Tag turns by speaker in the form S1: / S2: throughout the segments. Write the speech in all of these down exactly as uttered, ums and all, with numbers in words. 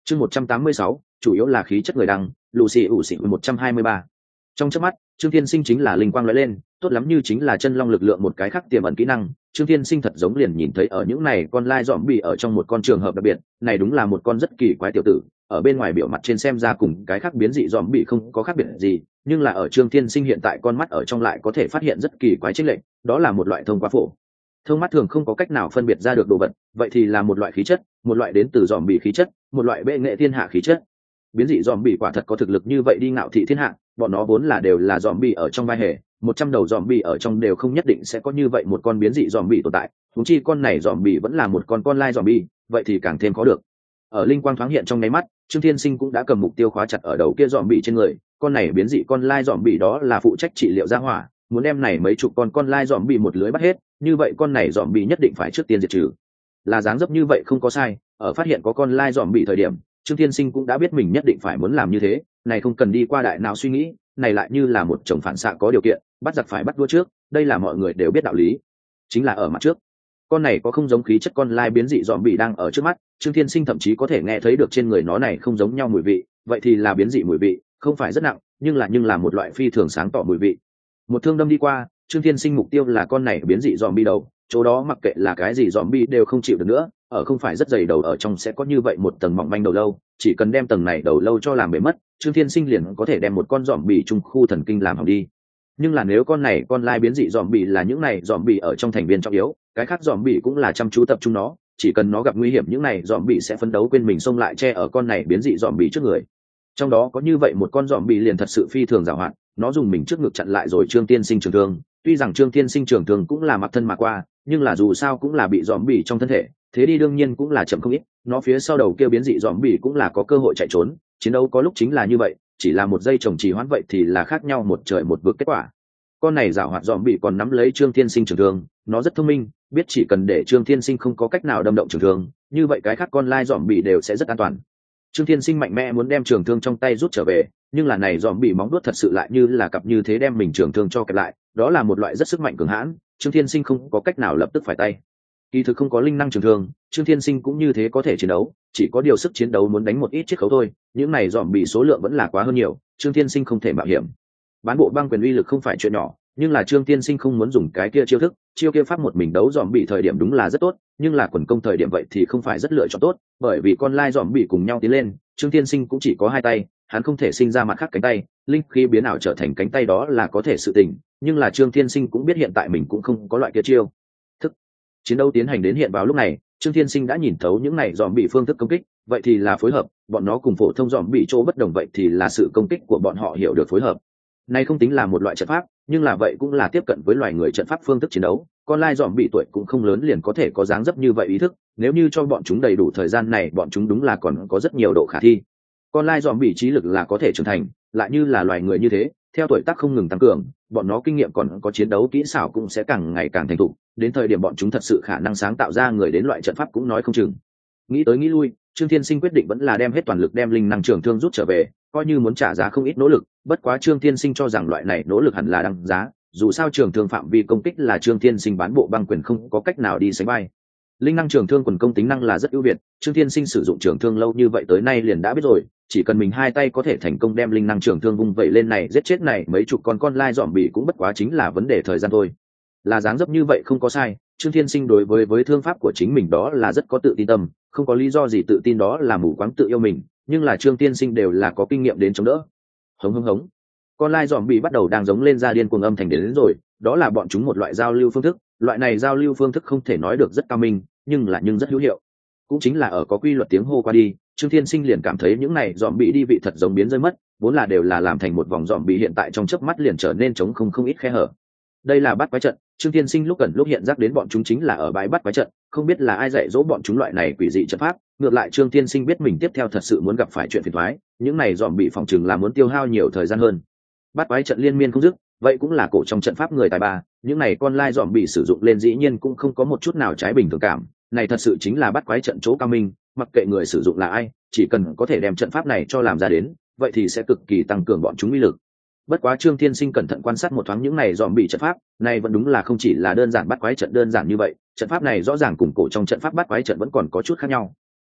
S1: chương một trăm tám mươi sáu chủ yếu là khí chất người đăng, lù xì ủ xì một trăm hai mươi ba. Trong chớp mắt Trương Thiên Sinh chính là linh quang lóe lên, tốt lắm như chính là chân long lực lượng một cái khác tiềm ẩn kỹ năng. Trương Thiên Sinh thật giống liền nhìn thấy ở những này con lai dòm bị ở trong một con trường hợp đặc biệt, này đúng là một con rất kỳ quái tiểu tử, ở bên ngoài biểu mặt trên xem ra cùng cái khác biến dị dòm bị không có khác biệt gì, nhưng là ở Trương Thiên Sinh hiện tại con mắt ở trong lại có thể phát hiện rất kỳ quái chênh lệch, đó là một loại thông qua phổ thông mắt thường không có cách nào phân biệt ra được đồ vật, vậy thì là một loại khí chất, một loại đến từ dòm bị khí chất, một loại bệ nghệ thiên hạ khí chất. Biến dị dòm bị quả thật có thực lực như vậy đi ngạo thị thiên hạ, bọn nó vốn là đều là dòm bị ở trong vai hề, một trăm đầu dòm bị ở trong đều không nhất định sẽ có như vậy một con biến dị dòm bị tồn tại, huống chi con này dòm bị vẫn là một con con lai dòm bị, vậy thì càng thêm khó được. Ở linh quang thoáng hiện trong nháy mắt, Trương Thiên Sinh cũng đã cầm mục tiêu khóa chặt ở đầu kia dòm bị trên người, con này biến dị con lai dòm bị đó là phụ trách trị liệu gia hỏa, muốn đem này mấy chục con con lai dòm bị một lưới bắt hết, như vậy con này dòm bị nhất định phải trước tiên diệt trừ. Là dáng dấp như vậy không có sai, ở phát hiện có con lai dòm bị thời điểm, Trương Thiên Sinh cũng đã biết mình nhất định phải muốn làm như thế, này không cần đi qua đại não suy nghĩ, này lại như là một chồng phản xạ có điều kiện, bắt giặc phải bắt vua trước, đây là mọi người đều biết đạo lý. Chính là ở mặt trước, con này có không giống khí chất con lai biến dị dòm bị đang ở trước mắt, Trương Thiên Sinh thậm chí có thể nghe thấy được trên người nó này không giống nhau mùi vị, vậy thì là biến dị mùi vị, không phải rất nặng, nhưng là nhưng là một loại phi thường sáng tỏ mùi vị. Một thương đâm đi qua, Trương Thiên Sinh mục tiêu là con này biến dị dòm bi đầu, chỗ đó mặc kệ là cái gì dòm bi đều không chịu được nữa, ở không phải rất dày đầu ở trong sẽ có như vậy một tầng mỏng manh đầu lâu, chỉ cần đem tầng này đầu lâu cho làm bể mất, Trương Thiên Sinh liền có thể đem một con dòm bì trung khu thần kinh làm hỏng đi. Nhưng là nếu con này con lai biến dị dòm bì là những này dòm bì ở trong thành viên trọng yếu, cái khác dòm bì cũng là chăm chú tập trung nó, chỉ cần nó gặp nguy hiểm những này dòm bì sẽ phấn đấu quên mình xông lại che ở con này biến dị dòm bì trước người. Trong đó có như vậy một con dòm bì liền thật sự phi thường giàu hạn, nó dùng mình trước ngực chặn lại rồi Trương Thiên Sinh trường thương, tuy rằng Trương Thiên Sinh trường thương cũng là mặc thân mà qua, nhưng là dù sao cũng là bị dòm bì trong thân thể, thế đi đương nhiên cũng là chậm không ít, nó phía sau đầu kia biến dị dòm bì cũng là có cơ hội chạy trốn, chiến đấu có lúc chính là như vậy, chỉ là một giây chồng trì hoãn vậy thì là khác nhau một trời một vực kết quả. Con này giảo hoạt dòm bì còn nắm lấy Trương Thiên Sinh trường thương, nó rất thông minh, biết chỉ cần để Trương Thiên Sinh không có cách nào đâm động trường thương, như vậy cái khác con lai dòm bì đều sẽ rất an toàn. Trương Thiên Sinh mạnh mẽ muốn đem trường thương trong tay rút trở về, nhưng là này dòm bì móng vuốt thật sự lại như là cặp như thế đem mình trường thương cho kẹp lại, đó là một loại rất sức mạnh cường hãn, Trương Thiên Sinh không có cách nào lập tức phải tay. Kỳ thực không có linh năng trường thương, Trương Thiên Sinh cũng như thế có thể chiến đấu, chỉ có điều sức chiến đấu muốn đánh một ít chiết khấu thôi, những này dòm bì số lượng vẫn là quá hơn nhiều, Trương Thiên Sinh không thể mạo hiểm. Bán bộ băng quyền uy lực không phải chuyện nhỏ, nhưng là Trương Thiên Sinh không muốn dùng cái kia chiêu thức, chiêu kia pháp một mình đấu dòm bì thời điểm đúng là rất tốt, nhưng là quần công thời điểm vậy thì không phải rất lựa chọn tốt, bởi vì con lai dòm bì cùng nhau tiến lên, Trương Thiên Sinh cũng chỉ có hai tay, hắn không thể sinh ra mặt khác cánh tay, linh khí biến ảo trở thành cánh tay đó là có thể sự tình, nhưng là Trương Thiên Sinh cũng biết hiện tại mình cũng không có loại kia chiêu thức. Chiến đấu tiến hành đến hiện vào lúc này, Trương Thiên Sinh đã nhìn thấu những này dòm bị phương thức công kích, vậy thì là phối hợp, bọn nó cùng phổ thông dòm bị chỗ bất đồng vậy thì là sự công kích của bọn họ hiểu được phối hợp. Này không tính là một loại trận pháp, nhưng là vậy cũng là tiếp cận với loài người trận pháp phương thức chiến đấu, con lai dòm bị tuổi cũng không lớn liền có thể có dáng dấp như vậy ý thức, nếu như cho bọn chúng đầy đủ thời gian này bọn chúng đúng là còn có rất nhiều độ khả thi. Con lai dòm bị trí lực là có thể trưởng thành, lại như là loài người như thế, theo tuổi tác không ngừng tăng cường, bọn nó kinh nghiệm còn có chiến đấu kỹ xảo cũng sẽ càng ngày càng thành thục, đến thời điểm bọn chúng thật sự khả năng sáng tạo ra người đến loại trận pháp cũng nói không chừng. Nghĩ tới nghĩ lui, Trương Thiên Sinh quyết định vẫn là đem hết toàn lực đem linh năng trường thương rút trở về, coi như muốn trả giá không ít nỗ lực, bất quá Trương Thiên Sinh cho rằng loại này nỗ lực hẳn là đăng giá, dù sao trường thương phạm vi công kích là Trương Thiên Sinh bán bộ băng quyền không có cách nào đi sánh vai. Linh năng trường thương quần công tính năng là rất ưu việt, Trương Thiên Sinh sử dụng trường thương lâu như vậy tới nay liền đã biết rồi, chỉ cần mình hai tay có thể thành công đem linh năng trường thương vung vẩy lên này giết chết này mấy chục con con lai dòm bị cũng bất quá chính là vấn đề thời gian thôi. Là dáng dấp như vậy không có sai, Trương Thiên Sinh đối với với thương pháp của chính mình đó là rất có tự tin tâm, không có lý do gì tự tin đó là mù quáng tự yêu mình, nhưng là Trương Thiên Sinh đều là có kinh nghiệm đến chống đỡ. Hống hống hống. Con lai dòm bị bắt đầu đang giống lên ra điên cuồng âm thành đến, đến rồi, đó là bọn chúng một loại giao lưu phương thức, loại này giao lưu phương thức không thể nói được rất cao minh, nhưng là nhưng rất hữu hiệu. Cũng chính là ở có quy luật tiếng hô qua đi, Trương Thiên Sinh liền cảm thấy những này dòm bị đi vị thật giống biến rơi mất, vốn là đều là làm thành một vòng dòm bị hiện tại trong chớp mắt liền trở nên trống không không ít khe hở. Đây là bắt quái trận, Trương Thiên Sinh lúc gần lúc hiện giác đến bọn chúng chính là ở bãi bắt quái trận, không biết là ai dạy dỗ bọn chúng loại này quỷ dị trận pháp, ngược lại Trương Thiên Sinh biết mình tiếp theo thật sự muốn gặp phải chuyện phiền toái, những này dòm bị phòng trừng là muốn tiêu hao nhiều thời gian hơn. Bắt quái trận liên miên không dứt, vậy cũng là cổ trong trận pháp người tài ba, những này con lai dòm bị sử dụng lên dĩ nhiên cũng không có một chút nào trái bình thường cảm, này thật sự chính là bắt quái trận chỗ cao minh, mặc kệ người sử dụng là ai, chỉ cần có thể đem trận pháp này cho làm ra đến, vậy thì sẽ cực kỳ tăng cường bọn chúng uy lực. Bất quá Trương Thiên Sinh cẩn thận quan sát một thoáng những này dòm bị trận pháp, này vẫn đúng là không chỉ là đơn giản bắt quái trận đơn giản như vậy, trận pháp này rõ ràng cùng cổ trong trận pháp bắt quái trận vẫn còn có chút khác nhau.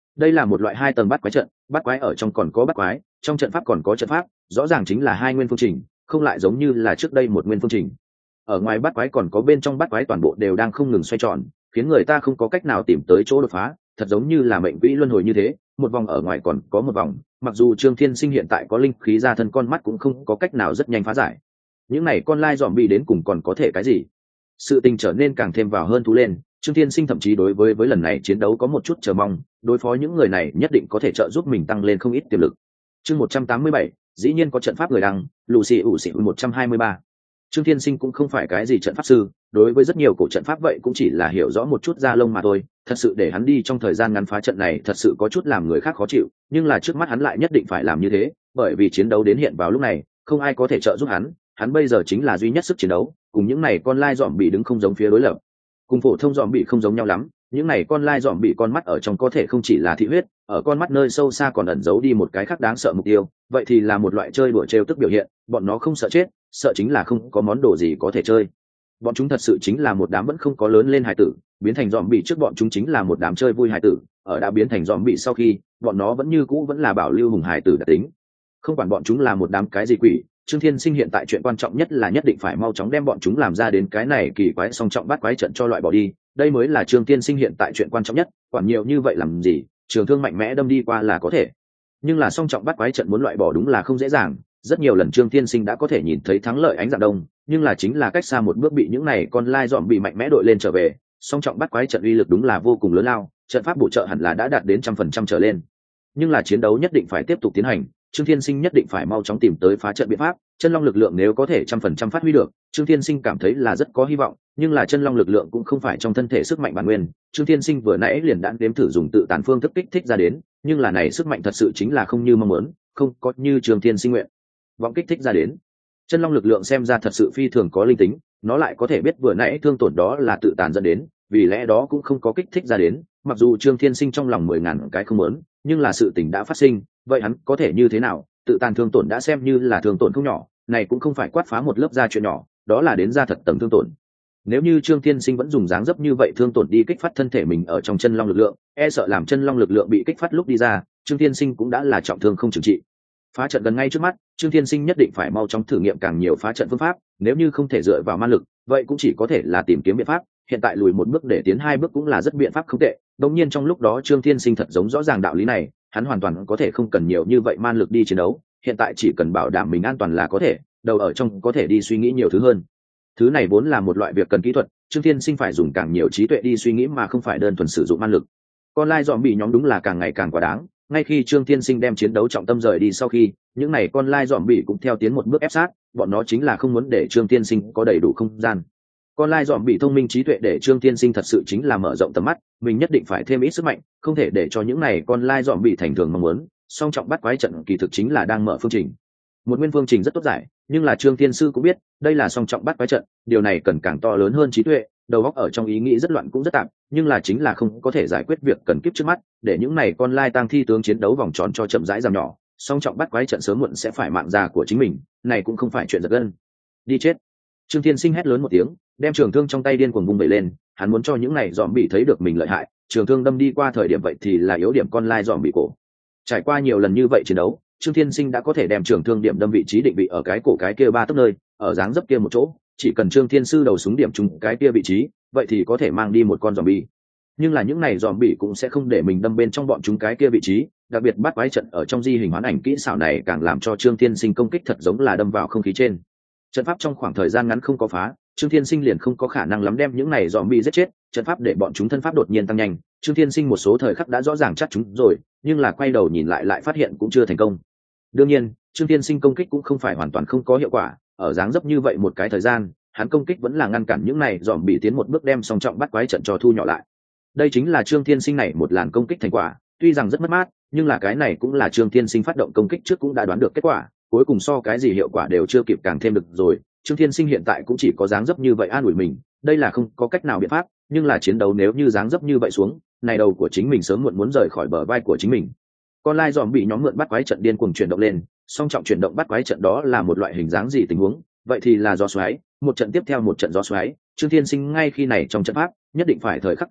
S1: đây là một loại hai tầng bắt quái trận, bắt quái ở trong còn có bắt quái, trong trận pháp còn có trận pháp, rõ ràng chính là hai nguyên phương trình, không lại giống như là trước đây một nguyên phương trình. Ở ngoài bắt quái còn có bên trong bắt quái toàn bộ đều đang không ngừng xoay tròn, khiến người ta không có cách nào tìm tới chỗ đột phá, thật giống như là mệnh quỹ luân hồi như thế, một vòng ở ngoài còn có một vòng, mặc dù Trương Thiên Sinh hiện tại có linh khí ra thân con mắt cũng không có cách nào rất nhanh phá giải. Những này con lai dòm bị đến cùng còn có thể cái gì? Sự tình trở nên càng thêm vào hơn thú lên, Trương Thiên Sinh thậm chí đối với với lần này chiến đấu có một chút chờ mong, đối phó những người này nhất định có thể trợ giúp mình tăng lên không ít tiềm lực. Chương một trăm tám mươi bảy, dĩ nhiên có trận pháp người đăng, Lucy ủ xỉ một trăm hai mươi ba. Trương Thiên Sinh cũng không phải cái gì trận pháp sư, đối với rất nhiều cổ trận pháp vậy cũng chỉ là hiểu rõ một chút da lông mà thôi, thật sự để hắn đi trong thời gian ngắn phá trận này thật sự có chút làm người khác khó chịu, nhưng là trước mắt hắn lại nhất định phải làm như thế, bởi vì chiến đấu đến hiện vào lúc này, không ai có thể trợ giúp hắn, hắn bây giờ chính là duy nhất sức chiến đấu, cùng những này con lai dòm bị đứng không giống phía đối lập. Cùng phổ thông dòm bị không giống nhau lắm, những này con lai dòm bị con mắt ở trong có thể không chỉ là thị huyết, ở con mắt nơi sâu xa còn ẩn giấu đi một cái khác đáng sợ mục tiêu, vậy thì là một loại chơi đùa trêu tức biểu hiện, bọn nó không sợ chết, sợ chính là không có món đồ gì có thể chơi. Bọn chúng thật sự chính là một đám vẫn không có lớn lên hài tử, biến thành dòm bị trước bọn chúng chính là một đám chơi vui hài tử, ở đã biến thành dòm bị sau khi, bọn nó vẫn như cũ vẫn là bảo lưu hùng hài tử đặc tính. Không quản bọn chúng là một đám cái gì quỷ, Trương Thiên Sinh hiện tại chuyện quan trọng nhất là nhất định phải mau chóng đem bọn chúng làm ra đến cái này kỳ quái song trọng bắt quái trận cho loại bỏ đi, đây mới là Trương Thiên Sinh hiện tại chuyện quan trọng nhất, quản nhiều như vậy làm gì, trường thương mạnh mẽ đâm đi qua là có thể. Nhưng là song trọng bắt quái trận muốn loại bỏ đúng là không dễ dàng, rất nhiều lần Trương Thiên Sinh đã có thể nhìn thấy thắng lợi ánh dạng đông, nhưng là chính là cách xa một bước bị những này con lai dòm bị mạnh mẽ đội lên trở về, song trọng bắt quái trận uy lực đúng là vô cùng lớn lao, trận pháp bổ trợ hẳn là đã đạt đến trăm phần trăm trở lên. Nhưng là chiến đấu nhất định phải tiếp tục tiến hành, Trương Thiên Sinh nhất định phải mau chóng tìm tới phá trận biện pháp, chân long lực lượng nếu có thể trăm phần trăm phát huy được, Trương Thiên Sinh cảm thấy là rất có hy vọng, nhưng là chân long lực lượng cũng không phải trong thân thể sức mạnh bản nguyên, Trương Thiên Sinh vừa nãy liền đã đếm thử dùng tự tàn phương thức kích thích ra đến, nhưng là này sức mạnh thật sự chính là không như mong muốn, không có như Trương Thiên Sinh nguyện vọng kích thích ra đến. Chân long lực lượng xem ra thật sự phi thường có linh tính, nó lại có thể biết vừa nãy thương tổn đó là tự tàn dẫn đến, vì lẽ đó cũng không có kích thích ra đến, mặc dù Trương Thiên Sinh trong lòng mười ngàn cái không muốn, nhưng là sự tình đã phát sinh, vậy hắn có thể như thế nào? Tự tàn thương tổn đã xem như là thương tổn không nhỏ, này cũng không phải quát phá một lớp da chuyện nhỏ, đó là đến ra thật tầng thương tổn. Nếu như Trương Thiên Sinh vẫn dùng dáng dấp như vậy thương tổn đi kích phát thân thể mình ở trong chân long lực lượng, e sợ làm chân long lực lượng bị kích phát lúc đi ra, Trương Thiên Sinh cũng đã là trọng thương không chừng trị. Phá trận gần ngay trước mắt, Trương Thiên Sinh nhất định phải mau chóng thử nghiệm càng nhiều phá trận phương pháp, nếu như không thể dựa vào ma lực, vậy cũng chỉ có thể là tìm kiếm biện pháp, hiện tại lùi một bước để tiến hai bước cũng là rất biện pháp không tệ. Đương nhiên trong lúc đó Trương Thiên Sinh thật giống rõ ràng đạo lý này, hắn hoàn toàn có thể không cần nhiều như vậy man lực đi chiến đấu, hiện tại chỉ cần bảo đảm mình an toàn là có thể, đầu ở trong có thể đi suy nghĩ nhiều thứ hơn. Thứ này vốn là một loại việc cần kỹ thuật, Trương Thiên Sinh phải dùng càng nhiều trí tuệ đi suy nghĩ mà không phải đơn thuần sử dụng man lực. Con lai dòm bị nhóm đúng là càng ngày càng quá đáng, ngay khi Trương Thiên Sinh đem chiến đấu trọng tâm rời đi sau khi, những này con lai dòm bị cũng theo tiến một bước ép sát, bọn nó chính là không muốn để Trương Thiên Sinh có đầy đủ không gian. Con lai dòm bị thông minh trí tuệ để Trương Thiên Sinh thật sự chính là mở rộng tầm mắt, mình nhất định phải thêm ít sức mạnh, không thể để cho những này con lai dòm bị thành thường mong muốn, song trọng bắt quái trận kỳ thực chính là đang mở phương trình. Một nguyên phương trình rất tốt giải, nhưng là Trương Thiên Sư cũng biết, đây là song trọng bắt quái trận, điều này cần càng to lớn hơn trí tuệ, đầu óc ở trong ý nghĩ rất loạn cũng rất tạp, nhưng là chính là không có thể giải quyết việc cần kiếp trước mắt, để những này con lai tang thi tướng chiến đấu vòng tròn cho chậm rãi giảm nhỏ, song trọng bắt quái trận sớm muộn sẽ phải mạng già của chính mình, này cũng không phải chuyện giật gân. Đi chết. Trương Thiên Sinh hét lớn một tiếng, đem trường thương trong tay điên cuồng vung vẩy lên, hắn muốn cho những này dòm bị thấy được mình lợi hại, trường thương đâm đi qua thời điểm vậy thì là yếu điểm con lai dòm bị cổ. Trải qua nhiều lần như vậy chiến đấu, Trương Thiên Sinh đã có thể đem trường thương điểm đâm vị trí định vị ở cái cổ cái kia ba tấc nơi, ở dáng dấp kia một chỗ, chỉ cần Trương Thiên Sư đầu súng điểm trúng cái kia vị trí, vậy thì có thể mang đi một con zombie. Nhưng là những này zombie cũng sẽ không để mình đâm bên trong bọn chúng cái kia vị trí, đặc biệt bắt quái trận ở trong di hình hoán ảnh kỹ xảo này càng làm cho Trương Thiên Sinh công kích thật giống là đâm vào không khí trên. Trận pháp trong khoảng thời gian ngắn không có phá, Trương Thiên Sinh liền không có khả năng lắm đem những này zombie giết chết, trận pháp để bọn chúng thân pháp đột nhiên tăng nhanh, Trương Thiên Sinh một số thời khắc đã rõ ràng chắc chúng rồi, nhưng là quay đầu nhìn lại lại phát hiện cũng chưa thành công. Đương nhiên, Trương Thiên Sinh công kích cũng không phải hoàn toàn không có hiệu quả, ở dáng dấp như vậy một cái thời gian, hắn công kích vẫn là ngăn cản những này dòm bị tiến một bước đem song trọng bắt quái trận cho thu nhỏ lại. Đây chính là Trương Thiên Sinh này một làn công kích thành quả, tuy rằng rất mất mát, nhưng là cái này cũng là Trương Thiên Sinh phát động công kích trước cũng đã đoán được kết quả, cuối cùng so cái gì hiệu quả đều chưa kịp càng thêm được rồi. Trương Thiên Sinh hiện tại cũng chỉ có dáng dấp như vậy an ủi mình, đây là không có cách nào biện pháp, nhưng là chiến đấu nếu như dáng dấp như vậy xuống, này đầu của chính mình sớm muộn muốn rời khỏi bờ vai của chính mình. Con lai dòm bị nhóm mượn bắt quái trận điên cuồng chuyển động lên, song trọng chuyển động bắt quái trận đó là một loại hình dáng gì tình huống, vậy thì là gió xoáy, một trận tiếp theo một trận gió xoáy. Trương Thiên Sinh ngay khi này trong trận pháp nhất định phải thời khắc cẩn thận,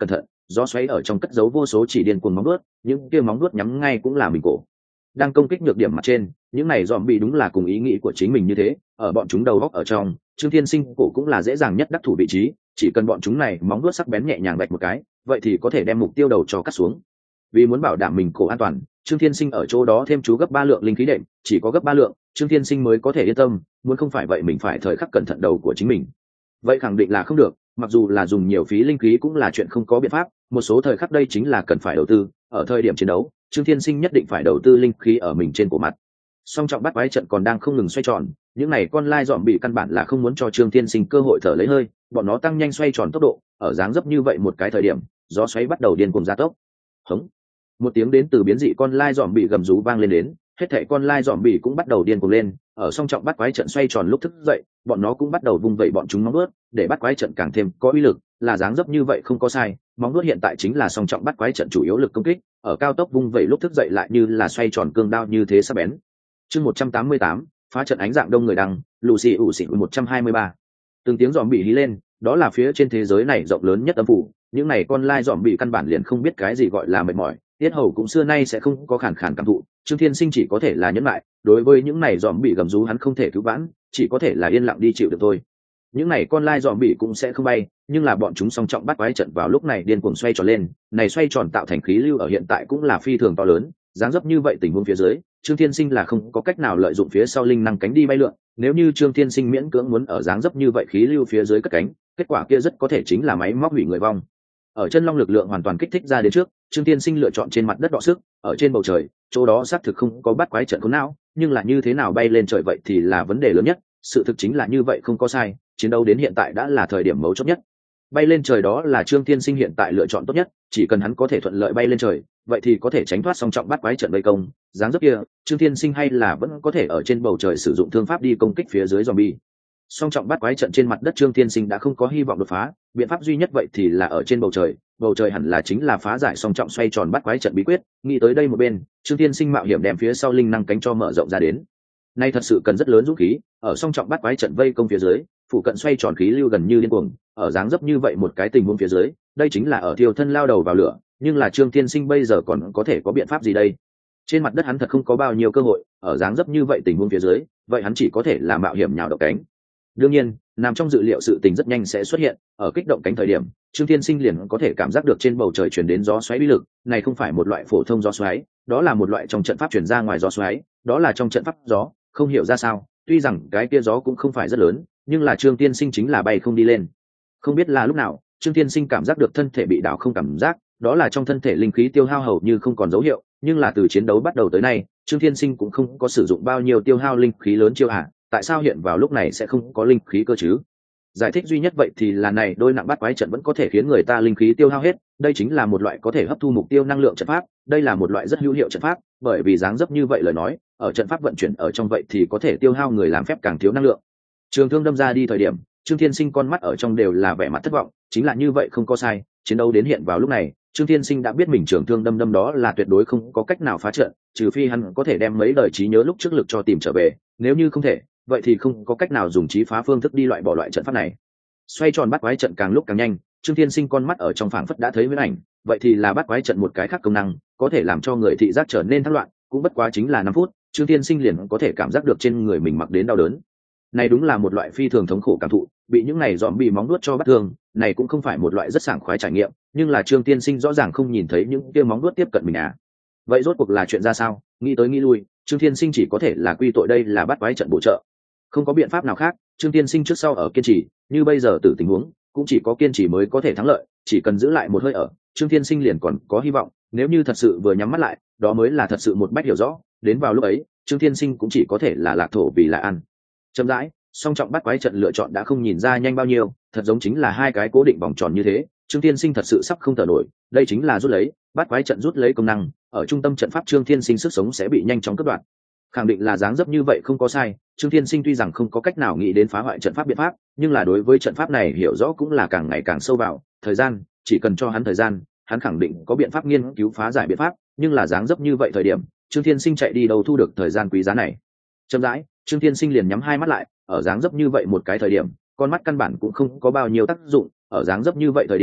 S1: gió xoáy ở trong cất giấu vô số chỉ điên cuồng móng vuốt, những kia móng vuốt nhắm ngay cũng là mình cổ. Đang công kích nhược điểm mặt trên, những này dòm bị đúng là cùng ý nghĩ của chính mình như thế, ở bọn chúng đầu góc ở trong, Trương Thiên Sinh cổ cũng là dễ dàng nhất đắc thủ vị trí, chỉ cần bọn chúng này móng vuốt sắc bén nhẹ nhàng vạch một cái, vậy thì có thể đem mục tiêu đầu cho cắt xuống. Vì muốn bảo đảm mình cổ an toàn, Trương Thiên Sinh ở chỗ đó thêm chú gấp ba lượng linh khí đệm, chỉ có gấp ba lượng, Trương Thiên Sinh mới có thể yên tâm, muốn không phải vậy mình phải thời khắc cẩn thận đầu của chính mình. Vậy khẳng định là không được, mặc dù là dùng nhiều phí linh khí cũng là chuyện không có biện pháp, một số thời khắc đây chính là cần phải đầu tư, ở thời điểm chiến đấu, Trương Thiên Sinh nhất định phải đầu tư linh khí ở mình trên cổ mặt. Song trọng bắt quái trận còn đang không ngừng xoay tròn, những này con lai dòm bị căn bản là không muốn cho Trương Thiên Sinh cơ hội thở lấy hơi, bọn nó tăng nhanh xoay tròn tốc độ, ở dáng dấp như vậy một cái thời điểm, gió xoáy bắt đầu điên cuồng gia tốc. Hống! Một tiếng đến từ biến dị con lai dòm bị gầm rú vang lên đến, hết thảy con lai dòm bị cũng bắt đầu điên cuồng lên, ở song trọng bắt quái trận xoay tròn lúc thức dậy, bọn nó cũng bắt đầu vung vẩy bọn chúng móng vuốt, để bắt quái trận càng thêm có uy lực, là dáng dấp như vậy không có sai, móng vuốt hiện tại chính là song trọng bắt quái trận chủ yếu lực công kích, ở cao tốc vung vẩy lúc thức dậy lại như là xoay tròn cương đao như thế sắc bén. Chương một trăm tám mươi tám, phá trận ánh dạng đông người đăng, Lucy ủ xỉ một trăm hai mươi ba. Từng tiếng dòm bị hí lên, đó là phía trên thế giới này rộng lớn nhất âm phủ, những này con lai dòm bị căn bản liền không biết cái gì gọi là mệt mỏi, tiết hầu cũng xưa nay sẽ không có khản khản cảm thụ, Trương Thiên Sinh chỉ có thể là nhẫn lại, đối với những này dòm bị gầm rú hắn không thể cứu vãn, chỉ có thể là yên lặng đi chịu được thôi. Những này con lai dòm bị cũng sẽ không bay, nhưng là bọn chúng song trọng bắt quái trận vào lúc này điên cuồng xoay tròn lên, này xoay tròn tạo thành khí lưu ở hiện tại cũng là phi thường to lớn, dáng dấp như vậy tình huống phía dưới, Trương Thiên Sinh là không có cách nào lợi dụng phía sau linh năng cánh đi bay lượn, nếu như Trương Thiên Sinh miễn cưỡng muốn ở dáng dấp như vậy khí lưu phía dưới cất cánh, kết quả kia rất có thể chính là máy móc hủy người vong. Ở chân long lực lượng hoàn toàn kích thích ra đến trước, Trương Thiên Sinh lựa chọn trên mặt đất đọ sức, ở trên bầu trời, chỗ đó xác thực không có bắt quái trận khốn não, nhưng là như thế nào bay lên trời vậy thì là vấn đề lớn nhất, sự thực chính là như vậy không có sai, chiến đấu đến hiện tại đã là thời điểm mấu chốt nhất. Bay lên trời đó là Trương Thiên Sinh hiện tại lựa chọn tốt nhất, chỉ cần hắn có thể thuận lợi bay lên trời, vậy thì có thể tránh thoát song trọng bắt quái trận vây công, dáng dấp kia, Trương Thiên Sinh hay là vẫn có thể ở trên bầu trời sử dụng thương pháp đi công kích phía dưới zombie. Song trọng bắt quái trận trên mặt đất Trương Thiên Sinh đã không có hy vọng đột phá, biện pháp duy nhất vậy thì là ở trên bầu trời, bầu trời hẳn là chính là phá giải song trọng xoay tròn bắt quái trận bí quyết, nghĩ tới đây một bên, Trương Thiên Sinh mạo hiểm đem phía sau linh năng cánh cho mở rộng ra đến. Nay thật sự cần rất lớn dũng khí, ở song trọng bắt quái trận vây công phía dưới, phụ cận xoay tròn khí lưu gần như điên cuồng, ở dáng dấp như vậy một cái tình huống phía dưới, đây chính là ở thiêu thân lao đầu vào lửa, nhưng là Trương Thiên Sinh bây giờ còn có thể có biện pháp gì đây? Trên mặt đất hắn thật không có bao nhiêu cơ hội, ở dáng dấp như vậy tình huống phía dưới, vậy hắn chỉ có thể là mạo hiểm nhào động cánh. Đương nhiên, nằm trong dự liệu sự tình rất nhanh sẽ xuất hiện, ở kích động cánh thời điểm, Trương Thiên Sinh liền có thể cảm giác được trên bầu trời truyền đến gió xoáy uy lực, này không phải một loại phổ thông gió xoáy, đó là một loại trong trận pháp truyền ra ngoài gió xoáy, đó là trong trận pháp gió, không hiểu ra sao, tuy rằng cái kia gió cũng không phải rất lớn, nhưng là Trương Thiên Sinh chính là bay không đi lên. Không biết là lúc nào, Trương Thiên Sinh cảm giác được thân thể bị đảo không cảm giác, đó là trong thân thể linh khí tiêu hao hầu như không còn dấu hiệu, nhưng là từ chiến đấu bắt đầu tới nay, Trương Thiên Sinh cũng không có sử dụng bao nhiêu tiêu hao linh khí lớn chiêu hạ, tại sao hiện vào lúc này sẽ không có linh khí cơ chứ? Giải thích duy nhất vậy thì là này đôi nặng bắt quái trận vẫn có thể khiến người ta linh khí tiêu hao hết, đây chính là một loại có thể hấp thu mục tiêu năng lượng trận pháp, đây là một loại rất hữu hiệu trận pháp, bởi vì dáng dấp như vậy lời nói, ở trận pháp vận chuyển ở trong vậy thì có thể tiêu hao người làm phép càng thiếu năng lượng. Trường thương đâm ra đi thời điểm, Trương Thiên Sinh con mắt ở trong đều là vẻ mặt thất vọng, chính là như vậy không có sai, chiến đấu đến hiện vào lúc này, Trương Thiên Sinh đã biết mình trường thương đâm đâm đó là tuyệt đối không có cách nào phá trận, trừ phi hắn có thể đem mấy lời trí nhớ lúc trước lực cho tìm trở về, nếu như không thể, vậy thì không có cách nào dùng trí phá phương thức đi loại bỏ loại trận pháp này. Xoay tròn bắt quái trận càng lúc càng nhanh, Trương Thiên Sinh con mắt ở trong phảng phất đã thấy huyễn ảnh, vậy thì là bắt quái trận một cái khác công năng, có thể làm cho người thị giác trở nên thăng loạn, cũng bất quá chính là năm phút, Trương Thiên Sinh liền có thể cảm giác được trên người mình mặc đến đau đớn. Này đúng là một loại phi thường thống khổ cảm thụ, bị những này dòm bị móng nuốt cho bắt thương, này cũng không phải một loại rất sảng khoái trải nghiệm, nhưng là Trương Thiên Sinh rõ ràng không nhìn thấy những kia móng nuốt tiếp cận mình à. Vậy rốt cuộc là chuyện ra sao? Nghĩ tới nghĩ lui, Trương Thiên Sinh chỉ có thể là quy tội đây là bắt quái trận bổ trợ. Không có biện pháp nào khác, Trương Thiên Sinh trước sau ở kiên trì, như bây giờ từ tình huống, cũng chỉ có kiên trì mới có thể thắng lợi, chỉ cần giữ lại một hơi ở, Trương Thiên Sinh liền còn có hy vọng, nếu như thật sự vừa nhắm mắt lại, đó mới là thật sự một bách hiểu rõ, đến vào lúc ấy, Trương Thiên Sinh cũng chỉ có thể là lạc thổ vì là ăn. Chậm rãi, song trọng bắt quái trận lựa chọn đã không nhìn ra nhanh bao nhiêu, thật giống chính là hai cái cố định vòng tròn như thế, Trương Thiên Sinh thật sự sắp không thở nổi, đây chính là rút lấy, bắt quái trận rút lấy công năng, ở trung tâm trận pháp Trương Thiên Sinh sức sống sẽ bị nhanh chóng cắt đoạn. Khẳng định là dáng dấp như vậy không có sai, Trương Thiên Sinh tuy rằng không có cách nào nghĩ đến phá hoại trận pháp biện pháp, nhưng là đối với trận pháp này hiểu rõ cũng là càng ngày càng sâu vào, thời gian, chỉ cần cho hắn thời gian, hắn khẳng định có biện pháp nghiên cứu phá giải biện pháp, nhưng là dáng dấp như vậy thời điểm, Trương Thiên Sinh chạy đi đâu thu được thời gian quý giá này. Chậm rãi, Trương Thiên Sinh liền nhắm hai mắt lại, ở dáng dấp như vậy một cái thời điểm, con mắt căn bản cũng không có bao nhiêu tác dụng, ở dáng dấp như vậy thời điểm,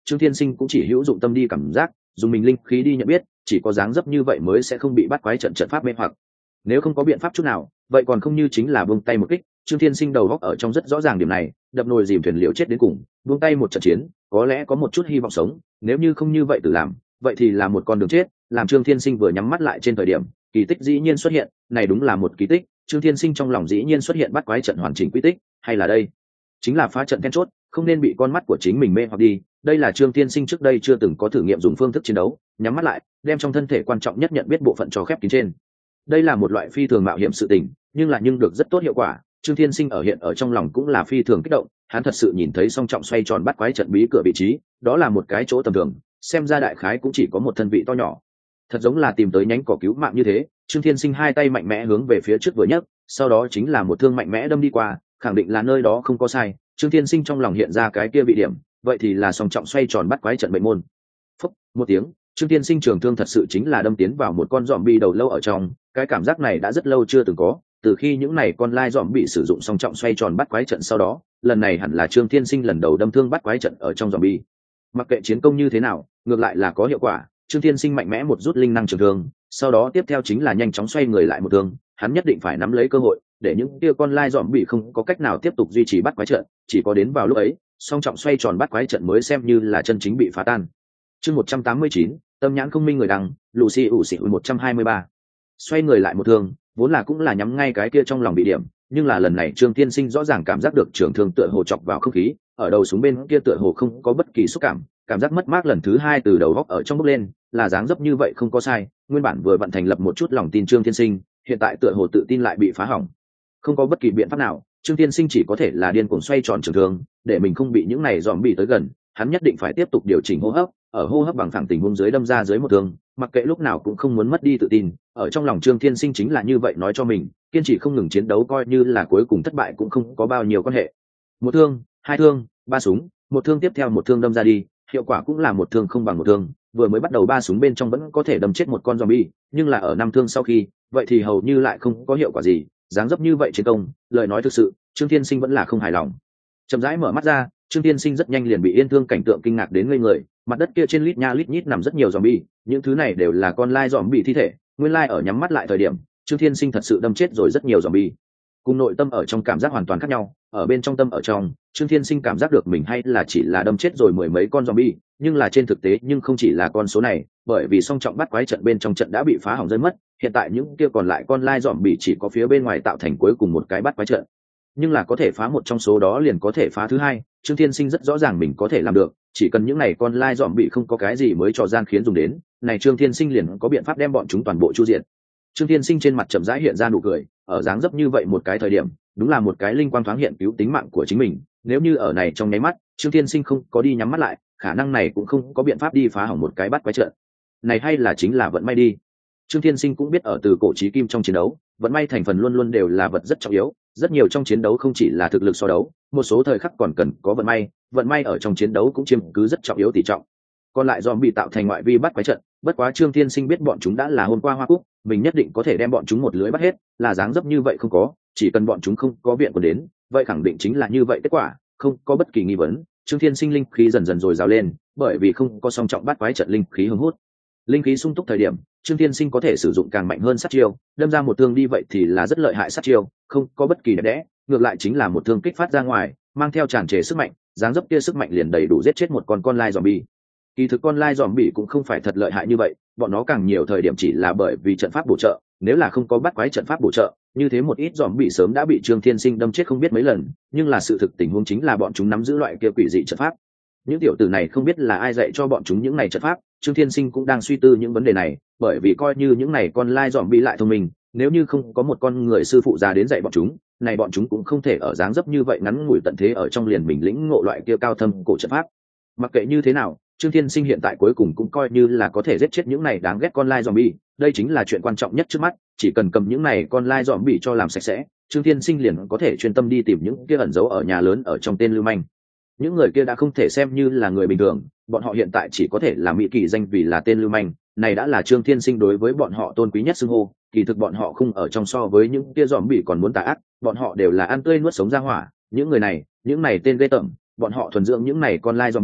S1: Trương Thiên Sinh cũng chỉ hữu dụng tâm đi cảm giác, dùng mình linh khí đi nhận biết, chỉ có dáng dấp như vậy mới sẽ không bị bắt quái trận trận pháp mê hoặc. Nếu không có biện pháp chút nào, vậy còn không như chính là buông tay một kích. Trương Thiên Sinh đầu góc ở trong rất rõ ràng điểm này, đập nồi dìm thuyền liều chết đến cùng, buông tay một trận chiến, có lẽ có một chút hy vọng sống, nếu như không như vậy tự làm, vậy thì là một con đường chết. Làm Trương Thiên Sinh vừa nhắm mắt lại trên thời điểm, kỳ tích dĩ nhiên xuất hiện, này đúng là một kỳ tích. Trương Thiên Sinh trong lòng dĩ nhiên xuất hiện bắt quái trận hoàn chỉnh quy tích, hay là đây chính là phá trận then chốt, không nên bị con mắt của chính mình mê hoặc đi. Đây là Trương Thiên Sinh trước đây chưa từng có thử nghiệm dùng phương thức chiến đấu, nhắm mắt lại, đem trong thân thể quan trọng nhất nhận biết bộ phận cho khép kín trên. Đây là một loại phi thường mạo hiểm sự tình, nhưng là nhưng được rất tốt hiệu quả. Trương Thiên Sinh ở hiện ở trong lòng cũng là phi thường kích động, hắn thật sự nhìn thấy song trọng xoay tròn bắt quái trận bí cửa vị trí, đó là một cái chỗ tầm thường, xem ra đại khái cũng chỉ có một thân vị to nhỏ, thật giống là tìm tới nhánh cỏ cứu mạng như thế. Trương Thiên Sinh hai tay mạnh mẽ hướng về phía trước vừa nhấc, sau đó chính là một thương mạnh mẽ đâm đi qua, khẳng định là nơi đó không có sai. Trương Thiên Sinh trong lòng hiện ra cái kia vị điểm, vậy thì là song trọng xoay tròn bắt quái trận mệnh môn. Phúc, một tiếng, Trương Thiên Sinh trường thương thật sự chính là đâm tiến vào một con zombie đầu lâu ở trong, cái cảm giác này đã rất lâu chưa từng có, từ khi những này con lai zombie bị sử dụng song trọng xoay tròn bắt quái trận sau đó, lần này hẳn là Trương Thiên Sinh lần đầu đâm thương bắt quái trận ở trong zombie. Mặc kệ chiến công như thế nào, ngược lại là có hiệu quả. Trương Thiên Sinh mạnh mẽ một rút linh năng trường thương, sau đó tiếp theo chính là nhanh chóng xoay người lại một thương, hắn nhất định phải nắm lấy cơ hội, để những kia con lai zombie không có cách nào tiếp tục duy trì bắt quái trận, chỉ có đến vào lúc ấy, song trọng xoay tròn bắt quái trận mới xem như là chân chính bị phá tan. Chương một trăm tám mươi chín, tâm nhãn không minh người đăng, Lucy ủ xỉ một trăm hai mươi ba. Xoay người lại một thương, vốn là cũng là nhắm ngay cái kia trong lòng bị điểm, nhưng là lần này Trương Thiên Sinh rõ ràng cảm giác được trường thương tựa hồ chọc vào không khí, ở đầu súng bên kia tựa hồ không có bất kỳ xúc cảm, cảm giác mất mát lần thứ hai từ đầu góc ở trong bốc lên, là dáng dấp như vậy không có sai. Nguyên bản vừa vận thành lập một chút lòng tin Trương Thiên Sinh, hiện tại tựa hồ tự tin lại bị phá hỏng, không có bất kỳ biện pháp nào. Trương Thiên Sinh chỉ có thể là điên cuồng xoay tròn trường thương, để mình không bị những này dòm bị tới gần. Hắn nhất định phải tiếp tục điều chỉnh hô hấp, ở hô hấp bằng thẳng tình huống dưới đâm ra dưới một thương, mặc kệ lúc nào cũng không muốn mất đi tự tin. Ở trong lòng Trương Thiên Sinh chính là như vậy nói cho mình, kiên trì không ngừng chiến đấu, coi như là cuối cùng thất bại cũng không có bao nhiêu quan hệ. Một thương, hai thương, ba súng, một thương tiếp theo một thương đâm ra đi, hiệu quả cũng là một thương không bằng một thương. Vừa mới bắt đầu ba súng bên trong vẫn có thể đâm chết một con zombie, nhưng là ở năm thương sau khi, vậy thì hầu như lại không có hiệu quả gì. Dáng dấp như vậy chiến công, lời nói thực sự, Trương Thiên Sinh vẫn là không hài lòng. Chậm rãi mở mắt ra, Trương Thiên Sinh rất nhanh liền bị yên thương cảnh tượng kinh ngạc đến ngây người. Mặt đất kia trên lít nha lít nhít nằm rất nhiều zombie, những thứ này đều là con lai zombie thi thể. Nguyên lai ở nhắm mắt lại thời điểm, Trương Thiên Sinh thật sự đâm chết rồi rất nhiều zombie. Cùng nội tâm ở trong cảm giác hoàn toàn khác nhau. Ở bên trong tâm ở trong, Trương Thiên Sinh cảm giác được mình hay là chỉ là đâm chết rồi mười mấy con zombie, nhưng là trên thực tế nhưng không chỉ là con số này, bởi vì song trọng bắt quái trận bên trong trận đã bị phá hỏng rơi mất. Hiện tại những kia còn lại con lai zombie chỉ có phía bên ngoài tạo thành cuối cùng một cái bắt quái trận, nhưng là có thể phá một trong số đó liền có thể phá thứ hai. Trương Thiên Sinh rất rõ ràng mình có thể làm được, chỉ cần những này con lai dòm bị không có cái gì mới cho gian khiến dùng đến, này Trương Thiên Sinh liền có biện pháp đem bọn chúng toàn bộ chu diệt. Trương Thiên Sinh trên mặt chậm rãi hiện ra nụ cười, ở dáng dấp như vậy một cái thời điểm, đúng là một cái linh quang thoáng hiện cứu tính mạng của chính mình. Nếu như ở này trong nháy mắt, Trương Thiên Sinh không có đi nhắm mắt lại, khả năng này cũng không có biện pháp đi phá hỏng một cái bắt quái trận. Này hay là chính là vận may đi. Trương Thiên Sinh cũng biết ở từ cổ chí kim trong chiến đấu, vận may thành phần luôn luôn đều là vật rất trọng yếu. Rất nhiều trong chiến đấu không chỉ là thực lực so đấu, một số thời khắc còn cần có vận may, vận may ở trong chiến đấu cũng chiếm cứ rất trọng yếu tỷ trọng. Còn lại dòm bị tạo thành ngoại vi bắt quái trận, bất quá Trương Thiên Sinh biết bọn chúng đã là hôm qua hoa cúc, mình nhất định có thể đem bọn chúng một lưới bắt hết, là dáng dấp như vậy không có, chỉ cần bọn chúng không có viện của đến, vậy khẳng định chính là như vậy kết quả, không có bất kỳ nghi vấn. Trương Thiên Sinh linh khí dần dần dồi dào lên, bởi vì không có song trọng bắt quái trận linh khí hứng hút. Linh khí sung túc thời điểm, Trương Thiên Sinh có thể sử dụng càng mạnh hơn sát chiêu, đâm ra một thương đi vậy thì là rất lợi hại sát chiêu, không có bất kỳ đẹp đẽ, ngược lại chính là một thương kích phát ra ngoài, mang theo tràn trề sức mạnh, dáng dấp kia sức mạnh liền đầy đủ giết chết một con con lai zombie. Kỳ thực con lai zombie cũng không phải thật lợi hại như vậy, bọn nó càng nhiều thời điểm chỉ là bởi vì trận pháp bổ trợ, nếu là không có bắt quái trận pháp bổ trợ, như thế một ít zombie sớm đã bị Trương Thiên Sinh đâm chết không biết mấy lần, nhưng là sự thực tình huống chính là bọn chúng nắm giữ loại kia quỷ dị trận pháp. Những tiểu tử này không biết là ai dạy cho bọn chúng những này trận pháp, Trương Thiên Sinh cũng đang suy tư những vấn đề này, bởi vì coi như những này con lai dòm bị lại thông minh, nếu như không có một con người sư phụ già đến dạy bọn chúng, này bọn chúng cũng không thể ở dáng dấp như vậy ngắn ngủi tận thế ở trong liền mình lĩnh ngộ loại kia cao thâm cổ trận pháp. Mặc kệ như thế nào, Trương Thiên Sinh hiện tại cuối cùng cũng coi như là có thể giết chết những này đáng ghét con lai zombie, đây chính là chuyện quan trọng nhất trước mắt, chỉ cần cầm những này con lai zombie cho làm sạch sẽ, Trương Thiên Sinh liền có thể chuyên tâm đi tìm những kia ẩn giấu ở nhà lớn ở trong tên lưu manh. Những người kia đã không thể xem như là người bình thường, bọn họ hiện tại chỉ có thể là mỹ kỳ danh vì là tên lưu manh, này đã là Trương Thiên Sinh đối với bọn họ tôn quý nhất xưng hô, kỳ thực bọn họ không ở trong so với những kia zombie còn muốn tà ác, bọn họ đều là ăn tươi nuốt sống ra hỏa, những người này, những này tên ghê tởm, bọn họ thuần dưỡng những này con lai zombie,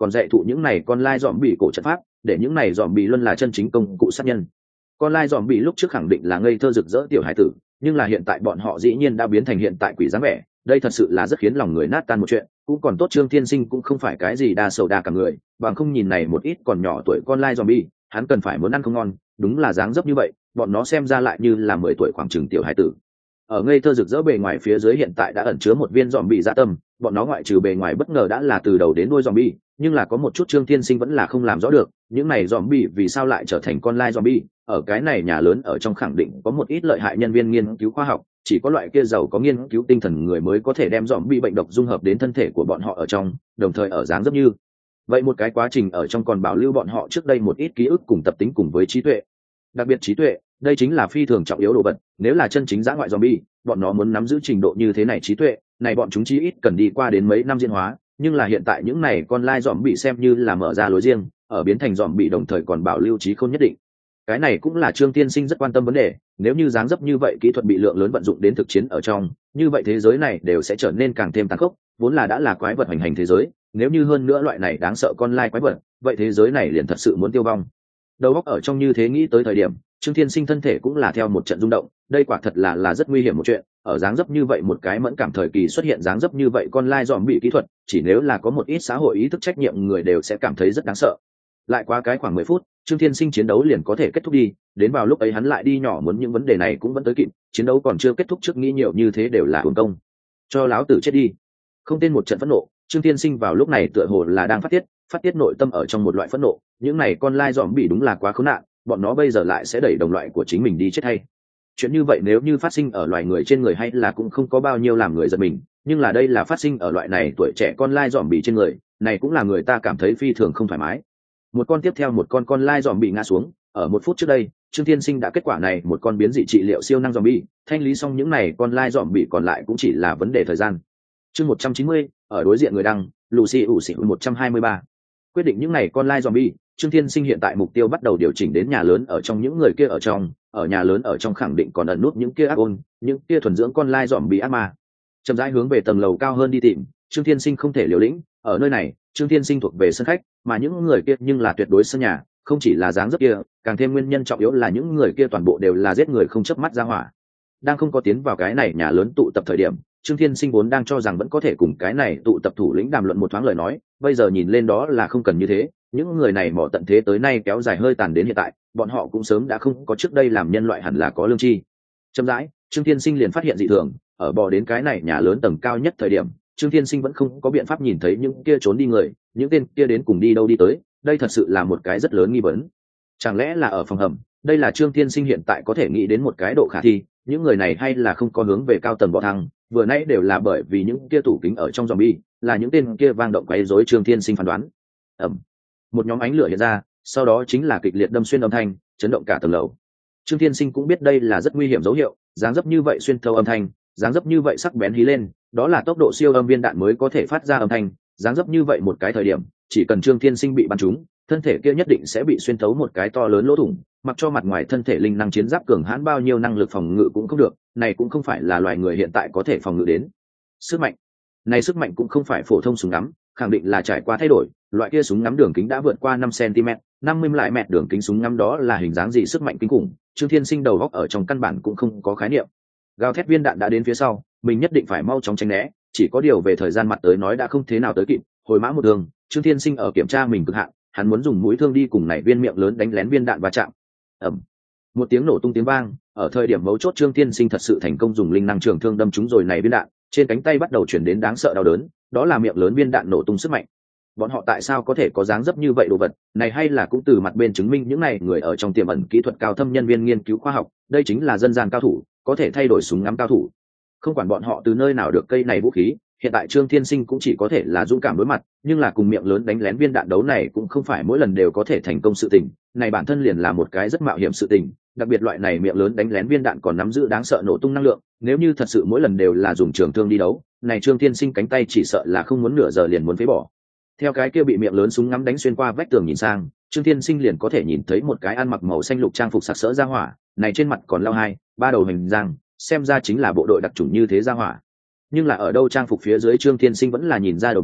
S1: còn dạy thụ những này con lai dòm bị cổ trận pháp, để những này dòm bị luôn là chân chính công cụ sát nhân. Con lai dòm bị lúc trước khẳng định là ngây thơ rực rỡ tiểu hải tử, nhưng là hiện tại bọn họ dĩ nhiên đã biến thành hiện tại quỷ dáng vẻ, đây thật sự là rất khiến lòng người nát tan một chuyện. Cũng còn tốt Trương Thiên Sinh cũng không phải cái gì đa sầu đa cả người, bằng không nhìn này một ít còn nhỏ tuổi con lai zombie, hắn cần phải muốn ăn không ngon, đúng là dáng dấp như vậy, bọn nó xem ra lại như là mười tuổi khoảng chừng tiểu hải tử. Ở ngây thơ rực rỡ bề ngoài phía dưới hiện tại đã ẩn chứa một viên zombie dạ tâm, bọn nó ngoại trừ bề ngoài bất ngờ đã là từ đầu đến đuôi zombie, nhưng là có một chút Trương Thiên Sinh vẫn là không làm rõ được, những này zombie vì sao lại trở thành con lai zombie, ở cái này nhà lớn ở trong khẳng định có một ít lợi hại nhân viên nghiên cứu khoa học, chỉ có loại kia giàu có nghiên cứu tinh thần người mới có thể đem dòm bị bệnh độc dung hợp đến thân thể của bọn họ ở trong, đồng thời ở dáng dấp như vậy một cái quá trình ở trong còn bảo lưu bọn họ trước đây một ít ký ức cùng tập tính cùng với trí tuệ. Đặc biệt trí tuệ, đây chính là phi thường trọng yếu đồ vật, nếu là chân chính dã ngoại zombie, bọn nó muốn nắm giữ trình độ như thế này trí tuệ, này bọn chúng chí ít cần đi qua đến mấy năm diễn hóa, nhưng là hiện tại những này con lai dòm bị xem như là mở ra lối riêng, ở biến thành dòm bị đồng thời còn bảo lưu trí khôn nhất định. Cái này cũng là Trương Tiên Sinh rất quan tâm vấn đề, nếu như dáng dấp như vậy kỹ thuật bị lượng lớn vận dụng đến thực chiến ở trong, như vậy thế giới này đều sẽ trở nên càng thêm tàn khốc, vốn là đã là quái vật hành hành thế giới, nếu như hơn nữa loại này đáng sợ con lai quái vật, vậy thế giới này liền thật sự muốn tiêu vong. Đầu óc ở trong như thế nghĩ tới thời điểm, Trương Thiên Sinh thân thể cũng là theo một trận rung động, đây quả thật là là rất nguy hiểm một chuyện, ở dáng dấp như vậy một cái mẫn cảm thời kỳ xuất hiện dáng dấp như vậy con lai dòm bị kỹ thuật, chỉ nếu là có một ít xã hội ý thức trách nhiệm người đều sẽ cảm thấy rất đáng sợ. Lại qua cái khoảng mười phút, Trương Thiên Sinh chiến đấu liền có thể kết thúc đi, đến vào lúc ấy hắn lại đi nhỏ muốn những vấn đề này cũng vẫn tới kịp, chiến đấu còn chưa kết thúc trước nghĩ nhiều như thế đều là uổng công. Cho láo tử chết đi. Không tên một trận phẫn nộ, Trương Thiên Sinh vào lúc này tựa hồ là đang phát tiết, phát tiết nội tâm ở trong một loại phẫn nộ, những này con lai dòm bị đúng là quá khốn nạn, bọn nó bây giờ lại sẽ đẩy đồng loại của chính mình đi chết hay. Chuyện như vậy nếu như phát sinh ở loài người trên người hay là cũng không có bao nhiêu làm người giật mình, nhưng là đây là phát sinh ở loại này tuổi trẻ con lai dòm bị trên người, này cũng là người ta cảm thấy phi thường không thoải mái. Một con tiếp theo một con con lai dòm bị ngã xuống, ở một phút trước đây, Trương Thiên Sinh đã kết quả này một con biến dị trị liệu siêu năng dòm bị, thanh lý xong những này con lai dòm bị còn lại cũng chỉ là vấn đề thời gian. Chương một trăm chín mươi, ở đối diện người đăng, Lucy ủ xỉn một trăm hai mươi ba. Quyết định những này con lai dòm bị, Trương Thiên Sinh hiện tại mục tiêu bắt đầu điều chỉnh đến nhà lớn ở trong những người kia ở trong, ở nhà lớn ở trong khẳng định còn ẩn nút những kia ác ôn, những kia thuần dưỡng con lai dòm bị ác ma. Chậm rãi hướng về tầng lầu cao hơn đi tìm, Trương Thiên Sinh không thể liều lĩnh, ở nơi này, Trương Thiên Sinh thuộc về sân khách, mà những người kia nhưng là tuyệt đối sân nhà, không chỉ là dáng dấp kia, càng thêm nguyên nhân trọng yếu là những người kia toàn bộ đều là giết người không chớp mắt ra hỏa. Đang không có tiến vào cái này nhà lớn tụ tập thời điểm, Trương Thiên Sinh vốn đang cho rằng vẫn có thể cùng cái này tụ tập thủ lĩnh đàm luận một thoáng lời nói, bây giờ nhìn lên đó là không cần như thế, những người này mỏ tận thế tới nay kéo dài hơi tàn đến hiện tại, bọn họ cũng sớm đã không có trước đây làm nhân loại hẳn là có lương tri. Chậm rãi, Trương Thiên Sinh liền phát hiện dị thường, ở bò đến cái này nhà lớn tầng cao nhất thời điểm, Trương Thiên Sinh vẫn không có biện pháp nhìn thấy những kia trốn đi người, những tên kia đến cùng đi đâu đi tới, đây thật sự là một cái rất lớn nghi vấn. Chẳng lẽ là ở phòng hầm? Đây là Trương Thiên Sinh hiện tại có thể nghĩ đến một cái độ khả thi, những người này hay là không có hướng về cao tầng bò thang, vừa nãy đều là bởi vì những kia tủ kính ở trong zombie, là những tên kia vang động quấy rối Trương Thiên Sinh phán đoán. Ầm. Một nhóm ánh lửa hiện ra, sau đó chính là kịch liệt đâm xuyên âm thanh, chấn động cả tầng lầu. Trương Thiên Sinh cũng biết đây là rất nguy hiểm dấu hiệu, dáng dấp như vậy xuyên thấu âm thanh, dáng dấp như vậy sắc bén hí lên, đó là tốc độ siêu âm viên đạn mới có thể phát ra âm thanh, dáng dấp như vậy một cái thời điểm, chỉ cần Trương Thiên Sinh bị bắn trúng, thân thể kia nhất định sẽ bị xuyên thấu một cái to lớn lỗ thủng, mặc cho mặt ngoài thân thể linh năng chiến giáp cường hãn bao nhiêu năng lực phòng ngự cũng không được, này cũng không phải là loài người hiện tại có thể phòng ngự đến. Sức mạnh, này sức mạnh cũng không phải phổ thông súng ngắm, khẳng định là trải qua thay đổi, loại kia súng ngắm đường kính đã vượt qua năm xăng ti mét, năm mươi lại mét đường kính súng ngắm đó là hình dáng gì sức mạnh kinh khủng, Trương Thiên Sinh đầu góc ở trong căn bản cũng không có khái niệm. Gào thét viên đạn đã đến phía sau, mình nhất định phải mau chóng tránh né, chỉ có điều về thời gian mặt tới nói đã không thế nào tới kịp, hồi mã một đường, Trương Thiên Sinh ở kiểm tra mình cực hạn, hắn muốn dùng mũi thương đi cùng này viên miệng lớn đánh lén viên đạn va chạm. Ầm. Một tiếng nổ tung tiếng vang, ở thời điểm mấu chốt Trương Thiên Sinh thật sự thành công dùng linh năng trường thương đâm trúng rồi này viên đạn, trên cánh tay bắt đầu chuyển đến đáng sợ đau đớn, đó là miệng lớn viên đạn nổ tung sức mạnh. Bọn họ tại sao có thể có dáng dấp như vậy đồ vật này, hay là cũng từ mặt bên chứng minh những này người ở trong tiềm ẩn kỹ thuật cao thâm nhân viên nghiên cứu khoa học, đây chính là dân gian cao thủ, có thể thay đổi súng ngắm cao thủ. Không quản bọn họ từ nơi nào được cây này vũ khí, hiện tại Trương Thiên Sinh cũng chỉ có thể là dũng cảm đối mặt, nhưng là cùng miệng lớn đánh lén viên đạn đấu này cũng không phải mỗi lần đều có thể thành công sự tình, này bản thân liền là một cái rất mạo hiểm sự tình, đặc biệt loại này miệng lớn đánh lén viên đạn còn nắm giữ đáng sợ nổ tung năng lượng, nếu như thật sự mỗi lần đều là dùng trường thương đi đấu, này Trương Thiên Sinh cánh tay chỉ sợ là không muốn nửa giờ liền muốn phế bỏ. Theo cái kia bị miệng lớn súng ngắm đánh xuyên qua vách tường nhìn sang, Trương Thiên Sinh liền có thể nhìn thấy một cái ăn mặc màu xanh lục trang phục sặc sỡ ra hỏa, này trên mặt còn lao hai ba đầu hình răng, xem ra chính là bộ đội đặc chủng như thế ra hỏa. Nhưng là ở đâu trang phục phía dưới Trương Thiên Sinh vẫn là nhìn ra đầu mối,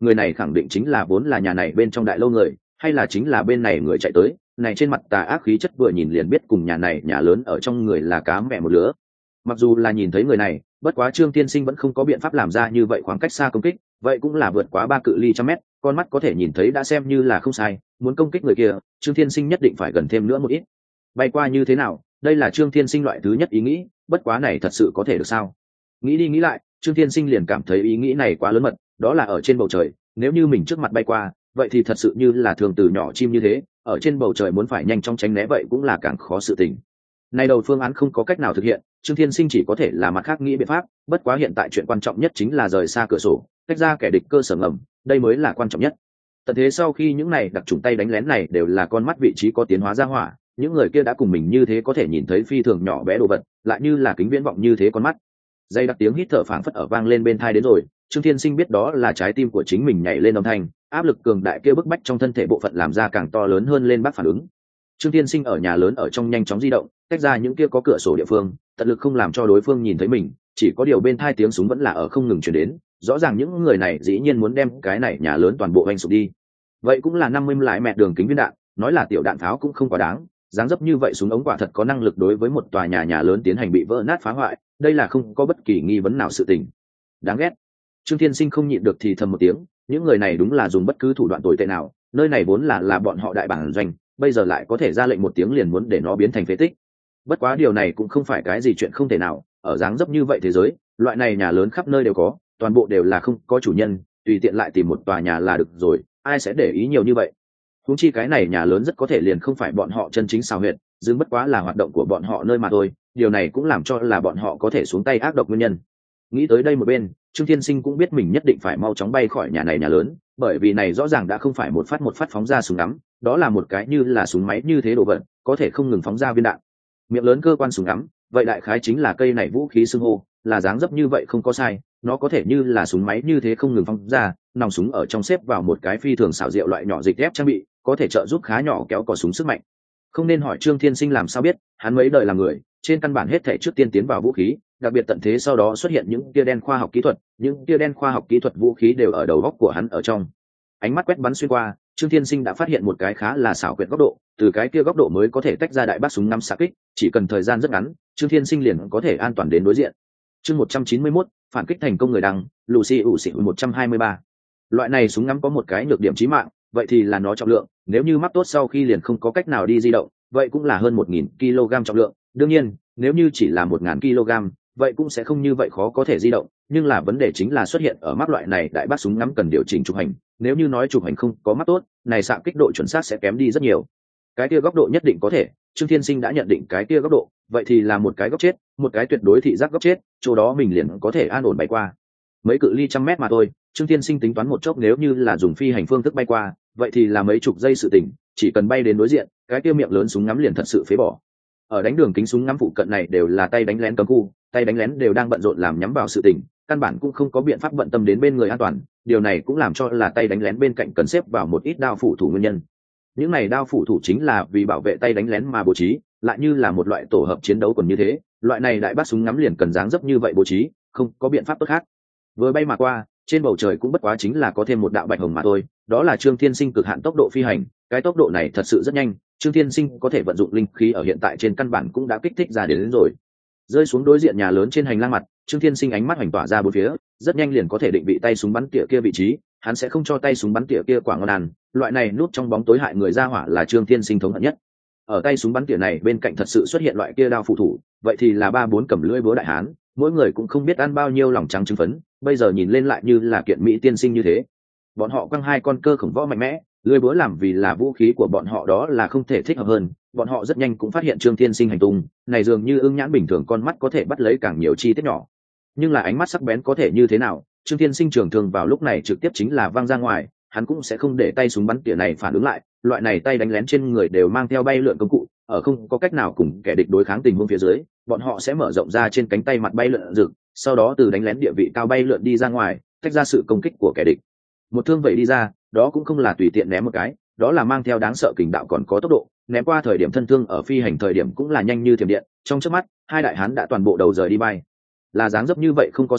S1: người này khẳng định chính là vốn là nhà này bên trong đại lâu người, hay là chính là bên này người chạy tới. Này trên mặt tà ác khí chất vừa nhìn liền biết cùng nhà này nhà lớn ở trong người là cá mẹ một lứa. Mặc dù là nhìn thấy người này, bất quá Trương Tiên Sinh vẫn không có biện pháp làm ra như vậy khoảng cách xa công kích, vậy cũng là vượt quá ba cự ly trăm mét, con mắt có thể nhìn thấy đã xem như là không sai, muốn công kích người kia, Trương Tiên Sinh nhất định phải gần thêm nữa một ít. Bay qua như thế nào, đây là Trương Tiên Sinh loại thứ nhất ý nghĩ, bất quá này thật sự có thể được sao? Nghĩ đi nghĩ lại, Trương Tiên Sinh liền cảm thấy ý nghĩ này quá lớn mật, đó là ở trên bầu trời, nếu như mình trước mặt bay qua, vậy thì thật sự như là thường từ nhỏ chim như thế, ở trên bầu trời muốn phải nhanh chóng tránh né vậy cũng là càng khó sự tình. Này đầu phương án không có cách nào thực hiện, Trương Thiên Sinh chỉ có thể là mặt khác nghĩ biện pháp, bất quá hiện tại chuyện quan trọng nhất chính là rời xa cửa sổ, tách ra kẻ địch cơ sở ngầm, đây mới là quan trọng nhất. Tận thế sau khi những này đặc trùng tay đánh lén này đều là con mắt vị trí có tiến hóa ra hỏa, những người kia đã cùng mình như thế có thể nhìn thấy phi thường nhỏ bé đồ vật, lại như là kính viễn vọng như thế con mắt. Dây đặc tiếng hít thở phảng phất ở vang lên bên tai đến rồi, Trương Thiên Sinh biết đó là trái tim của chính mình nhảy lên âm thanh, áp lực cường đại kia bức bách trong thân thể bộ phận làm ra càng to lớn hơn lên bác phản ứng. Trương Thiên Sinh ở nhà lớn ở trong nhanh chóng di động, tách ra những kia có cửa sổ địa phương, tận lực không làm cho đối phương nhìn thấy mình, chỉ có điều bên tai tiếng súng vẫn là ở không ngừng truyền đến, rõ ràng những người này dĩ nhiên muốn đem cái này nhà lớn toàn bộ hoành sụp đi. Vậy cũng là năm mươi lại mẹ đường kính viên đạn, nói là tiểu đạn pháo cũng không quá đáng, dáng dấp như vậy súng ống quả thật có năng lực đối với một tòa nhà nhà lớn tiến hành bị vỡ nát phá hoại, đây là không có bất kỳ nghi vấn nào sự tình. Đáng ghét. Trương Thiên Sinh không nhịn được thì thầm một tiếng, những người này đúng là dùng bất cứ thủ đoạn tồi tệ nào, nơi này vốn là là bọn họ đại bản doanh, bây giờ lại có thể ra lệnh một tiếng liền muốn để nó biến thành phế tích. Bất quá điều này cũng không phải cái gì chuyện không thể nào, ở dáng dấp như vậy thế giới, loại này nhà lớn khắp nơi đều có, toàn bộ đều là không có chủ nhân, tùy tiện lại tìm một tòa nhà là được rồi, ai sẽ để ý nhiều như vậy. Huống chi cái này nhà lớn rất có thể liền không phải bọn họ chân chính xào huyệt, dưng bất quá là hoạt động của bọn họ nơi mà thôi, điều này cũng làm cho là bọn họ có thể xuống tay ác độc nguyên nhân. Nghĩ tới đây một bên, Trương Thiên Sinh cũng biết mình nhất định phải mau chóng bay khỏi nhà này nhà lớn, bởi vì này rõ ràng đã không phải một phát một phát phóng ra súng ngắm, đó là một cái như là súng máy như thế đồ vật, có thể không ngừng phóng ra viên đạn. Miệng lớn cơ quan súng ngắm, vậy đại khái chính là cây này vũ khí xưng hô, là dáng dấp như vậy không có sai, nó có thể như là súng máy như thế không ngừng phóng ra, nòng súng ở trong xếp vào một cái phi thường xảo diệu loại nhỏ dịch ghép trang bị, có thể trợ giúp khá nhỏ kéo cò súng sức mạnh. Không nên hỏi Trương Thiên Sinh làm sao biết, hắn mấy đời làm người, trên căn bản hết thảy trước tiên tiến vào vũ khí, đặc biệt tận thế sau đó xuất hiện những tia đen khoa học kỹ thuật, những tia đen khoa học kỹ thuật vũ khí đều ở đầu góc của hắn ở trong. Ánh mắt quét bắn xuyên qua, Trương Thiên Sinh đã phát hiện một cái khá là xảo quyệt góc độ, từ cái kia góc độ mới có thể tách ra đại bác súng năm xạ kích, chỉ cần thời gian rất ngắn, Trương Thiên Sinh liền có thể an toàn đến đối diện. Chương một trăm chín mươi mốt, phản kích thành công người đăng, Lucy ủ xỉ một trăm hai mươi ba. Loại này súng ngắm có một cái nhược điểm chí mạng, vậy thì là nó trọng lượng, nếu như mắc tốt sau khi liền không có cách nào đi di động, vậy cũng là hơn một nghìn ki lô gam trọng lượng, đương nhiên, nếu như chỉ là một nghìn ki lô gam, vậy cũng sẽ không như vậy khó có thể di động, nhưng là vấn đề chính là xuất hiện ở mắc loại này đại bác súng ngắm cần điều chỉnh chụp hành, nếu như nói chụp hành không có mắc tốt, này xạ kích độ chuẩn xác sẽ kém đi rất nhiều. Cái kia góc độ nhất định có thể, Trương Thiên Sinh đã nhận định cái kia góc độ, vậy thì là một cái góc chết, một cái tuyệt đối thị giác góc chết, chỗ đó mình liền có thể an ổn bay qua. Mấy cự ly trăm mét mà thôi, Trương Thiên Sinh tính toán một chốc nếu như là dùng phi hành phương thức bay qua, vậy thì là mấy chục giây sự tỉnh, chỉ cần bay đến đối diện, cái kia miệng lớn súng ngắm liền thật sự phế bỏ. Ở đánh đường kính súng ngắm phụ cận này đều là tay đánh lén cấm khu, tay đánh lén đều đang bận rộn làm nhắm vào sự tỉnh, căn bản cũng không có biện pháp bận tâm đến bên người an toàn, điều này cũng làm cho là tay đánh lén bên cạnh cần xếp vào một ít đao phủ thủ nguyên nhân. Những này đao phủ thủ chính là vì bảo vệ tay đánh lén mà bố trí, lại như là một loại tổ hợp chiến đấu còn như thế, loại này đại bác súng ngắm liền cần dáng dấp như vậy bố trí, không có biện pháp tốt khác. Vừa bay mà qua, trên bầu trời cũng bất quá chính là có thêm một đạo bạch hồng mà thôi, đó là Trương Thiên Sinh cực hạn tốc độ phi hành, cái tốc độ này thật sự rất nhanh, Trương Thiên Sinh có thể vận dụng linh khí ở hiện tại trên căn bản cũng đã kích thích ra đến, đến rồi. Rơi xuống đối diện nhà lớn trên hành lang mặt, Trương Thiên Sinh ánh mắt hoành tỏa ra bốn phía, rất nhanh liền có thể định vị tay súng bắn tỉa kia vị trí, hắn sẽ không cho tay súng bắn tỉa kia quả ngon ăn, loại này núp trong bóng tối hại người ra hỏa là Trương Thiên Sinh thống hận nhất. Ở tay súng bắn tỉa này bên cạnh thật sự xuất hiện loại kia đao phụ thủ, vậy thì là ba bốn cầm lưỡi búa đại hán, mỗi người cũng không biết ăn bao nhiêu lòng trắng trứng phấn, bây giờ nhìn lên lại như là kiện mỹ tiên sinh như thế. Bọn họ quăng hai con cơ khổng võ mạnh mẽ, lưỡi búa làm vì là vũ khí của bọn họ đó là không thể thích hợp hơn, bọn họ rất nhanh cũng phát hiện Trương Thiên Sinh hành tung, này dường như ưng nhãn bình thường con mắt có thể bắt lấy càng nhiều chi tiết nhỏ. Nhưng là ánh mắt sắc bén có thể như thế nào, Trương Thiên Sinh trường thường vào lúc này trực tiếp chính là văng ra ngoài, hắn cũng sẽ không để tay súng bắn tỉa này phản ứng lại, loại này tay đánh lén trên người đều mang theo bay lượn công cụ, ở không có cách nào cùng kẻ địch đối kháng tình huống phía dưới, bọn họ sẽ mở rộng ra trên cánh tay mặt bay lượn rực, sau đó từ đánh lén địa vị cao bay lượn đi ra ngoài, tách ra sự công kích của kẻ địch. Một thương vậy đi ra, đó cũng không là tùy tiện ném một cái, đó là mang theo đáng sợ kình đạo còn có tốc độ, ném qua thời điểm thân thương ở phi hành thời điểm cũng là nhanh như thiểm điện, trong chớp mắt, hai đại hán đã toàn bộ đầu rời đi bay. Là dáng dấp như vậy không có sai,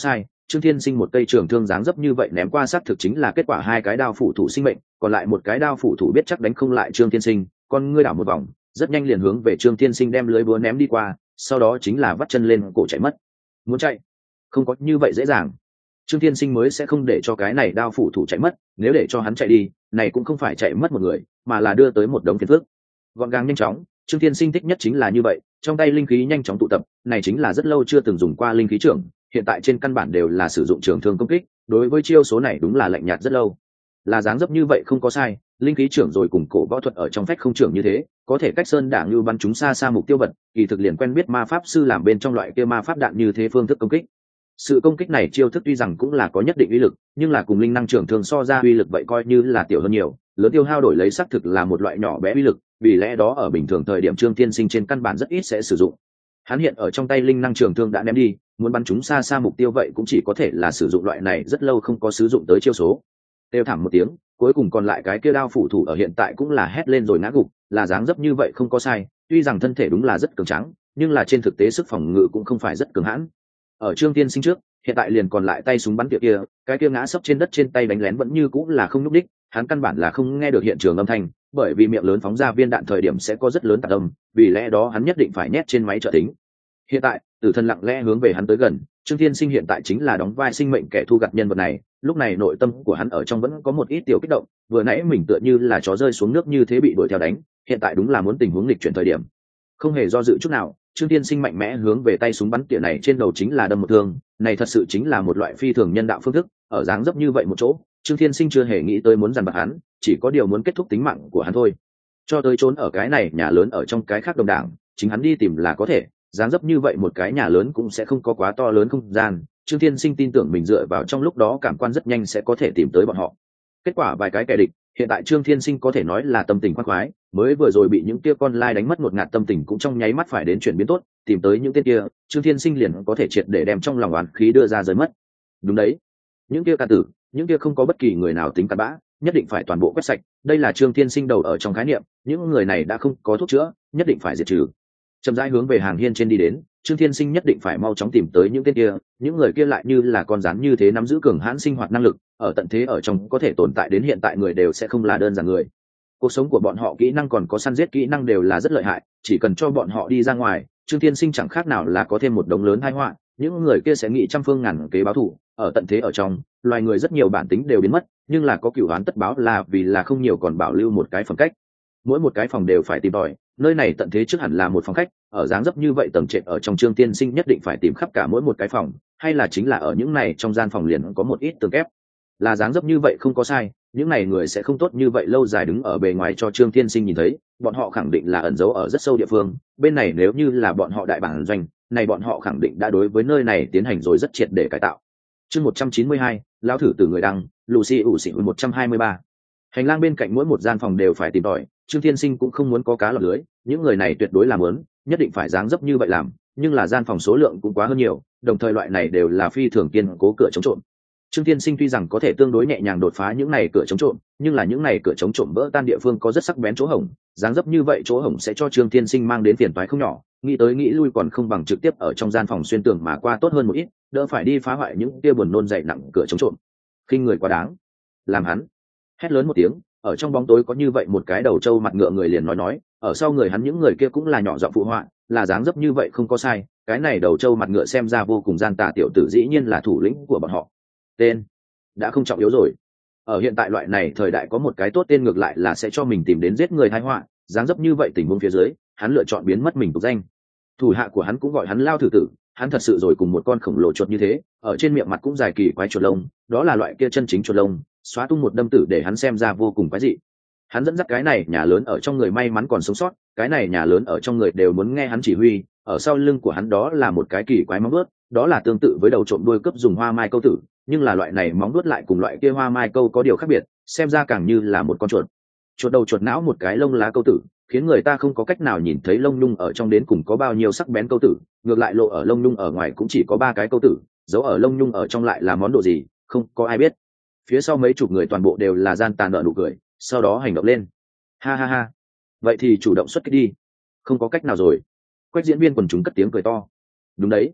S1: Trương Thiên Sinh một cây trường thương dáng dấp như vậy ném qua xác thực chính là kết quả hai cái đao phủ thủ sinh mệnh, còn lại một cái đao phủ thủ biết chắc đánh không lại Trương Thiên Sinh, con ngươi đảo một vòng, rất nhanh liền hướng về Trương Thiên Sinh đem lưới búa ném đi qua, sau đó chính là vắt chân lên cổ chạy mất. Muốn chạy, không có như vậy dễ dàng. Trương Thiên Sinh mới sẽ không để cho cái này đao phủ thủ chạy mất, nếu để cho hắn chạy đi, này cũng không phải chạy mất một người, mà là đưa tới một đống phiền phức. Gọn gàng nhanh chóng, Trương Thiên Sinh thích nhất chính là như vậy, trong tay linh khí nhanh chóng tụ tập, này chính là rất lâu chưa từng dùng qua linh khí trưởng, hiện tại trên căn bản đều là sử dụng trường thương công kích, đối với chiêu số này đúng là lạnh nhạt rất lâu. Là dáng dấp như vậy không có sai, linh khí trưởng rồi cùng cổ võ thuật ở trong phách không trưởng như thế, có thể cách sơn đảng như bắn chúng xa xa mục tiêu vật, kỳ thực liền quen biết ma pháp sư làm bên trong loại kia ma pháp đạn như thế phương thức công kích. Sự công kích này chiêu thức tuy rằng cũng là có nhất định uy lực, nhưng là cùng linh năng trưởng thường so ra uy lực vậy coi như là tiểu hơn nhiều, lớn tiêu hao đổi lấy xác thực là một loại nhỏ bé uy lực, vì lẽ đó ở bình thường thời điểm Trương Thiên Sinh trên căn bản rất ít sẽ sử dụng. Hắn hiện ở trong tay linh năng trường thương đã ném đi, muốn bắn chúng xa xa mục tiêu vậy cũng chỉ có thể là sử dụng loại này rất lâu không có sử dụng tới chiêu số. Tiêu thảm một tiếng, cuối cùng còn lại cái kia đao phủ thủ ở hiện tại cũng là hét lên rồi ngã gục, là dáng dấp như vậy không có sai, tuy rằng thân thể đúng là rất cường tráng, nhưng là trên thực tế sức phòng ngự cũng không phải rất cường hãn. Ở Trương Thiên Sinh trước, hiện tại liền còn lại tay súng bắn kia kia, cái kia ngã sấp trên đất trên tay đánh lén vẫn như cũng là không nhúc đích, hắn căn bản là không nghe được hiện trường âm thanh, bởi vì miệng lớn phóng ra viên đạn thời điểm sẽ có rất lớn tạc âm, vì lẽ đó hắn nhất định phải nhét trên máy trợ thính. Hiện tại, tử thần lặng lẽ hướng về hắn tới gần, Trương Thiên Sinh hiện tại chính là đóng vai sinh mệnh kẻ thu gặt nhân vật này, lúc này nội tâm của hắn ở trong vẫn có một ít tiểu kích động, vừa nãy mình tựa như là chó rơi xuống nước như thế bị đuổi theo đánh, hiện tại đúng là muốn tình huống nghịch chuyển thời điểm. Không hề do dự chút nào, Trương Thiên Sinh mạnh mẽ hướng về tay súng bắn tỉa này trên đầu chính là đâm một thương, này thật sự chính là một loại phi thường nhân đạo phương thức, ở dáng dấp như vậy một chỗ, Trương Thiên Sinh chưa hề nghĩ tới muốn dằn vặt hắn, chỉ có điều muốn kết thúc tính mạng của hắn thôi. Cho tới trốn ở cái này nhà lớn ở trong cái khác đồng đảng, chính hắn đi tìm là có thể, dáng dấp như vậy một cái nhà lớn cũng sẽ không có quá to lớn không gian. Trương Thiên Sinh tin tưởng mình dựa vào trong lúc đó cảm quan rất nhanh sẽ có thể tìm tới bọn họ. Kết quả vài cái kẻ địch, hiện tại Trương Thiên Sinh có thể nói là tâm tình khoan khoái, mới vừa rồi bị những kia con lai đánh mất một ngạt tâm tình cũng trong nháy mắt phải đến chuyển biến tốt, tìm tới những tên kia, Trương Thiên Sinh liền có thể triệt để đem trong lòng oán khí đưa ra rơi mất. Đúng đấy, những kia ca tử, những kia không có bất kỳ người nào tính cặn bã, nhất định phải toàn bộ quét sạch, đây là Trương Thiên Sinh đầu ở trong khái niệm, những người này đã không có thuốc chữa, nhất định phải diệt trừ. Chậm rãi hướng về hàng hiên trên đi đến, Trương Thiên Sinh nhất định phải mau chóng tìm tới những tên kia, những người kia lại như là con rắn như thế nắm giữ cường hãn sinh hoạt năng lực, ở tận thế ở trong có thể tồn tại đến hiện tại người đều sẽ không là đơn giản người. Cuộc sống của bọn họ kỹ năng còn có săn giết kỹ năng đều là rất lợi hại, chỉ cần cho bọn họ đi ra ngoài, Trương Thiên Sinh chẳng khác nào là có thêm một đống lớn tai họa, những người kia sẽ nghĩ trăm phương ngàn kế báo thù, ở tận thế ở trong, loài người rất nhiều bản tính đều biến mất, nhưng là có cửu oán tất báo là vì là không nhiều còn bảo lưu một cái phẩm cách. Mỗi một cái phòng đều phải tìm tòi, nơi này tận thế trước hẳn là một phòng khách, ở dáng dấp như vậy tầng trệt ở trong Trương Tiên Sinh nhất định phải tìm khắp cả mỗi một cái phòng, hay là chính là ở những này trong gian phòng liền có một ít tường kép. Là dáng dấp như vậy không có sai, những này người sẽ không tốt như vậy lâu dài đứng ở bề ngoài cho Trương Tiên Sinh nhìn thấy, bọn họ khẳng định là ẩn giấu ở rất sâu địa phương, bên này nếu như là bọn họ đại bản doanh, này bọn họ khẳng định đã đối với nơi này tiến hành rồi rất triệt để cải tạo. Chương một trăm chín mươi hai, lão thử từ người đăng, Lucy ủ xỉ một trăm hai mươi ba. Hành lang bên cạnh mỗi một gian phòng đều phải tìm tòi, Trương Thiên Sinh cũng không muốn có cá lọt lưới, những người này tuyệt đối là muốn, nhất định phải dáng dấp như vậy làm, nhưng là gian phòng số lượng cũng quá hơn nhiều, đồng thời loại này đều là phi thường kiên cố cửa chống trộm. Trương Thiên Sinh tuy rằng có thể tương đối nhẹ nhàng đột phá những này cửa chống trộm, nhưng là những này cửa chống trộm vỡ tan địa phương có rất sắc bén chỗ hổng, dáng dấp như vậy chỗ hổng sẽ cho Trương Thiên Sinh mang đến phiền toái không nhỏ, nghĩ tới nghĩ lui còn không bằng trực tiếp ở trong gian phòng xuyên tường mà qua tốt hơn một ít, đỡ phải đi phá hoại những tia buồn nôn dày nặng cửa chống trộm. Khinh người quá đáng, làm hắn hét lớn một tiếng, ở trong bóng tối có như vậy một cái đầu trâu mặt ngựa người liền nói nói, ở sau người hắn những người kia cũng là nhỏ giọng phụ họa, là dáng dấp như vậy không có sai, cái này đầu trâu mặt ngựa xem ra vô cùng gian tà tiểu tử dĩ nhiên là thủ lĩnh của bọn họ. Tên đã không trọng yếu rồi, ở hiện tại loại này thời đại có một cái tốt tên ngược lại là sẽ cho mình tìm đến giết người tai họa, dáng dấp như vậy tình huống phía dưới, hắn lựa chọn biến mất mình tục danh. Thủ hạ của hắn cũng gọi hắn lao thử tử, hắn thật sự rồi cùng một con khổng lồ chuột như thế, ở trên miệng mặt cũng dài kỳ quái chuột lông, đó là loại kia chân chính chuột lông, xóa tung một đâm tử để hắn xem ra vô cùng quái dị. Hắn dẫn dắt cái này nhà lớn ở trong người may mắn còn sống sót, cái này nhà lớn ở trong người đều muốn nghe hắn chỉ huy, ở sau lưng của hắn đó là một cái kỳ quái móng vuốt, đó là tương tự với đầu trộm đuôi cướp dùng hoa mai câu tử, nhưng là loại này móng vuốt lại cùng loại kia hoa mai câu có điều khác biệt, xem ra càng như là một con chuột. Chuột đầu chuột não một cái lông lá câu tử, khiến người ta không có cách nào nhìn thấy lông nhung ở trong đến cùng có bao nhiêu sắc bén câu tử, ngược lại lộ ở lông nhung ở ngoài cũng chỉ có ba cái câu tử, giấu ở lông nhung ở trong lại là món đồ gì, không có ai biết. Phía sau mấy chục người toàn bộ đều là gian tàn nợ nụ cười, sau đó hành động lên. Ha ha ha, vậy thì chủ động xuất kích đi. Không có cách nào rồi. Quách diễn viên quần chúng cất tiếng cười to. Đúng đấy,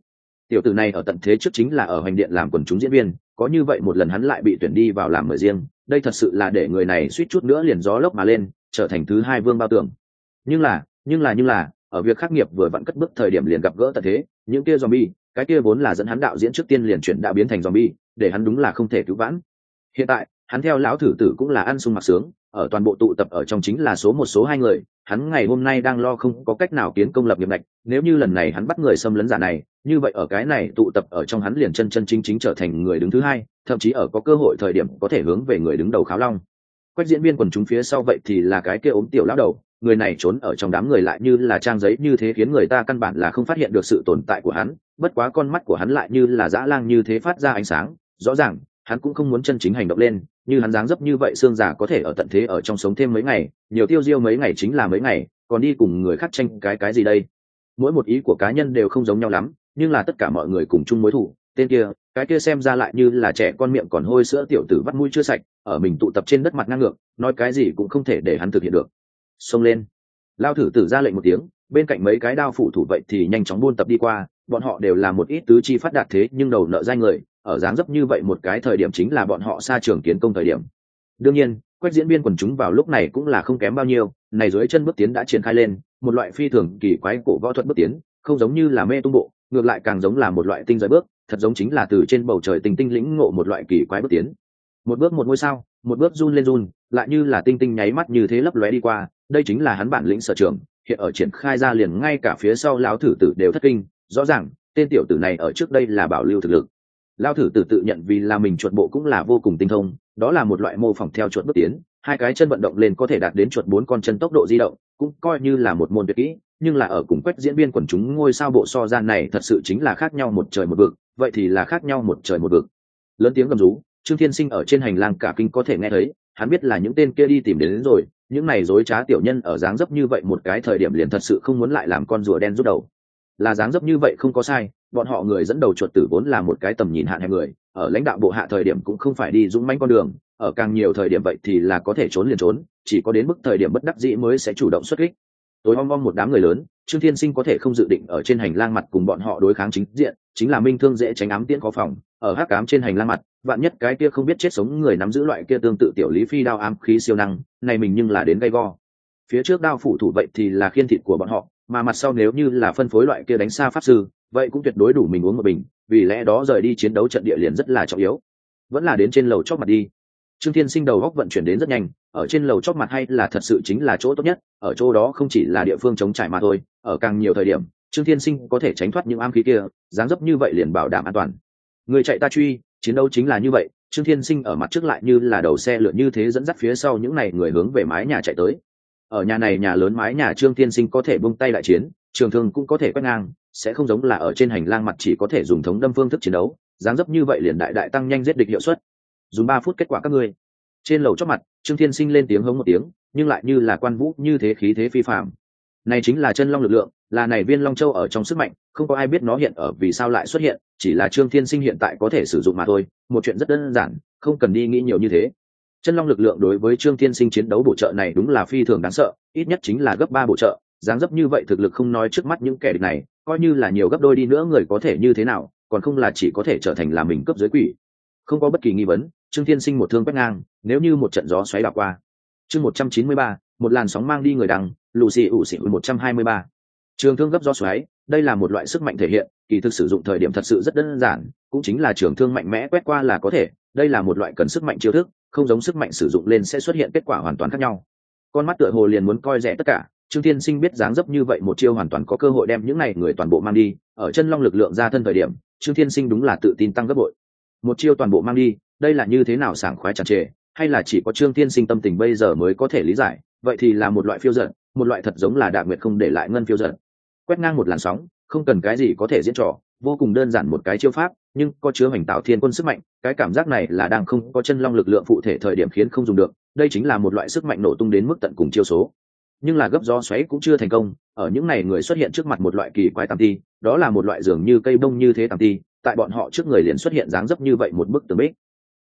S1: Tiểu tử này ở tận thế trước chính là ở hoành điện làm quần chúng diễn viên, có như vậy một lần hắn lại bị tuyển đi vào làm mời riêng, đây thật sự là để người này suýt chút nữa liền gió lốc mà lên, trở thành thứ hai Vương Bao Tường. Nhưng là, nhưng là nhưng là, ở việc khắc nghiệp vừa vặn cất bước thời điểm liền gặp gỡ tận thế, những kia zombie, cái kia vốn là dẫn hắn đạo diễn trước tiên liền chuyển đạo biến thành zombie, để hắn đúng là không thể cứu vãn. Hiện tại, hắn theo lão thử tử cũng là ăn sung mặc sướng, ở toàn bộ tụ tập ở trong chính là số một số hai người, hắn ngày hôm nay đang lo không có cách nào kiến công lập nghiệp ngạch, nếu như lần này hắn bắt người xâm lấn giả này, như vậy ở cái này tụ tập ở trong hắn liền chân chân chính chính trở thành người đứng thứ hai, thậm chí ở có cơ hội thời điểm có thể hướng về người đứng đầu kháo long. Quách diễn viên quần chúng phía sau vậy thì là cái kia ốm tiểu lão đầu, người này trốn ở trong đám người lại như là trang giấy như thế khiến người ta căn bản là không phát hiện được sự tồn tại của hắn, bất quá con mắt của hắn lại như là dã lang như thế phát ra ánh sáng, rõ ràng hắn cũng không muốn chân chính hành động lên, như hắn dáng dấp như vậy xương giả có thể ở tận thế ở trong sống thêm mấy ngày, nhiều tiêu diêu mấy ngày chính là mấy ngày, còn đi cùng người khác tranh cái cái gì đây. Mỗi một ý của cá nhân đều không giống nhau lắm, nhưng là tất cả mọi người cùng chung mối thù. Tên kia, cái kia xem ra lại như là trẻ con miệng còn hôi sữa tiểu tử vắt mũi chưa sạch, ở mình tụ tập trên đất mặt ngang ngược, nói cái gì cũng không thể để hắn thực hiện được. Xông lên. Lao thử tử ra lệnh một tiếng, bên cạnh mấy cái đao phụ thủ vậy thì nhanh chóng buôn tập đi qua, bọn họ đều là một ít tứ chi phát đạt thế nhưng đầu nợ danh người, ở dáng dấp như vậy một cái thời điểm chính là bọn họ xa trường kiến công thời điểm. Đương nhiên, Quách diễn viên quần chúng vào lúc này cũng là không kém bao nhiêu, này dưới chân bước tiến đã triển khai lên, một loại phi thường kỳ quái cổ võ thuật bước tiến, không giống như là mê tung bộ, ngược lại càng giống là một loại tinh giới bước, thật giống chính là từ trên bầu trời tinh tinh lĩnh ngộ một loại kỳ quái bước tiến. Một bước một ngôi sao, một bước run lên run, lại như là tinh tinh nháy mắt như thế lấp lóe đi qua, đây chính là hắn bản lĩnh sở trường, hiện ở triển khai ra liền ngay cả phía sau lão thử tử đều thất kinh, rõ ràng, tên tiểu tử này ở trước đây là bảo lưu thực lực. Lão thử tử tự nhận vì là mình chuột bộ cũng là vô cùng tinh thông, đó là một loại mô phỏng theo chuột bước tiến, hai cái chân vận động lên có thể đạt đến chuột bốn con chân tốc độ di động, cũng coi như là một môn tuyệt kỹ, nhưng là ở cùng Quách diễn viên quần chúng ngôi sao bộ so gian này thật sự chính là khác nhau một trời một vực, vậy thì là khác nhau một trời một vực. Lớn tiếng gầm rú, Trương Thiên Sinh ở trên hành lang cả kinh có thể nghe thấy, hắn biết là những tên kia đi tìm đến, đến rồi, những này dối trá tiểu nhân ở dáng dấp như vậy một cái thời điểm liền thật sự không muốn lại làm con rùa đen rút đầu. Là dáng dấp như vậy không có sai, bọn họ người dẫn đầu chuột tử vốn là một cái tầm nhìn hạn hẹp người, ở lãnh đạo bộ hạ thời điểm cũng không phải đi dũng mãnh con đường, ở càng nhiều thời điểm vậy thì là có thể trốn liền trốn, chỉ có đến mức thời điểm bất đắc dĩ mới sẽ chủ động xuất kích. Tối om om một đám người lớn, Trương Thiên Sinh có thể không dự định ở trên hành lang mặt cùng bọn họ đối kháng chính diện, chính là minh thương dễ tránh ám tiễn có phòng, ở hắc ám trên hành lang mặt, vạn nhất cái kia không biết chết sống người nắm giữ loại kia tương tự tiểu lý phi đao ám khí siêu năng, này mình nhưng là đến gay go. Phía trước đao phụ thủ vậy thì là khiên thịt của bọn họ, mà mặt sau nếu như là phân phối loại kia đánh xa pháp sư, vậy cũng tuyệt đối đủ mình uống một bình, vì lẽ đó rời đi chiến đấu trận địa liền rất là trọng yếu. Vẫn là đến trên lầu chóp mặt đi. Trương Thiên Sinh đầu góc vận chuyển đến rất nhanh, ở trên lầu chóp mặt hay là thật sự chính là chỗ tốt nhất, ở chỗ đó không chỉ là địa phương chống trải mà thôi, ở càng nhiều thời điểm, Trương Thiên Sinh có thể tránh thoát những ám khí kia, dáng dấp như vậy liền bảo đảm an toàn. Người chạy ta truy, chiến đấu chính là như vậy, Trương Thiên Sinh ở mặt trước lại như là đầu xe lượn như thế dẫn dắt phía sau những này người hướng về mái nhà chạy tới. Ở nhà này nhà lớn mái nhà Trương Thiên Sinh có thể buông tay đại chiến, trường thương cũng có thể quét ngang, sẽ không giống là ở trên hành lang mặt chỉ có thể dùng thống đâm phương thức chiến đấu, dáng dấp như vậy liền đại đại tăng nhanh giết địch hiệu suất. Dùng ba phút kết quả các ngươi. Trên lầu chóp mặt, Trương Thiên Sinh lên tiếng hống một tiếng, nhưng lại như là quan vũ như thế khí thế phi phàm. Này chính là chân long lực lượng, là này viên long châu ở trong sức mạnh, không có ai biết nó hiện ở vì sao lại xuất hiện, chỉ là Trương Thiên Sinh hiện tại có thể sử dụng mà thôi, một chuyện rất đơn giản, không cần đi nghĩ nhiều như thế. Chân long lực lượng đối với Trương Thiên Sinh chiến đấu bổ trợ này đúng là phi thường đáng sợ, ít nhất chính là gấp ba bổ trợ, dáng dấp như vậy thực lực không nói trước mắt những kẻ địch này, coi như là nhiều gấp đôi đi nữa người có thể như thế nào, còn không là chỉ có thể trở thành là mình cấp dưới quỷ. Không có bất kỳ nghi vấn, Trương Thiên Sinh một thương quét ngang, nếu như một trận gió xoáy đảo qua. Chương một trăm chín mươi ba, một làn sóng mang đi người đằng, lù xì ủ xì một trăm hai mươi ba. Trường thương gấp gió xoáy, đây là một loại sức mạnh thể hiện, kỳ thực sử dụng thời điểm thật sự rất đơn giản, cũng chính là trường thương mạnh mẽ quét qua là có thể, đây là một loại cần sức mạnh chiêu thức, không giống sức mạnh sử dụng lên sẽ xuất hiện kết quả hoàn toàn khác nhau. Con mắt tựa hồ liền muốn coi rẻ tất cả, Trương Thiên Sinh biết dáng dấp như vậy một chiêu hoàn toàn có cơ hội đem những này người toàn bộ mang đi, ở chân long lực lượng ra thân thời điểm, Trương Thiên Sinh đúng là tự tin tăng gấp bội. Một chiêu toàn bộ mang đi, đây là như thế nào sảng khoái tràn trề, hay là chỉ có Trương Thiên Sinh tâm tình bây giờ mới có thể lý giải, vậy thì là một loại phiêu dật, một loại thật giống là Đạm Nguyệt không để lại ngân phiêu dật. Quét ngang một làn sóng, không cần cái gì có thể diễn trò, vô cùng đơn giản một cái chiêu pháp, nhưng có chứa hoành tạo thiên quân sức mạnh, cái cảm giác này là đang không có chân long lực lượng phụ thể thời điểm khiến không dùng được, đây chính là một loại sức mạnh nổ tung đến mức tận cùng chiêu số. Nhưng là gấp gió xoáy cũng chưa thành công, ở những này người xuất hiện trước mặt một loại kỳ quái tam ti, đó là một loại dường như cây bông như thế tam ti, tại bọn họ trước người liền xuất hiện dáng dấp như vậy một bức tường bích.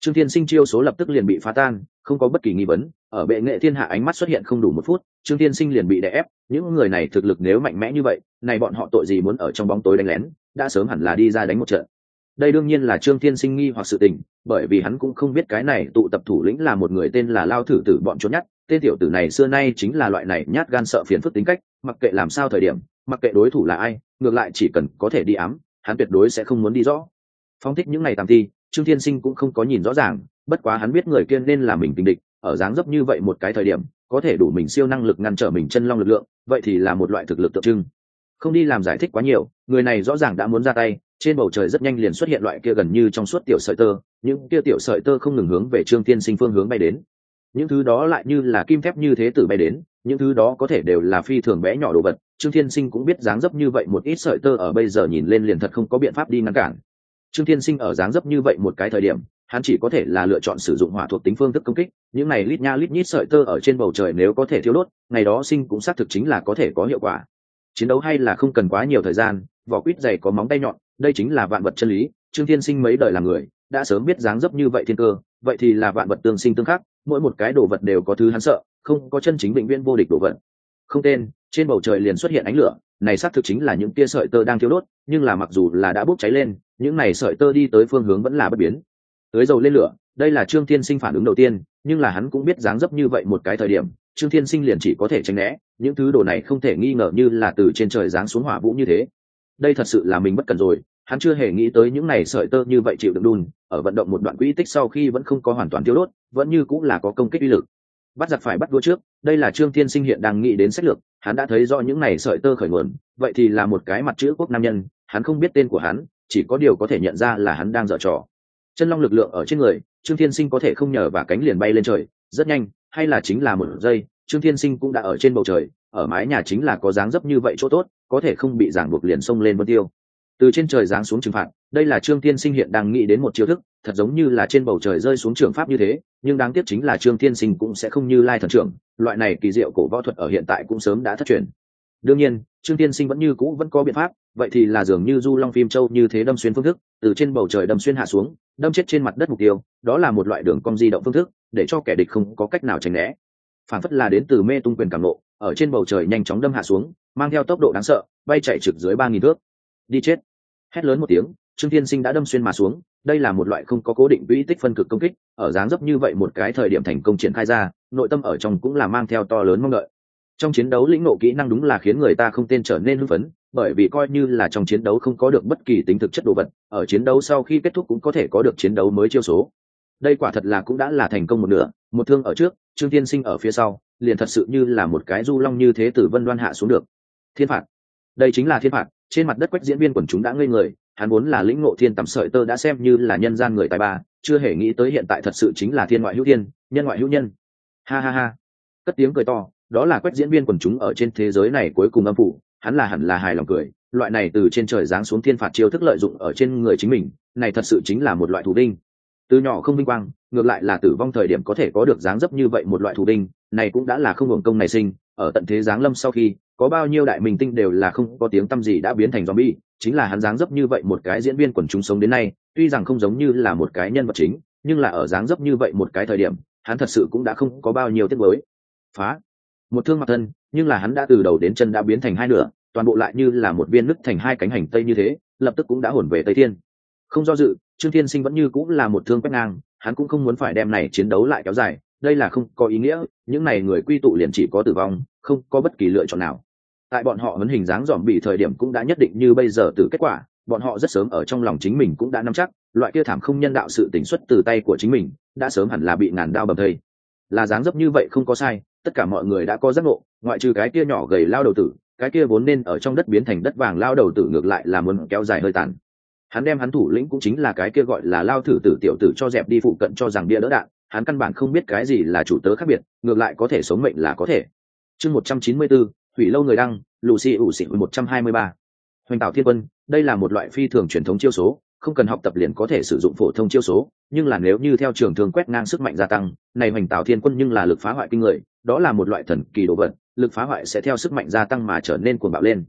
S1: Trương Thiên Sinh chiêu số lập tức liền bị phá tan, không có bất kỳ nghi vấn, ở bệ nghệ thiên hạ ánh mắt xuất hiện không đủ một phút, Trương Thiên Sinh liền bị đè ép, những người này thực lực nếu mạnh mẽ như vậy, này bọn họ tội gì muốn ở trong bóng tối đánh lén, đã sớm hẳn là đi ra đánh một trận. Đây đương nhiên là Trương Thiên Sinh nghi hoặc sự tình, bởi vì hắn cũng không biết cái này tụ tập thủ lĩnh là một người tên là Lao Thử Tử bọn trốn nhát, tên tiểu tử này xưa nay chính là loại này nhát gan sợ phiền phức tính cách, mặc kệ làm sao thời điểm, mặc kệ đối thủ là ai, ngược lại chỉ cần có thể đi ám, hắn tuyệt đối sẽ không muốn đi rõ. Phong thích những này tạm thi, Trương Thiên Sinh cũng không có nhìn rõ ràng, bất quá hắn biết người kia nên là mình tình địch, ở dáng dấp như vậy một cái thời điểm, có thể đủ mình siêu năng lực ngăn trở mình chân long lực lượng, vậy thì là một loại thực lực tượng trưng. Không đi làm giải thích quá nhiều, người này rõ ràng đã muốn ra tay, trên bầu trời rất nhanh liền xuất hiện loại kia gần như trong suốt tiểu sợi tơ, những kia tiểu sợi tơ không ngừng hướng về Trương Thiên Sinh phương hướng bay đến. Những thứ đó lại như là kim thép như thế tử bay đến, những thứ đó có thể đều là phi thường bé nhỏ đồ vật, Trương Thiên Sinh cũng biết dáng dấp như vậy một ít sợi tơ ở bây giờ nhìn lên liền thật không có biện pháp đi ngăn cản. Trương Thiên Sinh ở dáng dấp như vậy một cái thời điểm, hắn chỉ có thể là lựa chọn sử dụng hỏa thuộc tính phương thức công kích, những này lít nha lít nhít sợi tơ ở trên bầu trời nếu có thể thiêu đốt, ngày đó sinh cũng xác thực chính là có thể có hiệu quả. Chiến đấu hay là không cần quá nhiều thời gian, vỏ quýt dày có móng tay nhọn, đây chính là vạn vật chân lý, Trương Thiên Sinh mấy đời làm người, đã sớm biết dáng dấp như vậy thiên cơ, vậy thì là vạn vật tương sinh tương khắc, mỗi một cái đồ vật đều có thứ hắn sợ, không có chân chính bệnh viên vô địch đồ vật. Không tên, trên bầu trời liền xuất hiện ánh lửa, này xác thực chính là những tia sợi tơ đang thiêu đốt, nhưng là mặc dù là đã bốc cháy lên, những này sợi tơ đi tới phương hướng vẫn là bất biến. Tưới dầu lên lửa, đây là Trương Thiên Sinh phản ứng đầu tiên, nhưng là hắn cũng biết dáng dấp như vậy một cái thời điểm, Trương Thiên Sinh liền chỉ có thể tránh né, những thứ đồ này không thể nghi ngờ như là từ trên trời giáng xuống hỏa vũ như thế. Đây thật sự là mình bất cẩn rồi, hắn chưa hề nghĩ tới những này sợi tơ như vậy chịu đựng đun, ở vận động một đoạn quỹ tích sau khi vẫn không có hoàn toàn tiêu đốt, vẫn như cũng là có công kích uy lực. Bắt giặc phải bắt vua trước, đây là Trương Thiên Sinh hiện đang nghĩ đến sách lược, hắn đã thấy rõ những này sợi tơ khởi nguồn, vậy thì là một cái mặt chữ quốc nam nhân, hắn không biết tên của hắn, chỉ có điều có thể nhận ra là hắn đang giở trò. Chân long lực lượng ở trên người, Trương Thiên Sinh có thể không nhờ và cánh liền bay lên trời, rất nhanh, hay là chính là một giây, Trương Thiên Sinh cũng đã ở trên bầu trời, ở mái nhà chính là có dáng dấp như vậy chỗ tốt, có thể không bị ràng buộc liền xông lên vân tiêu. Từ trên trời giáng xuống trừng phạt, đây là Trương Thiên Sinh hiện đang nghĩ đến một chiêu thức, thật giống như là trên bầu trời rơi xuống trường pháp như thế, nhưng đáng tiếc chính là Trương Thiên Sinh cũng sẽ không như Lai thần trưởng, loại này kỳ diệu cổ võ thuật ở hiện tại cũng sớm đã thất truyền. Đương nhiên, Trương Thiên Sinh vẫn như cũ vẫn có biện pháp, vậy thì là dường như du long phim châu như thế đâm xuyên phương thức, từ trên bầu trời đâm xuyên hạ xuống, đâm chết trên mặt đất mục tiêu, đó là một loại đường cong di động phương thức, để cho kẻ địch không có cách nào tránh né. Phản phất là đến từ mê tung quyền cảm nộ, ở trên bầu trời nhanh chóng đâm hạ xuống, mang theo tốc độ đáng sợ, bay chạy trực dưới ba nghìn thước. Đi chết! Hét lớn một tiếng, Trương Thiên Sinh đã đâm xuyên mà xuống, đây là một loại không có cố định quỹ tích phân cực công kích, ở dáng dấp như vậy một cái thời điểm thành công triển khai ra, nội tâm ở trong cũng là mang theo to lớn mong đợi. Trong chiến đấu lĩnh ngộ kỹ năng đúng là khiến người ta không tên trở nên hưng phấn, bởi vì coi như là trong chiến đấu không có được bất kỳ tính thực chất đồ vật, ở chiến đấu sau khi kết thúc cũng có thể có được chiến đấu mới chiêu số. Đây quả thật là cũng đã là thành công một nửa, một thương ở trước, Trương Thiên Sinh ở phía sau, liền thật sự như là một cái du long như thế từ vân đoan hạ xuống được. Thiên phạt, đây chính là thiên phạt. Trên mặt đất Quách diễn viên quần chúng đã ngây người, hắn vốn là lĩnh ngộ thiên tầm sợi tơ đã xem như là nhân gian người tài ba, chưa hề nghĩ tới hiện tại thật sự chính là thiên ngoại hữu thiên, nhân ngoại hữu nhân. Ha ha ha, cất tiếng cười to, đó là Quách diễn viên quần chúng ở trên thế giới này cuối cùng âm phủ, hắn là hẳn là hài lòng cười, loại này từ trên trời giáng xuống thiên phạt chiêu thức lợi dụng ở trên người chính mình, này thật sự chính là một loại thủ đinh. Từ nhỏ không vinh quang, ngược lại là tử vong thời điểm có thể có được dáng dấp như vậy một loại thủ đinh, này cũng đã là không hưởng công này sinh, ở tận thế giáng lâm sau khi, có bao nhiêu đại minh tinh đều là không có tiếng tăm gì đã biến thành zombie, chính là hắn dáng dấp như vậy một cái diễn viên quần chúng sống đến nay, tuy rằng không giống như là một cái nhân vật chính, nhưng là ở dáng dấp như vậy một cái thời điểm, hắn thật sự cũng đã không có bao nhiêu tiếc nuối. Phá, một thương mặt thân, nhưng là hắn đã từ đầu đến chân đã biến thành hai nửa, toàn bộ lại như là một viên nứt thành hai cánh hành tây như thế, lập tức cũng đã hồn về Tây Thiên. Không do dự, Trương Thiên Sinh vẫn như cũng là một thương quét ngang, hắn cũng không muốn phải đem này chiến đấu lại kéo dài, đây là không có ý nghĩa, những này người quy tụ liền chỉ có tử vong, không có bất kỳ lựa chọn nào. Tại bọn họ huấn hình dáng dòm bị thời điểm cũng đã nhất định như bây giờ từ kết quả, bọn họ rất sớm ở trong lòng chính mình cũng đã nắm chắc, loại kia thảm không nhân đạo sự tỉnh xuất từ tay của chính mình, đã sớm hẳn là bị ngàn đao bầm thây. Là dáng dấp như vậy không có sai, tất cả mọi người đã có giác ngộ, ngoại trừ cái kia nhỏ gầy lao đầu tử, cái kia vốn nên ở trong đất biến thành đất vàng lao đầu tử ngược lại là muốn kéo dài hơi tàn. Hắn đem hắn thủ lĩnh cũng chính là cái kia gọi là lao thử tử tiểu tử cho dẹp đi phụ cận cho rằng bia đỡ đạn, hắn căn bản không biết cái gì là chủ tớ khác biệt, ngược lại có thể sống mệnh là có thể. Chương một trăm chín mươi bốn, hủy lâu người đăng, Lucy ủ xịn một trăm hai mươi ba. Hoành tạo thiên quân, đây là một loại phi thường truyền thống chiêu số, không cần học tập liền có thể sử dụng phổ thông chiêu số, nhưng là nếu như theo trường thường quét ngang sức mạnh gia tăng, này hoành tạo thiên quân nhưng là lực phá hoại kinh người, đó là một loại thần kỳ đồ vật, lực phá hoại sẽ theo sức mạnh gia tăng mà trở nên cuồng bạo lên.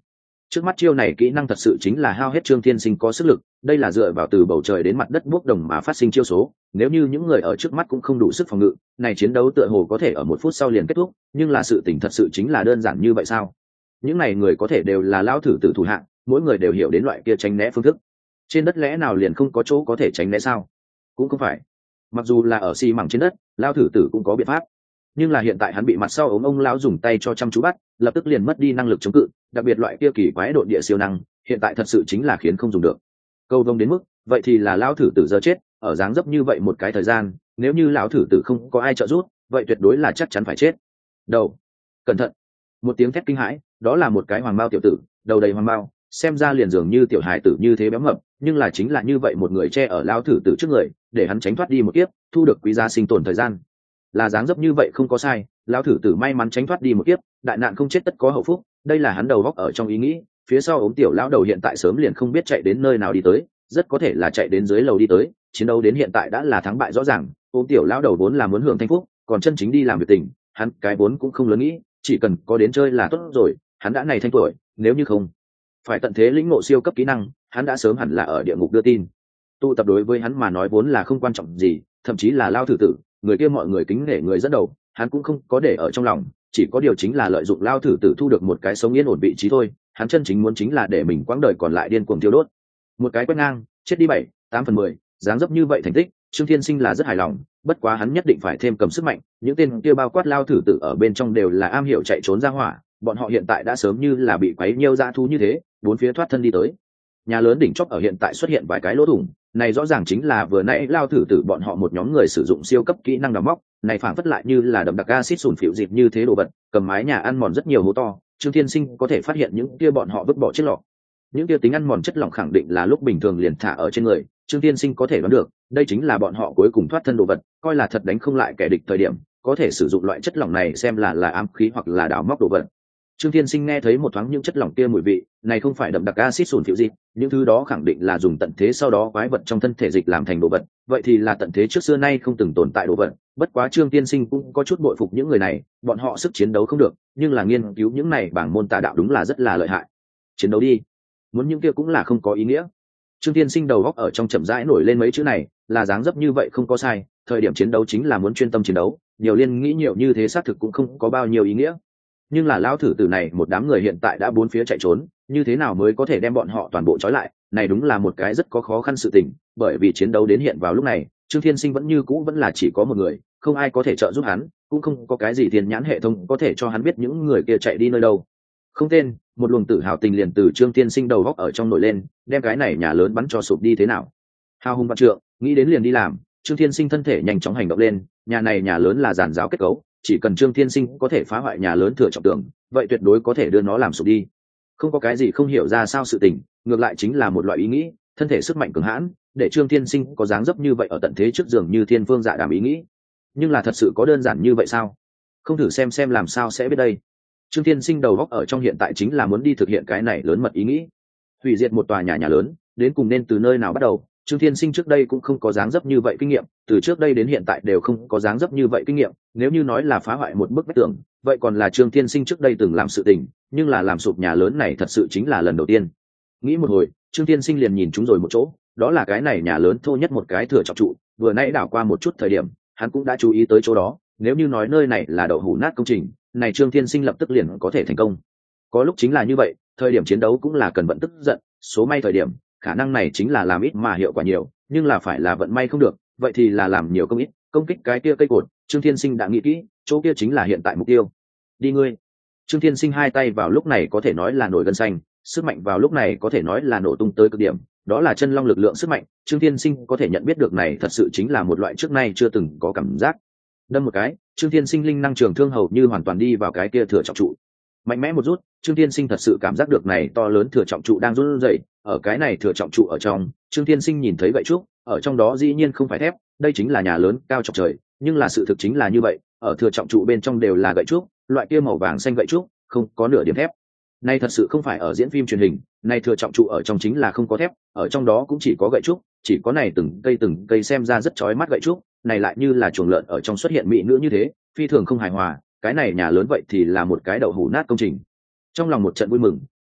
S1: Trước mắt chiêu này kỹ năng thật sự chính là hao hết Trương Thiên Sinh có sức lực, đây là dựa vào từ bầu trời đến mặt đất bốc đồng mà phát sinh chiêu số, nếu như những người ở trước mắt cũng không đủ sức phòng ngự, này chiến đấu tựa hồ có thể ở một phút sau liền kết thúc, nhưng là sự tình thật sự chính là đơn giản như vậy sao? Những này người có thể đều là lão thử tử thủ hạng, mỗi người đều hiểu đến loại kia tránh né phương thức. Trên đất lẽ nào liền không có chỗ có thể tránh né sao? Cũng không phải. Mặc dù là ở xi măng trên đất, lão thử tử cũng có biện pháp, nhưng là hiện tại hắn bị mặt sau ống ông lão dùng tay cho chăm chú bắt, lập tức liền mất đi năng lực chống cự, đặc biệt loại kia kỳ quái độn địa siêu năng, hiện tại thật sự chính là khiến không dùng được. Câu vông đến mức, vậy thì là lão thử tử giờ chết, ở dáng dấp như vậy một cái thời gian, nếu như lão thử tử không có ai trợ giúp, vậy tuyệt đối là chắc chắn phải chết. Đầu, cẩn thận! Một tiếng thét kinh hãi, đó là một cái hoàng bao tiểu tử, đầu đầy hoàng bao, xem ra liền dường như tiểu hài tử như thế béo mập, nhưng là chính là như vậy một người che ở lão thử tử trước người, để hắn tránh thoát đi một kiếp, thu được quý giá sinh tồn thời gian. Là dáng dấp như vậy không có sai, lão thử tử may mắn tránh thoát đi một kiếp, đại nạn không chết tất có hậu phúc, đây là hắn đầu góc ở trong ý nghĩ. Phía sau ốm tiểu lão đầu hiện tại sớm liền không biết chạy đến nơi nào đi tới, rất có thể là chạy đến dưới lầu đi tới, chiến đấu đến hiện tại đã là thắng bại rõ ràng, ốm tiểu lão đầu vốn là muốn hưởng thanh phúc, còn chân chính đi làm việc tình, hắn cái vốn cũng không lớn nghĩ, chỉ cần có đến chơi là tốt rồi, hắn đã này thanh tuổi, nếu như không phải tận thế lĩnh ngộ siêu cấp kỹ năng, hắn đã sớm hẳn là ở địa ngục đưa tin. Tụ tập đối với hắn mà nói vốn là không quan trọng gì, thậm chí là lao thử tử, người kia mọi người kính nể người dẫn đầu, hắn cũng không có để ở trong lòng, chỉ có điều chính là lợi dụng lao thử tử thu được một cái sống yên ổn vị trí thôi, hắn chân chính muốn chính là để mình quãng đời còn lại điên cuồng tiêu đốt. Một cái quét ngang, chết đi bảy, tám phần mười, dáng dấp như vậy thành tích, Trương Thiên Sinh là rất hài lòng, bất quá hắn nhất định phải thêm cầm sức mạnh, những tên kia bao quát lao thử tử ở bên trong đều là am hiểu chạy trốn ra hỏa, bọn họ hiện tại đã sớm như là bị quấy nhiêu dã thú như thế, bốn phía thoát thân đi tới. Nhà lớn đỉnh chóp ở hiện tại xuất hiện vài cái lỗ thủng, này rõ ràng chính là vừa nãy lao thử tử bọn họ một nhóm người sử dụng siêu cấp kỹ năng đào móc, này phản phất lại như là đậm đặc acid sùn phịu dịp như thế đồ vật, cầm mái nhà ăn mòn rất nhiều hố to, Trương Thiên Sinh có thể phát hiện những kia bọn họ vứt bỏ chiếc lọ. Những kia tính ăn mòn chất lỏng khẳng định là lúc bình thường liền thả ở trên người, Trương Thiên Sinh có thể đoán được, đây chính là bọn họ cuối cùng thoát thân đồ vật, coi là thật đánh không lại kẻ địch thời điểm, có thể sử dụng loại chất lỏng này xem là là ám khí hoặc là đào móc đồ vật. Trương Thiên Sinh nghe thấy một thoáng những chất lỏng kia mùi vị, này không phải đậm đặc acid sùn phịu dịch, những thứ đó khẳng định là dùng tận thế sau đó quái vật trong thân thể dịch làm thành đồ vật, vậy thì là tận thế trước xưa nay không từng tồn tại đồ vật. Bất quá Trương Thiên Sinh cũng có chút bội phục những người này, bọn họ sức chiến đấu không được, nhưng là nghiên cứu những này bảng môn tà đạo đúng là rất là lợi hại. Chiến đấu đi, muốn những kia cũng là không có ý nghĩa. Trương Thiên Sinh đầu góc ở trong chậm rãi nổi lên mấy chữ này, là dáng dấp như vậy không có sai, thời điểm chiến đấu chính là muốn chuyên tâm chiến đấu, nhiều liên nghĩ nhiều như thế xác thực cũng không có bao nhiêu ý nghĩa. Nhưng là lão thử tử này một đám người hiện tại đã bốn phía chạy trốn, như thế nào mới có thể đem bọn họ toàn bộ trói lại, này đúng là một cái rất có khó khăn sự tình, bởi vì chiến đấu đến hiện vào lúc này, Trương Thiên Sinh vẫn như cũ vẫn là chỉ có một người, không ai có thể trợ giúp hắn, cũng không có cái gì thiên nhãn hệ thống có thể cho hắn biết những người kia chạy đi nơi đâu. Không tên, một luồng tự hào tình liền từ Trương Thiên Sinh đầu góc ở trong nổi lên, đem cái này nhà lớn bắn cho sụp đi thế nào. Hào hùng vạn trượng, nghĩ đến liền đi làm, Trương Thiên Sinh thân thể nhanh chóng hành động lên, nhà này nhà lớn là giàn giáo kết cấu, chỉ cần Trương Thiên Sinh có thể phá hoại nhà lớn thừa trọng tường, vậy tuyệt đối có thể đưa nó làm sụp đi. Không có cái gì không hiểu ra sao sự tình, ngược lại chính là một loại ý nghĩ, thân thể sức mạnh cường hãn, để Trương Thiên Sinh có dáng dấp như vậy ở tận thế trước giường như thiên phương dạ đàm ý nghĩ. Nhưng là thật sự có đơn giản như vậy sao? Không thử xem xem làm sao sẽ biết đây. Trương Thiên Sinh đầu góc ở trong hiện tại chính là muốn đi thực hiện cái này lớn mật ý nghĩ, hủy diệt một tòa nhà nhà lớn, đến cùng nên từ nơi nào bắt đầu. Trương Thiên Sinh trước đây cũng không có dáng dấp như vậy kinh nghiệm, từ trước đây đến hiện tại đều không có dáng dấp như vậy kinh nghiệm, nếu như nói là phá hoại một bức vách tường, vậy còn là Trương Thiên Sinh trước đây từng làm sự tình, nhưng là làm sụp nhà lớn này thật sự chính là lần đầu tiên. Nghĩ một hồi, Trương Thiên Sinh liền nhìn chúng rồi một chỗ, đó là cái này nhà lớn thô nhất một cái thừa trọng trụ, vừa nãy đảo qua một chút thời điểm, hắn cũng đã chú ý tới chỗ đó, nếu như nói nơi này là đậu hũ nát công trình, này Trương Thiên Sinh lập tức liền có thể thành công. Có lúc chính là như vậy, thời điểm chiến đấu cũng là cần vận tức giận, số may thời điểm, khả năng này chính là làm ít mà hiệu quả nhiều, nhưng là phải là vận may không được, vậy thì là làm nhiều công ít, công kích cái kia cây cột. Trương Thiên Sinh đã nghĩ kỹ, chỗ kia chính là hiện tại mục tiêu. Đi ngươi. Trương Thiên Sinh hai tay vào lúc này có thể nói là nổi gân xanh, sức mạnh vào lúc này có thể nói là nổ tung tới cực điểm, đó là chân long lực lượng sức mạnh. Trương Thiên Sinh có thể nhận biết được này thật sự chính là một loại trước nay chưa từng có cảm giác. Đâm một cái, Trương Thiên Sinh linh năng trường thương hầu như hoàn toàn đi vào cái kia thừa trọng trụ. Mạnh mẽ một rút, Trương Thiên Sinh thật sự cảm giác được này to lớn thừa trọng trụ đang run rẩy, ở cái này thừa trọng trụ ở trong, Trương Thiên Sinh nhìn thấy gậy trúc, ở trong đó dĩ nhiên không phải thép, đây chính là nhà lớn cao chọc trời, nhưng là sự thực chính là như vậy, ở thừa trọng trụ bên trong đều là gậy trúc, loại kia màu vàng xanh gậy trúc, không có nửa điểm thép. Này thật sự không phải ở diễn phim truyền hình, này thừa trọng trụ ở trong chính là không có thép, ở trong đó cũng chỉ có gậy trúc, chỉ có này từng cây từng cây xem ra rất chói mắt gậy trúc, này lại như là chuồng lợn ở trong xuất hiện mỹ nữ như thế, phi thường không hài hòa, cái này nhà lớn vậy thì là một cái đậu hũ nát công trình. Trong lòng một trận vui mừng,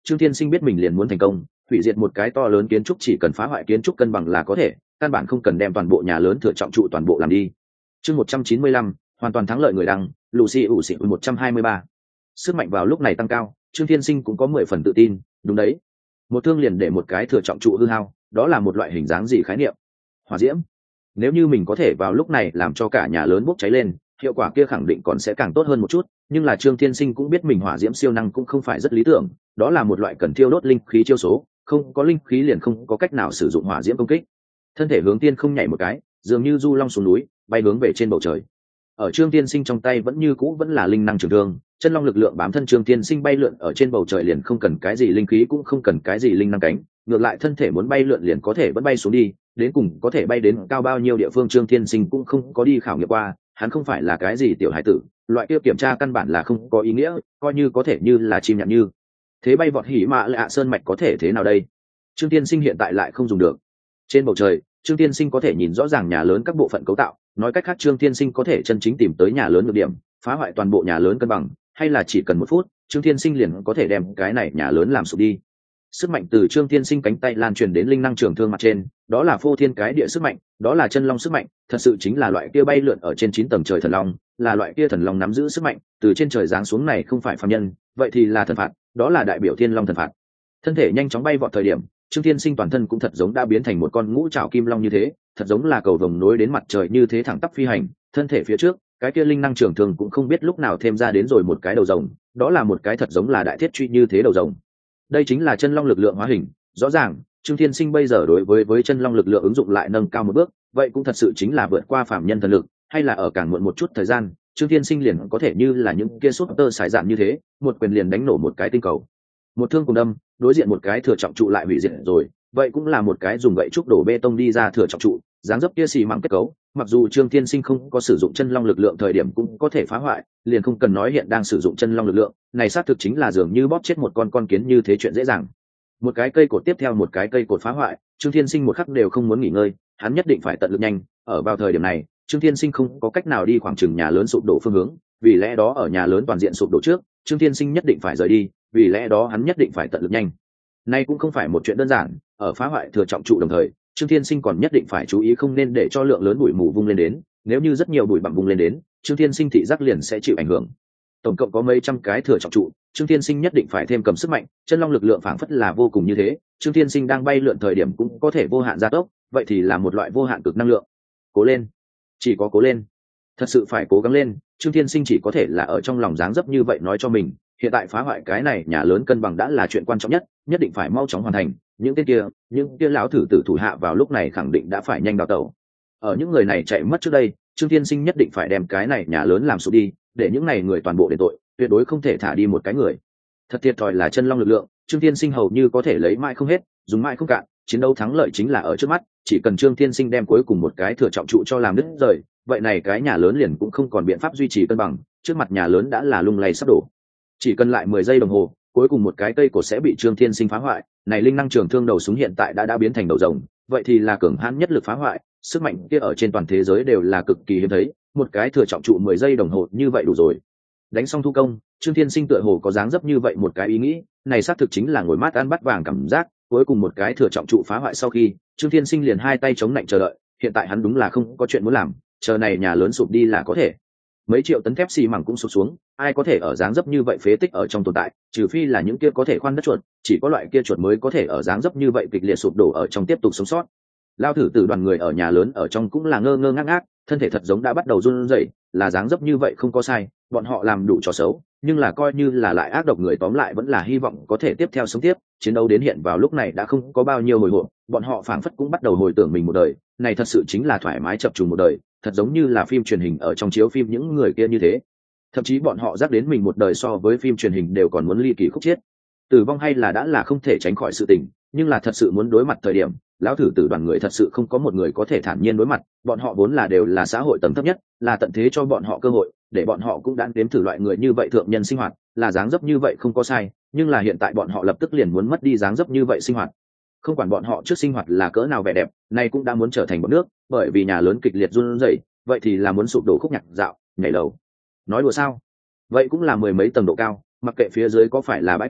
S1: Trương Thiên Sinh biết mình liền muốn thành công, hủy diệt một cái to lớn kiến trúc chỉ cần phá hoại kiến trúc cân bằng là có thể, căn bản không cần đem toàn bộ nhà lớn thừa trọng trụ toàn bộ làm đi. Chương một trăm chín mươi lăm, hoàn toàn thắng lợi người đăng, Lucy ủ xịn một trăm hai mươi ba. Sức mạnh vào lúc này tăng cao, Trương Thiên Sinh cũng có mười phần tự tin, đúng đấy. Một thương liền để một cái thừa trọng trụ hư hao, đó là một loại hình dáng gì khái niệm? Hỏa diễm. Nếu như mình có thể vào lúc này làm cho cả nhà lớn bốc cháy lên, hiệu quả kia khẳng định còn sẽ càng tốt hơn một chút, nhưng là Trương Thiên Sinh cũng biết mình hỏa diễm siêu năng cũng không phải rất lý tưởng, đó là một loại cần thiêu đốt linh khí chiêu số, không có linh khí liền không có cách nào sử dụng hỏa diễm công kích. Thân thể hướng tiên không nhảy một cái, dường như du long xuống núi, bay hướng về trên bầu trời. Ở Trương Thiên Sinh trong tay vẫn như cũ vẫn là linh năng trường thương, chân long lực lượng bám thân Trương Thiên Sinh bay lượn ở trên bầu trời liền không cần cái gì linh khí cũng không cần cái gì linh năng cánh, ngược lại thân thể muốn bay lượn liền có thể vẫn bay xuống đi, đến cùng có thể bay đến cao bao nhiêu địa phương Trương Thiên Sinh cũng không có đi khảo nghiệm qua, hắn không phải là cái gì tiểu hải tử, loại kia kiểm tra căn bản là không có ý nghĩa, coi như có thể như là chim nhạn như thế bay vọt hỉ mạ lạ sơn mạch có thể thế nào đây? Trương Thiên Sinh hiện tại lại không dùng được. Trên bầu trời, Trương Thiên Sinh có thể nhìn rõ ràng nhà lớn các bộ phận cấu tạo, nói cách khác Trương Thiên Sinh có thể chân chính tìm tới nhà lớn nhược điểm, phá hoại toàn bộ nhà lớn cân bằng, hay là chỉ cần một phút, Trương Thiên Sinh liền có thể đem cái này nhà lớn làm sụp đi. Sức mạnh từ Trương Thiên Sinh cánh tay lan truyền đến linh năng trường thương mặt trên, đó là phô thiên cái địa sức mạnh, đó là chân long sức mạnh, thật sự chính là loại kia bay lượn ở trên chín tầng trời thần long, là loại kia thần long nắm giữ sức mạnh, từ trên trời giáng xuống này không phải phàm nhân, vậy thì là thần phạt, đó là đại biểu thiên long thần phạt. Thân thể nhanh chóng bay vọt thời điểm, Trương Thiên Sinh toàn thân cũng thật giống đã biến thành một con ngũ trảo kim long như thế, thật giống là cầu vồng nối đến mặt trời như thế thẳng tắp phi hành, thân thể phía trước, cái kia linh năng trường thường cũng không biết lúc nào thêm ra đến rồi một cái đầu rồng, đó là một cái thật giống là đại thiết truy như thế đầu rồng. Đây chính là chân long lực lượng hóa hình, rõ ràng, Trương Thiên Sinh bây giờ đối với với chân long lực lượng ứng dụng lại nâng cao một bước, vậy cũng thật sự chính là vượt qua phàm nhân thần lực, hay là ở càng muộn một chút thời gian, Trương Thiên Sinh liền có thể như là những kia sút tơ xài dạn như thế, một quyền liền đánh nổ một cái tinh cầu. Một thương cùng đâm, đối diện một cái thừa trọng trụ lại hủy diệt rồi, vậy cũng là một cái dùng gậy trúc đổ bê tông đi ra thừa trọng trụ, dáng dấp kia xì măng kết cấu, mặc dù Trương Thiên Sinh không có sử dụng chân long lực lượng thời điểm cũng có thể phá hoại, liền không cần nói hiện đang sử dụng chân long lực lượng, này xác thực chính là dường như bóp chết một con con kiến như thế chuyện dễ dàng. Một cái cây cột tiếp theo một cái cây cột phá hoại, Trương Thiên Sinh một khắc đều không muốn nghỉ ngơi, hắn nhất định phải tận lực nhanh, ở vào thời điểm này, Trương Thiên Sinh không có cách nào đi khoảng chừng nhà lớn sụp đổ phương hướng, vì lẽ đó ở nhà lớn toàn diện sụp đổ trước, Trương Thiên Sinh nhất định phải rời đi, vì lẽ đó hắn nhất định phải tận lực nhanh. Nay cũng không phải một chuyện đơn giản, ở phá hoại thừa trọng trụ đồng thời, Trương Thiên Sinh còn nhất định phải chú ý không nên để cho lượng lớn bụi mù vung lên đến, nếu như rất nhiều bụi bặm vung lên đến, Trương Thiên Sinh thị giác liền sẽ chịu ảnh hưởng. Tổng cộng có mấy trăm cái thừa trọng trụ, Trương Thiên Sinh nhất định phải thêm cầm sức mạnh, chân long lực lượng phảng phất là vô cùng như thế, Trương Thiên Sinh đang bay lượn thời điểm cũng có thể vô hạn gia tốc, vậy thì là một loại vô hạn cực năng lượng. Cố lên, chỉ có cố lên, thật sự phải cố gắng lên, Trương Thiên Sinh chỉ có thể là ở trong lòng dáng dấp như vậy nói cho mình, hiện tại phá hoại cái này nhà lớn cân bằng đã là chuyện quan trọng nhất, nhất định phải mau chóng hoàn thành, những tên kia, những kia lão thử tử thủ hạ vào lúc này khẳng định đã phải nhanh đào tẩu. Ở những người này chạy mất trước đây, Trương Thiên Sinh nhất định phải đem cái này nhà lớn làm sụp đi, để những này người toàn bộ đền tội, tuyệt đối không thể thả đi một cái người. Thật thiệt thòi là chân long lực lượng, Trương Thiên Sinh hầu như có thể lấy mãi không hết, dùng mãi không cạn, chiến đấu thắng lợi chính là ở trước mắt, chỉ cần Trương Thiên Sinh đem cuối cùng một cái thừa trọng trụ cho làm đứt rời, vậy này cái nhà lớn liền cũng không còn biện pháp duy trì cân bằng, trước mặt nhà lớn đã là lung lay sắp đổ. Chỉ cần lại mười giây đồng hồ, cuối cùng một cái cây cột sẽ bị Trương Thiên Sinh phá hoại, này linh năng trường thương đầu súng hiện tại đã đã biến thành đầu rồng, vậy thì là cường hãn nhất lực phá hoại, sức mạnh kia ở trên toàn thế giới đều là cực kỳ hiếm thấy, một cái thừa trọng trụ mười giây đồng hồ như vậy đủ rồi. Đánh xong thu công, Trương Thiên Sinh tựa hồ có dáng dấp như vậy một cái ý nghĩ, này xác thực chính là ngồi mát ăn bắt vàng cảm giác, cuối cùng một cái thừa trọng trụ phá hoại sau khi, Trương Thiên Sinh liền hai tay chống lạnh chờ đợi, hiện tại hắn đúng là không có chuyện muốn làm, chờ này nhà lớn sụp đi là có thể. Mấy triệu tấn thép xi măng cũng sụp xuống, ai có thể ở dáng dấp như vậy phế tích ở trong tồn tại, trừ phi là những kia có thể khoan đất chuột, chỉ có loại kia chuột mới có thể ở dáng dấp như vậy kịch liệt sụp đổ ở trong tiếp tục sống sót. Lao thử tử đoàn người ở nhà lớn ở trong cũng là ngơ ngơ ngác ngác, thân thể thật giống đã bắt đầu run rẩy, là dáng dấp như vậy không có sai, bọn họ làm đủ trò xấu, nhưng là coi như là lại ác độc người tóm lại vẫn là hy vọng có thể tiếp theo sống tiếp, chiến đấu đến hiện vào lúc này đã không có bao nhiêu hồi hộp, bọn họ phảng phất cũng bắt đầu hồi tưởng mình một đời, này thật sự chính là thoải mái chập trùng một đời, thật giống như là phim truyền hình ở trong chiếu phim những người kia như thế. Thậm chí bọn họ giác đến mình một đời so với phim truyền hình đều còn muốn ly kỳ khúc chiết. Tử vong hay là đã là không thể tránh khỏi sự tình, nhưng là thật sự muốn đối mặt thời điểm, lão thử tử đoàn người thật sự không có một người có thể thản nhiên đối mặt, bọn họ vốn là đều là xã hội tầng thấp nhất, là tận thế cho bọn họ cơ hội, để bọn họ cũng đã đếm thử loại người như vậy thượng nhân sinh hoạt, là dáng dấp như vậy không có sai, nhưng là hiện tại bọn họ lập tức liền muốn mất đi dáng dấp như vậy sinh hoạt. Không quản bọn họ trước sinh hoạt là cỡ nào vẻ đẹp, nay cũng đã muốn trở thành bọt nước, bởi vì nhà lớn kịch liệt run rẩy, vậy thì là muốn sụp đổ khúc nhạc dạo, nhảy lầu. Nói đùa sao? Vậy cũng là mười mấy tầng độ cao, mặc kệ phía dưới có phải là bãi cỏ,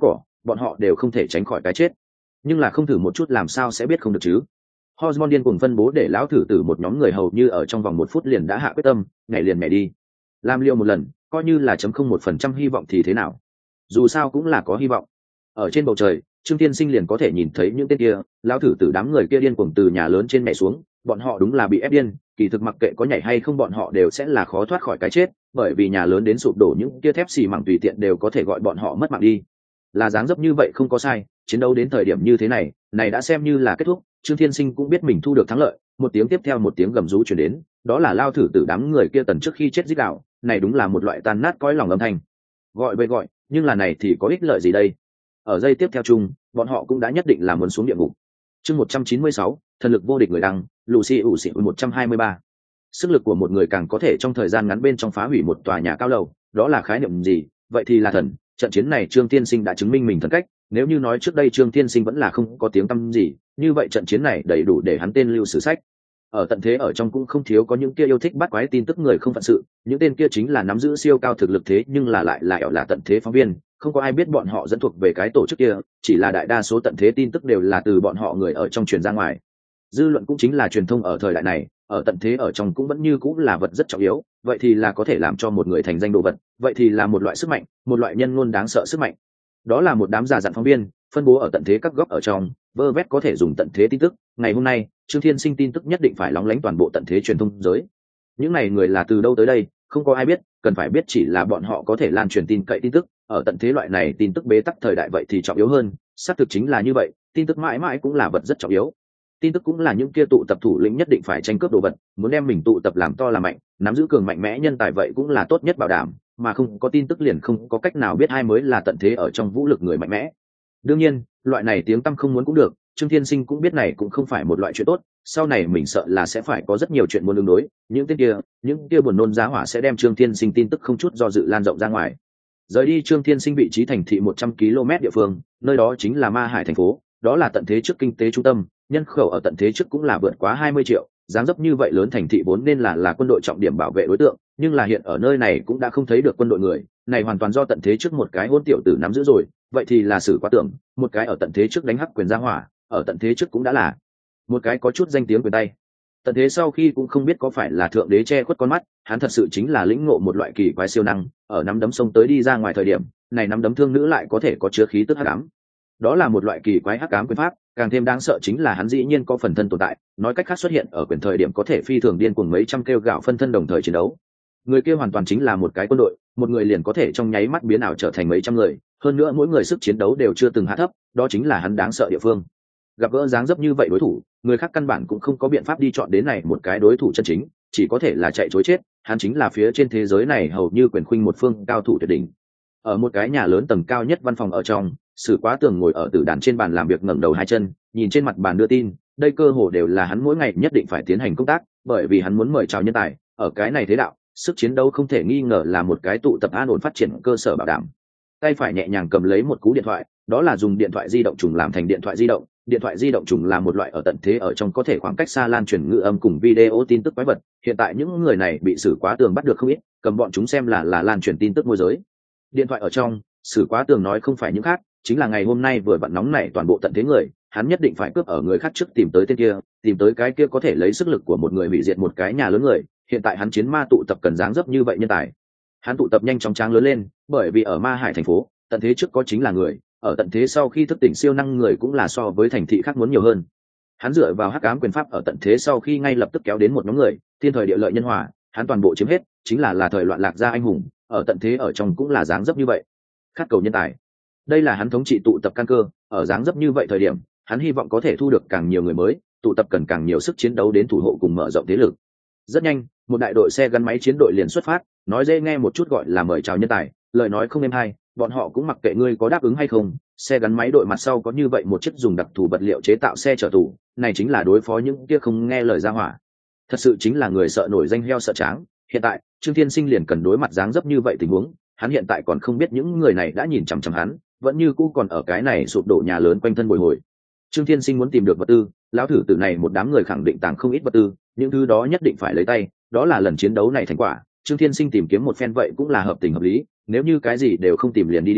S1: bọn họ đều không thể tránh khỏi cái chết. Nhưng là không thử một chút làm sao sẽ biết không được chứ. Hormone điên cuồng phân bố để lão thử tử một nhóm người hầu như ở trong vòng một phút liền đã hạ quyết tâm, nhảy liền nhảy đi. Làm liều một lần, coi như là chấm không một phần trăm hy vọng thì thế nào? Dù sao cũng là có hy vọng. Ở trên bầu trời, Trương Thiên Sinh liền có thể nhìn thấy những tên kia, lão thử tử đám người kia điên cuồng từ nhà lớn trên nhảy xuống, bọn họ đúng là bị ép điên, kỳ thực mặc kệ có nhảy hay không bọn họ đều sẽ là khó thoát khỏi cái chết, bởi vì nhà lớn đến sụp đổ những kia thép xì mảng tùy tiện đều có thể gọi bọn họ mất mạng đi. Là dáng dấp như vậy không có sai, chiến đấu đến thời điểm như thế này, này đã xem như là kết thúc, Trương Thiên Sinh cũng biết mình thu được thắng lợi, một tiếng tiếp theo một tiếng gầm rú truyền đến, đó là lao thử tử đám người kia tần trước khi chết rít gào, này đúng là một loại tan nát cõi lòng âm thanh. Gọi về gọi, nhưng là này thì có ích lợi gì đây? Ở giây tiếp theo chung, bọn họ cũng đã nhất định là muốn xuống địa ngục. Chương một trăm chín mươi sáu, thần lực vô địch người đăng, Lucy ủ xỉ một trăm hai mươi ba. Sức lực của một người càng có thể trong thời gian ngắn bên trong phá hủy một tòa nhà cao lầu, đó là khái niệm gì? Vậy thì là thần. Trận chiến này Trương Thiên Sinh đã chứng minh mình thần cách, nếu như nói trước đây Trương Thiên Sinh vẫn là không có tiếng tăm gì, như vậy trận chiến này đầy đủ để hắn tên lưu sử sách. Ở tận thế ở trong cũng không thiếu có những kia yêu thích bắt quái tin tức người không phận sự, những tên kia chính là nắm giữ siêu cao thực lực thế nhưng là lại lại ở là tận thế phóng viên, không có ai biết bọn họ dẫn thuộc về cái tổ chức kia, chỉ là đại đa số tận thế tin tức đều là từ bọn họ người ở trong truyền ra ngoài. Dư luận cũng chính là truyền thông ở thời đại này, ở tận thế ở trong cũng vẫn như cũng là vật rất trọng yếu, vậy thì là có thể làm cho một người thành danh đồ vật, vậy thì là một loại sức mạnh, một loại nhân ngôn đáng sợ sức mạnh. Đó là một đám già dặn phóng viên, phân bố ở tận thế các góc ở trong, vơ vét có thể dùng tận thế tin tức. Ngày hôm nay, Trương Thiên Sinh tin tức nhất định phải lóng lánh toàn bộ tận thế truyền thông giới. Những này người là từ đâu tới đây, không có ai biết, cần phải biết chỉ là bọn họ có thể lan truyền tin cậy tin tức. Ở tận thế loại này tin tức bế tắc thời đại vậy thì trọng yếu hơn, xác thực chính là như vậy, tin tức mãi mãi cũng là vật rất trọng yếu. Tin tức cũng là những kia tụ tập thủ lĩnh nhất định phải tranh cướp đồ vật, muốn đem mình tụ tập làm to làm mạnh, nắm giữ cường mạnh mẽ nhân tài vậy cũng là tốt nhất bảo đảm, mà không có tin tức liền không có cách nào biết ai mới là tận thế ở trong vũ lực người mạnh mẽ. Đương nhiên, loại này tiếng tăm không muốn cũng được, Trương Thiên Sinh cũng biết này cũng không phải một loại chuyện tốt, sau này mình sợ là sẽ phải có rất nhiều chuyện muốn ứng đối, những tên kia, những kia buồn nôn giá hỏa sẽ đem Trương Thiên Sinh tin tức không chút do dự lan rộng ra ngoài. Rời đi Trương Thiên Sinh vị trí thành thị một trăm ki lô mét địa phương, nơi đó chính là Ma Hải thành phố, đó là tận thế trước kinh tế trung tâm, nhân khẩu ở tận thế trước cũng là vượt quá hai mươi triệu, dáng dấp như vậy lớn thành thị vốn nên là là quân đội trọng điểm bảo vệ đối tượng, nhưng là hiện ở nơi này cũng đã không thấy được quân đội người, này hoàn toàn do tận thế trước một cái hôn tiểu tử nắm giữ rồi, vậy thì là xử quá tưởng, một cái ở tận thế trước đánh hắc quyền gia hỏa, ở tận thế trước cũng đã là một cái có chút danh tiếng quyền tay. Tận thế sau khi cũng không biết có phải là thượng đế che khuất con mắt, hắn thật sự chính là lĩnh ngộ một loại kỳ quái siêu năng, ở nắm đấm sông tới đi ra ngoài thời điểm, này nắm đấm thương nữ lại có thể có chứa khí tức hắc ám. Đó là một loại kỳ quái hắc ám quyền pháp, càng thêm đáng sợ chính là hắn dĩ nhiên có phần thân tồn tại, nói cách khác xuất hiện ở quyền thời điểm có thể phi thường điên cuồng mấy trăm kêu gạo phân thân đồng thời chiến đấu. Người kia hoàn toàn chính là một cái quân đội, một người liền có thể trong nháy mắt biến ảo trở thành mấy trăm người, hơn nữa mỗi người sức chiến đấu đều chưa từng hạ thấp, đó chính là hắn đáng sợ địa phương. Gặp gỡ dáng dấp như vậy đối thủ, người khác căn bản cũng không có biện pháp đi chọn đến này một cái đối thủ chân chính, chỉ có thể là chạy trối chết, hắn chính là phía trên thế giới này hầu như quyền khuynh một phương cao thủ tuyệt đỉnh. Ở một cái nhà lớn tầng cao nhất văn phòng ở trong, Sử Quá Tường ngồi ở tử đàn trên bàn làm việc ngẩng đầu hai chân, nhìn trên mặt bàn đưa tin, đây cơ hồ đều là hắn mỗi ngày nhất định phải tiến hành công tác, bởi vì hắn muốn mời chào nhân tài, ở cái này thế đạo, sức chiến đấu không thể nghi ngờ là một cái tụ tập an ổn phát triển cơ sở bảo đảm. Tay phải nhẹ nhàng cầm lấy một cú điện thoại, đó là dùng điện thoại di động trùng làm thành điện thoại di động, điện thoại di động trùng là một loại ở tận thế ở trong có thể khoảng cách xa lan truyền ngữ âm cùng video tin tức quái vật, hiện tại những người này bị Sử Quá Tường bắt được không ít, cầm bọn chúng xem là là lan truyền tin tức môi giới. Điện thoại ở trong, Sử Quá Tường nói không phải những khác, chính là ngày hôm nay vừa vặn nóng này toàn bộ tận thế người, hắn nhất định phải cướp ở người khác trước tìm tới tên kia, tìm tới cái kia có thể lấy sức lực của một người hủy diệt một cái nhà lớn người, hiện tại hắn chiến ma tụ tập cần dáng dấp như vậy nhân tài. Hắn tụ tập nhanh chóng tráng lớn lên, bởi vì ở Ma Hải thành phố, tận thế trước có chính là người, ở tận thế sau khi thức tỉnh siêu năng người cũng là so với thành thị khác muốn nhiều hơn. Hắn dựa vào hắc ám quyền pháp ở tận thế sau khi ngay lập tức kéo đến một nhóm người, thiên thời địa lợi nhân hòa, hắn toàn bộ chiếm hết, chính là là thời loạn lạc gia anh hùng, ở tận thế ở trong cũng là dáng dấp như vậy. Khát cầu nhân tài. Đây là hắn thống trị tụ tập căn cơ, ở dáng dấp như vậy thời điểm, hắn hy vọng có thể thu được càng nhiều người mới, tụ tập cần càng nhiều sức chiến đấu đến thủ hộ cùng mở rộng thế lực. Rất nhanh, một đại đội xe gắn máy chiến đội liền xuất phát, nói dễ nghe một chút gọi là mời chào nhân tài, lời nói không êm hay, bọn họ cũng mặc kệ ngươi có đáp ứng hay không. Xe gắn máy đội mặt sau có như vậy một chiếc dùng đặc thù vật liệu chế tạo xe chở tù, này chính là đối phó những kia không nghe lời ra hỏa. Thật sự chính là người sợ nổi danh heo sợ tráng. Hiện tại Trương Thiên Sinh liền cần đối mặt dáng dấp như vậy tình huống, hắn hiện tại còn không biết những người này đã nhìn chằm chằm hắn, vẫn như cũ còn ở cái này sụp đổ nhà lớn quanh thân bồi hồi. Trương Thiên Sinh muốn tìm được vật tư, lão thử tử này một đám người khẳng định tàng không ít vật tư, những thứ đó nhất định phải lấy tay, đó là lần chiến đấu này thành quả. Trương Thiên Sinh tìm kiếm một phen vậy cũng là hợp tình hợp lý, nếu như cái gì đều không tìm liền đi đi,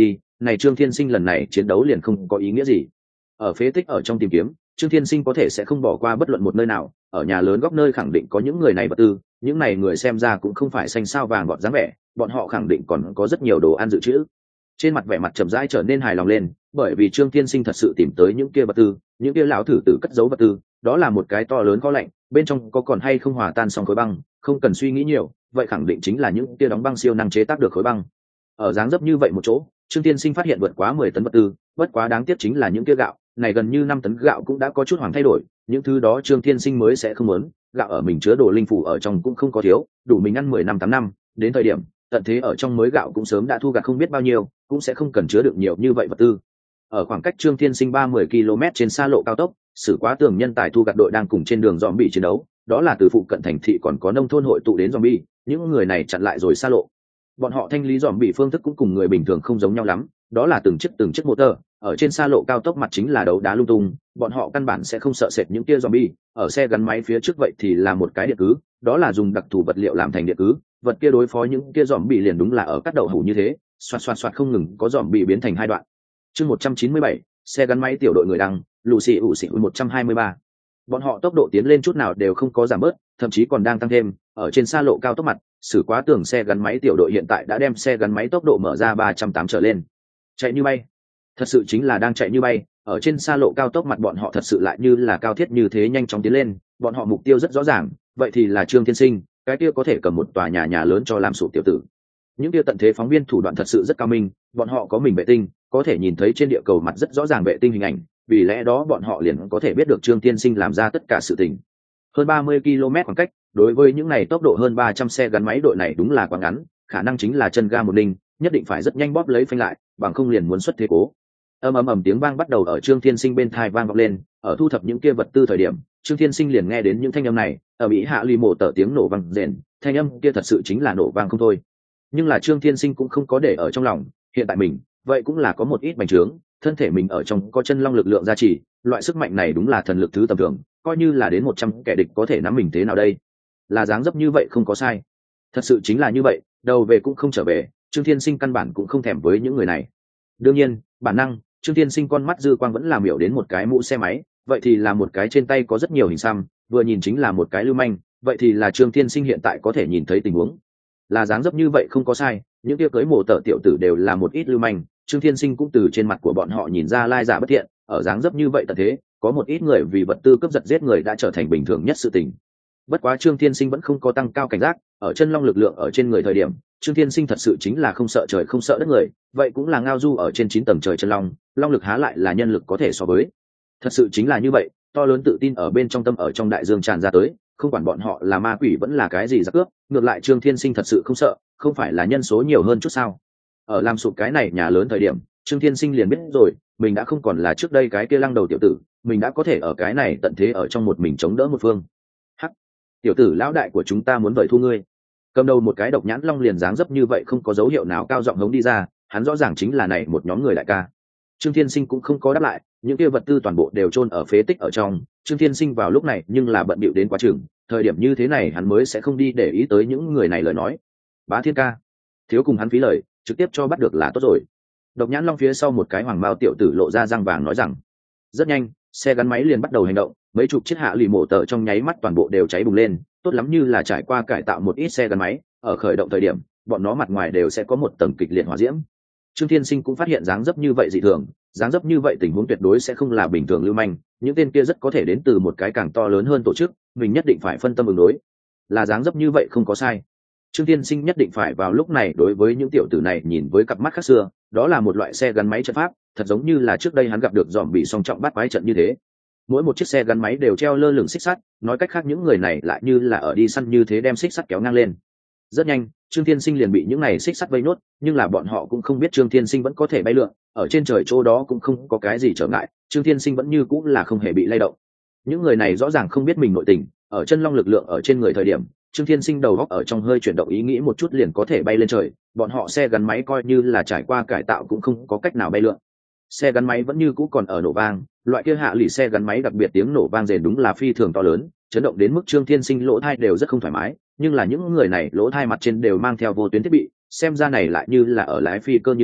S1: này Trương Thiên Sinh lần này chiến đấu liền không có ý nghĩa gì. Ở phế tích ở trong tìm kiếm, Trương Thiên Sinh có thể sẽ không bỏ qua bất luận một nơi nào, ở nhà lớn góc nơi khẳng định có những người này vật tư, những này người xem ra cũng không phải xanh sao vàng gọt dáng vẻ, bọn họ khẳng định còn có rất nhiều đồ ăn dự trữ. Trên mặt vẻ mặt chậm rãi trở nên hài lòng lên, bởi vì Trương Thiên Sinh thật sự tìm tới những kia vật tư, những kia lão thử tử cất giấu vật tư, đó là một cái to lớn kho lạnh, bên trong có còn hay không hòa tan xong khối băng, không cần suy nghĩ nhiều, vậy khẳng định chính là những kia đóng băng siêu năng chế tác được khối băng. Ở dáng dấp như vậy một chỗ, Trương Thiên Sinh phát hiện vượt quá mười tấn vật tư, bất quá đáng tiếc chính là những kia gạo, này gần như năm tấn gạo cũng đã có chút hoàng thay đổi, những thứ đó Trương Thiên Sinh mới sẽ không muốn, gạo ở mình chứa đồ linh phủ ở trong cũng không có thiếu, đủ mình ăn mười năm tám năm, đến thời điểm tận thế ở trong mới gạo cũng sớm đã thu gặt không biết bao nhiêu, cũng sẽ không cần chứa được nhiều như vậy vật tư. Ở khoảng cách Trương Thiên Sinh ba mươi ki lô mét trên xa lộ cao tốc, sử quá tường nhân tài thu gặt đội đang cùng trên đường zombie chiến đấu, đó là từ phụ cận thành thị còn có nông thôn hội tụ đến zombie, những người này chặn lại rồi xa lộ. Bọn họ thanh lý zombie phương thức cũng cùng người bình thường không giống nhau lắm, đó là từng chiếc từng chiếc motor, ở trên xa lộ cao tốc mặt chính là đấu đá lung tung, bọn họ căn bản sẽ không sợ sệt những tia zombie, ở xe gắn máy phía trước vậy thì là một cái điện cứ, đó là dùng đặc thù vật liệu làm thành điện cứ, vật kia đối phó những kia zombie liền đúng là ở cắt đậu hủ như thế, xoạt xoạt xoạt không ngừng có zombie biến thành hai đoạn. Chương một trăm chín mươi bảy, xe gắn máy tiểu đội người đăng, Lucy ủ xị một trăm hai mươi ba. Bọn họ tốc độ tiến lên chút nào đều không có giảm bớt, thậm chí còn đang tăng thêm, ở trên xa lộ cao tốc mặt, xử quá tường xe gắn máy tiểu đội hiện tại đã đem xe gắn máy tốc độ mở ra ba trăm tám trở lên. Chạy như bay. Thật sự chính là đang chạy như bay, ở trên xa lộ cao tốc mặt bọn họ thật sự lại như là cao thiết như thế nhanh chóng tiến lên, bọn họ mục tiêu rất rõ ràng, vậy thì là Trương Thiên Sinh, cái kia có thể cầm một tòa nhà nhà lớn cho làm sụp tiểu tử. Những kia tận thế phóng viên thủ đoạn thật sự rất cao minh, bọn họ có mình vệ tinh, có thể nhìn thấy trên địa cầu mặt rất rõ ràng vệ tinh hình ảnh, vì lẽ đó bọn họ liền có thể biết được Trương Thiên Sinh làm ra tất cả sự tình. Hơn ba mươi ki lô mét khoảng cách, đối với những này tốc độ hơn ba trăm xe gắn máy đội này đúng là quá ngắn, khả năng chính là chân ga một ninh, nhất định phải rất nhanh bóp lấy phanh lại, bằng không liền muốn xuất thế cố. Ầm ầm ầm tiếng vang bắt đầu ở Trương Thiên Sinh bên tai vang vọng lên, ở thu thập những kia vật tư thời điểm, Trương Thiên Sinh liền nghe đến những thanh âm này, ở Mỹ hạ lì mổ tở tiếng nổ vang rền, thanh âm kia thật sự chính là nổ vang không thôi. Nhưng là Trương Thiên Sinh cũng không có để ở trong lòng, hiện tại mình, vậy cũng là có một ít bành trướng, thân thể mình ở trong có chân long lực lượng gia trì, loại sức mạnh này đúng là thần lực thứ tầm thường, coi như là đến một trăm kẻ địch có thể nắm mình thế nào đây? Là dáng dấp như vậy không có sai. Thật sự chính là như vậy, đầu về cũng không trở về, Trương Thiên Sinh căn bản cũng không thèm với những người này. Đương nhiên, bản năng, Trương Thiên Sinh con mắt dư quang vẫn làm hiểu đến một cái mũ xe máy, vậy thì là một cái trên tay có rất nhiều hình xăm, vừa nhìn chính là một cái lưu manh, vậy thì là Trương Thiên Sinh hiện tại có thể nhìn thấy tình huống. Là dáng dấp như vậy không có sai, những kia cưới mổ tở tiểu tử đều là một ít lưu manh, Trương Thiên Sinh cũng từ trên mặt của bọn họ nhìn ra lai giả bất thiện, ở dáng dấp như vậy tận thế, có một ít người vì vật tư cướp giật giết người đã trở thành bình thường nhất sự tình. Bất quá Trương Thiên Sinh vẫn không có tăng cao cảnh giác, ở chân long lực lượng ở trên người thời điểm, Trương Thiên Sinh thật sự chính là không sợ trời không sợ đất người, vậy cũng là ngao du ở trên chín tầng trời chân long, long lực há lại là nhân lực có thể so với. Thật sự chính là như vậy, to lớn tự tin ở bên trong tâm ở trong đại dương tràn ra tới, không quản bọn họ là ma quỷ vẫn là cái gì giặc cướp, ngược lại Trương Thiên Sinh thật sự không sợ, không phải là nhân số nhiều hơn chút sao? Ở làm sụp cái này nhà lớn thời điểm, Trương Thiên Sinh liền biết rồi, mình đã không còn là trước đây cái kia lăng đầu tiểu tử, mình đã có thể ở cái này tận thế ở trong một mình chống đỡ một phương. Hắc, tiểu tử lão đại của chúng ta muốn vời thu ngươi. Cầm đầu một cái độc nhãn long liền dáng dấp như vậy không có dấu hiệu nào cao giọng hống đi ra, hắn rõ ràng chính là này một nhóm người đại ca. Trương Thiên Sinh cũng không có đáp lại, những kia vật tư toàn bộ đều chôn ở phế tích ở trong, Trương Thiên Sinh vào lúc này nhưng là bận bịu đến quá chừng, thời điểm như thế này hắn mới sẽ không đi để ý tới những người này lời nói. Bá Thiên ca, thiếu cùng hắn phí lời, trực tiếp cho bắt được là tốt rồi. Độc nhãn long phía sau một cái hoàng mao tiểu tử lộ ra răng vàng nói rằng. Rất nhanh, xe gắn máy liền bắt đầu hành động, mấy chục chiếc hạ lì mổ tờ trong nháy mắt toàn bộ đều cháy bùng lên, tốt lắm như là trải qua cải tạo một ít xe gắn máy, ở khởi động thời điểm, bọn nó mặt ngoài đều sẽ có một tầng kịch liệt hỏa diễm. Trương Thiên Sinh cũng phát hiện dáng dấp như vậy dị thường, dáng dấp như vậy tình huống tuyệt đối sẽ không là bình thường lưu manh, những tên kia rất có thể đến từ một cái càng to lớn hơn tổ chức, mình nhất định phải phân tâm ứng đối. Là dáng dấp như vậy không có sai. Trương Thiên Sinh nhất định phải vào lúc này đối với những tiểu tử này nhìn với cặp mắt khác xưa, đó là một loại xe gắn máy trận pháp, thật giống như là trước đây hắn gặp được dòm bị song trọng bắt quái trận như thế. Mỗi một chiếc xe gắn máy đều treo lơ lửng xích sắt, nói cách khác những người này lại như là ở đi săn như thế đem xích sắt kéo ngang lên. Rất nhanh, Trương Thiên Sinh liền bị những này xích sắt vây nốt, nhưng là bọn họ cũng không biết Trương Thiên Sinh vẫn có thể bay lượn, ở trên trời chỗ đó cũng không có cái gì trở ngại, Trương Thiên Sinh vẫn như cũng là không hề bị lay động. Những người này rõ ràng không biết mình nội tình, ở chân long lực lượng ở trên người thời điểm, Trương Thiên Sinh đầu góc ở trong hơi chuyển động ý nghĩ một chút liền có thể bay lên trời, bọn họ xe gắn máy coi như là trải qua cải tạo cũng không có cách nào bay lượn. Xe gắn máy vẫn như cũ còn ở nổ vang, loại kia hạ lì xe gắn máy đặc biệt tiếng nổ vang rền đúng là phi thường to lớn, chấn động đến mức Trương Thiên Sinh lỗ tai đều rất không thoải mái, nhưng là những người này lỗ tai mặt trên đều mang theo vô tuyến thiết bị, xem ra này lại như là ở lái phi cơ như thế,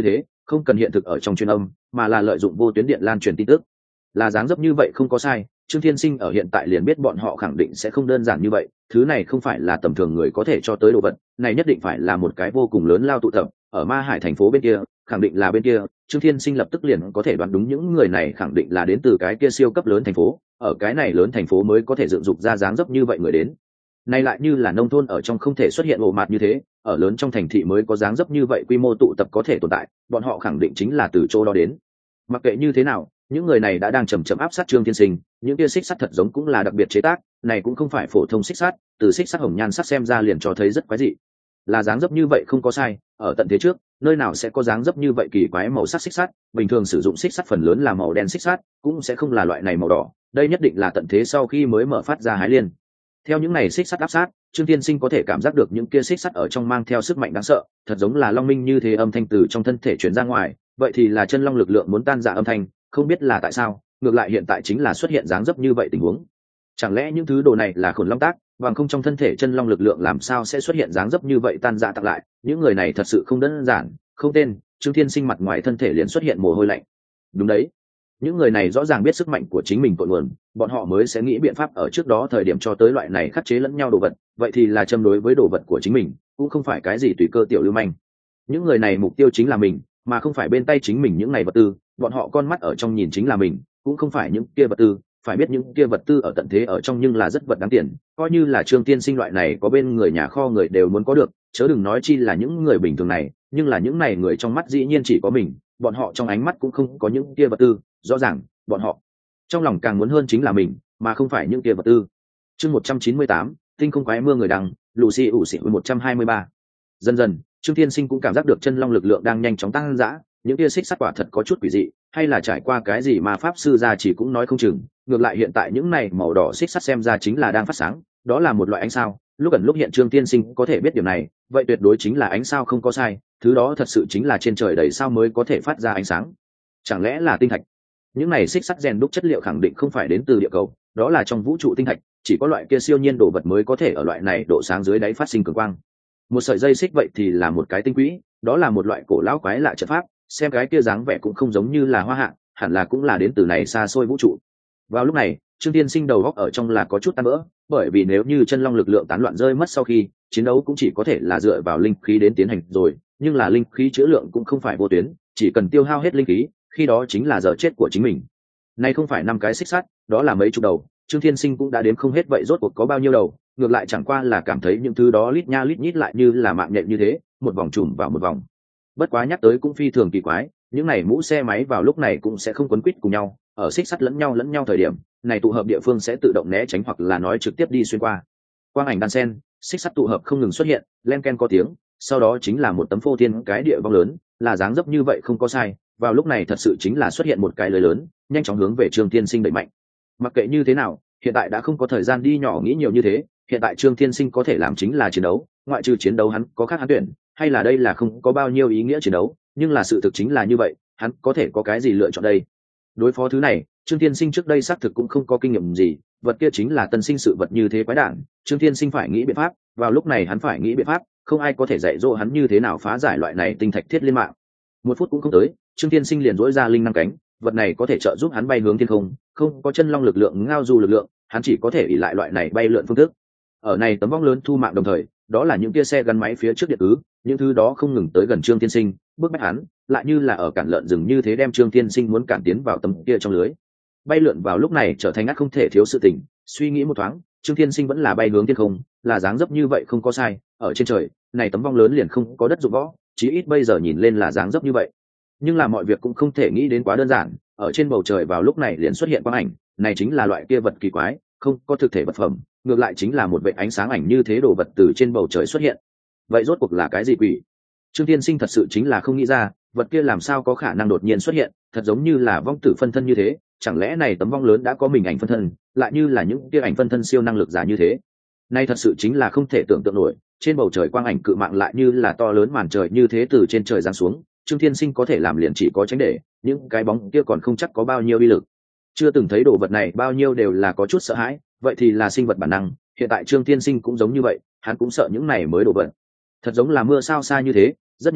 S1: không cần hiện thực ở trong truyền âm mà là lợi dụng vô tuyến điện lan truyền tin tức. Là dáng dấp như vậy không có sai, Trương Thiên Sinh ở hiện tại liền biết bọn họ khẳng định sẽ không đơn giản như vậy, thứ này không phải là tầm thường người có thể cho tới đồ vật, này nhất định phải là một cái vô cùng lớn lao tụ tập, ở Ma Hải thành phố bên kia, khẳng định là bên kia. Trương Thiên Sinh lập tức liền có thể đoán đúng những người này khẳng định là đến từ cái kia siêu cấp lớn thành phố, ở cái này lớn thành phố mới có thể dựng dục ra dáng dấp như vậy người đến. Này lại như là nông thôn ở trong không thể xuất hiện ồ mạt như thế, ở lớn trong thành thị mới có dáng dấp như vậy quy mô tụ tập có thể tồn tại, bọn họ khẳng định chính là từ chỗ đó đến. Mặc kệ như thế nào, những người này đã đang chầm chậm áp sát Trương Thiên Sinh, những kia xích sắt thật giống cũng là đặc biệt chế tác, này cũng không phải phổ thông xích sắt, từ xích sắt hồng nhan sắc xem ra liền cho thấy rất quái dị. Là dáng dấp như vậy không có sai, ở tận thế trước, nơi nào sẽ có dáng dấp như vậy kỳ quái màu sắc xích sắt, bình thường sử dụng xích sắt phần lớn là màu đen xích sắt, cũng sẽ không là loại này màu đỏ, đây nhất định là tận thế sau khi mới mở phát ra hái liên. Theo những này xích sắt áp sát, Trương Thiên Sinh có thể cảm giác được những kia xích sắt ở trong mang theo sức mạnh đáng sợ, thật giống là long minh như thế âm thanh từ trong thân thể truyền ra ngoài, vậy thì là chân long lực lượng muốn tan rã âm thanh, không biết là tại sao, ngược lại hiện tại chính là xuất hiện dáng dấp như vậy tình huống. Chẳng lẽ những thứ đồ này là khổn long tác, bằng không trong thân thể chân long lực lượng làm sao sẽ xuất hiện dáng dấp như vậy tan rã tặng lại, những người này thật sự không đơn giản, không tên. Trương Thiên Sinh mặt ngoài thân thể liền xuất hiện mồ hôi lạnh. Đúng đấy, những người này rõ ràng biết sức mạnh của chính mình cội nguồn, bọn họ mới sẽ nghĩ biện pháp ở trước đó thời điểm cho tới loại này khắc chế lẫn nhau đồ vật, vậy thì là châm đối với đồ vật của chính mình, cũng không phải cái gì tùy cơ tiểu lưu manh. Những người này mục tiêu chính là mình, mà không phải bên tay chính mình những này vật tư, bọn họ con mắt ở trong nhìn chính là mình, cũng không phải những kia vật tư, phải biết những kia vật tư ở tận thế ở trong nhưng là rất vật đáng tiền, coi như là Trương Tiên Sinh loại này có bên người nhà kho người đều muốn có được, chớ đừng nói chi là những người bình thường này, nhưng là những này người trong mắt dĩ nhiên chỉ có mình, bọn họ trong ánh mắt cũng không có những kia vật tư, rõ ràng bọn họ trong lòng càng muốn hơn chính là mình, mà không phải những kia vật tư. Chương một trăm chín mươi tám, tinh không quái mưa người đằng, Lucy ủ xỉ một trăm hai mươi ba. Dần dần, Trương Thiên Sinh cũng cảm giác được chân long lực lượng đang nhanh chóng tăng dã, những kia xích sắt quả thật có chút quỷ dị, hay là trải qua cái gì mà pháp sư gia chỉ cũng nói không chừng, ngược lại hiện tại những này màu đỏ xích sắt xem ra chính là đang phát sáng, đó là một loại ánh sao, lúc ẩn lúc hiện Trương Thiên Sinh có thể biết điều này, vậy tuyệt đối chính là ánh sao không có sai, thứ đó thật sự chính là trên trời đầy sao mới có thể phát ra ánh sáng. Chẳng lẽ là tinh thạch? Những này xích sắt rèn đúc chất liệu khẳng định không phải đến từ địa cầu, đó là trong vũ trụ tinh thạch, chỉ có loại kia siêu nhiên đồ vật mới có thể ở loại này độ sáng dưới đáy phát sinh cường quang. Một sợi dây xích vậy thì là một cái tinh quỹ, đó là một loại cổ lão quái lạ trận pháp, xem cái kia dáng vẻ cũng không giống như là hoa hạ, hẳn là cũng là đến từ này xa xôi vũ trụ. Vào lúc này, Trương Tiên Sinh đầu góc ở trong là có chút tan vỡ, bởi vì nếu như chân long lực lượng tán loạn rơi mất sau khi chiến đấu cũng chỉ có thể là dựa vào linh khí đến tiến hành rồi, nhưng là linh khí chữa lượng cũng không phải vô tuyến, chỉ cần tiêu hao hết linh khí, khi đó chính là giờ chết của chính mình. Nay không phải năm cái xích sắt, đó là mấy chục đầu, Trương Thiên Sinh cũng đã đếm không hết vậy rốt cuộc có bao nhiêu đầu, ngược lại chẳng qua là cảm thấy những thứ đó lít nha lít nhít lại như là mạng nhện như thế, một vòng trùm vào một vòng. Bất quá nhắc tới cũng phi thường kỳ quái, những này mũ xe máy vào lúc này cũng sẽ không quấn quýt cùng nhau, ở xích sắt lẫn nhau lẫn nhau thời điểm, này tụ hợp địa phương sẽ tự động né tránh hoặc là nói trực tiếp đi xuyên qua. Quang ảnh đan sen, xích sắt tụ hợp không ngừng xuất hiện, len ken có tiếng, sau đó chính là một tấm phô thiên cái địa vong lớn, là dáng dấp như vậy không có sai, vào lúc này thật sự chính là xuất hiện một cái lưới lớn, nhanh chóng hướng về Trương Thiên Sinh đẩy mạnh. Mặc kệ như thế nào, hiện tại đã không có thời gian đi nhỏ nghĩ nhiều như thế, hiện tại Trương Thiên Sinh có thể làm chính là chiến đấu, ngoại trừ chiến đấu hắn có khác hắn tuyển, hay là đây là không có bao nhiêu ý nghĩa chiến đấu, nhưng là sự thực chính là như vậy, hắn có thể có cái gì lựa chọn đây? Đối phó thứ này, Trương Thiên Sinh trước đây xác thực cũng không có kinh nghiệm gì, vật kia chính là tân sinh sự vật như thế quái đản, Trương Thiên Sinh phải nghĩ biện pháp, vào lúc này hắn phải nghĩ biện pháp, không ai có thể dạy dỗ hắn như thế nào phá giải loại này tinh thạch thiết liên mạng. Một phút cũng không tới, Trương Thiên Sinh liền dỗi ra linh năng cánh, vật này có thể trợ giúp hắn bay hướng thiên không, không có chân long lực lượng ngao du lực lượng, hắn chỉ có thể ỷ lại loại này bay lượn phương thức. Ở này tấm vong lớn thu mạng đồng thời, đó là những kia xe gắn máy phía trước điện ứ, những thứ đó không ngừng tới gần Trương Thiên Sinh, bước bách hắn, lại như là ở cản lợn rừng như thế đem Trương Thiên Sinh muốn cản tiến vào tấm kia trong lưới. Bay lượn vào lúc này trở thành ngắt không thể thiếu sự tình, suy nghĩ một thoáng, Trương Thiên Sinh vẫn là bay hướng thiên không, là dáng dấp như vậy không có sai, ở trên trời, này tấm vong lớn liền không có đất dụng võ, chí ít bây giờ nhìn lên là dáng dấp như vậy. Nhưng là mọi việc cũng không thể nghĩ đến quá đơn giản, ở trên bầu trời vào lúc này liền xuất hiện quang ảnh, này chính là loại kia vật kỳ quái, không có thực thể vật phẩm, ngược lại chính là một vệt ánh sáng ảnh như thế đồ vật từ trên bầu trời xuất hiện. Vậy rốt cuộc là cái gì quỷ? Trương Thiên Sinh thật sự chính là không nghĩ ra, vật kia làm sao có khả năng đột nhiên xuất hiện, thật giống như là vong tử phân thân như thế, chẳng lẽ này tấm vong lớn đã có mình ảnh phân thân, lại như là những kia ảnh phân thân siêu năng lực giả như thế. Này thật sự chính là không thể tưởng tượng nổi, trên bầu trời quang ảnh cự mạng lại như là to lớn màn trời như thế từ trên trời giáng xuống, Trương Thiên Sinh có thể làm liền chỉ có tránh để, những cái bóng kia còn không chắc có bao nhiêu uy lực. Chưa từng thấy đồ vật này bao nhiêu đều là có chút sợ hãi, vậy thì là sinh vật bản năng, hiện tại Trương Thiên Sinh cũng giống như vậy, hắn cũng sợ những này mới đồ vật. Thật giống là mưa sao xa như thế, rất nhanh,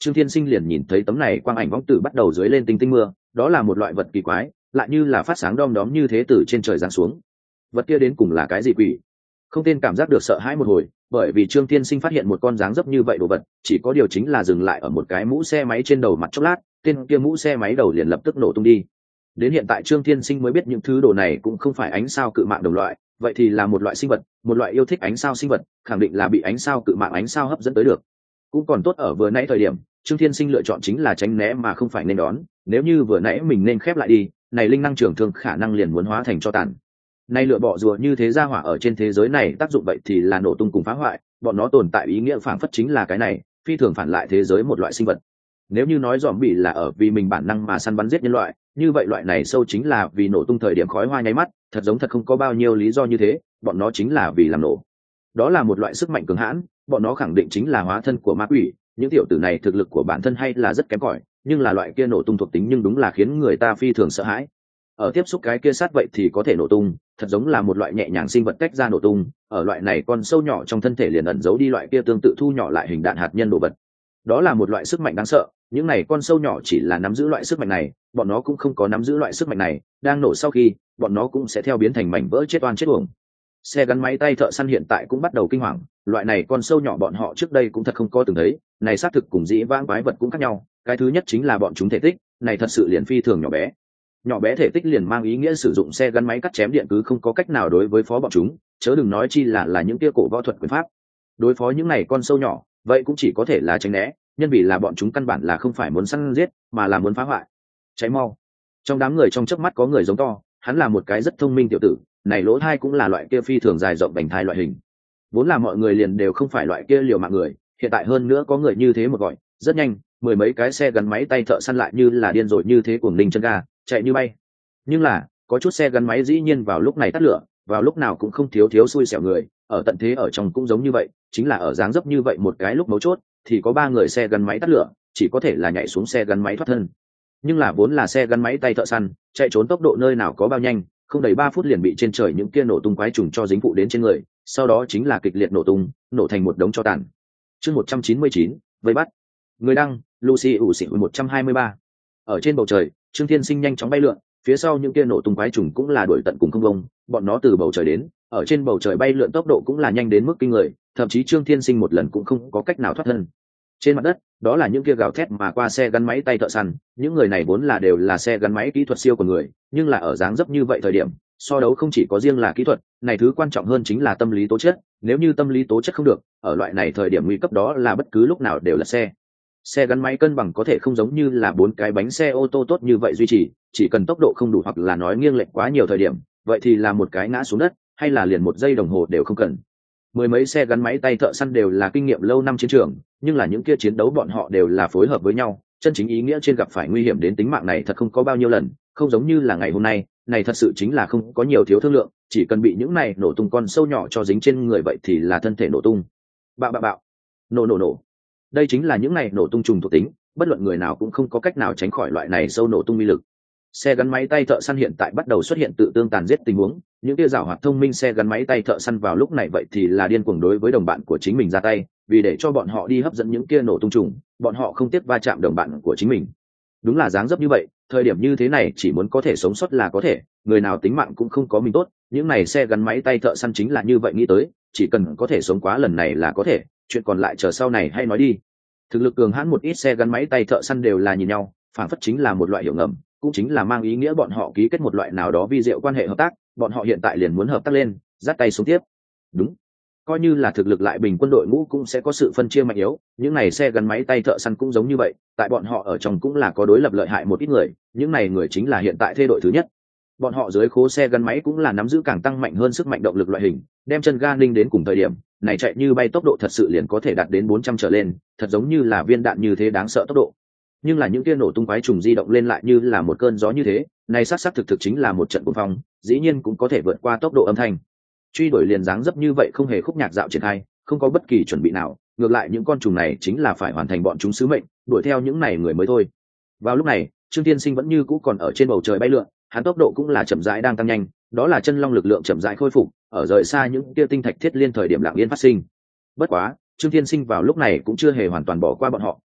S1: Trương Thiên Sinh liền nhìn thấy tấm này quang ảnh võng tử bắt đầu dưới lên tinh tinh mưa, đó là một loại vật kỳ quái, lại như là phát sáng đom đóm như thế từ trên trời giáng xuống. Vật kia đến cùng là cái gì quỷ? Không tên cảm giác được sợ hãi một hồi, bởi vì Trương Thiên Sinh phát hiện một con dáng dấp như vậy đồ vật, chỉ có điều chính là dừng lại ở một cái mũ xe máy trên đầu mặt chốc lát, tên kia mũ xe máy đầu liền lập tức nổ tung đi. Đến hiện tại Trương Thiên Sinh mới biết những thứ đồ này cũng không phải ánh sao cự mạng đồng loại, vậy thì là một loại sinh vật, một loại yêu thích ánh sao sinh vật, khẳng định là bị ánh sao cự mạng ánh sao hấp dẫn tới được. Cũng còn tốt ở vừa nãy thời điểm, Trương Thiên Sinh lựa chọn chính là tránh né mà không phải nên đón, nếu như vừa nãy mình nên khép lại đi, này linh năng trưởng thương khả năng liền muốn hóa thành cho tàn. Nay lựa bỏ rùa như thế ra hỏa ở trên thế giới này tác dụng vậy thì là nổ tung cùng phá hoại, bọn nó tồn tại ý nghĩa phản phất chính là cái này, phi thường phản lại thế giới một loại sinh vật. Nếu như nói zombie là ở vì mình bản năng mà săn bắn giết nhân loại, như vậy loại này sâu chính là vì nổ tung thời điểm khói hoa nháy mắt, thật giống thật không có bao nhiêu lý do như thế, bọn nó chính là vì làm nổ. Đó là một loại sức mạnh cường hãn, bọn nó khẳng định chính là hóa thân của ma quỷ, những tiểu tử này thực lực của bản thân hay là rất kém cỏi, nhưng là loại kia nổ tung thuộc tính nhưng đúng là khiến người ta phi thường sợ hãi. Ở tiếp xúc cái kia sát vậy thì có thể nổ tung, thật giống là một loại nhẹ nhàng sinh vật tách ra nổ tung, ở loại này con sâu nhỏ trong thân thể liền ẩn giấu đi loại kia tương tự thu nhỏ lại hình đạn hạt nhân đồ vật. Đó là một loại sức mạnh đáng sợ, những này con sâu nhỏ chỉ là nắm giữ loại sức mạnh này, bọn nó cũng không có nắm giữ loại sức mạnh này, đang nổ sau khi, bọn nó cũng sẽ theo biến thành mảnh vỡ chết oan chết uổng. Xe gắn máy tay thợ săn hiện tại cũng bắt đầu kinh hoàng, loại này con sâu nhỏ bọn họ trước đây cũng thật không có từng thấy, này xác thực cùng dĩ vãng quái vật cũng khác nhau, cái thứ nhất chính là bọn chúng thể tích, này thật sự liền phi thường nhỏ bé. Nhỏ bé thể tích liền mang ý nghĩa sử dụng xe gắn máy cắt chém điện cứ không có cách nào đối với phó bọn chúng, chớ đừng nói chi là là những kia cổ võ thuật quyền pháp. Đối phó những này con sâu nhỏ, vậy cũng chỉ có thể là tránh né, nhân vì là bọn chúng căn bản là không phải muốn săn giết, mà là muốn phá hoại. Cháy mau. Trong đám người trong chớp mắt có người giống to, hắn là một cái rất thông minh tiểu tử, này lỗ thai cũng là loại kia phi thường dài rộng bành thai loại hình. Vốn là mọi người liền đều không phải loại kia liều mạng người, hiện tại hơn nữa có người như thế một gọi, rất nhanh, mười mấy cái xe gắn máy tay thợ săn lại như là điên rồi như thế cuồng ninh chân ga, chạy như bay. Nhưng là, có chút xe gắn máy dĩ nhiên vào lúc này tắt lửa, vào lúc nào cũng không thiếu thiếu xui xẻo người, ở tận thế ở trong cũng giống như vậy, chính là ở dáng dấp như vậy một cái lúc mấu chốt, thì có ba người xe gắn máy tắt lửa, chỉ có thể là nhảy xuống xe gắn máy thoát thân. Nhưng là vốn là xe gắn máy tay thợ săn, chạy trốn tốc độ nơi nào có bao nhanh, không đầy ba phút liền bị trên trời những kia nổ tung quái trùng cho dính phụ đến trên người, sau đó chính là kịch liệt nổ tung, nổ thành một đống tro tàn. Chương một trăm chín mươi chín, vây bắt. Người đăng, Lucy ủ xỉn một trăm hai mươi ba. Ở trên bầu trời, Trương Thiên Sinh nhanh chóng bay lượn, phía sau những kia nổ tung quái trùng cũng là đuổi tận cùng không bông, bọn nó từ bầu trời đến, ở trên bầu trời bay lượn tốc độ cũng là nhanh đến mức kinh người, thậm chí Trương Thiên Sinh một lần cũng không có cách nào thoát thân. Trên mặt đất, đó là những kia gào thét mà qua xe gắn máy tay thợ săn, những người này vốn là đều là xe gắn máy kỹ thuật siêu của người, nhưng là ở dáng dấp như vậy thời điểm, so đấu không chỉ có riêng là kỹ thuật, này thứ quan trọng hơn chính là tâm lý tố chất, nếu như tâm lý tố chất không được, ở loại này thời điểm nguy cấp đó là bất cứ lúc nào đều là xe. Xe gắn máy cân bằng có thể không giống như là bốn cái bánh xe ô tô tốt như vậy duy trì, chỉ cần tốc độ không đủ hoặc là nói nghiêng lệch quá nhiều thời điểm, vậy thì là một cái ngã xuống đất, hay là liền một giây đồng hồ đều không cần. Mười mấy xe gắn máy tay thợ săn đều là kinh nghiệm lâu năm chiến trường, nhưng là những kia chiến đấu bọn họ đều là phối hợp với nhau, chân chính ý nghĩa trên gặp phải nguy hiểm đến tính mạng này thật không có bao nhiêu lần, không giống như là ngày hôm nay, này thật sự chính là không có nhiều thiếu thương lượng, chỉ cần bị những này nổ tung con sâu nhỏ cho dính trên người vậy thì là thân thể nổ tung. Bạo bạo bạo. Nổ nổ nổ. Đây chính là những này nổ tung trùng thuộc tính, bất luận người nào cũng không có cách nào tránh khỏi loại này sâu nổ tung uy lực. Xe gắn máy tay thợ săn hiện tại bắt đầu xuất hiện tự tương tàn giết tình huống, những kia giảo hoạt thông minh xe gắn máy tay thợ săn vào lúc này vậy thì là điên cuồng đối với đồng bạn của chính mình ra tay, vì để cho bọn họ đi hấp dẫn những kia nổ tung trùng, bọn họ không tiếc va chạm đồng bạn của chính mình. Đúng là dáng dấp như vậy, thời điểm như thế này chỉ muốn có thể sống sót là có thể, người nào tính mạng cũng không có mình tốt, những này xe gắn máy tay thợ săn chính là như vậy nghĩ tới, chỉ cần có thể sống quá lần này là có thể, chuyện còn lại chờ sau này hay nói đi. Thực lực cường hãn một ít xe gắn máy tay thợ săn đều là nhìn nhau, phản phất chính là một loại hiểu ngầm, cũng chính là mang ý nghĩa bọn họ ký kết một loại nào đó vi diệu quan hệ hợp tác, bọn họ hiện tại liền muốn hợp tác lên, dắt tay xuống tiếp. Đúng, coi như là thực lực lại bình quân đội ngũ cũng sẽ có sự phân chia mạnh yếu, những này xe gắn máy tay thợ săn cũng giống như vậy, tại bọn họ ở trong cũng là có đối lập lợi hại một ít người, những này người chính là hiện tại thê đội thứ nhất. Bọn họ dưới khố xe gắn máy cũng là nắm giữ càng tăng mạnh hơn sức mạnh động lực loại hình, đem chân ga ninh đến cùng thời điểm này chạy như bay tốc độ thật sự liền có thể đạt đến bốn trăm trở lên, thật giống như là viên đạn như thế đáng sợ tốc độ. Nhưng là những kia nổ tung quái trùng di động lên lại như là một cơn gió như thế, này xác xác thực thực chính là một trận cuồng phong, dĩ nhiên cũng có thể vượt qua tốc độ âm thanh. Truy đuổi liền dáng dấp như vậy không hề khúc nhạc dạo triển khai, không có bất kỳ chuẩn bị nào, ngược lại những con trùng này chính là phải hoàn thành bọn chúng sứ mệnh, đuổi theo những này người mới thôi. Vào lúc này, Trương Tiên Sinh vẫn như cũ còn ở trên bầu trời bay lượn, hắn tốc độ cũng là chậm rãi đang tăng nhanh, đó là chân long lực lượng chậm rãi khôi phục, ở rời xa những kia tinh thạch thiết liên thời điểm lặng yên phát sinh. Bất quá, Trương Thiên Sinh vào lúc này cũng chưa hề hoàn toàn bỏ qua bọn họ,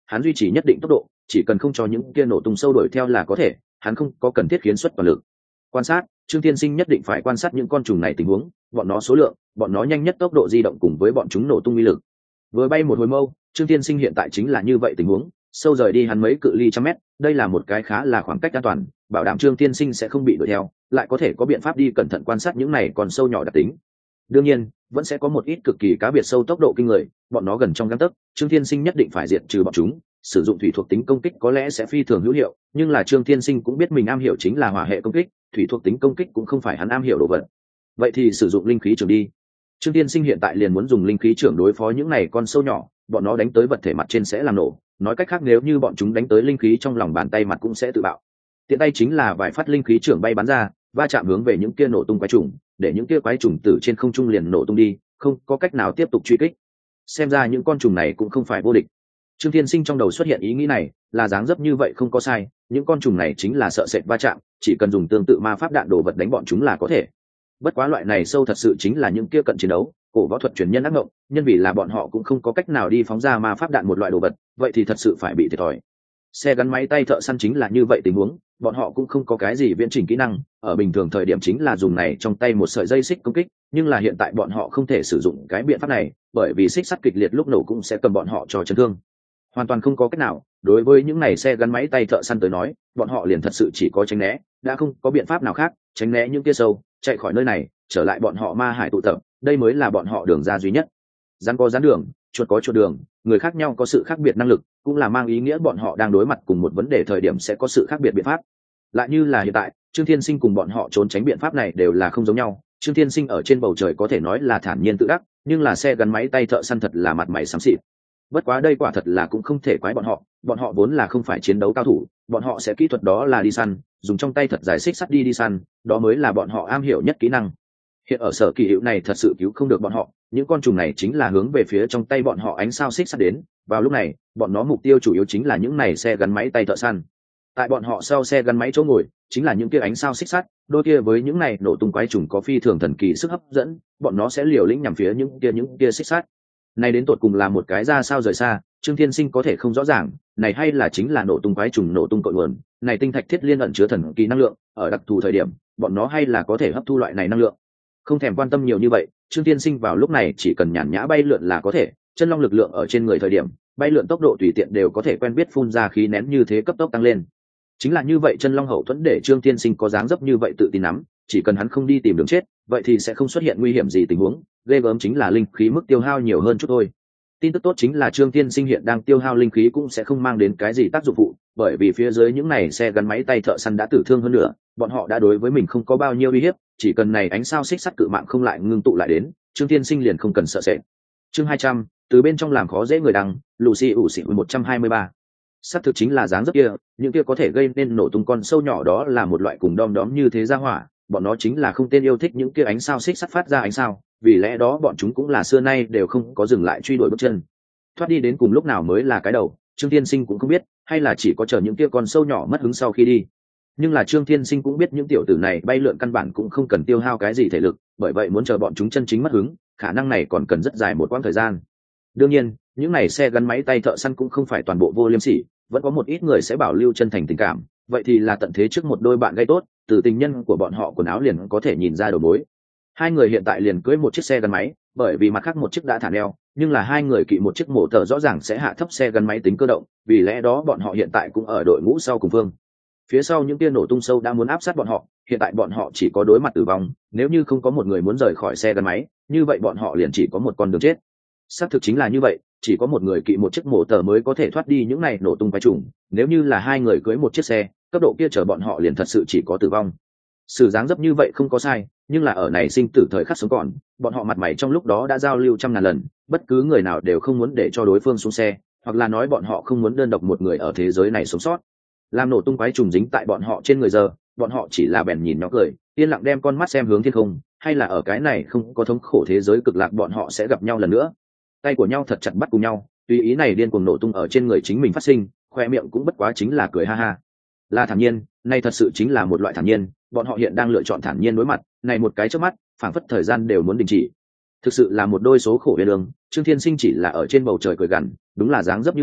S1: hắn duy trì nhất định tốc độ, chỉ cần không cho những kia nổ tung sâu đuổi theo là có thể, hắn không có cần thiết khiến xuất toàn lực. Quan sát, Trương Tiên Sinh nhất định phải quan sát những con trùng này tình huống, bọn nó số lượng, bọn nó nhanh nhất tốc độ di động cùng với bọn chúng nổ tung uy lực. Vừa bay một hồi mâu, Trương Tiên Sinh hiện tại chính là như vậy tình huống, sâu rời đi hắn mấy cự ly trăm mét, đây là một cái khá là khoảng cách an toàn, bảo đảm Trương Tiên Sinh sẽ không bị đuổi theo, lại có thể có biện pháp đi cẩn thận quan sát những này còn sâu nhỏ đặc tính. Đương nhiên, vẫn sẽ có một ít cực kỳ cá biệt sâu tốc độ kinh người, bọn nó gần trong gang tấc, Trương Tiên Sinh nhất định phải diệt trừ bọn chúng, sử dụng thủy thuộc tính công kích có lẽ sẽ phi thường hữu hiệu, nhưng là Trương Tiên Sinh cũng biết mình am hiểu chính là hỏa hệ công kích, thủy thuộc tính công kích cũng không phải hắn am hiểu đồ vật. Vậy thì sử dụng linh khí trưởng đi. Trương Tiên Sinh hiện tại liền muốn dùng linh khí trưởng đối phó những này con sâu nhỏ, bọn nó đánh tới vật thể mặt trên sẽ làm nổ, nói cách khác nếu như bọn chúng đánh tới linh khí trong lòng bàn tay mặt cũng sẽ tự bạo. Tiện tay chính là vài phát linh khí trưởng bay bắn ra, va chạm hướng về những kia nổ tung quái trùng, để những kia quái trùng từ trên không trung liền nổ tung đi, không có cách nào tiếp tục truy kích. Xem ra những con trùng này cũng không phải vô địch. Trương Thiên Sinh trong đầu xuất hiện ý nghĩ này, là dáng dấp như vậy không có sai, những con trùng này chính là sợ sệt va chạm, chỉ cần dùng tương tự ma pháp đạn đồ vật đánh bọn chúng là có thể. Bất quá loại này sâu thật sự chính là những kia cận chiến đấu, cổ võ thuật truyền nhân ác mộng, nhân vì là bọn họ cũng không có cách nào đi phóng ra ma pháp đạn một loại đồ vật, vậy thì thật sự phải bị thiệt thòi. Xe gắn máy tay thợ săn chính là như vậy tình huống, bọn họ cũng không có cái gì viễn trình kỹ năng, ở bình thường thời điểm chính là dùng này trong tay một sợi dây xích công kích, nhưng là hiện tại bọn họ không thể sử dụng cái biện pháp này, bởi vì xích sắt kịch liệt lúc nổ cũng sẽ cầm bọn họ cho chấn thương. Hoàn toàn không có cách nào, đối với những này xe gắn máy tay thợ săn tới nói, bọn họ liền thật sự chỉ có tránh né, đã không có biện pháp nào khác, tránh né những kia sâu, chạy khỏi nơi này, trở lại bọn họ ma hải tụ tập, đây mới là bọn họ đường ra duy nhất. Rắn có rắn đường, chuột có chuột đường, người khác nhau có sự khác biệt năng lực, cũng là mang ý nghĩa bọn họ đang đối mặt cùng một vấn đề thời điểm sẽ có sự khác biệt biện pháp. Lại như là hiện tại, Trương Thiên Sinh cùng bọn họ trốn tránh biện pháp này đều là không giống nhau. Trương Thiên Sinh ở trên bầu trời có thể nói là thản nhiên tự đắc, nhưng là xe gắn máy tay thợ săn thật là mặt mày xám xịt. Bất quá đây quả thật là cũng không thể quái bọn họ, bọn họ vốn là không phải chiến đấu cao thủ, bọn họ sẽ kỹ thuật đó là đi săn, dùng trong tay thật dài xích sắt đi đi săn, đó mới là bọn họ am hiểu nhất kỹ năng. Hiện ở sở kỳ hiệu này thật sự cứu không được bọn họ, những con trùng này chính là hướng về phía trong tay bọn họ ánh sao xích sắt đến, vào lúc này, bọn nó mục tiêu chủ yếu chính là những này xe gắn máy tay thợ săn. Tại bọn họ sau xe gắn máy chỗ ngồi, chính là những kia ánh sao xích sắt, đôi kia với những này nổ tung quái trùng có phi thường thần kỳ sức hấp dẫn, bọn nó sẽ liều lĩnh nhằm phía những kia những kia xích sắt. Này đến tột cùng là một cái ra sao rời xa, Trương Thiên Sinh có thể không rõ ràng, này hay là chính là nổ tung quái trùng nổ tung cội nguồn, này tinh thạch thiết liên ẩn chứa thần kỳ năng lượng, ở đặc thù thời điểm, bọn nó hay là có thể hấp thu loại này năng lượng. Không thèm quan tâm nhiều như vậy, Trương Thiên Sinh vào lúc này chỉ cần nhàn nhã bay lượn là có thể, chân long lực lượng ở trên người thời điểm, bay lượn tốc độ tùy tiện đều có thể quen biết phun ra khí nén như thế cấp tốc tăng lên. Chính là như vậy chân long hậu thuẫn để Trương Thiên Sinh có dáng dấp như vậy tự tin nắm, chỉ cần hắn không đi tìm đường chết, vậy thì sẽ không xuất hiện nguy hiểm gì tình huống, ghê gớm chính là linh khí mức tiêu hao nhiều hơn chút thôi. Tin tức tốt chính là Trương Thiên Sinh hiện đang tiêu hao linh khí cũng sẽ không mang đến cái gì tác dụng phụ, bởi vì phía dưới những này xe gắn máy tay thợ săn đã tử thương hơn nữa, bọn họ đã đối với mình không có bao nhiêu uy hiếp, chỉ cần này ánh sao xích sắt cự mạng không lại ngưng tụ lại đến, Trương Thiên Sinh liền không cần sợ sệt. Chương hai trăm, từ bên trong làm khó dễ người đăng, Lucy ủ xỉn một trăm hai mươi ba. Sắt thực chính là dáng dấp kia, những kia có thể gây nên nổ tung con sâu nhỏ đó là một loại cùng đom đóm như thế ra hỏa, bọn nó chính là không tên yêu thích những kia ánh sao xích sắt phát ra ánh sao, vì lẽ đó bọn chúng cũng là xưa nay đều không có dừng lại truy đuổi bước chân. Thoát đi đến cùng lúc nào mới là cái đầu, Trương Thiên Sinh cũng không biết, hay là chỉ có chờ những kia con sâu nhỏ mất hứng sau khi đi. Nhưng là Trương Thiên Sinh cũng biết những tiểu tử này bay lượn căn bản cũng không cần tiêu hao cái gì thể lực, bởi vậy muốn chờ bọn chúng chân chính mất hứng, khả năng này còn cần rất dài một quãng thời gian. Đương nhiên, những này xe gắn máy tay thợ săn cũng không phải toàn bộ vô liêm sỉ, vẫn có một ít người sẽ bảo lưu chân thành tình cảm, vậy thì là tận thế trước một đôi bạn gây tốt, từ tình nhân của bọn họ quần áo liền có thể nhìn ra đầu mối. Hai người hiện tại liền cưới một chiếc xe gắn máy, bởi vì mặt khác một chiếc đã thả neo, nhưng là hai người kỵ một chiếc mổ tờ rõ ràng sẽ hạ thấp xe gắn máy tính cơ động, vì lẽ đó bọn họ hiện tại cũng ở đội ngũ sau cùng phương. Phía sau những tia nổ tung sâu đã muốn áp sát bọn họ, hiện tại bọn họ chỉ có đối mặt tử vong, nếu như không có một người muốn rời khỏi xe gắn máy, như vậy bọn họ liền chỉ có một con đường chết. Xác thực chính là như vậy, chỉ có một người kỵ một chiếc mổ tờ mới có thể thoát đi những này nổ tung quái trùng, nếu như là hai người cưới một chiếc xe, cấp độ kia chở bọn họ liền thật sự chỉ có tử vong. Sự dáng dấp như vậy không có sai, nhưng là ở này sinh tử thời khắc sống còn, bọn họ mặt mày trong lúc đó đã giao lưu trăm ngàn lần, bất cứ người nào đều không muốn để cho đối phương xuống xe, hoặc là nói bọn họ không muốn đơn độc một người ở thế giới này sống sót. Làm nổ tung quái trùng dính tại bọn họ trên người giờ, bọn họ chỉ là bèn nhìn nó cười, yên lặng đem con mắt xem hướng thiên không, hay là ở cái này không có thống khổ thế giới cực lạc bọn họ sẽ gặp nhau lần nữa. Tay của nhau thật chặt bắt cùng nhau, tùy ý này điên cuồng nổ tung ở trên người chính mình phát sinh, khoe miệng cũng bất quá chính là cười ha ha. Là thản nhiên, nay thật sự chính là một loại thản nhiên, bọn họ hiện đang lựa chọn thản nhiên đối mặt, này một cái chớp mắt, phảng phất thời gian đều muốn đình chỉ. Thực sự là một đôi số khổ về đường, Trương Thiên Sinh chỉ là ở trên bầu trời cười gằn, đúng là dáng dấp như vậy,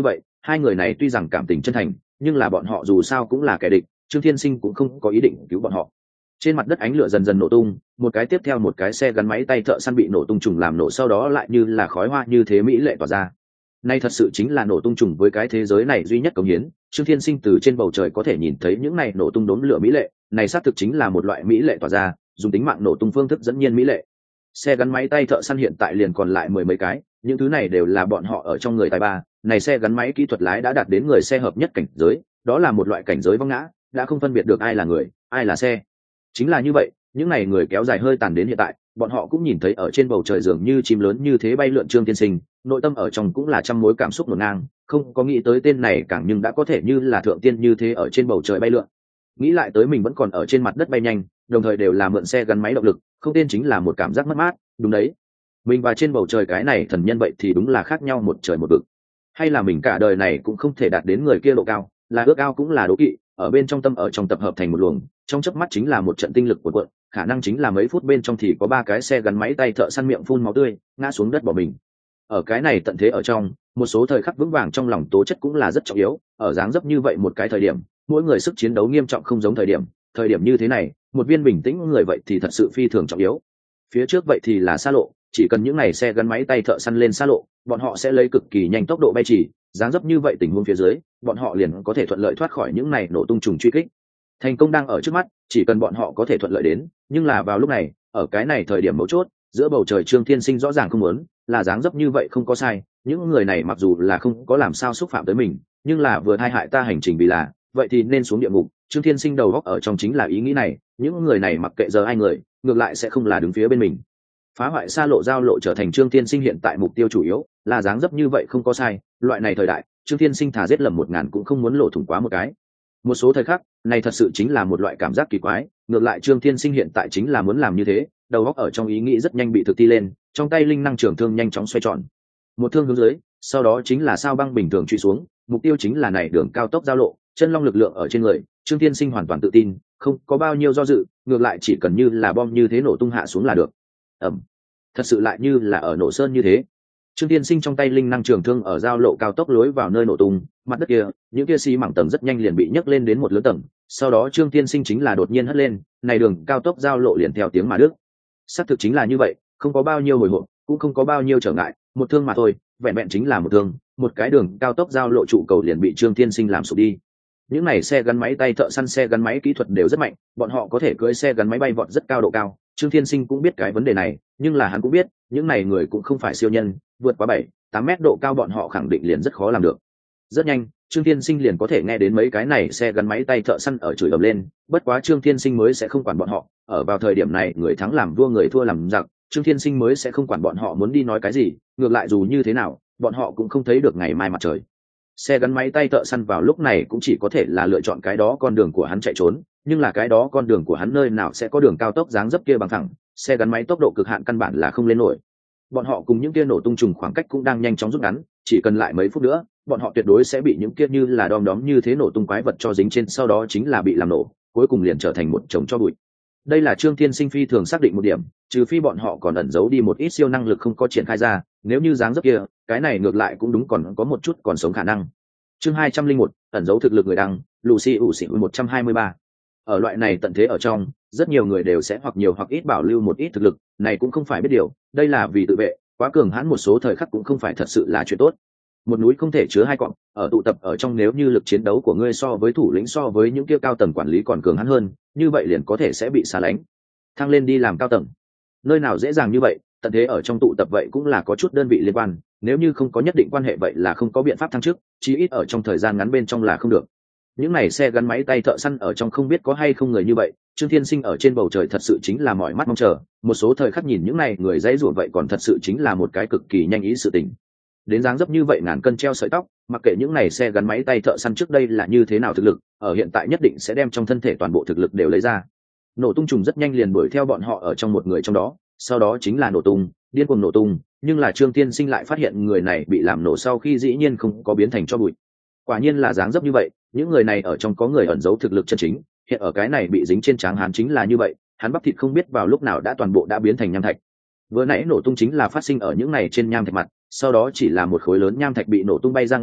S1: hai người này tuy rằng cảm tình chân thành nhưng là bọn họ dù sao cũng là kẻ địch, Trương Thiên Sinh cũng không có ý định cứu bọn họ. Trên mặt đất ánh lửa dần dần nổ tung, một cái tiếp theo một cái xe gắn máy tay thợ săn bị nổ tung trùng làm nổ, sau đó lại như là khói hoa như thế mỹ lệ tỏa ra. Nay thật sự chính là nổ tung trùng với cái thế giới này duy nhất cống hiến. Trương Thiên Sinh từ trên bầu trời có thể nhìn thấy những này nổ tung đốm lửa mỹ lệ, này xác thực chính là một loại mỹ lệ tỏa ra, dùng tính mạng nổ tung phương thức dẫn nhiên mỹ lệ. Xe gắn máy tay thợ săn hiện tại liền còn lại mười mấy cái, những thứ này đều là bọn họ ở trong người tài ba. Này xe gắn máy kỹ thuật lái đã đạt đến người xe hợp nhất cảnh giới, đó là một loại cảnh giới vong ngã, đã không phân biệt được ai là người, ai là xe. Chính là như vậy, những này người kéo dài hơi tàn đến hiện tại, bọn họ cũng nhìn thấy ở trên bầu trời dường như chim lớn như thế bay lượn Trương Tiên Sinh, nội tâm ở trong cũng là trăm mối cảm xúc ngổn ngang, không có nghĩ tới tên này càng nhưng đã có thể như là thượng tiên như thế ở trên bầu trời bay lượn. Nghĩ lại tới mình vẫn còn ở trên mặt đất bay nhanh, đồng thời đều là mượn xe gắn máy động lực, không tên chính là một cảm giác mất mát, đúng đấy. Mình và trên bầu trời cái này thần nhân vậy thì đúng là khác nhau một trời một vực. Hay là mình cả đời này cũng không thể đạt đến người kia độ cao, là ước ao cũng là đố kỵ, ở bên trong tâm ở trong tập hợp thành một luồng, trong chớp mắt chính là một trận tinh lực của cuộn, khả năng chính là mấy phút bên trong thì có ba cái xe gắn máy tay thợ săn miệng phun máu tươi, ngã xuống đất bỏ mình. Ở cái này tận thế ở trong, một số thời khắc vững vàng trong lòng tố chất cũng là rất trọng yếu, ở dáng dấp như vậy một cái thời điểm, mỗi người sức chiến đấu nghiêm trọng không giống thời điểm, thời điểm như thế này, một viên bình tĩnh người vậy thì thật sự phi thường trọng yếu. Phía trước vậy thì là xa lộ, chỉ cần những này xe gắn máy tay thợ săn lên xa lộ, bọn họ sẽ lấy cực kỳ nhanh tốc độ bay chỉ, dáng dấp như vậy tình huống phía dưới, bọn họ liền có thể thuận lợi thoát khỏi những này nổ tung trùng truy kích. Thành công đang ở trước mắt, chỉ cần bọn họ có thể thuận lợi đến, nhưng là vào lúc này, ở cái này thời điểm mấu chốt, giữa bầu trời Trương Thiên Sinh rõ ràng không muốn, là dáng dấp như vậy không có sai, những người này mặc dù là không có làm sao xúc phạm tới mình, nhưng là vừa thay hại ta hành trình vì là, vậy thì nên xuống địa ngục. Trương Thiên Sinh đầu góc ở trong chính là ý nghĩ này, những người này mặc kệ giờ ai người, ngược lại sẽ không là đứng phía bên mình. Phá hoại xa lộ giao lộ trở thành Trương Thiên Sinh hiện tại mục tiêu chủ yếu, là dáng dấp như vậy không có sai, loại này thời đại, Trương Thiên Sinh thà giết lầm một ngàn cũng không muốn lộ thủng quá một cái. Một số thời khắc, này thật sự chính là một loại cảm giác kỳ quái, ngược lại Trương Thiên Sinh hiện tại chính là muốn làm như thế, đầu óc ở trong ý nghĩ rất nhanh bị thực thi lên, trong tay linh năng trường thương nhanh chóng xoay tròn. Một thương hướng dưới, sau đó chính là sao băng bình thường truy xuống, mục tiêu chính là này đường cao tốc giao lộ, chân long lực lượng ở trên người, Trương Thiên Sinh hoàn toàn tự tin, không có bao nhiêu do dự, ngược lại chỉ cần như là bom như thế nổ tung hạ xuống là được. Ầm. Thật sự lại như là ở nổ sơn như thế. Trương Thiên Sinh trong tay linh năng trường thương ở giao lộ cao tốc lối vào nơi nổ tung, mặt đất kia, những kia xi mảng tầng rất nhanh liền bị nhấc lên đến một lớn tầng, sau đó Trương Thiên Sinh chính là đột nhiên hất lên, này đường cao tốc giao lộ liền theo tiếng mà đứt. Xác thực chính là như vậy, không có bao nhiêu hồi hộp, cũng không có bao nhiêu trở ngại, một thương mà thôi, vẹn vẹn chính là một thương, một cái đường cao tốc giao lộ trụ cầu liền bị Trương Thiên Sinh làm sụp đi. Những này xe gắn máy tay thợ săn xe gắn máy kỹ thuật đều rất mạnh, bọn họ có thể cưỡi xe gắn máy bay vọt rất cao độ cao. Trương Thiên Sinh cũng biết cái vấn đề này, nhưng là hắn cũng biết, những này người cũng không phải siêu nhân, vượt quá bảy, tám mét độ cao bọn họ khẳng định liền rất khó làm được. Rất nhanh, Trương Thiên Sinh liền có thể nghe đến mấy cái này xe gắn máy tay thợ săn ở chửi ầm lên, bất quá Trương Thiên Sinh mới sẽ không quản bọn họ, ở vào thời điểm này, người thắng làm vua người thua làm giặc, Trương Thiên Sinh mới sẽ không quản bọn họ muốn đi nói cái gì, ngược lại dù như thế nào, bọn họ cũng không thấy được ngày mai mặt trời. Xe gắn máy tay thợ săn vào lúc này cũng chỉ có thể là lựa chọn cái đó con đường của hắn chạy trốn, nhưng là cái đó con đường của hắn nơi nào sẽ có đường cao tốc dáng dấp kia bằng thẳng, xe gắn máy tốc độ cực hạn căn bản là không lên nổi. Bọn họ cùng những kia nổ tung trùng khoảng cách cũng đang nhanh chóng rút ngắn, chỉ cần lại mấy phút nữa, bọn họ tuyệt đối sẽ bị những kia như là đom đóm như thế nổ tung quái vật cho dính trên, sau đó chính là bị làm nổ, cuối cùng liền trở thành một chồng cho bụi. Đây là Trương Thiên Sinh phi thường xác định một điểm, trừ phi bọn họ còn ẩn giấu đi một ít siêu năng lực không có triển khai ra, nếu như dáng dấp kia, cái này ngược lại cũng đúng còn có một chút còn sống khả năng. Chương hai trăm linh một, ẩn giấu thực lực người đăng, Lucy ủ xỉn một trăm hai mươi ba. Ở loại này tận thế ở trong, rất nhiều người đều sẽ hoặc nhiều hoặc ít bảo lưu một ít thực lực, này cũng không phải biết điều, đây là vì tự vệ, quá cường hãn một số thời khắc cũng không phải thật sự là chuyện tốt. Một núi không thể chứa hai cọp, ở tụ tập ở trong nếu như lực chiến đấu của ngươi so với thủ lĩnh so với những kia cao tầng quản lý còn cường hãn hơn, như vậy liền có thể sẽ bị xa lánh. Thăng lên đi làm cao tầng. Nơi nào dễ dàng như vậy, tận thế ở trong tụ tập vậy cũng là có chút đơn vị liên quan, nếu như không có nhất định quan hệ vậy là không có biện pháp thăng chức, chí ít ở trong thời gian ngắn bên trong là không được. Những này xe gắn máy tay thợ săn ở trong không biết có hay không người như vậy, Trương Thiên Sinh ở trên bầu trời thật sự chính là mỏi mắt mong chờ, một số thời khắc nhìn những này người dãy rủa vậy còn thật sự chính là một cái cực kỳ nhanh ý sự tình. Đến dáng dấp như vậy ngàn cân treo sợi tóc, mặc kệ những này xe gắn máy tay thợ săn trước đây là như thế nào thực lực, ở hiện tại nhất định sẽ đem trong thân thể toàn bộ thực lực đều lấy ra. Nổ tung trùng rất nhanh liền đuổi theo bọn họ ở trong một người trong đó, sau đó chính là nổ tung, điên cuồng nổ tung, nhưng là Trương Thiên Sinh lại phát hiện người này bị làm nổ sau khi dĩ nhiên không có biến thành tro bụi. Quả nhiên là dáng dấp như vậy, những người này ở trong có người ẩn giấu thực lực chân chính, hiện ở cái này bị dính trên trán hắn chính là như vậy, hắn bắp thịt không biết vào lúc nào đã toàn bộ đã biến thành nham thạch. Vừa nãy nổ tung chính là phát sinh ở những này trên nham thạch mặt, sau đó chỉ là một khối lớn nham thạch bị nổ tung bay ra ngoài,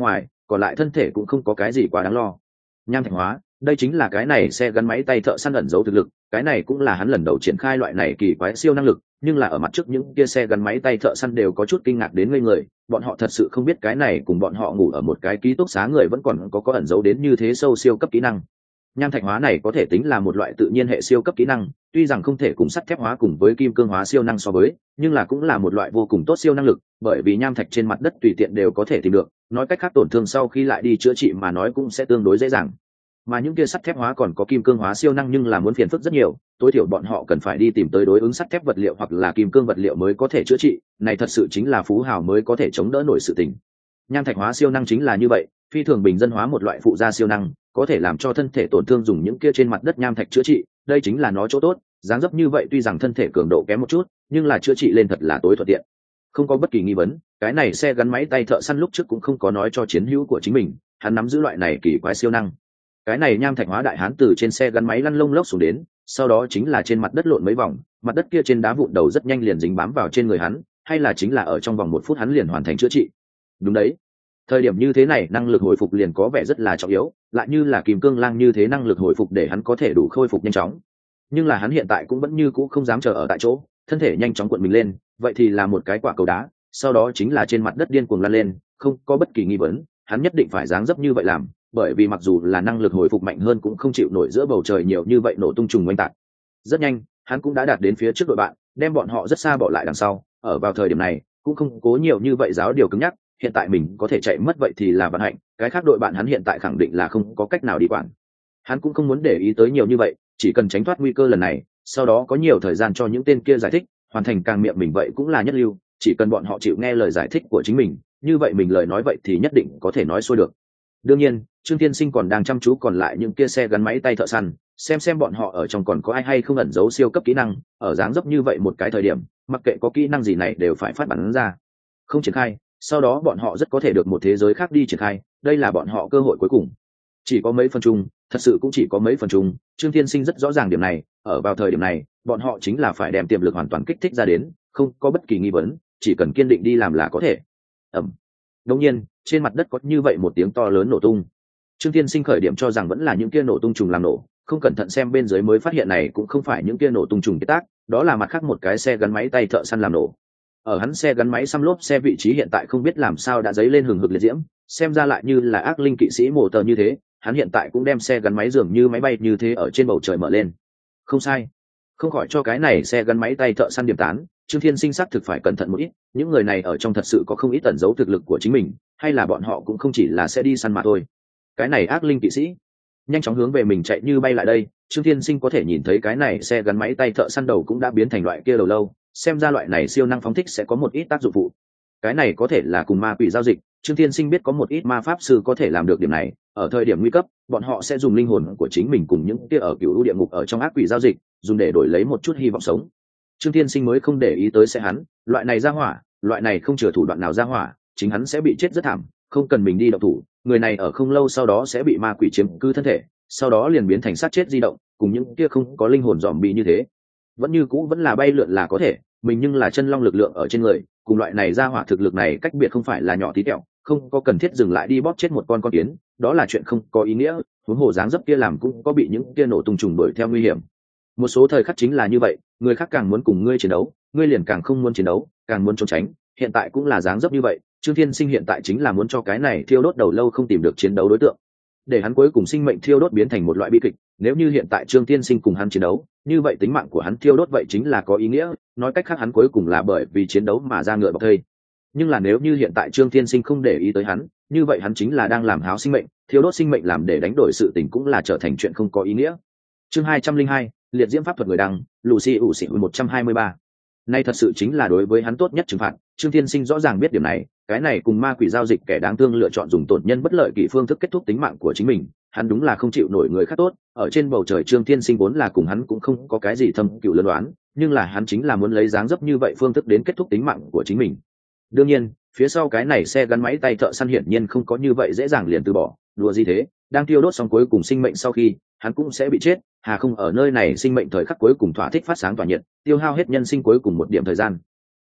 S1: còn lại thân thể cũng không có cái gì quá đáng lo. Nham thạch hóa, đây chính là cái này xe gắn máy tay thợ săn ẩn giấu thực lực, cái này cũng là hắn lần đầu triển khai loại này kỳ quái siêu năng lực, nhưng là ở mặt trước những kia xe gắn máy tay thợ săn đều có chút kinh ngạc đến ngây người, bọn họ thật sự không biết cái này cùng bọn họ ngủ ở một cái ký túc xá người vẫn còn có có ẩn giấu đến như thế sâu siêu cấp kỹ năng. Nham thạch hóa này có thể tính là một loại tự nhiên hệ siêu cấp kỹ năng, tuy rằng không thể cùng sắt thép hóa cùng với kim cương hóa siêu năng so với, nhưng là cũng là một loại vô cùng tốt siêu năng lực, bởi vì nham thạch trên mặt đất tùy tiện đều có thể tìm được, nói cách khác tổn thương sau khi lại đi chữa trị mà nói cũng sẽ tương đối dễ dàng. Mà những kia sắt thép hóa còn có kim cương hóa siêu năng nhưng là muốn phiền phức rất nhiều, tối thiểu bọn họ cần phải đi tìm tới đối ứng sắt thép vật liệu hoặc là kim cương vật liệu mới có thể chữa trị, này thật sự chính là phú hào mới có thể chống đỡ nổi sự tình. Nham thạch hóa siêu năng chính là như vậy, phi thường bình dân hóa một loại phụ gia siêu năng, có thể làm cho thân thể tổn thương dùng những kia trên mặt đất nham thạch chữa trị, đây chính là nó chỗ tốt, dáng dấp như vậy tuy rằng thân thể cường độ kém một chút, nhưng là chữa trị lên thật là tối thuận tiện. Không có bất kỳ nghi vấn, cái này xe gắn máy tay thợ săn lúc trước cũng không có nói cho chiến hữu của chính mình, hắn nắm giữ loại này kỳ quái siêu năng. Cái này nham thạch hóa đại hán từ trên xe gắn máy lăn lông lốc xuống đến, sau đó chính là trên mặt đất lộn mấy vòng, mặt đất kia trên đá vụn đầu rất nhanh liền dính bám vào trên người hắn, hay là chính là ở trong vòng một phút hắn liền hoàn thành chữa trị. Đúng đấy, thời điểm như thế này năng lực hồi phục liền có vẻ rất là trọng yếu, lại như là kim cương lang như thế năng lực hồi phục để hắn có thể đủ khôi phục nhanh chóng. Nhưng là hắn hiện tại cũng vẫn như cũ không dám chờ ở tại chỗ, thân thể nhanh chóng cuộn mình lên, vậy thì là một cái quả cầu đá, sau đó chính là trên mặt đất điên cuồng lăn lên, không có bất kỳ nghi vấn, hắn nhất định phải dáng dấp như vậy làm, bởi vì mặc dù là năng lực hồi phục mạnh hơn cũng không chịu nổi giữa bầu trời nhiều như vậy nổ tung trùng oanh tạc. Rất nhanh, hắn cũng đã đạt đến phía trước đội bạn, đem bọn họ rất xa bỏ lại đằng sau, ở vào thời điểm này, cũng không cố nhiều như vậy giáo điều cứng nhắc, hiện tại mình có thể chạy mất vậy thì là vận hạnh, cái khác đội bạn hắn hiện tại khẳng định là không có cách nào đi quản. Hắn cũng không muốn để ý tới nhiều như vậy, chỉ cần tránh thoát nguy cơ lần này, sau đó có nhiều thời gian cho những tên kia giải thích, hoàn thành càng miệng mình vậy cũng là nhất lưu, chỉ cần bọn họ chịu nghe lời giải thích của chính mình, như vậy mình lời nói vậy thì nhất định có thể nói xuôi được. Đương nhiên, Trương Thiên Sinh còn đang chăm chú còn lại những kia xe gắn máy tay thợ săn, xem xem bọn họ ở trong còn có ai hay không ẩn giấu siêu cấp kỹ năng, ở dáng dấp như vậy một cái thời điểm, mặc kệ có kỹ năng gì này đều phải phát bắn ra. Không triển khai, sau đó bọn họ rất có thể được một thế giới khác đi triển khai, đây là bọn họ cơ hội cuối cùng. Chỉ có mấy phần chung, thật sự cũng chỉ có mấy phần chung, Trương Thiên Sinh rất rõ ràng điểm này, ở vào thời điểm này, bọn họ chính là phải đem tiềm lực hoàn toàn kích thích ra đến, không có bất kỳ nghi vấn, chỉ cần kiên định đi làm là có thể. Ầm. Đương nhiên, trên mặt đất có như vậy một tiếng to lớn nổ tung. Trương Thiên Sinh khởi điểm cho rằng vẫn là những kia nổ tung trùng làm nổ, không cẩn thận xem bên dưới mới phát hiện này cũng không phải những kia nổ tung trùng kết tác, đó là mặt khác một cái xe gắn máy tay thợ săn làm nổ. Ở hắn xe gắn máy xăm lốp xe vị trí hiện tại không biết làm sao đã dấy lên hừng hực liệt diễm, xem ra lại như là ác linh kỵ sĩ mổ tờ như thế, hắn hiện tại cũng đem xe gắn máy dường như máy bay như thế ở trên bầu trời mở lên. Không sai, không khỏi cho cái này xe gắn máy tay thợ săn điểm tán, Trương Thiên Sinh xác thực phải cẩn thận một ít, những người này ở trong thật sự có không ít ẩn giấu thực lực của chính mình, hay là bọn họ cũng không chỉ là sẽ đi săn mà thôi. Cái này ác linh kỵ sĩ nhanh chóng hướng về mình chạy như bay lại đây, Trương Thiên Sinh có thể nhìn thấy cái này xe gắn máy tay thợ săn đầu cũng đã biến thành loại kia đầu lâu, xem ra loại này siêu năng phóng thích sẽ có một ít tác dụng phụ. Cái này có thể là cùng ma quỷ giao dịch, Trương Thiên Sinh biết có một ít ma pháp sư có thể làm được điểm này, ở thời điểm nguy cấp, bọn họ sẽ dùng linh hồn của chính mình cùng những kia ở cựu địa ngục ở trong ác quỷ giao dịch, dùng để đổi lấy một chút hy vọng sống. Trương Thiên Sinh mới không để ý tới sẽ hắn, loại này ra hỏa, loại này không chừa thủ đoạn nào ra hỏa, chính hắn sẽ bị chết rất thảm, không cần mình đi động thủ, người này ở không lâu sau đó sẽ bị ma quỷ chiếm cư thân thể, sau đó liền biến thành xác chết di động, cùng những kia không có linh hồn zombie như thế. Vẫn như cũ vẫn là bay lượn là có thể, mình nhưng là chân long lực lượng ở trên người, cùng loại này ra hỏa thực lực này cách biệt không phải là nhỏ tí tẹo, không có cần thiết dừng lại đi bóp chết một con con kiến, đó là chuyện không có ý nghĩa, huống hồ dáng dấp kia làm cũng có bị những kia nổ tung trùng đuổi theo nguy hiểm. Một số thời khắc chính là như vậy, người khác càng muốn cùng ngươi chiến đấu, ngươi liền càng không muốn chiến đấu, càng muốn trốn tránh, hiện tại cũng là dáng dấp như vậy, Trương Thiên Sinh hiện tại chính là muốn cho cái này thiêu đốt đầu lâu không tìm được chiến đấu đối tượng, để hắn cuối cùng sinh mệnh thiêu đốt biến thành một loại bi kịch. Nếu như hiện tại Trương Thiên Sinh cùng hắn chiến đấu, như vậy tính mạng của hắn thiêu đốt vậy chính là có ý nghĩa, nói cách khác hắn cuối cùng là bởi vì chiến đấu mà ra ngựa bọc thây. Nhưng là nếu như hiện tại Trương Thiên Sinh không để ý tới hắn, như vậy hắn chính là đang làm háo sinh mệnh, thiêu đốt sinh mệnh làm để đánh đổi sự tình cũng là trở thành chuyện không có ý nghĩa. Chương hai trăm linh hai, liệt diễm pháp thuật người đăng, Lucy ủ xị một trăm hai mươi ba. Nay thật sự chính là đối với hắn tốt nhất trừng phạt, Trương Thiên Sinh rõ ràng biết điểm này, cái này cùng ma quỷ giao dịch kẻ đáng thương lựa chọn dùng tổn nhân bất lợi kỳ phương thức kết thúc tính mạng của chính mình, hắn đúng là không chịu nổi người khác tốt, ở trên bầu trời Trương Thiên Sinh vốn là cùng hắn cũng không có cái gì thâm cừu lân đoán, nhưng là hắn chính là muốn lấy dáng dấp như vậy phương thức đến kết thúc tính mạng của chính mình. Đương nhiên, phía sau cái này xe gắn máy tay thợ săn hiển nhiên không có như vậy dễ dàng liền từ bỏ, đùa gì thế, đang tiêu đốt xong cuối cùng sinh mệnh sau khi, hắn cũng sẽ bị chết, hà không ở nơi này sinh mệnh thời khắc cuối cùng thỏa thích phát sáng tỏa nhiệt, tiêu hao hết nhân sinh cuối cùng một điểm thời gian.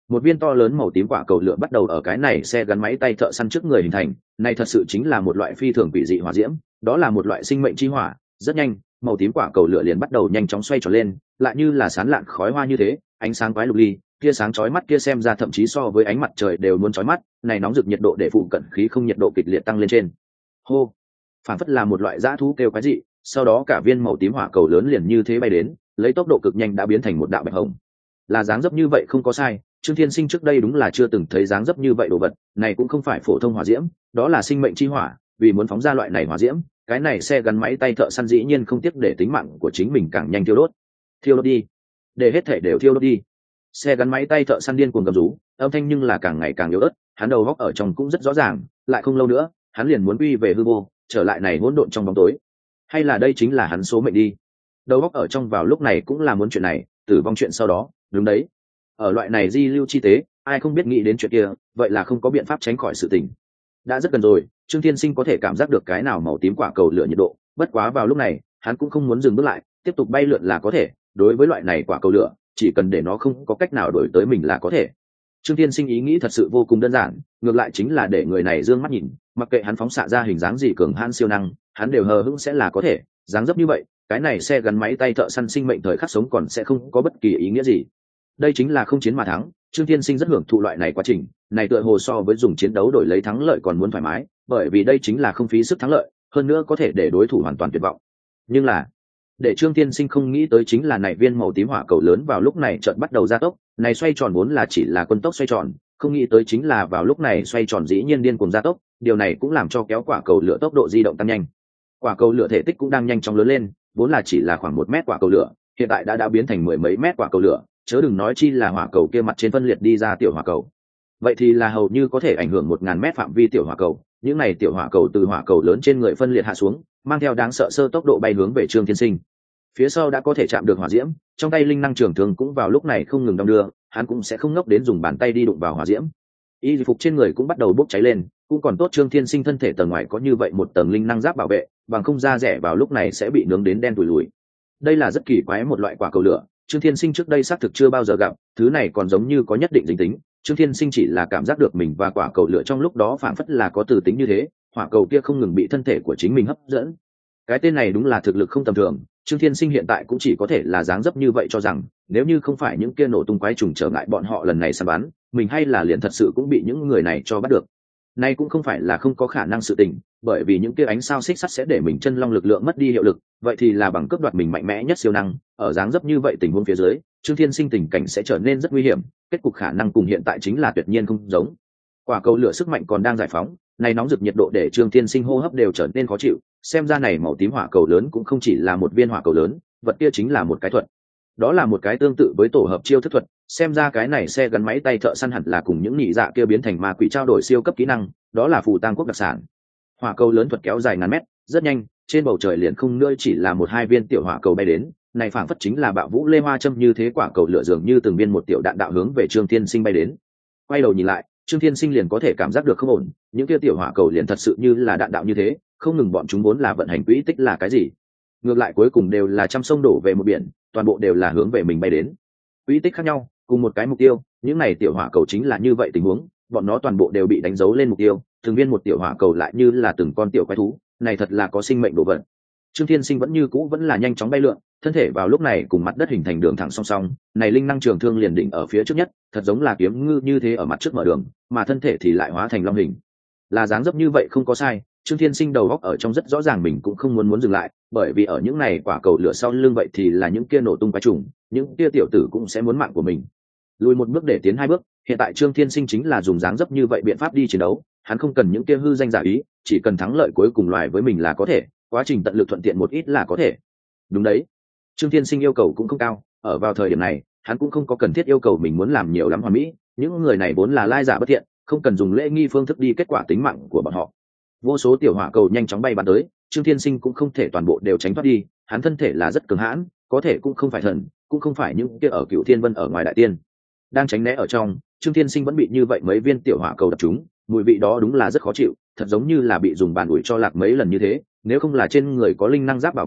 S1: một viên to lớn màu tím quả cầu lửa bắt đầu ở cái này xe gắn máy tay thợ săn trước người hình thành. Này thật sự chính là một loại phi thường quỷ dị hỏa diễm, đó là một loại sinh mệnh chi hỏa. Rất nhanh, màu tím quả cầu lửa liền bắt đầu nhanh chóng xoay tròn lên, lại như là sán lạn khói hoa như thế, ánh sáng quái lục ly, kia sáng chói mắt kia xem ra thậm chí so với ánh mặt trời đều muốn chói mắt. Này nóng rực nhiệt độ để phụ cận khí không nhiệt độ kịch liệt tăng lên trên. Hô, phản phất là một loại dã thú kêu quái dị. Sau đó cả viên màu tím hỏa cầu lớn liền như thế bay đến, lấy tốc độ cực nhanh đã biến thành một đạo bạch hồng. Là dáng dấp như vậy không có sai, Trương Thiên Sinh trước đây đúng là chưa từng thấy dáng dấp như vậy đồ vật, này cũng không phải phổ thông hỏa diễm, đó là sinh mệnh chi hỏa. Vì muốn phóng ra loại này hỏa diễm, cái này xe gắn máy tay thợ săn dĩ nhiên không tiếc để tính mạng của chính mình càng nhanh thiêu đốt. Thiêu đốt đi, để hết thể đều thiêu đốt đi. Xe gắn máy tay thợ săn điên cuồng gầm rú, âm thanh nhưng là càng ngày càng yếu ớt, hắn đầu góc ở trong cũng rất rõ ràng, lại không lâu nữa, hắn liền muốn quy về hư vô, trở lại này hỗn độn trong bóng tối. Hay là đây chính là hắn số mệnh đi. Đầu góc ở trong vào lúc này cũng là muốn chuyện này, tử vong chuyện sau đó, đúng đấy. Ở loại này di lưu chi tế, ai không biết nghĩ đến chuyện kia, vậy là không có biện pháp tránh khỏi sự tình. Đã rất gần rồi, Trương Thiên Sinh có thể cảm giác được cái nào màu tím quả cầu lửa nhiệt độ, bất quá vào lúc này, hắn cũng không muốn dừng bước lại, tiếp tục bay lượn là có thể, đối với loại này quả cầu lửa, chỉ cần để nó không có cách nào đổi tới mình là có thể. Trương Thiên Sinh ý nghĩ thật sự vô cùng đơn giản, ngược lại chính là để người này dương mắt nhìn, mặc kệ hắn phóng xạ ra hình dáng gì cường hãn siêu năng, hắn đều hờ hững sẽ là có thể, dáng dấp như vậy, cái này xe gắn máy tay thợ săn sinh mệnh thời khắc sống còn sẽ không có bất kỳ ý nghĩa gì. Đây chính là không chiến mà thắng. Trương Thiên Sinh rất hưởng thụ loại này quá trình, này tựa hồ so với dùng chiến đấu đổi lấy thắng lợi còn muốn thoải mái, bởi vì đây chính là không phí sức thắng lợi, hơn nữa có thể để đối thủ hoàn toàn tuyệt vọng. Nhưng là, để Trương Thiên Sinh không nghĩ tới chính là này viên màu tím hỏa cầu lớn vào lúc này chợt bắt đầu gia tốc, này xoay tròn vốn là chỉ là quân tốc xoay tròn, không nghĩ tới chính là vào lúc này xoay tròn dĩ nhiên điên cuồng gia tốc, điều này cũng làm cho kéo quả cầu lửa tốc độ di động tăng nhanh. Quả cầu lửa thể tích cũng đang nhanh chóng lớn lên, vốn là chỉ là khoảng một mét quả cầu lửa, hiện tại đã đã biến thành mười mấy mét quả cầu lửa, chớ đừng nói chi là hỏa cầu kia mặt trên phân liệt đi ra tiểu hỏa cầu. Vậy thì là hầu như có thể ảnh hưởng một ngàn mét phạm vi tiểu hỏa cầu, những này tiểu hỏa cầu từ hỏa cầu lớn trên người phân liệt hạ xuống, mang theo đáng sợ sơ tốc độ bay hướng về Trương Thiên Sinh. Phía sau đã có thể chạm được hỏa diễm, trong tay linh năng trường thường cũng vào lúc này không ngừng đong đưa, hắn cũng sẽ không ngốc đến dùng bàn tay đi đụng vào hỏa diễm. Y phục trên người cũng bắt đầu bốc cháy lên, cũng còn tốt Trương Thiên Sinh thân thể tầng ngoài có như vậy một tầng linh năng giáp bảo vệ, bằng không da rẻ vào lúc này sẽ bị nướng đến đen tủi lùi. Đây là rất kỳ quái một loại quả cầu lửa, Trương Thiên Sinh trước đây xác thực chưa bao giờ gặp, thứ này còn giống như có nhất định dính tính. Trương Thiên Sinh chỉ là cảm giác được mình và quả cầu lửa trong lúc đó phảng phất là có từ tính như thế, hỏa cầu kia không ngừng bị thân thể của chính mình hấp dẫn. Cái tên này đúng là thực lực không tầm thường. Trương Thiên Sinh hiện tại cũng chỉ có thể là dáng dấp như vậy cho rằng, nếu như không phải những kia nổ tung quái trùng trở ngại bọn họ lần này săn bắn, mình hay là liền thật sự cũng bị những người này cho bắt được. Nay cũng không phải là không có khả năng sự tình, bởi vì những kia ánh sao xích sắt sẽ để mình chân long lực lượng mất đi hiệu lực, vậy thì là bằng cướp đoạt mình mạnh mẽ nhất siêu năng, ở dáng dấp như vậy tình huống phía dưới, Trương Thiên Sinh tình cảnh sẽ trở nên rất nguy hiểm, kết cục khả năng cùng hiện tại chính là tuyệt nhiên không giống. Quả cầu lửa sức mạnh còn đang giải phóng, này nóng rực nhiệt độ để Trương Thiên Sinh hô hấp đều trở nên khó chịu, xem ra này màu tím hỏa cầu lớn cũng không chỉ là một viên hỏa cầu lớn, vật kia chính là một cái thuật. Đó là một cái tương tự với tổ hợp chiêu thức thuật, xem ra cái này xe gắn máy tay thợ săn hẳn là cùng những nhị dạ kia biến thành ma quỷ trao đổi siêu cấp kỹ năng, đó là phù tang quốc đặc sản. Hỏa cầu lớn thuật kéo dài ngàn mét, rất nhanh, trên bầu trời liền không nữa chỉ là một hai viên tiểu hỏa cầu bay đến, này phảng phất chính là bạo vũ lê hoa châm như thế, quả cầu lửa dường như từng viên một tiểu đạn đạo hướng về Trương Thiên Sinh bay đến. Quay đầu nhìn lại, Trương Thiên Sinh liền có thể cảm giác được không ổn, những kia tiểu hỏa cầu liền thật sự như là đạn đạo như thế, không ngừng bọn chúng vốn là vận hành quỹ tích là cái gì, ngược lại cuối cùng đều là trăm sông đổ về một biển, toàn bộ đều là hướng về mình bay đến. Quỹ tích khác nhau, cùng một cái mục tiêu, những này tiểu hỏa cầu chính là như vậy tình huống, bọn nó toàn bộ đều bị đánh dấu lên mục tiêu, từng viên một tiểu hỏa cầu lại như là từng con tiểu quái thú, này thật là có sinh mệnh đồ vật. Trương Thiên Sinh vẫn như cũ vẫn là nhanh chóng bay lượn, thân thể vào lúc này cùng mặt đất hình thành đường thẳng song song, này linh năng trường thương liền đỉnh ở phía trước nhất, thật giống là kiếm ngư như thế ở mặt trước mở đường, mà thân thể thì lại hóa thành long hình. Là dáng dấp như vậy không có sai, Trương Thiên Sinh đầu óc ở trong rất rõ ràng mình cũng không muốn muốn dừng lại, bởi vì ở những này quả cầu lửa sau lưng vậy thì là những kia nổ tung quái trùng, những kia tiểu tử cũng sẽ muốn mạng của mình. Lùi một bước để tiến hai bước, hiện tại Trương Thiên Sinh chính là dùng dáng dấp như vậy biện pháp đi chiến đấu, hắn không cần những kia hư danh giả ý, chỉ cần thắng lợi cuối cùng loài với mình là có thể, quá trình tận lực thuận tiện một ít là có thể. Đúng đấy, Trương Thiên Sinh yêu cầu cũng không cao, ở vào thời điểm này, hắn cũng không có cần thiết yêu cầu mình muốn làm nhiều lắm hoàn mỹ, những người này vốn là lai giả bất thiện, không cần dùng lễ nghi phương thức đi kết quả tính mạng của bọn họ. Vô số tiểu hỏa cầu nhanh chóng bay bắn tới, Trương Thiên Sinh cũng không thể toàn bộ đều tránh thoát đi, hắn thân thể là rất cường hãn, có thể cũng không phải thần, cũng không phải những kia ở Cựu Thiên Vân ở ngoài đại tiên. Đang tránh né ở trong, Trương Thiên Sinh vẫn bị như vậy mấy viên tiểu hỏa cầu đập trúng, mùi vị đó đúng là rất khó chịu, thật giống như là bị dùng bàn ủi cho lạc mấy lần như thế, nếu không là trên người có linh năng giáp bảo vệ,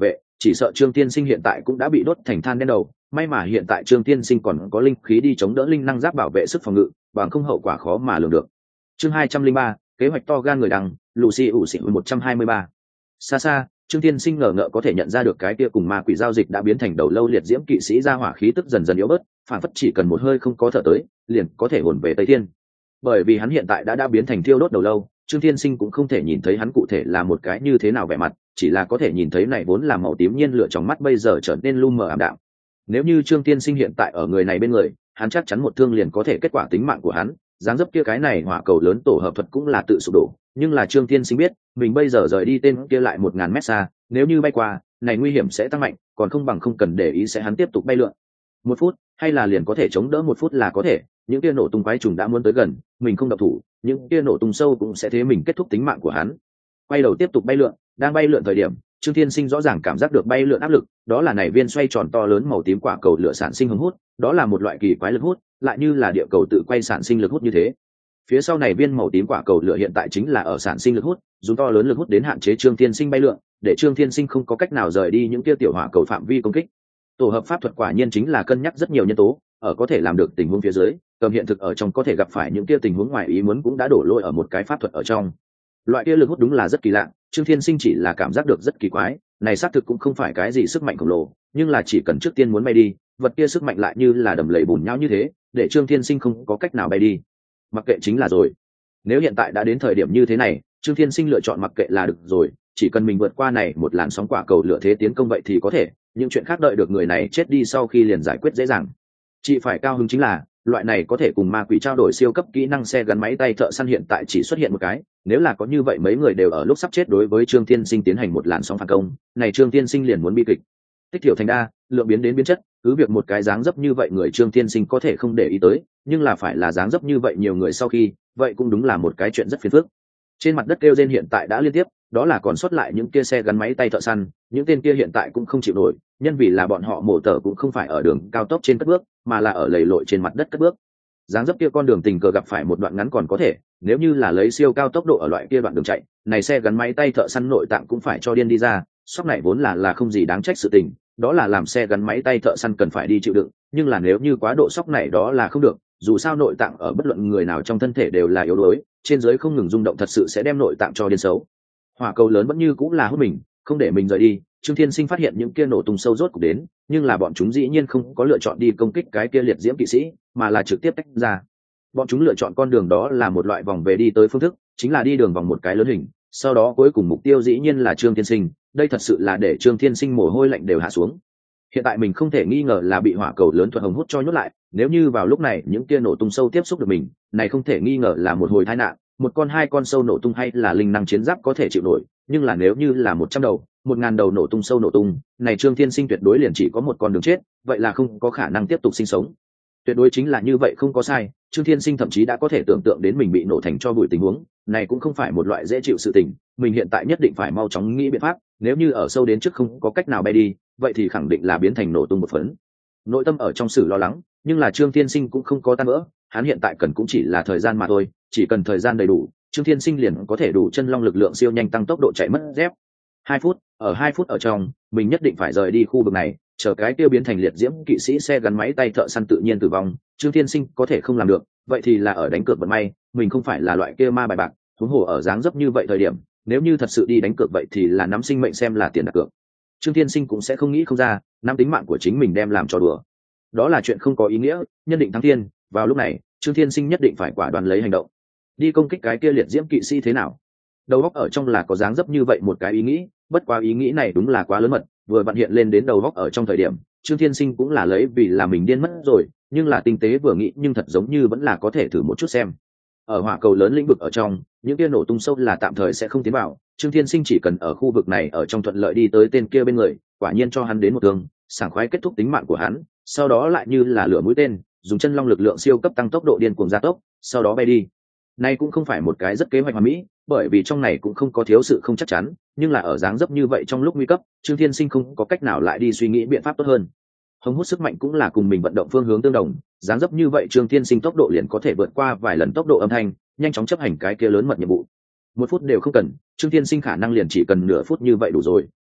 S1: chỉ sợ Trương Tiên Sinh hiện tại cũng đã bị đốt thành than đen đầu. May mà hiện tại Trương Tiên Sinh còn có linh khí đi chống đỡ linh năng giáp bảo vệ sức phòng ngự, bằng không hậu quả khó mà lường được. Chương hai trăm linh ba, kế hoạch to gan người đằng, Lucy ủ xỉn một trăm hai mươi ba. Xa xa, Trương Tiên Sinh ngờ ngợ có thể nhận ra được cái kia cùng ma quỷ giao dịch đã biến thành đầu lâu liệt diễm kỵ sĩ ra hỏa khí tức dần dần yếu bớt, phản phất chỉ cần một hơi không có thở tới, liền có thể hồn về Tây Thiên. Bởi vì hắn hiện tại đã đã biến thành thiêu đốt đầu lâu, Trương Tiên Sinh cũng không thể nhìn thấy hắn cụ thể là một cái như thế nào vẻ mặt, chỉ là có thể nhìn thấy này vốn là màu tím nhiên lửa trong mắt bây giờ trở nên lu mờ ảm đạm. Nếu như Trương Tiên Sinh hiện tại ở người này bên người, hắn chắc chắn một thương liền có thể kết quả tính mạng của hắn. Dáng dấp kia cái này hỏa cầu lớn tổ hợp thuật cũng là tự sụp đổ, nhưng là Trương Tiên Sinh biết, mình bây giờ rời đi tên kia lại một ngàn mét xa, nếu như bay qua, này nguy hiểm sẽ tăng mạnh, còn không bằng không cần để ý sẽ hắn tiếp tục bay lượn. Một phút, hay là liền có thể chống đỡ một phút là có thể, những kia nổ tung quái trùng đã muốn tới gần, mình không động thủ, những kia nổ tung sâu cũng sẽ thế mình kết thúc tính mạng của hắn. Quay đầu tiếp tục bay lượn, đang bay lượn thời điểm, Trương Thiên Sinh rõ ràng cảm giác được bay lượn áp lực, đó là này viên xoay tròn to lớn màu tím quả cầu lửa sản sinh hứng hút, đó là một loại kỳ quái lực hút, lại như là địa cầu tự quay sản sinh lực hút như thế. Phía sau này viên màu tím quả cầu lửa hiện tại chính là ở sản sinh lực hút, dùng to lớn lực hút đến hạn chế Trương Thiên Sinh bay lượn, để Trương Thiên Sinh không có cách nào rời đi những kia tiểu hỏa cầu phạm vi công kích. Tổ hợp pháp thuật quả nhiên chính là cân nhắc rất nhiều nhân tố, ở có thể làm được tình huống phía dưới, cầm hiện thực ở trong có thể gặp phải những kia tình huống ngoài ý muốn cũng đã đổ lỗi ở một cái pháp thuật ở trong. Loại kia lực hút đúng là rất kỳ lạ, Trương Thiên Sinh chỉ là cảm giác được rất kỳ quái, này xác thực cũng không phải cái gì sức mạnh khổng lồ, nhưng là chỉ cần trước tiên muốn bay đi, vật kia sức mạnh lại như là đầm lầy bùn nhau như thế, để Trương Thiên Sinh không có cách nào bay đi. Mặc kệ chính là rồi. Nếu hiện tại đã đến thời điểm như thế này, Trương Thiên Sinh lựa chọn mặc kệ là được rồi, chỉ cần mình vượt qua này một làn sóng quả cầu lửa thế tiến công vậy thì có thể, những chuyện khác đợi được người này chết đi sau khi liền giải quyết dễ dàng. Chị phải cao hứng chính là, loại này có thể cùng ma quỷ trao đổi siêu cấp kỹ năng xe gắn máy tay thợ săn hiện tại chỉ xuất hiện một cái, nếu là có như vậy mấy người đều ở lúc sắp chết đối với Trương Thiên Sinh tiến hành một làn sóng phản công, này Trương Thiên Sinh liền muốn bi kịch. Tích thiểu thành đa, lượng biến đến biến chất, cứ việc một cái dáng dấp như vậy người Trương Thiên Sinh có thể không để ý tới, nhưng là phải là dáng dấp như vậy nhiều người sau khi, vậy cũng đúng là một cái chuyện rất phiền phức. Trên mặt đất kêu rên hiện tại đã liên tiếp, đó là còn sót lại những kia xe gắn máy tay thợ săn, những tên kia hiện tại cũng không chịu nổi, nhân vì là bọn họ mổ tở cũng không phải ở đường cao tốc trên cất bước, mà là ở lầy lội trên mặt đất cất bước. Dáng dấp kia con đường tình cờ gặp phải một đoạn ngắn còn có thể, nếu như là lấy siêu cao tốc độ ở loại kia đoạn đường chạy, này xe gắn máy tay thợ săn nội tạng cũng phải cho điên đi ra, sóc này vốn là là không gì đáng trách sự tình, đó là làm xe gắn máy tay thợ săn cần phải đi chịu đựng, nhưng là nếu như quá độ sóc này đó là không được, dù sao nội tạng ở bất luận người nào trong thân thể đều là yếu đuối, trên dưới không ngừng rung động thật sự sẽ đem nội tạng cho điên xấu. Hỏa cầu lớn vẫn như cũng là hút mình, không để mình rời đi. Trương Thiên Sinh phát hiện những kia nổ tung sâu rốt cục đến, nhưng là bọn chúng dĩ nhiên không có lựa chọn đi công kích cái kia liệt diễm kỵ sĩ, mà là trực tiếp tách ra. Bọn chúng lựa chọn con đường đó là một loại vòng về đi tới phương thức, chính là đi đường vòng một cái lớn hình, sau đó cuối cùng mục tiêu dĩ nhiên là Trương Thiên Sinh. Đây thật sự là để Trương Thiên Sinh mồ hôi lạnh đều hạ xuống. Hiện tại mình không thể nghi ngờ là bị hỏa cầu lớn thuật hồng hút cho nhốt lại, nếu như vào lúc này những kia nổ tung sâu tiếp xúc được mình, này không thể nghi ngờ là một hồi tai nạn, một con hai con sâu nổ tung hay là linh năng chiến giáp có thể chịu nổi, nhưng là nếu như là một trăm đầu, một ngàn đầu nổ tung sâu nổ tung, này Trương Thiên Sinh tuyệt đối liền chỉ có một con đường chết, vậy là không có khả năng tiếp tục sinh sống. Tuyệt đối chính là như vậy không có sai, Trương Thiên Sinh thậm chí đã có thể tưởng tượng đến mình bị nổ thành cho bụi tình huống, này cũng không phải một loại dễ chịu sự tình, mình hiện tại nhất định phải mau chóng nghĩ biện pháp, nếu như ở sâu đến trước không có cách nào bay đi, vậy thì khẳng định là biến thành nổ tung một phấn. Nội tâm ở trong sự lo lắng, nhưng là Trương Thiên Sinh cũng không có tan vỡ, hắn hiện tại cần cũng chỉ là thời gian mà thôi, chỉ cần thời gian đầy đủ, Trương Thiên Sinh liền có thể đủ chân long lực lượng siêu nhanh tăng tốc độ chạy mất dép. Hai phút, ở hai phút ở trong, mình nhất định phải rời đi khu vực này, chờ cái tiêu biến thành liệt diễm kỵ sĩ xe gắn máy tay thợ săn tự nhiên tử vong, Trương Thiên Sinh có thể không làm được, vậy thì là ở đánh cược vận may, mình không phải là loại kia ma bài bạc, huống hồ ở dáng dấp như vậy thời điểm, nếu như thật sự đi đánh cược vậy thì là nắm sinh mệnh xem là tiền đặt cược. Trương Thiên Sinh cũng sẽ không nghĩ không ra, nắm tính mạng của chính mình đem làm trò đùa. Đó là chuyện không có ý nghĩa, nhân định thắng thiên, vào lúc này, Trương Thiên Sinh nhất định phải quả đoán lấy hành động. Đi công kích cái kia liệt diễm kỵ sĩ thế nào? Đầu óc ở trong là có dáng dấp như vậy một cái ý nghĩ, bất quá ý nghĩ này đúng là quá lớn mật, vừa vặn hiện lên đến đầu óc ở trong thời điểm, Trương Thiên Sinh cũng là lấy vì là mình điên mất rồi, nhưng là tinh tế vừa nghĩ nhưng thật giống như vẫn là có thể thử một chút xem. Ở hỏa cầu lớn lĩnh vực ở trong, những kia nổ tung sâu là tạm thời sẽ không tiến vào, Trương Thiên Sinh chỉ cần ở khu vực này ở trong thuận lợi đi tới tên kia bên người, quả nhiên cho hắn đến một thương, sảng khoái kết thúc tính mạng của hắn, sau đó lại như là lửa mũi tên, dùng chân long lực lượng siêu cấp tăng tốc độ điên cuồng gia tốc, sau đó bay đi. Này cũng không phải một cái rất kế hoạch hoàn mỹ, bởi vì trong này cũng không có thiếu sự không chắc chắn, nhưng là ở dáng dấp như vậy trong lúc nguy cấp, Trương Thiên Sinh không có cách nào lại đi suy nghĩ biện pháp tốt hơn. Hồng hút sức mạnh cũng là cùng mình vận động phương hướng tương đồng, dáng dấp như vậy Trương Thiên Sinh tốc độ liền có thể vượt qua vài lần tốc độ âm thanh, nhanh chóng chấp hành cái kia lớn mật nhiệm vụ. Một phút đều không cần, Trương Thiên Sinh khả năng liền chỉ cần nửa phút như vậy đủ rồi,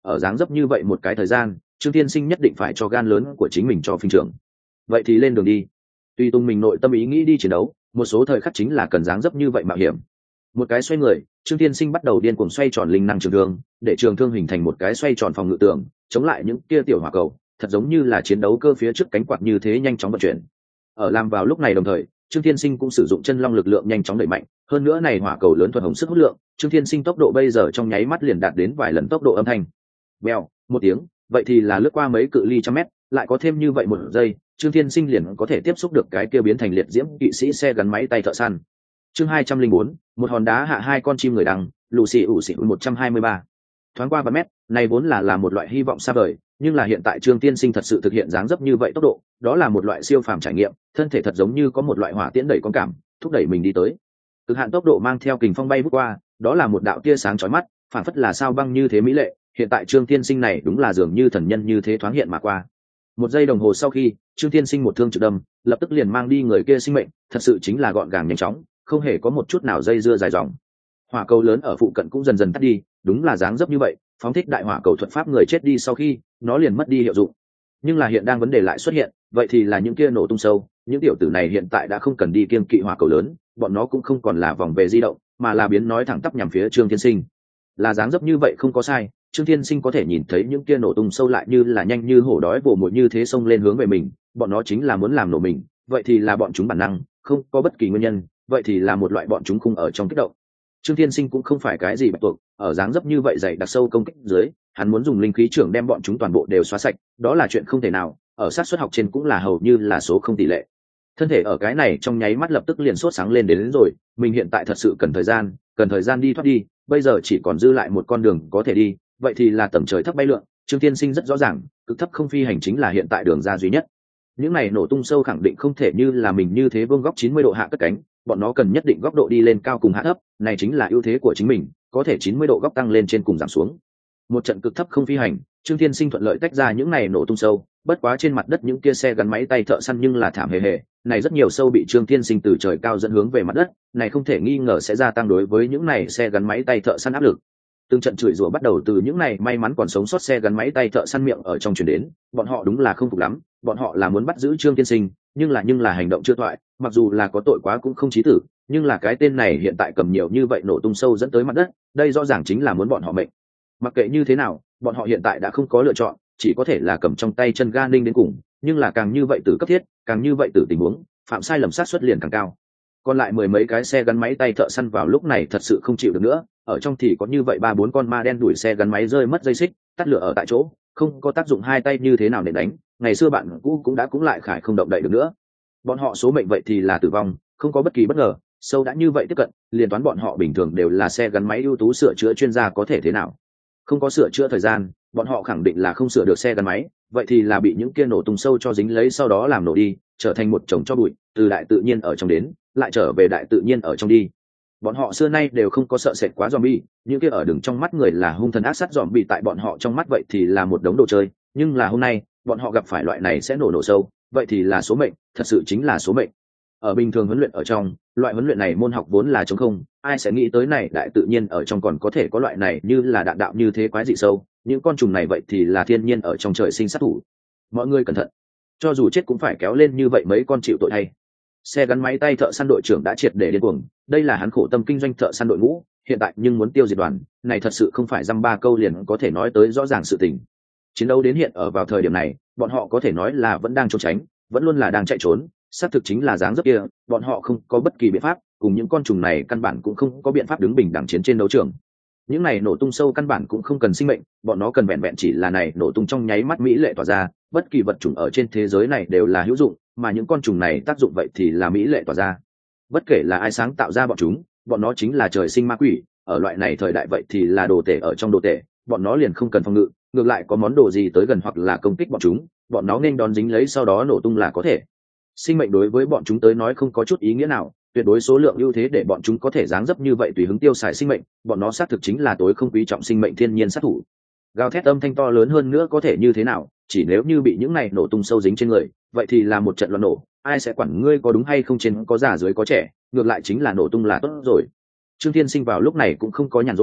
S1: ở dáng dấp như vậy một cái thời gian Trương Thiên Sinh nhất định phải cho gan lớn của chính mình cho phinh trưởng. Vậy thì lên đường đi. Tuy tung mình nội tâm ý nghĩ đi chiến đấu, một số thời khắc chính là cần dáng dấp như vậy mạo hiểm. Một cái xoay người, Trương Thiên Sinh bắt đầu điên cuồng xoay tròn linh năng trường thương, để trường thương hình thành một cái xoay tròn phòng ngự tường, chống lại những kia tiểu hỏa cầu, thật giống như là chiến đấu cơ phía trước cánh quạt như thế nhanh chóng vận chuyển. Ở làm vào lúc này đồng thời, Trương Thiên Sinh cũng sử dụng chân long lực lượng nhanh chóng đẩy mạnh, hơn nữa này hỏa cầu lớn thuần hồng sức hút lượng, Trương Thiên Sinh tốc độ bây giờ trong nháy mắt liền đạt đến vài lần tốc độ âm thanh. Bèo, một tiếng, vậy thì là lướt qua mấy cự ly trăm mét, lại có thêm như vậy một giây, Trương Thiên Sinh liền có thể tiếp xúc được cái kia biến thành liệt diễm kỵ sĩ xe gắn máy tay thợ săn. Chương hai trăm linh bốn, một hòn đá hạ hai con chim người đằng, lù xì ủ xì một trăm hai mươi ba. Thoáng qua vài mét, này vốn là là một loại hy vọng xa vời, nhưng là hiện tại Trương Thiên Sinh thật sự thực hiện dáng dấp như vậy tốc độ, đó là một loại siêu phàm trải nghiệm, thân thể thật giống như có một loại hỏa tiễn đẩy con cảm, thúc đẩy mình đi tới. Cực hạn tốc độ mang theo kình phong bay vút qua, đó là một đạo tia sáng chói mắt, phản phất là sao băng như thế mỹ lệ, hiện tại Trương Thiên Sinh này đúng là dường như thần nhân như thế thoáng hiện mà qua. Một giây đồng hồ sau khi, Trương Thiên Sinh một thương trực đâm, lập tức liền mang đi người kia sinh mệnh, thật sự chính là gọn gàng nhanh chóng, không hề có một chút nào dây dưa dài dòng. Hỏa cầu lớn ở phụ cận cũng dần dần tắt đi, đúng là dáng dấp như vậy, phóng thích đại hỏa cầu thuật pháp người chết đi sau khi, nó liền mất đi hiệu dụng. Nhưng là hiện đang vấn đề lại xuất hiện, vậy thì là những kia nổ tung sâu, những tiểu tử này hiện tại đã không cần đi kiêng kỵ hỏa cầu lớn, bọn nó cũng không còn là vòng về di động, mà là biến nói thẳng tắp nhằm phía Trương Thiên Sinh. Là dáng dấp như vậy không có sai, Trương Thiên Sinh có thể nhìn thấy những kia nổ tung sâu lại như là nhanh như hổ đói vồ mồi như thế xông lên hướng về mình, bọn nó chính là muốn làm nổ mình, vậy thì là bọn chúng bản năng, không có bất kỳ nguyên nhân, vậy thì là một loại bọn chúng khung ở trong kích động. Trương Thiên Sinh cũng không phải cái gì bạch tuộc, ở dáng dấp như vậy dày đặc sâu công kích dưới, hắn muốn dùng linh khí trưởng đem bọn chúng toàn bộ đều xóa sạch, đó là chuyện không thể nào, ở sát suất học trên cũng là hầu như là số không tỷ lệ. Thân thể ở cái này trong nháy mắt lập tức liền sốt sáng lên đến, đến rồi, mình hiện tại thật sự cần thời gian, cần thời gian đi thoát đi, bây giờ chỉ còn dư lại một con đường có thể đi, vậy thì là tầm trời thấp bay lượn. Trương Thiên Sinh rất rõ ràng, cực thấp không phi hành chính là hiện tại đường ra duy nhất. Những này nổ tung sâu khẳng định không thể như là mình như thế vuông góc chín mươi độ hạ cất cánh, bọn nó cần nhất định góc độ đi lên cao cùng hạ thấp, này chính là ưu thế của chính mình, có thể chín mươi độ góc tăng lên trên cùng giảm xuống. Một trận cực thấp không phi hành, Trương Thiên Sinh thuận lợi tách ra những này nổ tung sâu, bất quá trên mặt đất những kia xe gắn máy tay thợ săn nhưng là thảm hề hề, này rất nhiều sâu bị Trương Thiên Sinh từ trời cao dẫn hướng về mặt đất, này không thể nghi ngờ sẽ gia tăng đối với những này xe gắn máy tay thợ săn áp lực. Từng trận chửi rủa bắt đầu từ những này may mắn còn sống sót xe gắn máy tay thợ săn miệng ở trong truyền đến, bọn họ đúng là không phục lắm, bọn họ là muốn bắt giữ Trương Thiên Sinh, nhưng là nhưng là hành động chưa thoại, mặc dù là có tội quá cũng không chí tử, nhưng là cái tên này hiện tại cầm nhiều như vậy nổ tung sâu dẫn tới mặt đất, đây rõ ràng chính là muốn bọn họ mệnh. Mặc kệ như thế nào, bọn họ hiện tại đã không có lựa chọn, chỉ có thể là cầm trong tay chân ga ninh đến cùng, nhưng là càng như vậy tử cấp thiết, càng như vậy tử tình huống, phạm sai lầm sát suất liền càng cao. Còn lại mười mấy cái xe gắn máy tay thợ săn vào lúc này thật sự không chịu được nữa, ở trong thì có như vậy ba bốn con ma đen đuổi xe gắn máy rơi mất dây xích, tắt lửa ở tại chỗ, không có tác dụng hai tay như thế nào để đánh, ngày xưa bạn cũ cũng đã cũng lại khải không động đậy được nữa. Bọn họ số mệnh vậy thì là tử vong, không có bất kỳ bất ngờ, sâu đã như vậy tiếp cận, liền toán bọn họ bình thường đều là xe gắn máy ưu tú sửa chữa chuyên gia có thể thế nào. Không có sửa chữa thời gian, bọn họ khẳng định là không sửa được xe gắn máy, vậy thì là bị những kia nổ tung sâu cho dính lấy sau đó làm nổ đi, trở thành một chồng cho bụi, từ đại tự nhiên ở trong đến, lại trở về đại tự nhiên ở trong đi. Bọn họ xưa nay đều không có sợ sệt quá zombie, những kia ở đường trong mắt người là hung thần ác sát zombie tại bọn họ trong mắt vậy thì là một đống đồ chơi, nhưng là hôm nay, bọn họ gặp phải loại này sẽ nổ nổ sâu, vậy thì là số mệnh, thật sự chính là số mệnh. Ở bình thường huấn luyện ở trong, loại huấn luyện này môn học vốn là trống không, ai sẽ nghĩ tới này đại tự nhiên ở trong còn có thể có loại này như là đạn đạo như thế quái dị sâu, những con trùng này vậy thì là thiên nhiên ở trong trời sinh sát thủ. Mọi người cẩn thận, cho dù chết cũng phải kéo lên như vậy mấy con chịu tội thay. Xe gắn máy tay thợ săn đội trưởng đã triệt để điên cuồng, đây là hắn khổ tâm kinh doanh thợ săn đội ngũ, hiện tại nhưng muốn tiêu diệt đoàn, này thật sự không phải dăm ba câu liền có thể nói tới rõ ràng sự tình. Chiến đấu đến hiện ở vào thời điểm này, bọn họ có thể nói là vẫn đang trốn tránh, vẫn luôn là đang chạy trốn, xác thực chính là dáng dấp kia, bọn họ không có bất kỳ biện pháp, cùng những con trùng này căn bản cũng không có biện pháp đứng bình đẳng chiến trên đấu trường. Những này nổ tung sâu căn bản cũng không cần sinh mệnh, bọn nó cần vẹn vẹn chỉ là này nổ tung trong nháy mắt mỹ lệ tỏa ra, bất kỳ vật chủng ở trên thế giới này đều là hữu dụng, mà những con trùng này tác dụng vậy thì là mỹ lệ tỏa ra. Bất kể là ai sáng tạo ra bọn chúng, bọn nó chính là trời sinh ma quỷ, ở loại này thời đại vậy thì là đồ tể ở trong đồ tể, bọn nó liền không cần phòng ngự, ngược lại có món đồ gì tới gần hoặc là công kích bọn chúng, bọn nó nên đón dính lấy sau đó nổ tung là có thể. Sinh mệnh đối với bọn chúng tới nói không có chút ý nghĩa nào, tuyệt đối số lượng ưu thế để bọn chúng có thể dáng dấp như vậy tùy hứng tiêu xài sinh mệnh, bọn nó xác thực chính là tối không quý trọng sinh mệnh thiên nhiên sát thủ. Gào thét âm thanh to lớn hơn nữa có thể như thế nào, chỉ nếu như bị những này nổ tung sâu dính trên người, vậy thì là một trận loạn nổ, ai sẽ quản ngươi có đúng hay không, trên có già dưới có trẻ, ngược lại chính là nổ tung là tốt rồi. Trương Thiên Sinh vào lúc này cũng không có nhàn rỗi,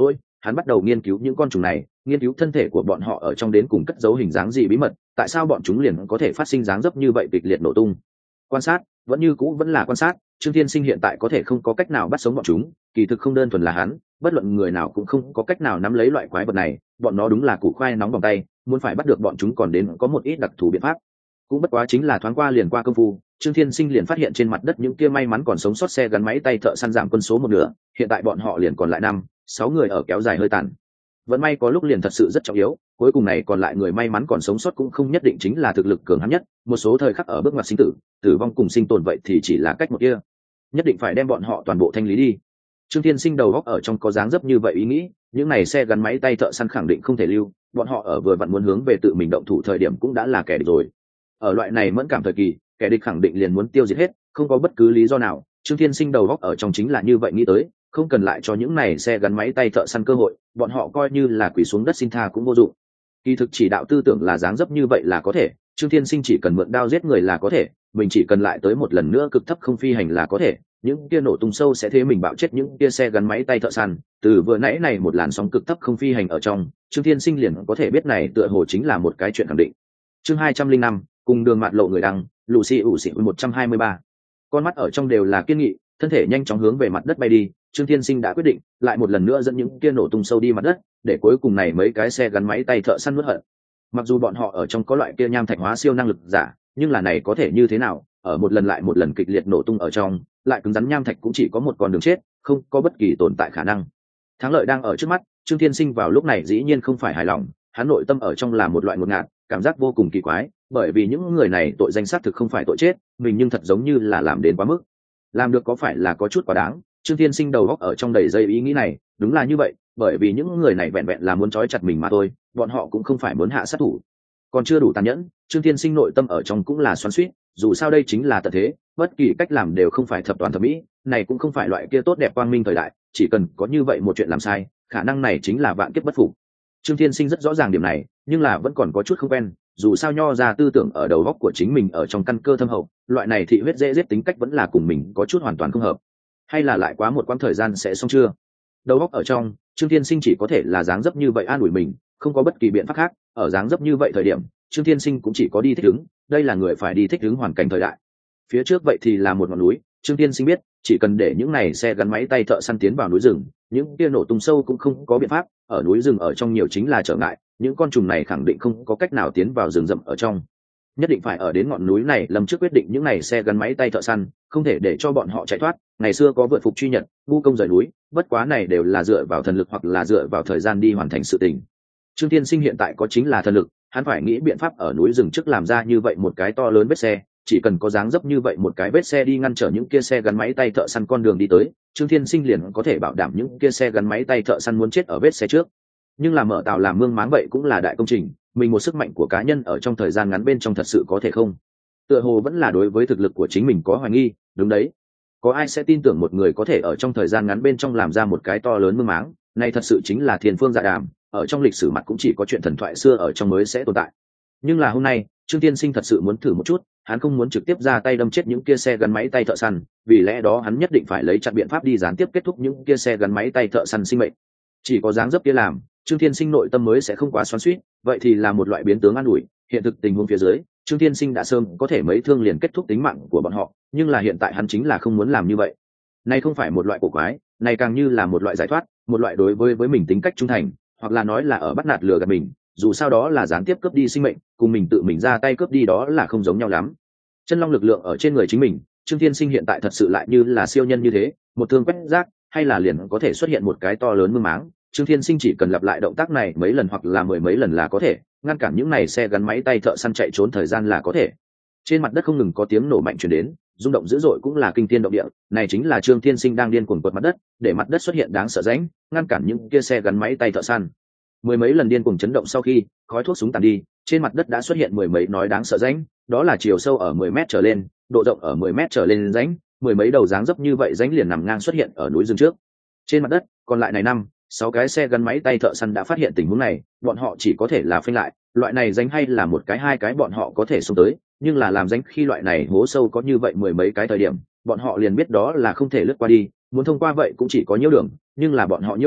S1: hắn bắt đầu nghiên cứu những con trùng này, nghiên cứu thân thể của bọn họ ở trong đến cùng cất giấu hình dáng gì bí mật, tại sao bọn chúng liền có thể phát sinh dáng dấp như vậy kịch liệt nổ tung. Quan sát vẫn như cũ vẫn là quan sát, Trương Thiên Sinh hiện tại có thể không có cách nào bắt sống bọn chúng, kỳ thực không đơn thuần là hắn, bất luận người nào cũng không có cách nào nắm lấy loại quái vật này, bọn nó đúng là củ khoai nóng vòng tay, muốn phải bắt được bọn chúng còn đến có một ít đặc thù biện pháp. Cũng bất quá chính là thoáng qua liền qua công phu, Trương Thiên Sinh liền phát hiện trên mặt đất những kia may mắn còn sống sót xe gắn máy tay thợ săn giảm quân số một nửa, hiện tại bọn họ liền còn lại năm, sáu người ở kéo dài hơi tàn. Vẫn may có lúc liền thật sự rất trọng yếu, cuối cùng này còn lại người may mắn còn sống sót cũng không nhất định chính là thực lực cường hãn nhất, một số thời khắc ở bước ngoặt sinh tử, tử vong cùng sinh tồn vậy thì chỉ là cách một kia. Nhất định phải đem bọn họ toàn bộ thanh lý đi. Trương Thiên Sinh đầu góc ở trong có dáng dấp như vậy ý nghĩ, những này xe gắn máy tay thợ săn khẳng định không thể lưu, bọn họ ở vừa vặn muốn hướng về tự mình động thủ thời điểm cũng đã là kẻ địch rồi. Ở loại này mẫn cảm thời kỳ, kẻ địch khẳng định liền muốn tiêu diệt hết, không có bất cứ lý do nào. Trương Thiên Sinh đầu góc ở trong chính là như vậy nghĩ tới, không cần lại cho những này xe gắn máy tay thợ săn cơ hội, bọn họ coi như là quỳ xuống đất xin tha cũng vô dụng. Kỳ thực chỉ đạo tư tưởng là dáng dấp như vậy là có thể, Trương Thiên Sinh chỉ cần mượn đao giết người là có thể, mình chỉ cần lại tới một lần nữa cực thấp không phi hành là có thể, những kia nổ tung sâu sẽ thế mình bạo chết những kia xe gắn máy tay thợ săn. Từ vừa nãy này một làn sóng cực thấp không phi hành ở trong, Trương Thiên Sinh liền có thể biết này tựa hồ chính là một cái chuyện khẳng định. Chương hai trăm linh năm, cùng đường mạt lộ người đăng, Lucy ủ xị một trăm hai mươi ba. Con mắt ở trong đều là kiên nghị, thân thể nhanh chóng hướng về mặt đất bay đi. Trương Thiên Sinh đã quyết định lại một lần nữa dẫn những kia nổ tung sâu đi mặt đất, để cuối cùng này mấy cái xe gắn máy tay thợ săn nuốt hận. Mặc dù bọn họ ở trong có loại kia nham thạch hóa siêu năng lực giả, nhưng là này có thể như thế nào, ở một lần lại một lần kịch liệt nổ tung ở trong, lại cứng rắn nham thạch cũng chỉ có một con đường chết, không có bất kỳ tồn tại khả năng. Thắng lợi đang ở trước mắt, Trương Thiên Sinh vào lúc này dĩ nhiên không phải hài lòng, hắn nội tâm ở trong là một loại ngột ngạt, cảm giác vô cùng kỳ quái, bởi vì những người này tội danh xác thực không phải tội chết, mình nhưng thật giống như là làm đến quá mức. Làm được có phải là có chút quá đáng? Trương Thiên Sinh đầu óc ở trong đầy dây ý nghĩ này, đúng là như vậy, bởi vì những người này vẹn vẹn là muốn trói chặt mình mà thôi, bọn họ cũng không phải muốn hạ sát thủ. Còn chưa đủ tàn nhẫn, Trương Thiên Sinh nội tâm ở trong cũng là xoắn xuýt, dù sao đây chính là tận thế, bất kỳ cách làm đều không phải thập toàn thập mỹ, này cũng không phải loại kia tốt đẹp quang minh thời đại, chỉ cần có như vậy một chuyện làm sai, khả năng này chính là vạn kiếp bất phục. Trương Thiên Sinh rất rõ ràng điểm này, nhưng là vẫn còn có chút không quen, dù sao nho ra tư tưởng ở đầu óc của chính mình ở trong căn cơ thâm hậu, loại này thị huyết dễ giết tính cách vẫn là cùng mình có chút hoàn toàn không hợp. Hay là lại quá một quãng thời gian sẽ xong chưa? Đầu óc ở trong, Trương Thiên Sinh chỉ có thể là dáng dấp như vậy an ủi mình, không có bất kỳ biện pháp khác, ở dáng dấp như vậy thời điểm, Trương Thiên Sinh cũng chỉ có đi thích ứng, đây là người phải đi thích ứng hoàn cảnh thời đại. Phía trước vậy thì là một ngọn núi, Trương Thiên Sinh biết, chỉ cần để những này xe gắn máy tay thợ săn tiến vào núi rừng, những kia nổ tung sâu cũng không có biện pháp, ở núi rừng ở trong nhiều chính là trở ngại, những con trùng này khẳng định không có cách nào tiến vào rừng rậm ở trong. Nhất định phải ở đến ngọn núi này lâm trước quyết định những này xe gắn máy tay thợ săn, không thể để cho bọn họ chạy thoát. Ngày xưa có vượt phục truy nhật, ngu công rời núi, bất quá này đều là dựa vào thần lực hoặc là dựa vào thời gian đi hoàn thành sự tình. Trương Thiên Sinh hiện tại có chính là thần lực, hắn phải nghĩ biện pháp ở núi rừng trước làm ra như vậy một cái to lớn vết xe, chỉ cần có dáng dấp như vậy một cái vết xe đi ngăn trở những kia xe gắn máy tay thợ săn con đường đi tới, Trương Thiên Sinh liền có thể bảo đảm những kia xe gắn máy tay thợ săn muốn chết ở vết xe trước. Nhưng là mở tàu làm mương máng vậy cũng là đại công trình, mình một sức mạnh của cá nhân ở trong thời gian ngắn bên trong thật sự có thể không? Tựa hồ vẫn là đối với thực lực của chính mình có hoài nghi, đúng đấy. Có ai sẽ tin tưởng một người có thể ở trong thời gian ngắn bên trong làm ra một cái to lớn mương máng, này thật sự chính là thiên phương dạ đàm, ở trong lịch sử mặt cũng chỉ có chuyện thần thoại xưa ở trong mới sẽ tồn tại. Nhưng là hôm nay, Trương Thiên Sinh thật sự muốn thử một chút, hắn không muốn trực tiếp ra tay đâm chết những kia xe gắn máy tay thợ săn, vì lẽ đó hắn nhất định phải lấy chặt biện pháp đi gián tiếp kết thúc những kia xe gắn máy tay thợ săn sinh mệnh. Chỉ có dáng dấp kia làm, Trương Thiên Sinh nội tâm mới sẽ không quá xoắn xuýt, vậy thì là một loại biến tướng an ủi. Hiện thực tình huống phía dưới, Trương Thiên Sinh đã sớm có thể mấy thương liền kết thúc tính mạng của bọn họ, nhưng là hiện tại hắn chính là không muốn làm như vậy. Này không phải một loại cổ quái, này càng như là một loại giải thoát, một loại đối với với mình tính cách trung thành, hoặc là nói là ở bắt nạt lừa gạt mình, dù sao đó là gián tiếp cướp đi sinh mệnh, cùng mình tự mình ra tay cướp đi đó là không giống nhau lắm. Chân long lực lượng ở trên người chính mình, Trương Thiên Sinh hiện tại thật sự lại như là siêu nhân như thế, một thương quét rác, hay là liền có thể xuất hiện một cái to lớn mương máng. Trương Thiên Sinh chỉ cần lặp lại động tác này mấy lần hoặc là mười mấy lần là có thể ngăn cản những này xe gắn máy tay thợ săn chạy trốn thời gian là có thể. Trên mặt đất không ngừng có tiếng nổ mạnh truyền đến, rung động dữ dội cũng là kinh thiên động địa, này chính là Trương Thiên Sinh đang điên cuồng quật mặt đất, để mặt đất xuất hiện đáng sợ rãnh, ngăn cản những kia xe gắn máy tay thợ săn. Mười mấy lần điên cuồng chấn động sau khi, khói thuốc súng tàn đi, trên mặt đất đã xuất hiện mười mấy nói đáng sợ rãnh, đó là chiều sâu ở mười mét trở lên, độ rộng ở mười mét trở lên rãnh, mười mấy đầu dáng dấp như vậy rãnh liền nằm ngang xuất hiện ở núi rừng trước. Trên mặt đất, còn lại này năm, sáu cái xe gắn máy tay thợ săn đã phát hiện tình huống này, bọn họ chỉ có thể là phanh lại, loại này rãnh hay là một cái hai cái bọn họ có thể xông tới, nhưng là làm rãnh khi loại này hố sâu có như vậy mười mấy cái thời điểm, bọn họ liền biết đó là không thể lướt qua đi, muốn thông qua vậy cũng chỉ có nhiễu đường, nhưng là bọn họ nhiễu đường,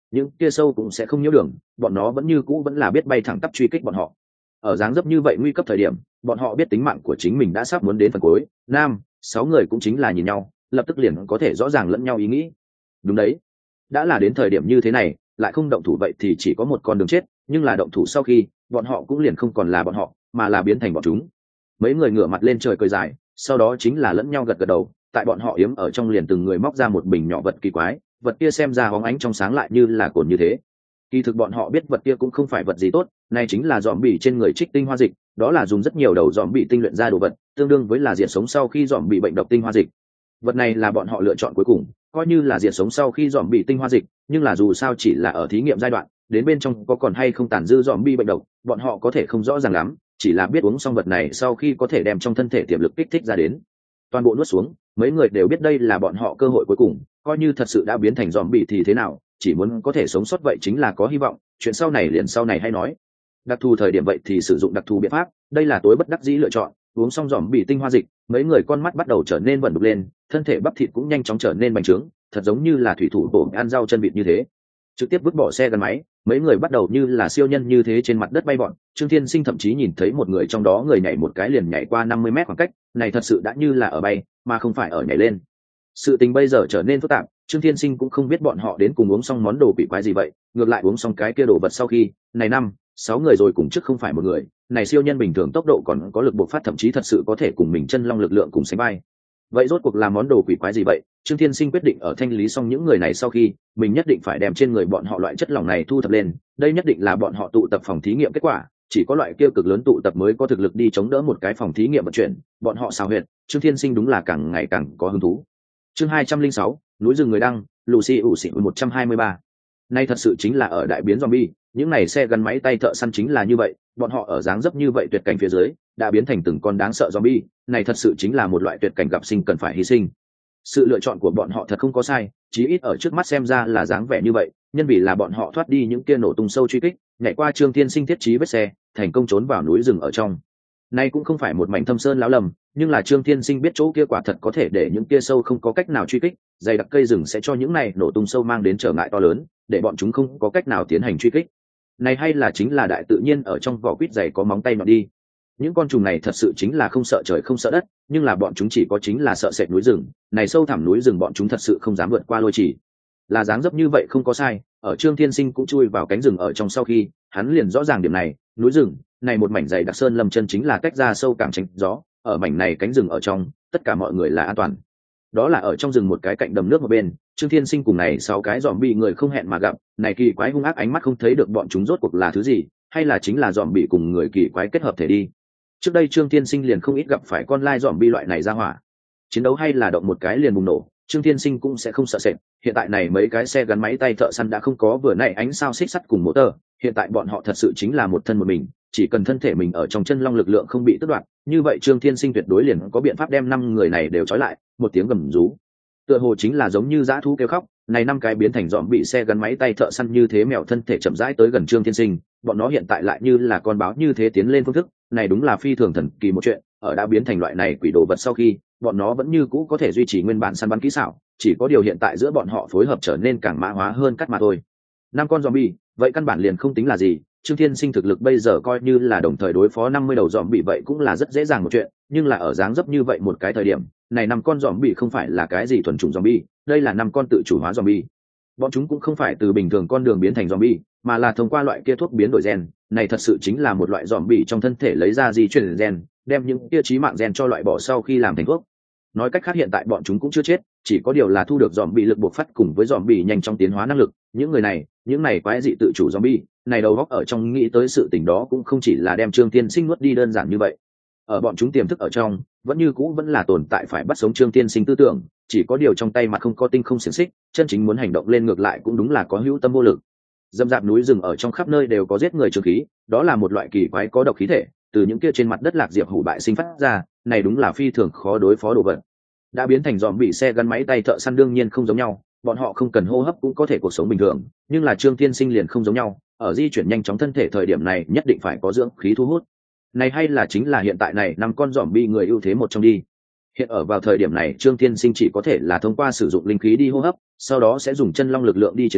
S1: những kia sâu cũng sẽ không nhiễu đường, bọn nó vẫn như cũ vẫn là biết bay thẳng tắp truy kích bọn họ. Ở dáng dấp như vậy nguy cấp thời điểm, bọn họ biết tính mạng của chính mình đã sắp muốn đến phần cuối. Nam sáu người cũng chính là nhìn nhau, lập tức liền có thể rõ ràng lẫn nhau ý nghĩ. Đúng đấy, đã là đến thời điểm như thế này, lại không động thủ vậy thì chỉ có một con đường chết, nhưng là động thủ sau khi bọn họ cũng liền không còn là bọn họ, mà là biến thành bọn chúng. Mấy người ngửa mặt lên trời cười dài, sau đó chính là lẫn nhau gật gật đầu. Tại bọn họ yếm ở trong liền từng người móc ra một bình nhỏ vật kỳ quái, vật kia xem ra hóng ánh trong sáng lại như là cồn như thế. Kỳ thực bọn họ biết vật kia cũng không phải vật gì tốt, này chính là dòm bỉ trên người trích tinh hoa dịch, đó là dùng rất nhiều đầu dòm bỉ tinh luyện ra đồ vật, tương đương với là diệt sống sau khi dòm bị bệnh độc tinh hoa dịch. Vật này là bọn họ lựa chọn cuối cùng, coi như là diệt sống sau khi dòm bị tinh hoa dịch, nhưng là dù sao chỉ là ở thí nghiệm giai đoạn, đến bên trong có còn hay không tàn dư dòm bị bệnh độc, bọn họ có thể không rõ ràng lắm, chỉ là biết uống xong vật này sau khi có thể đem trong thân thể tiềm lực kích thích ra đến. Toàn bộ nuốt xuống, mấy người đều biết đây là bọn họ cơ hội cuối cùng, coi như thật sự đã biến thành dòm bị thì thế nào, chỉ muốn có thể sống sót vậy chính là có hy vọng, chuyện sau này liền sau này hay nói. Đặc thù thời điểm vậy thì sử dụng đặc thù biện pháp, đây là tối bất đắc dĩ lựa chọn. Uống xong dòm bị tinh hoa dịch, mấy người con mắt bắt đầu trở nên vẩn đục lên, thân thể bắp thịt cũng nhanh chóng trở nên bành trướng, thật giống như là thủy thủ bổ ăn rau chân vịt như thế. Trực tiếp vứt bỏ xe gắn máy, mấy người bắt đầu như là siêu nhân như thế trên mặt đất bay bọn. Trương Thiên Sinh thậm chí nhìn thấy một người trong đó người nhảy một cái liền nhảy qua năm mươi mét khoảng cách, này thật sự đã như là ở bay, mà không phải ở nhảy lên. Sự tình bây giờ trở nên phức tạp, Trương Thiên Sinh cũng không biết bọn họ đến cùng uống xong món đồ quỷ quái gì vậy, ngược lại uống xong cái kia đồ vật sau khi, này năm, sáu người rồi cùng trước không phải một người, này siêu nhân bình thường tốc độ còn có lực bộc phát thậm chí thật sự có thể cùng mình chân long lực lượng cùng sánh vai. Vậy rốt cuộc là món đồ quỷ quái gì vậy? Trương Thiên Sinh quyết định ở thanh lý xong những người này sau khi, mình nhất định phải đem trên người bọn họ loại chất lỏng này thu thập lên, đây nhất định là bọn họ tụ tập phòng thí nghiệm kết quả, chỉ có loại kia cực lớn tụ tập mới có thực lực đi chống đỡ một cái phòng thí nghiệm vận chuyển, bọn họ xào huyệt, Trương Thiên Sinh đúng là càng ngày càng có hứng thú. Chương hai trăm linh sáu, núi rừng người đăng, Lucy ủ xỉ một trăm hai mươi ba. Nay thật sự chính là ở đại biến zombie, những này xe gắn máy tay thợ săn chính là như vậy, bọn họ ở dáng dấp như vậy tuyệt cảnh phía dưới, đã biến thành từng con đáng sợ zombie, này thật sự chính là một loại tuyệt cảnh gặp sinh cần phải hy sinh. Sự lựa chọn của bọn họ thật không có sai, chí ít ở trước mắt xem ra là dáng vẻ như vậy, nhân vì là bọn họ thoát đi những kia nổ tung sâu truy kích, nhảy qua Trương Thiên Sinh thiết trí vết xe, thành công trốn vào núi rừng ở trong. Nay cũng không phải một mảnh thâm sơn lão lầm, nhưng là Trương Thiên Sinh biết chỗ kia quả thật có thể để những kia sâu không có cách nào truy kích, dày đặc cây rừng sẽ cho những này nổ tung sâu mang đến trở ngại to lớn, để bọn chúng không có cách nào tiến hành truy kích. Này hay là chính là đại tự nhiên ở trong vỏ quýt dày có móng tay nhọn đi. Những con trùng này thật sự chính là không sợ trời không sợ đất, nhưng là bọn chúng chỉ có chính là sợ sệt núi rừng, này sâu thẳm núi rừng bọn chúng thật sự không dám vượt qua lôi chỉ. Là dáng dấp như vậy không có sai, ở Trương Thiên Sinh cũng chui vào cánh rừng ở trong sau khi, hắn liền rõ ràng điểm này, núi rừng, này một mảnh dày đặc sơn lâm chân chính là cách ra sâu càng tránh gió, ở mảnh này cánh rừng ở trong, tất cả mọi người là an toàn. Đó là ở trong rừng một cái cạnh đầm nước một bên, Trương Thiên Sinh cùng này sáu cái dòm bị người không hẹn mà gặp, này kỳ quái hung ác ánh mắt không thấy được bọn chúng rốt cuộc là thứ gì, hay là chính là dòm bị cùng người kỳ quái kết hợp thể đi. Trước đây Trương Thiên Sinh liền không ít gặp phải con lai dòm bị loại này ra hỏa, chiến đấu hay là động một cái liền bùng nổ, Trương Thiên Sinh cũng sẽ không sợ sệt. Hiện tại này mấy cái xe gắn máy tay thợ săn đã không có vừa nãy ánh sao xích sắt cùng motor, hiện tại bọn họ thật sự chính là một thân một mình, chỉ cần thân thể mình ở trong chân long lực lượng không bị tước đoạt, như vậy Trương Thiên Sinh tuyệt đối liền có biện pháp đem năm người này đều trói lại. Một tiếng gầm rú, tựa hồ chính là giống như dã thú kêu khóc, này năm cái biến thành dòm bị xe gắn máy tay thợ săn như thế mèo thân thể chậm rãi tới gần Trương Thiên Sinh, bọn nó hiện tại lại như là con báo như thế tiến lên phương thức, này đúng là phi thường thần kỳ một chuyện, ở đã biến thành loại này quỷ đồ vật sau khi, bọn nó vẫn như cũ có thể duy trì nguyên bản săn bắn kỹ xảo, chỉ có điều hiện tại giữa bọn họ phối hợp trở nên càng mã hóa hơn cắt mà thôi. Năm con zombie, vậy căn bản liền không tính là gì, Trương Thiên Sinh thực lực bây giờ coi như là đồng thời đối phó năm mươi đầu zombie vậy cũng là rất dễ dàng một chuyện, nhưng là ở dáng dấp như vậy một cái thời điểm, này năm con zombie không phải là cái gì thuần chủng zombie, đây là năm con tự chủ hóa zombie. Bọn chúng cũng không phải từ bình thường con đường biến thành zombie, mà là thông qua loại kia thuốc biến đổi gen, này thật sự chính là một loại zombie trong thân thể lấy ra di truyền gen, đem những kia chí mạng gen cho loại bỏ sau khi làm thành thuốc. Nói cách khác hiện tại bọn chúng cũng chưa chết, chỉ có điều là thu được zombie lực bộc phát cùng với zombie nhanh trong tiến hóa năng lực, những người này, những này quái dị tự chủ zombie, này đầu góc ở trong nghĩ tới sự tình đó cũng không chỉ là đem Trương Thiên Sinh nuốt đi đơn giản như vậy. Ở bọn chúng tiềm thức ở trong, vẫn như cũ vẫn là tồn tại phải bắt sống Trương Thiên Sinh tư tưởng, chỉ có điều trong tay mặt không có tinh không xiển xích, chân chính muốn hành động lên ngược lại cũng đúng là có hữu tâm vô lực. Dâm dạp núi rừng ở trong khắp nơi đều có giết người trường khí, đó là một loại kỳ quái có độc khí thể, từ những kia trên mặt đất lạc diệp hủ bại sinh phát ra, này đúng là phi thường khó đối phó đồ vật. Đã biến thành dòm bị xe gắn máy tay thợ săn đương nhiên không giống nhau, bọn họ không cần hô hấp cũng có thể cuộc sống bình thường, nhưng là Trương Thiên Sinh liền không giống nhau, ở di chuyển nhanh chóng thân thể thời điểm này nhất định phải có dưỡng khí thu hút. Này hay là chính là hiện tại này năm con dòm bị người ưu thế một trong đi. Hiện ở vào thời điểm này Trương Thiên Sinh chỉ có thể là thông qua sử dụng linh khí đi hô hấp, sau đó sẽ dùng chân long lực lượng đi chiến đấu,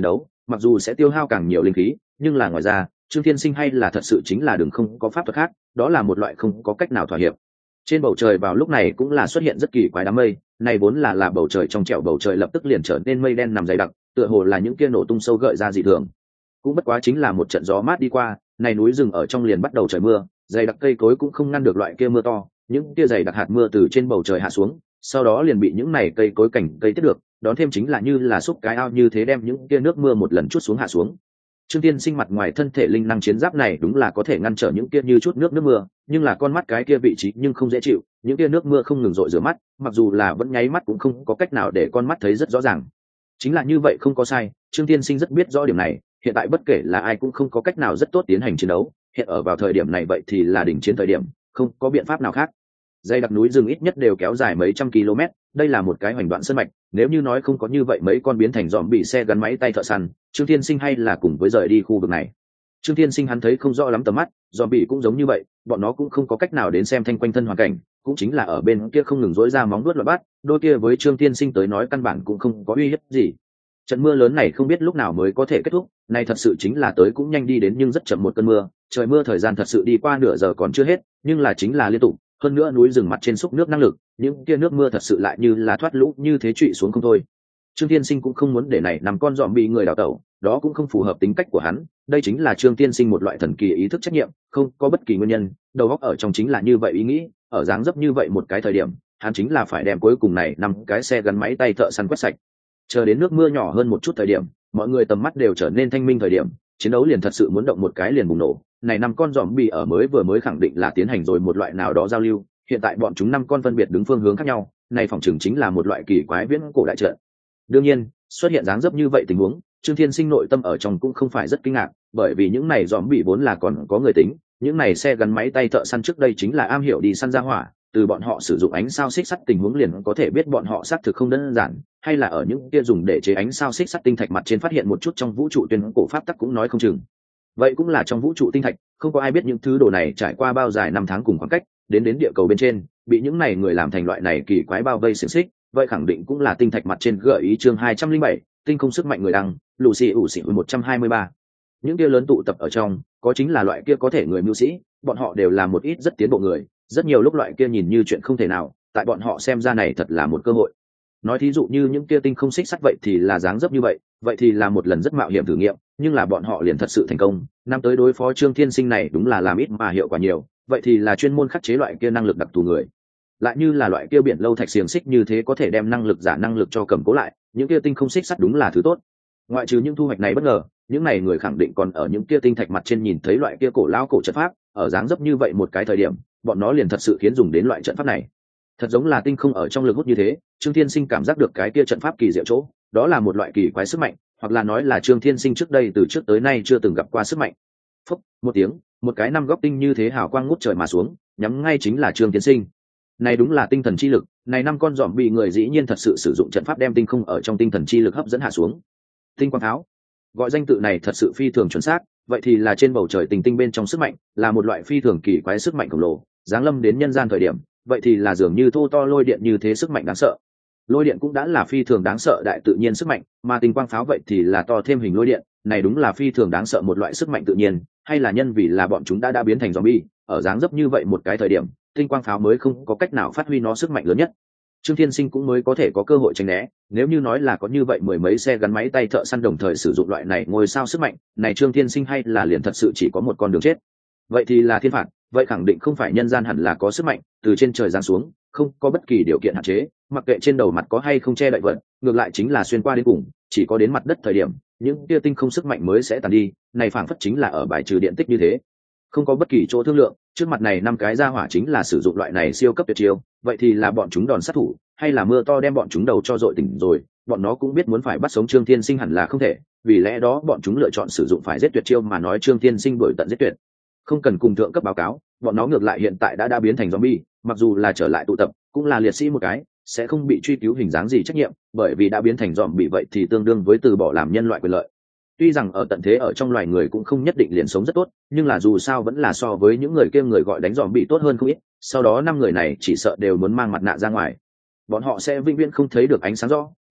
S1: mặc dù sẽ tiêu hao càng nhiều linh khí, nhưng là ngoài ra Trương Thiên Sinh hay là thật sự chính là đường không có pháp thuật khác, đó là một loại không có cách nào thỏa hiệp. Trên bầu trời vào lúc này cũng là xuất hiện rất kỳ quái đám mây, này vốn là là bầu trời trong trẻo bầu trời lập tức liền trở nên mây đen nằm dày đặc, tựa hồ là những kia nổ tung sâu gợi ra dị thường. Cũng bất quá chính là một trận gió mát đi qua, này núi rừng ở trong liền bắt đầu trời mưa, dày đặc cây cối cũng không ngăn được loại kia mưa to, những kia dày đặc hạt mưa từ trên bầu trời hạ xuống, sau đó liền bị những này cây cối cảnh cây tiếp được, đón thêm chính là như là xúc cái ao như thế đem những kia nước mưa một lần chút xuống hạ xuống. Trương Tiên Sinh mặt ngoài thân thể linh năng chiến giáp này đúng là có thể ngăn trở những kia như chút nước nước mưa, nhưng là con mắt cái kia vị trí nhưng không dễ chịu, những kia nước mưa không ngừng dội rửa mắt, mặc dù là vẫn nháy mắt cũng không có cách nào để con mắt thấy rất rõ ràng. Chính là như vậy không có sai, Trương Tiên Sinh rất biết rõ điểm này, hiện tại bất kể là ai cũng không có cách nào rất tốt tiến hành chiến đấu, hiện ở vào thời điểm này vậy thì là đỉnh chiến thời điểm, không có biện pháp nào khác. Dây đặc núi rừng ít nhất đều kéo dài mấy trăm km, đây là một cái hoành đoạn sơn mạch, nếu như nói không có như vậy mấy con biến thành dòm bị xe gắn máy tay thợ săn, Trương Thiên Sinh hay là cùng với rời đi khu vực này. Trương Thiên Sinh hắn thấy không rõ lắm tầm mắt, dòm bị cũng giống như vậy, bọn nó cũng không có cách nào đến xem thanh quanh thân hoàn cảnh, cũng chính là ở bên kia không ngừng dỗi ra móng vuốt loạn bát, đôi kia với Trương Thiên Sinh tới nói căn bản cũng không có uy hiếp gì. Trận mưa lớn này không biết lúc nào mới có thể kết thúc, này thật sự chính là tới cũng nhanh đi đến nhưng rất chậm một cơn mưa, trời mưa thời gian thật sự đi qua nửa giờ còn chưa hết, nhưng là chính là liên tục, hơn nữa núi rừng mặt trên xúc nước năng lực, những kia nước mưa thật sự lại như là thoát lũ như thế trụy xuống không thôi. Trương Thiên Sinh cũng không muốn để này nằm con dòm bị người đào tẩu, đó cũng không phù hợp tính cách của hắn, đây chính là Trương Thiên Sinh một loại thần kỳ ý thức trách nhiệm, không có bất kỳ nguyên nhân, đầu óc ở trong chính là như vậy ý nghĩ, ở dáng dấp như vậy một cái thời điểm, hắn chính là phải đem cuối cùng này năm cái xe gắn máy tay thợ săn quét sạch. Chờ đến nước mưa nhỏ hơn một chút thời điểm, mọi người tầm mắt đều trở nên thanh minh thời điểm, chiến đấu liền thật sự muốn động một cái liền bùng nổ. Này năm con dòm bị ở mới vừa mới khẳng định là tiến hành rồi một loại nào đó giao lưu, hiện tại bọn chúng năm con phân biệt đứng phương hướng khác nhau, này phòng trường chính là một loại kỳ quái viễn cổ đại trận. Đương nhiên, xuất hiện dáng dấp như vậy tình huống, Trương Thiên Sinh nội tâm ở trong cũng không phải rất kinh ngạc, bởi vì những này dòm bị vốn là còn có người tính, những này xe gắn máy tay thợ săn trước đây chính là am hiểu đi săn ra hỏa, từ bọn họ sử dụng ánh sao xích sắt tình huống liền có thể biết bọn họ xác thực không đơn giản, hay là ở những kia dùng để chế ánh sao xích sắt tinh thạch mặt trên phát hiện một chút trong vũ trụ tuyên cổ pháp tắc cũng nói không chừng. Vậy cũng là trong vũ trụ tinh thạch, không có ai biết những thứ đồ này trải qua bao dài năm tháng cùng khoảng cách, đến đến địa cầu bên trên, bị những này người làm thành loại này kỳ quái bao vây xiển xích, vậy khẳng định cũng là tinh thạch mặt trên gợi ý chương hai trăm linh bảy, tinh không sức mạnh người đăng, Lucy ủ xỉ một trăm hai mươi ba. Những kia lớn tụ tập ở trong, có chính là loại kia có thể người mưu sĩ, bọn họ đều là một ít rất tiến bộ người, rất nhiều lúc loại kia nhìn như chuyện không thể nào, tại bọn họ xem ra này thật là một cơ hội. Nói thí dụ như những kia tinh không xích sắt vậy thì là dáng dấp như vậy, vậy thì là một lần rất mạo hiểm thử nghiệm, nhưng là bọn họ liền thật sự thành công, năm tới đối phó Trương Thiên Sinh này đúng là làm ít mà hiệu quả nhiều, vậy thì là chuyên môn khắc chế loại kia năng lực đặc thù người. Lại như là loại kia biển lâu thạch xiềng xích như thế có thể đem năng lực giả năng lực cho cầm cố lại, những kia tinh không xích sắt đúng là thứ tốt. Ngoại trừ những thu hoạch này bất ngờ, những này người khẳng định còn ở những kia tinh thạch mặt trên nhìn thấy loại kia cổ lão cổ trận pháp, ở dáng dấp như vậy một cái thời điểm, bọn nó liền thật sự khiến dùng đến loại trận pháp này. Thật giống là tinh không ở trong lực hút như thế, Trương Thiên Sinh cảm giác được cái kia trận pháp kỳ diệu chỗ, đó là một loại kỳ quái sức mạnh, hoặc là nói là Trương Thiên Sinh trước đây từ trước tới nay chưa từng gặp qua sức mạnh. Phốc, một tiếng, một cái năm góc tinh như thế hào quang ngút trời mà xuống, nhắm ngay chính là Trương Thiên Sinh. Này đúng là tinh thần chi lực, này năm con dòm bị người dĩ nhiên thật sự sử dụng trận pháp đem tinh không ở trong tinh thần chi lực hấp dẫn hạ xuống. Tinh quang tháo, gọi danh tự này thật sự phi thường chuẩn xác, vậy thì là trên bầu trời tình tinh bên trong sức mạnh, là một loại phi thường kỳ quái sức mạnh khổng lồ, giáng lâm đến nhân gian thời điểm, vậy thì là dường như thô to lôi điện như thế sức mạnh đáng sợ. Lôi điện cũng đã là phi thường đáng sợ đại tự nhiên sức mạnh, mà tinh quang pháo vậy thì là to thêm hình lôi điện, này đúng là phi thường đáng sợ một loại sức mạnh tự nhiên, hay là nhân vì là bọn chúng đã đã biến thành zombie, ở dáng dấp như vậy một cái thời điểm, tinh quang pháo mới không có cách nào phát huy nó sức mạnh lớn nhất. Trương Thiên Sinh cũng mới có thể có cơ hội tránh né, nếu như nói là có như vậy mười mấy xe gắn máy tay thợ săn đồng thời sử dụng loại này ngôi sao sức mạnh, này Trương Thiên Sinh hay là liền thật sự chỉ có một con đường chết. Vậy thì là thiên phạt, vậy khẳng định không phải nhân gian hẳn là có sức mạnh từ trên trời giáng xuống, không có bất kỳ điều kiện hạn chế, mặc kệ trên đầu mặt có hay không che đậy vật, ngược lại chính là xuyên qua đến cùng, chỉ có đến mặt đất thời điểm, những kia tinh không sức mạnh mới sẽ tàn đi, này phảng phất chính là ở bài trừ điện tích như thế. Không có bất kỳ chỗ thương lượng, trước mặt này năm cái gia hỏa chính là sử dụng loại này siêu cấp tuyệt chiêu, vậy thì là bọn chúng đòn sát thủ, hay là mưa to đem bọn chúng đầu cho dội tỉnh rồi, bọn nó cũng biết muốn phải bắt sống Trương Thiên Sinh hẳn là không thể, vì lẽ đó bọn chúng lựa chọn sử dụng phải giết tuyệt chiêu mà nói Trương Thiên Sinh đuổi tận giết tuyệt. Không cần cùng thượng cấp báo cáo, bọn nó ngược lại hiện tại đã đã biến thành zombie, mặc dù là trở lại tụ tập, cũng là liệt sĩ một cái, sẽ không bị truy cứu hình dáng gì trách nhiệm, bởi vì đã biến thành zombie vậy thì tương đương với từ bỏ làm nhân loại quyền lợi. Tuy rằng ở tận thế ở trong loài người cũng không nhất định liền sống rất tốt, nhưng là dù sao vẫn là so với những người kia người gọi đánh zombie tốt hơn không ít, sau đó năm người này chỉ sợ đều muốn mang mặt nạ ra ngoài. Bọn họ sẽ vĩnh viễn không thấy được ánh sáng rõ,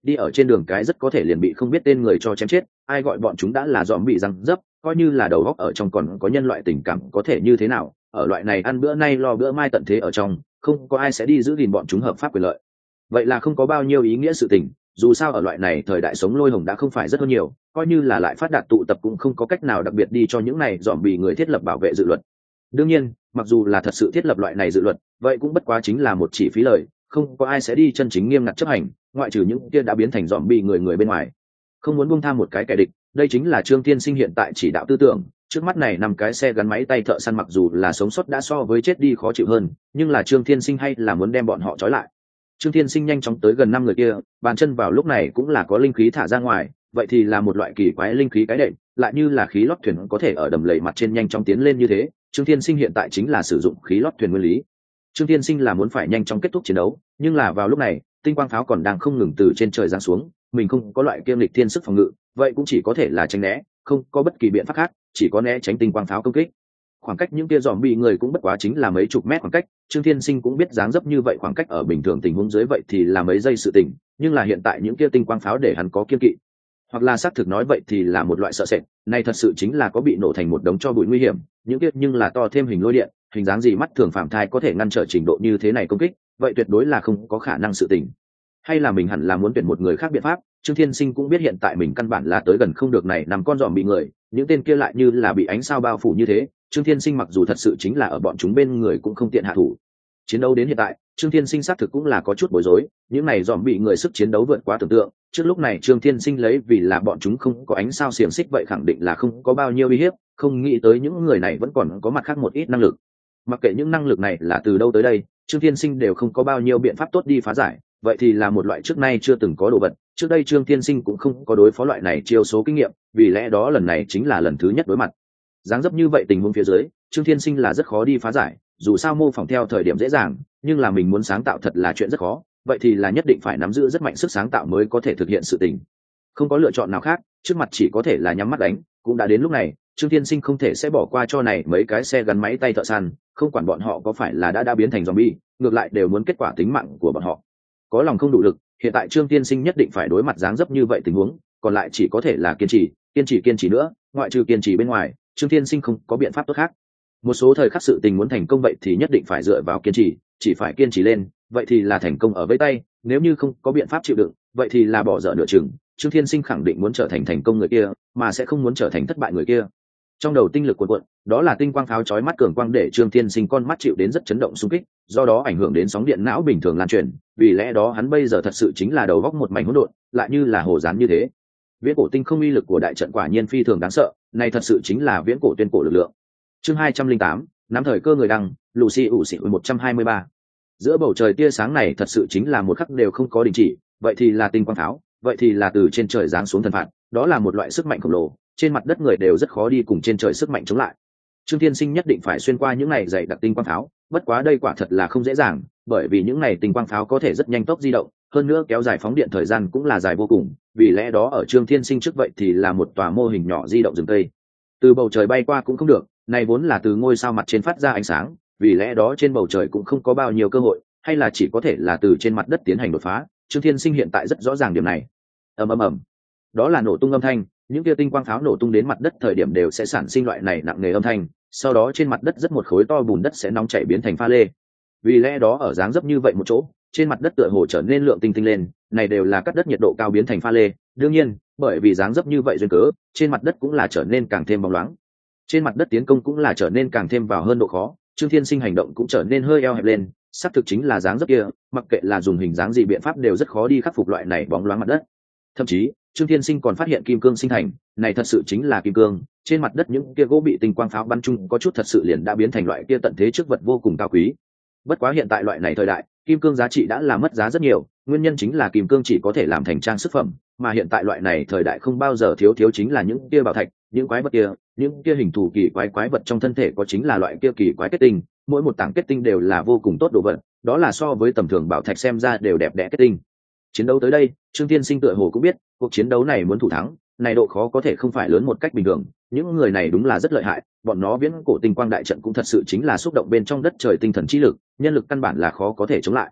S1: đi ở trên đường cái rất có thể liền bị không biết tên người cho chém chết. Ai gọi bọn chúng đã là dòm bị răng dấp, coi như là đầu góc ở trong còn có nhân loại tình cảm có thể như thế nào, ở loại này ăn bữa nay lo bữa mai tận thế ở trong, không có ai sẽ đi giữ gìn bọn chúng hợp pháp quyền lợi. Vậy là không có bao nhiêu ý nghĩa sự tình, dù sao ở loại này thời đại sống lôi hồng đã không phải rất hơn nhiều, coi như là lại phát đạt tụ tập cũng không có cách nào đặc biệt đi cho những này dòm bị người thiết lập bảo vệ dự luật. Đương nhiên, mặc dù là thật sự thiết lập loại này dự luật, vậy cũng bất quá chính là một chỉ phí lời, không có ai sẽ đi chân chính nghiêm ngặt chấp hành, ngoại trừ những kia đã biến thành dòm bị người người bên ngoài. Không muốn buông tham một cái kẻ địch, đây chính là Trương Thiên Sinh hiện tại chỉ đạo tư tưởng. Trước mắt này nằm cái xe gắn máy tay thợ săn mặc dù là sống sót đã so với chết đi khó chịu hơn, nhưng là Trương Thiên Sinh hay là muốn đem bọn họ trói lại. Trương Thiên Sinh nhanh chóng tới gần năm người kia, bàn chân vào lúc này cũng là có linh khí thả ra ngoài, vậy thì là một loại kỳ quái linh khí cái đệm, lại như là khí lót thuyền có thể ở đầm lầy mặt trên nhanh chóng tiến lên như thế. Trương Thiên Sinh hiện tại chính là sử dụng khí lót thuyền nguyên lý. Trương Thiên Sinh là muốn phải nhanh chóng kết thúc chiến đấu, nhưng là vào lúc này, tinh quang pháo còn đang không ngừng từ trên trời giáng xuống, mình không có loại kiêm lịch thiên sức phòng ngự, vậy cũng chỉ có thể là tránh né, không có bất kỳ biện pháp khác, chỉ có né tránh tinh quang pháo công kích. Khoảng cách những kia dòm bị người cũng bất quá chính là mấy chục mét khoảng cách, Trương Thiên Sinh cũng biết dáng dấp như vậy khoảng cách ở bình thường tình huống dưới vậy thì là mấy giây sự tình, nhưng là hiện tại những kia tinh quang pháo để hắn có kiên kỵ, hoặc là xác thực nói vậy thì là một loại sợ sệt, này thật sự chính là có bị nổ thành một đống tro bụi nguy hiểm, những kia nhưng là to thêm hình lôi điện, hình dáng gì mắt thường phàm thai có thể ngăn trở trình độ như thế này công kích, vậy tuyệt đối là không có khả năng sự tình. Hay là mình hẳn là muốn tuyển một người khác biện pháp. Trương Thiên Sinh cũng biết hiện tại mình căn bản là tới gần không được này nằm con dòm bị người, những tên kia lại như là bị ánh sao bao phủ như thế. Trương Thiên Sinh mặc dù thật sự chính là ở bọn chúng bên người cũng không tiện hạ thủ. Chiến đấu đến hiện tại, Trương Thiên Sinh xác thực cũng là có chút bối rối, những này dòm bị người sức chiến đấu vượt quá tưởng tượng. Trước lúc này Trương Thiên Sinh lấy vì là bọn chúng không có ánh sao xiềng xích vậy khẳng định là không có bao nhiêu uy hiếp, không nghĩ tới những người này vẫn còn có mặt khác một ít năng lực. Mặc kệ những năng lực này là từ đâu tới đây, Trương Thiên Sinh đều không có bao nhiêu biện pháp tốt đi phá giải, vậy thì là một loại trước nay chưa từng có đồ vật. Trước đây Trương Thiên Sinh cũng không có đối phó loại này chiêu số kinh nghiệm, vì lẽ đó lần này chính là lần thứ nhất đối mặt. Dáng dấp như vậy tình huống phía dưới, Trương Thiên Sinh là rất khó đi phá giải, dù sao mô phỏng theo thời điểm dễ dàng, nhưng là mình muốn sáng tạo thật là chuyện rất khó, vậy thì là nhất định phải nắm giữ rất mạnh sức sáng tạo mới có thể thực hiện sự tình. Không có lựa chọn nào khác, trước mặt chỉ có thể là nhắm mắt đánh, cũng đã đến lúc này, Trương Thiên Sinh không thể sẽ bỏ qua cho này mấy cái xe gắn máy tay thợ săn, không quản bọn họ có phải là đã đã biến thành zombie, ngược lại đều muốn kết quả tính mạng của bọn họ. Có lòng không đủ lực, hiện tại Trương Thiên Sinh nhất định phải đối mặt dáng dấp như vậy tình huống, còn lại chỉ có thể là kiên trì, kiên trì kiên trì nữa, ngoại trừ kiên trì bên ngoài, Trương Thiên Sinh không có biện pháp tốt khác. Một số thời khắc sự tình muốn thành công vậy thì nhất định phải dựa vào kiên trì, chỉ phải kiên trì lên, vậy thì là thành công ở vẫy tay, nếu như không có biện pháp chịu đựng, vậy thì là bỏ dở nửa chừng. Trương Thiên Sinh khẳng định muốn trở thành thành công người kia, mà sẽ không muốn trở thành thất bại người kia. Trong đầu tinh lực cuồn cuộn, đó là tinh quang pháo chói mắt cường quang để Trương Thiên Sinh con mắt chịu đến rất chấn động xung kích, do đó ảnh hưởng đến sóng điện não bình thường lan truyền, vì lẽ đó hắn bây giờ thật sự chính là đầu góc một mảnh hỗn độn, lại như là hồ dán như thế. Viễn cổ tinh không uy lực của đại trận quả nhiên phi thường đáng sợ, này thật sự chính là viễn cổ tuyên cổ lực lượng. Chương hai trăm linh tám, nắm thời cơ người đăng, Lucy ủ xỉ một trăm hai mươi ba. Giữa bầu trời tia sáng này thật sự chính là một khắc đều không có đình chỉ, vậy thì là tinh quang pháo, vậy thì là từ trên trời giáng xuống thần phạt, đó là một loại sức mạnh khổng lồ, trên mặt đất người đều rất khó đi cùng trên trời sức mạnh chống lại. Trương Thiên Sinh nhất định phải xuyên qua những này dày đặc tinh quang pháo, bất quá đây quả thật là không dễ dàng, bởi vì những này tinh quang pháo có thể rất nhanh tốc di động, hơn nữa kéo dài phóng điện thời gian cũng là dài vô cùng, vì lẽ đó ở Trương Thiên Sinh trước vậy thì là một tòa mô hình nhỏ di động rừng cây. Từ bầu trời bay qua cũng không được, này vốn là từ ngôi sao mặt trên phát ra ánh sáng, vì lẽ đó trên bầu trời cũng không có bao nhiêu cơ hội, hay là chỉ có thể là từ trên mặt đất tiến hành đột phá. Trương Thiên Sinh hiện tại rất rõ ràng điểm này. Ầm ầm ầm, đó là nổ tung âm thanh, những kia tinh quang pháo nổ tung đến mặt đất thời điểm đều sẽ sản sinh loại này nặng nề âm thanh, sau đó trên mặt đất rất một khối to bùn đất sẽ nóng chảy biến thành pha lê. Vì lẽ đó ở dáng dấp như vậy một chỗ, trên mặt đất tựa hồ trở nên lượng tinh tinh lên, này đều là cắt đất nhiệt độ cao biến thành pha lê. Đương nhiên, bởi vì dáng dấp như vậy duyên cớ, trên mặt đất cũng là trở nên càng thêm bóng loáng. Trên mặt đất tiến công cũng là trở nên càng thêm vào hơn độ khó, Trương Thiên Sinh hành động cũng trở nên hơi eo hẹp lên, xác thực chính là dáng dấp kia, mặc kệ là dùng hình dáng gì biện pháp đều rất khó đi khắc phục loại này bóng loáng mặt đất. Thậm chí, Trương Thiên Sinh còn phát hiện kim cương sinh thành, này thật sự chính là kim cương, trên mặt đất những kia gỗ bị tinh quang pháo bắn chung có chút thật sự liền đã biến thành loại kia tận thế trước vật vô cùng cao quý. Bất quá hiện tại loại này thời đại, kim cương giá trị đã là mất giá rất nhiều, nguyên nhân chính là kim cương chỉ có thể làm thành trang sức phẩm, mà hiện tại loại này thời đại không bao giờ thiếu thiếu chính là những kia bảo thạch, những quái vật kia, những kia hình thù kỳ quái quái vật trong thân thể có chính là loại kia kỳ quái kết tinh, mỗi một tảng kết tinh đều là vô cùng tốt đồ vật, đó là so với tầm thường bảo thạch xem ra đều đẹp đẽ kết tinh. Chiến đấu tới đây, Trương Thiên Sinh tựa hồ cũng biết, cuộc chiến đấu này muốn thủ thắng, này độ khó có thể không phải lớn một cách bình thường, những người này đúng là rất lợi hại, bọn nó viễn cổ tinh quang đại trận cũng thật sự chính là xúc động bên trong đất trời tinh thần trí lực, nhân lực căn bản là khó có thể chống lại.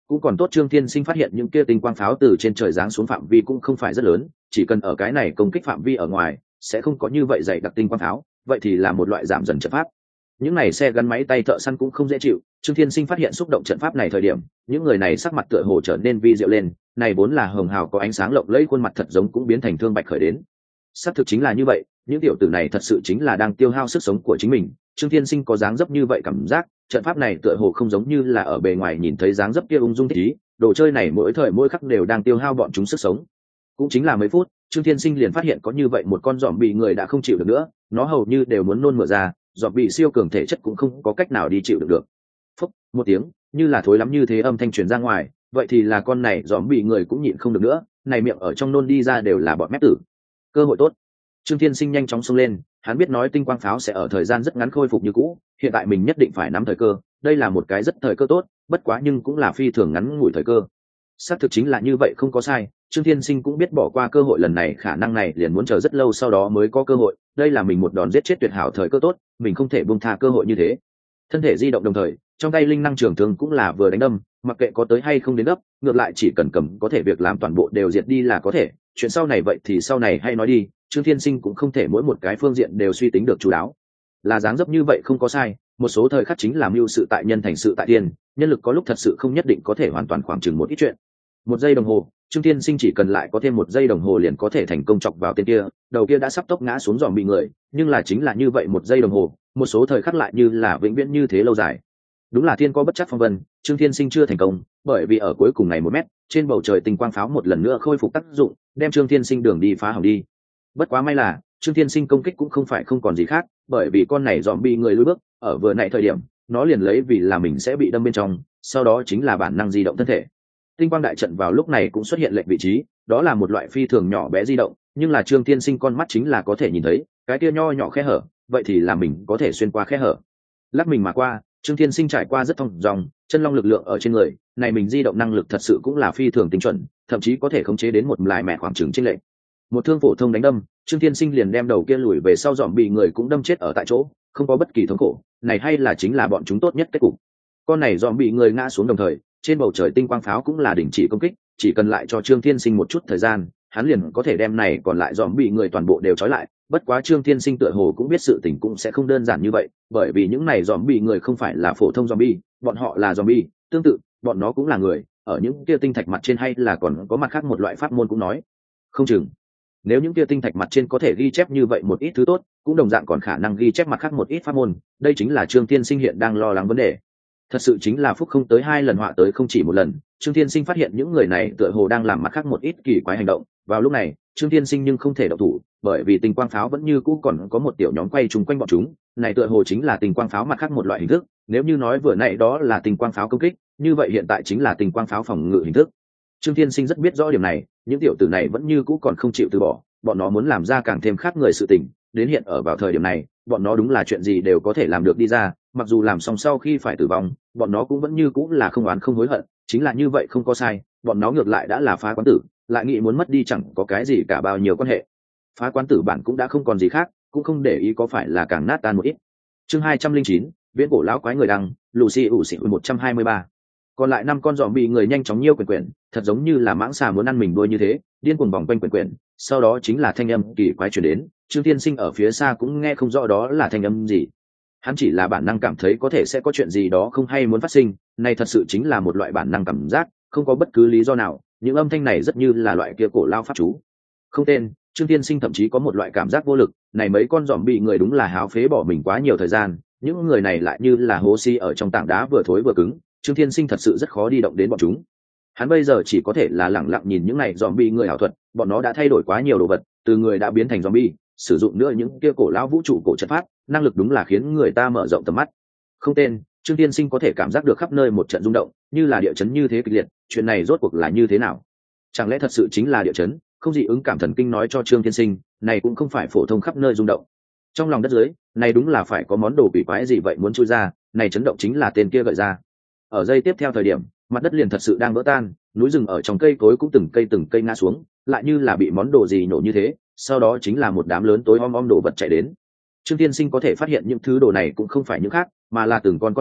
S1: cũng còn tốt Trương Thiên Sinh phát hiện những kia tinh quang pháo từ trên trời giáng xuống phạm vi cũng không phải rất lớn, chỉ cần ở cái này công kích phạm vi ở ngoài sẽ không có như vậy dày đặc tinh quang pháo, vậy thì là một loại giảm dần trận pháp. Những này xe gắn máy tay thợ săn cũng không dễ chịu, Trương Thiên Sinh phát hiện xúc động trận pháp này thời điểm, những người này sắc mặt tựa hồ trở nên vi diệu lên, này vốn là hồng hào có ánh sáng lộng lẫy khuôn mặt thật giống cũng biến thành thương bạch khởi đến. Xác thực chính là như vậy, những tiểu tử này thật sự chính là đang tiêu hao sức sống của chính mình. Trương Thiên Sinh có dáng dấp như vậy cảm giác, trận pháp này tựa hồ không giống như là ở bề ngoài nhìn thấy dáng dấp kia ung dung thích ý, đồ chơi này mỗi thời mỗi khắc đều đang tiêu hao bọn chúng sức sống. Cũng chính là mấy phút, Trương Thiên Sinh liền phát hiện có như vậy một con giòm bị người đã không chịu được nữa, nó hầu như đều muốn nôn mửa ra, giòm bị siêu cường thể chất cũng không có cách nào đi chịu được được. Phúc, một tiếng, như là thối lắm như thế âm thanh truyền ra ngoài, vậy thì là con này giòm bị người cũng nhịn không được nữa, này miệng ở trong nôn đi ra đều là bọt mép tử. Cơ hội tốt. Trương Thiên Sinh nhanh chóng xông lên, hắn biết nói tinh quang pháo sẽ ở thời gian rất ngắn khôi phục như cũ, hiện tại mình nhất định phải nắm thời cơ, đây là một cái rất thời cơ tốt, bất quá nhưng cũng là phi thường ngắn ngủi thời cơ. Xác thực chính là như vậy không có sai, Trương Thiên Sinh cũng biết bỏ qua cơ hội lần này khả năng này liền muốn chờ rất lâu sau đó mới có cơ hội, đây là mình một đòn giết chết tuyệt hảo thời cơ tốt, mình không thể buông tha cơ hội như thế. Thân thể di động đồng thời, trong tay linh năng trường thương cũng là vừa đánh đâm, mặc kệ có tới hay không đến gấp, ngược lại chỉ cần cầm có thể việc làm toàn bộ đều diệt đi là có thể, chuyện sau này vậy thì sau này hay nói đi. Trương Thiên Sinh cũng không thể mỗi một cái phương diện đều suy tính được chú đáo, là dáng dấp như vậy không có sai, một số thời khắc chính là mưu sự tại nhân thành sự tại tiên, nhân lực có lúc thật sự không nhất định có thể hoàn toàn khoảng chừng một ít chuyện. Một giây đồng hồ, Trương Thiên Sinh chỉ cần lại có thêm một giây đồng hồ liền có thể thành công chọc vào tên kia, đầu kia đã sắp tốc ngã xuống giòm bị người, nhưng là chính là như vậy một giây đồng hồ, một số thời khắc lại như là vĩnh viễn như thế lâu dài. Đúng là thiên có bất trắc phong vân, Trương Thiên Sinh chưa thành công, bởi vì ở cuối cùng này một mét, trên bầu trời tinh quang pháo một lần nữa khôi phục tác dụng, đem Trương Thiên Sinh đường đi phá hỏng đi. Bất quá may là Trương Thiên Sinh công kích cũng không phải không còn gì khác, bởi vì con này dòm bị người lùi bước, ở vừa nãy thời điểm, nó liền lấy vì là mình sẽ bị đâm bên trong, sau đó chính là bản năng di động thân thể. Tinh quang đại trận vào lúc này cũng xuất hiện lệnh vị trí, đó là một loại phi thường nhỏ bé di động, nhưng là Trương Thiên Sinh con mắt chính là có thể nhìn thấy, cái kia nho nhỏ khe hở, vậy thì là mình có thể xuyên qua khe hở. Lắc mình mà qua, Trương Thiên Sinh trải qua rất thông dòng, chân long lực lượng ở trên người, này mình di động năng lực thật sự cũng là phi thường tinh chuẩn, thậm chí có thể khống chế đến một lài mẹ khoảng chừng trên lệnh. Một thương phổ thông đánh đâm, Trương Thiên Sinh liền đem đầu kia lùi về sau dòm bị người cũng đâm chết ở tại chỗ, không có bất kỳ thống khổ, này hay là chính là bọn chúng tốt nhất kết cục. Con này dòm bị người ngã xuống đồng thời, trên bầu trời tinh quang pháo cũng là đình chỉ công kích, chỉ cần lại cho Trương Thiên Sinh một chút thời gian, hắn liền có thể đem này còn lại dòm bị người toàn bộ đều trói lại. Bất quá Trương Thiên Sinh tựa hồ cũng biết sự tình cũng sẽ không đơn giản như vậy, bởi vì những này dòm bị người không phải là phổ thông zombie, bọn họ là zombie, tương tự, bọn nó cũng là người, ở những kia tinh thạch mặt trên hay là còn có mặt khác một loại pháp môn cũng nói không chừng. Nếu những kia tinh thạch mặt trên có thể ghi chép như vậy một ít thứ tốt, cũng đồng dạng còn khả năng ghi chép mặt khác một ít pháp môn, đây chính là Trương Thiên Sinh hiện đang lo lắng vấn đề. Thật sự chính là phúc không tới hai lần họa tới không chỉ một lần, Trương Thiên Sinh phát hiện những người này tựa hồ đang làm mặt khác một ít kỳ quái hành động, vào lúc này, Trương Thiên Sinh nhưng không thể động thủ, bởi vì tinh quang pháo vẫn như cũ còn có một tiểu nhóm quay chung quanh bọn chúng, này tựa hồ chính là tinh quang pháo mặt khác một loại hình thức, nếu như nói vừa nãy đó là tinh quang pháo công kích, như vậy hiện tại chính là tinh quang pháo phòng ngự hình thức. Trương Thiên Sinh rất biết rõ điểm này, những tiểu tử này vẫn như cũ còn không chịu từ bỏ, bọn nó muốn làm ra càng thêm khác người sự tình, đến hiện ở vào thời điểm này, bọn nó đúng là chuyện gì đều có thể làm được đi ra, mặc dù làm xong sau khi phải tử vong, bọn nó cũng vẫn như cũ là không oán không hối hận, chính là như vậy không có sai, bọn nó ngược lại đã là phá quán tử, lại nghĩ muốn mất đi chẳng có cái gì cả bao nhiêu quan hệ. Phá quán tử bản cũng đã không còn gì khác, cũng không để ý có phải là càng nát tan một ít. Chương hai trăm linh chín, viễn cổ lão quái người đăng, Lucy ủ xỉ một trăm hai mươi ba. Còn lại năm con giòm bị người nhanh chóng nhiêu quyển quyển, thật giống như là mãng xà muốn ăn mình đuôi như thế, điên cuồng vòng quanh quyển quyển, sau đó chính là thanh âm kỳ quái truyền đến, Trương Thiên Sinh ở phía xa cũng nghe không rõ đó là thanh âm gì. Hắn chỉ là bản năng cảm thấy có thể sẽ có chuyện gì đó không hay muốn phát sinh, này thật sự chính là một loại bản năng cảm giác, không có bất cứ lý do nào, những âm thanh này rất như là loại kia cổ lao pháp chú. Không tên, Trương Thiên Sinh thậm chí có một loại cảm giác vô lực, này mấy con giòm bị người đúng là háo phế bỏ mình quá nhiều thời gian, những người này lại như là hố xi ở trong tảng đá vừa thối vừa cứng, Trương Thiên Sinh thật sự rất khó đi động đến bọn chúng. Hắn bây giờ chỉ có thể là lẳng lặng nhìn những này giòm bị người ảo thuật, bọn nó đã thay đổi quá nhiều đồ vật, từ người đã biến thành zombie, sử dụng nữa những kia cổ lão vũ trụ cổ trận pháp, năng lực đúng là khiến người ta mở rộng tầm mắt. Không tên, Trương Thiên Sinh có thể cảm giác được khắp nơi một trận rung động, như là địa chấn như thế kịch liệt, chuyện này rốt cuộc là như thế nào? Chẳng lẽ thật sự chính là địa chấn? Không dị ứng cảm thần kinh nói cho Trương Thiên Sinh, này cũng không phải phổ thông khắp nơi rung động. Trong lòng đất dưới, này đúng là phải có món đồ quỷ quái gì vậy muốn chui ra, này chấn động chính là tên kia gợi ra. Ở giây tiếp theo thời điểm, mặt đất liền thật sự đang vỡ tan, núi rừng ở trong cây cối cũng từng cây từng cây ngã xuống, lại như là bị món đồ gì nổ như thế, sau đó chính là một đám lớn tối om om đồ vật chạy đến. Trương Thiên Sinh có thể phát hiện những thứ đồ này cũng không phải những khác, mà là từng con con kiến,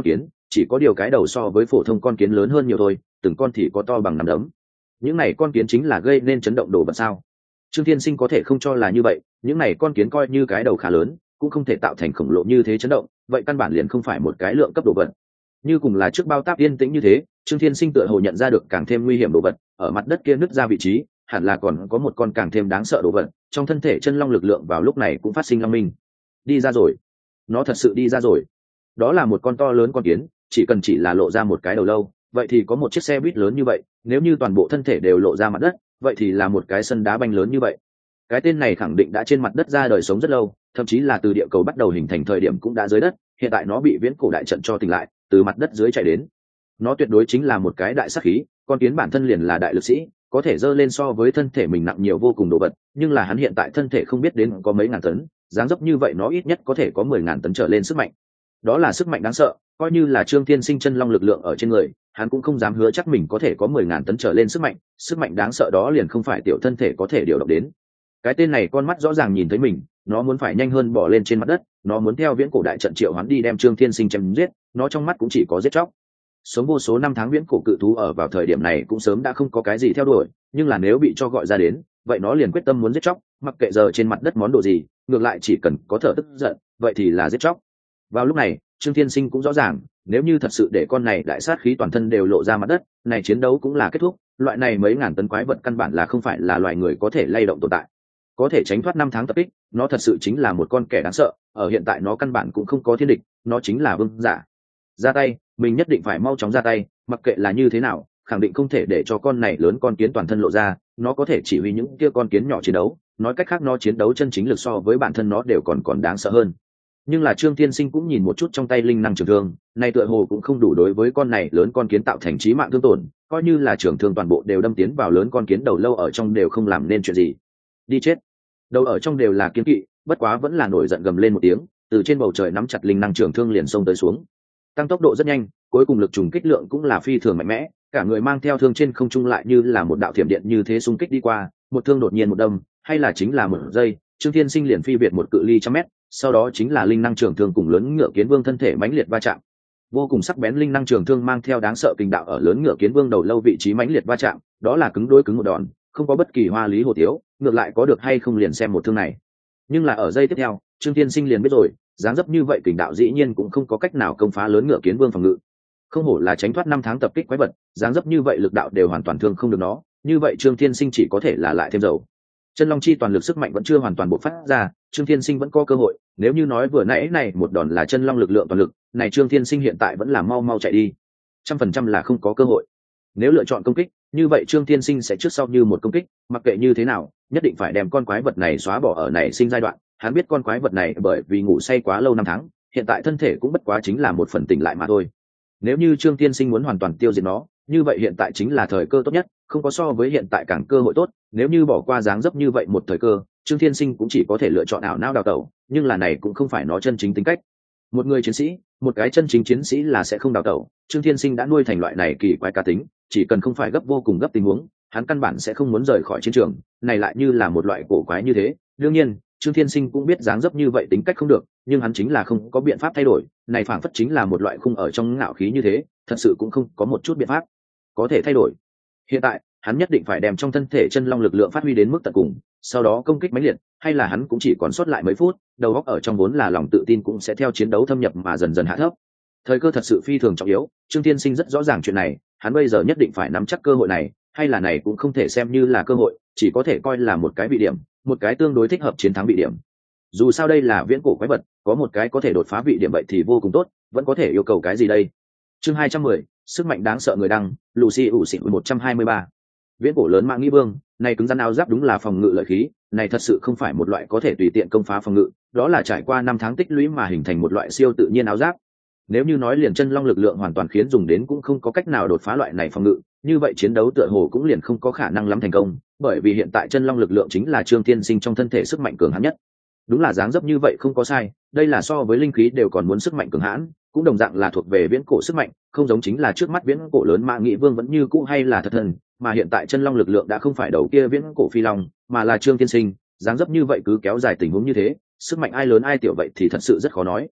S1: chỉ có điều cái đầu so với phổ thông con kiến lớn hơn nhiều thôi, từng con thì có to bằng nắm đấm. Những này con kiến chính là gây nên chấn động đồ vật sao? Trương Thiên Sinh có thể không cho là như vậy, những này con kiến coi như cái đầu khá lớn cũng không thể tạo thành khổng lồ như thế chấn động, vậy căn bản liền không phải một cái lượng cấp đồ vật. Như cùng là trước bao táp yên tĩnh như thế, Trương Thiên Sinh tựa hồ nhận ra được càng thêm nguy hiểm đồ vật, ở mặt đất kia nứt ra vị trí hẳn là còn có một con càng thêm đáng sợ đồ vật, trong thân thể chân long lực lượng vào lúc này cũng phát sinh long minh. Đi ra rồi, nó thật sự đi ra rồi. Đó là một con to lớn con kiến, chỉ cần chỉ là lộ ra một cái đầu lâu, vậy thì có một chiếc xe buýt lớn như vậy, nếu như toàn bộ thân thể đều lộ ra mặt đất, vậy thì là một cái sân đá banh lớn như vậy. Cái tên này khẳng định đã trên mặt đất ra đời sống rất lâu, thậm chí là từ địa cầu bắt đầu hình thành thời điểm cũng đã dưới đất, hiện tại nó bị viễn cổ đại trận cho tỉnh lại, từ mặt đất dưới chạy đến. Nó tuyệt đối chính là một cái đại sát khí, con kiến bản thân liền là đại lực sĩ, có thể dơ lên so với thân thể mình nặng nhiều vô cùng đồ vật, nhưng là hắn hiện tại thân thể không biết đến có mấy ngàn tấn, dáng dấp như vậy nó ít nhất có thể có mười ngàn tấn trở lên sức mạnh. Đó là sức mạnh đáng sợ, coi như là Trương Thiên Sinh chân long lực lượng ở trên người, hắn cũng không dám hứa chắc mình có thể có mười ngàn tấn trở lên sức mạnh, sức mạnh đáng sợ đó liền không phải tiểu thân thể có thể điều động đến. Cái tên này con mắt rõ ràng nhìn thấy mình, nó muốn phải nhanh hơn bỏ lên trên mặt đất, nó muốn theo viễn cổ đại trận triệu hoán đi đem Trương Thiên Sinh chém giết, nó trong mắt cũng chỉ có giết chóc. Sống vô số năm tháng viễn cổ cự thú ở vào thời điểm này cũng sớm đã không có cái gì theo đuổi, nhưng là nếu bị cho gọi ra đến, vậy nó liền quyết tâm muốn giết chóc, mặc kệ giờ trên mặt đất món đồ gì, ngược lại chỉ cần có thở tức giận, vậy thì là giết chóc. Vào lúc này, Trương Thiên Sinh cũng rõ ràng, nếu như thật sự để con này đại sát khí toàn thân đều lộ ra mặt đất, này chiến đấu cũng là kết thúc, loại này mấy ngàn tấn quái vật căn bản là không phải là loài người có thể lay động tồn tại. Có thể tránh thoát năm tháng tập kích, nó thật sự chính là một con kẻ đáng sợ, ở hiện tại nó căn bản cũng không có thiên địch, nó chính là vương giả. Ra tay, mình nhất định phải mau chóng ra tay, mặc kệ là như thế nào, khẳng định không thể để cho con này lớn con kiến toàn thân lộ ra, nó có thể chỉ huy những kia con kiến nhỏ chiến đấu, nói cách khác nó chiến đấu chân chính lực so với bản thân nó đều còn còn đáng sợ hơn. Nhưng là Trương Thiên Sinh cũng nhìn một chút trong tay linh năng trường thương, này tựa hồ cũng không đủ đối với con này lớn con kiến tạo thành chí mạng thương tổn, coi như là trường thương toàn bộ đều đâm tiến vào lớn con kiến đầu lâu ở trong đều không làm nên chuyện gì. Đi chết. Đầu ở trong đều là kiến kỵ, bất quá vẫn là nổi giận gầm lên một tiếng, từ trên bầu trời nắm chặt linh năng trường thương liền xông tới xuống. Tăng tốc độ rất nhanh, cuối cùng lực trùng kích lượng cũng là phi thường mạnh mẽ, cả người mang theo thương trên không trung lại như là một đạo thiểm điện như thế xung kích đi qua, một thương đột nhiên một đâm, hay là chính là một giây, Trương Thiên Sinh liền phi việt một cự ly trăm mét, sau đó chính là linh năng trường thương cùng lớn ngựa kiến vương thân thể mãnh liệt va chạm. Vô cùng sắc bén linh năng trường thương mang theo đáng sợ kình đạo ở lớn ngựa kiến vương đầu lâu vị trí mãnh liệt va chạm, đó là cứng đối cứng một đòn, không có bất kỳ hoa lý hồ tiếu, ngược lại có được hay không liền xem một thương này. Nhưng là ở giây tiếp theo, Trương Thiên Sinh liền biết rồi, dáng dấp như vậy kình đạo dĩ nhiên cũng không có cách nào công phá lớn ngựa kiến vương phòng ngự. Không hổ là tránh thoát năm tháng tập kích quái vật, dáng dấp như vậy lực đạo đều hoàn toàn thương không được nó, như vậy Trương Thiên Sinh chỉ có thể là lại thêm dầu. Chân long chi toàn lực sức mạnh vẫn chưa hoàn toàn bộc phát ra, Trương Thiên Sinh vẫn có cơ hội, nếu như nói vừa nãy này một đòn là chân long lực lượng toàn lực, này Trương Thiên Sinh hiện tại vẫn là mau mau chạy đi, trăm phần trăm là không có cơ hội. Nếu lựa chọn công kích, như vậy Trương Thiên Sinh sẽ trước sau như một công kích, mặc kệ như thế nào, nhất định phải đem con quái vật này xóa bỏ ở này sinh giai đoạn. Hắn biết con quái vật này bởi vì ngủ say quá lâu năm tháng, hiện tại thân thể cũng bất quá chính là một phần tỉnh lại mà thôi. Nếu như Trương Thiên Sinh muốn hoàn toàn tiêu diệt nó, như vậy hiện tại chính là thời cơ tốt nhất, không có so với hiện tại càng cơ hội tốt. Nếu như bỏ qua dáng dấp như vậy một thời cơ, Trương Thiên Sinh cũng chỉ có thể lựa chọn ảo não đào tẩu, nhưng là này cũng không phải nó chân chính tính cách. Một người chiến sĩ, một cái chân chính chiến sĩ là sẽ không đào tẩu. Trương Thiên Sinh đã nuôi thành loại này kỳ quái cá tính, chỉ cần không phải gấp vô cùng gấp tình huống, hắn căn bản sẽ không muốn rời khỏi chiến trường. Này lại như là một loại cổ quái như thế. Đương nhiên, Trương Thiên Sinh cũng biết dáng dấp như vậy tính cách không được, nhưng hắn chính là không có biện pháp thay đổi. Này phảng phất chính là một loại khung ở trong ngạo khí như thế, thật sự cũng không có một chút biện pháp có thể thay đổi. Hiện tại, hắn nhất định phải đem trong thân thể chân long lực lượng phát huy đến mức tận cùng, sau đó công kích mãnh liệt, hay là hắn cũng chỉ còn sót lại mấy phút, đầu óc ở trong vốn là lòng tự tin cũng sẽ theo chiến đấu thâm nhập mà dần dần hạ thấp. Thời cơ thật sự phi thường trọng yếu, Trương Thiên Sinh rất rõ ràng chuyện này, hắn bây giờ nhất định phải nắm chắc cơ hội này, hay là này cũng không thể xem như là cơ hội, chỉ có thể coi là một cái vị điểm, một cái tương đối thích hợp chiến thắng vị điểm. Dù sao đây là viễn cổ quái vật, có một cái có thể đột phá vị điểm vậy thì vô cùng tốt, vẫn có thể yêu cầu cái gì đây. Chương hai trăm mười, sức mạnh đáng sợ người đăng, Lucy ủ xịn một trăm hai mươi ba. Viễn cổ lớn mạng nghĩ vương, này cứng rắn áo giáp đúng là phòng ngự lợi khí, này thật sự không phải một loại có thể tùy tiện công phá phòng ngự, đó là trải qua năm tháng tích lũy mà hình thành một loại siêu tự nhiên áo giáp. Nếu như nói liền chân long lực lượng hoàn toàn khiến dùng đến cũng không có cách nào đột phá loại này phòng ngự, như vậy chiến đấu tựa hồ cũng liền không có khả năng lắm thành công, bởi vì hiện tại chân long lực lượng chính là Trương Thiên Sinh trong thân thể sức mạnh cường hãn nhất. Đúng là dáng dấp như vậy không có sai, đây là so với linh khí đều còn muốn sức mạnh cường hãn, cũng đồng dạng là thuộc về viễn cổ sức mạnh, không giống chính là trước mắt viễn cổ lớn mạng nghĩ vương vẫn như cũ hay là thật thần, mà hiện tại chân long lực lượng đã không phải đầu kia viễn cổ phi long, mà là Trương Thiên Sinh, dáng dấp như vậy cứ kéo dài tình huống như thế, sức mạnh ai lớn ai tiểu vậy thì thật sự rất khó nói.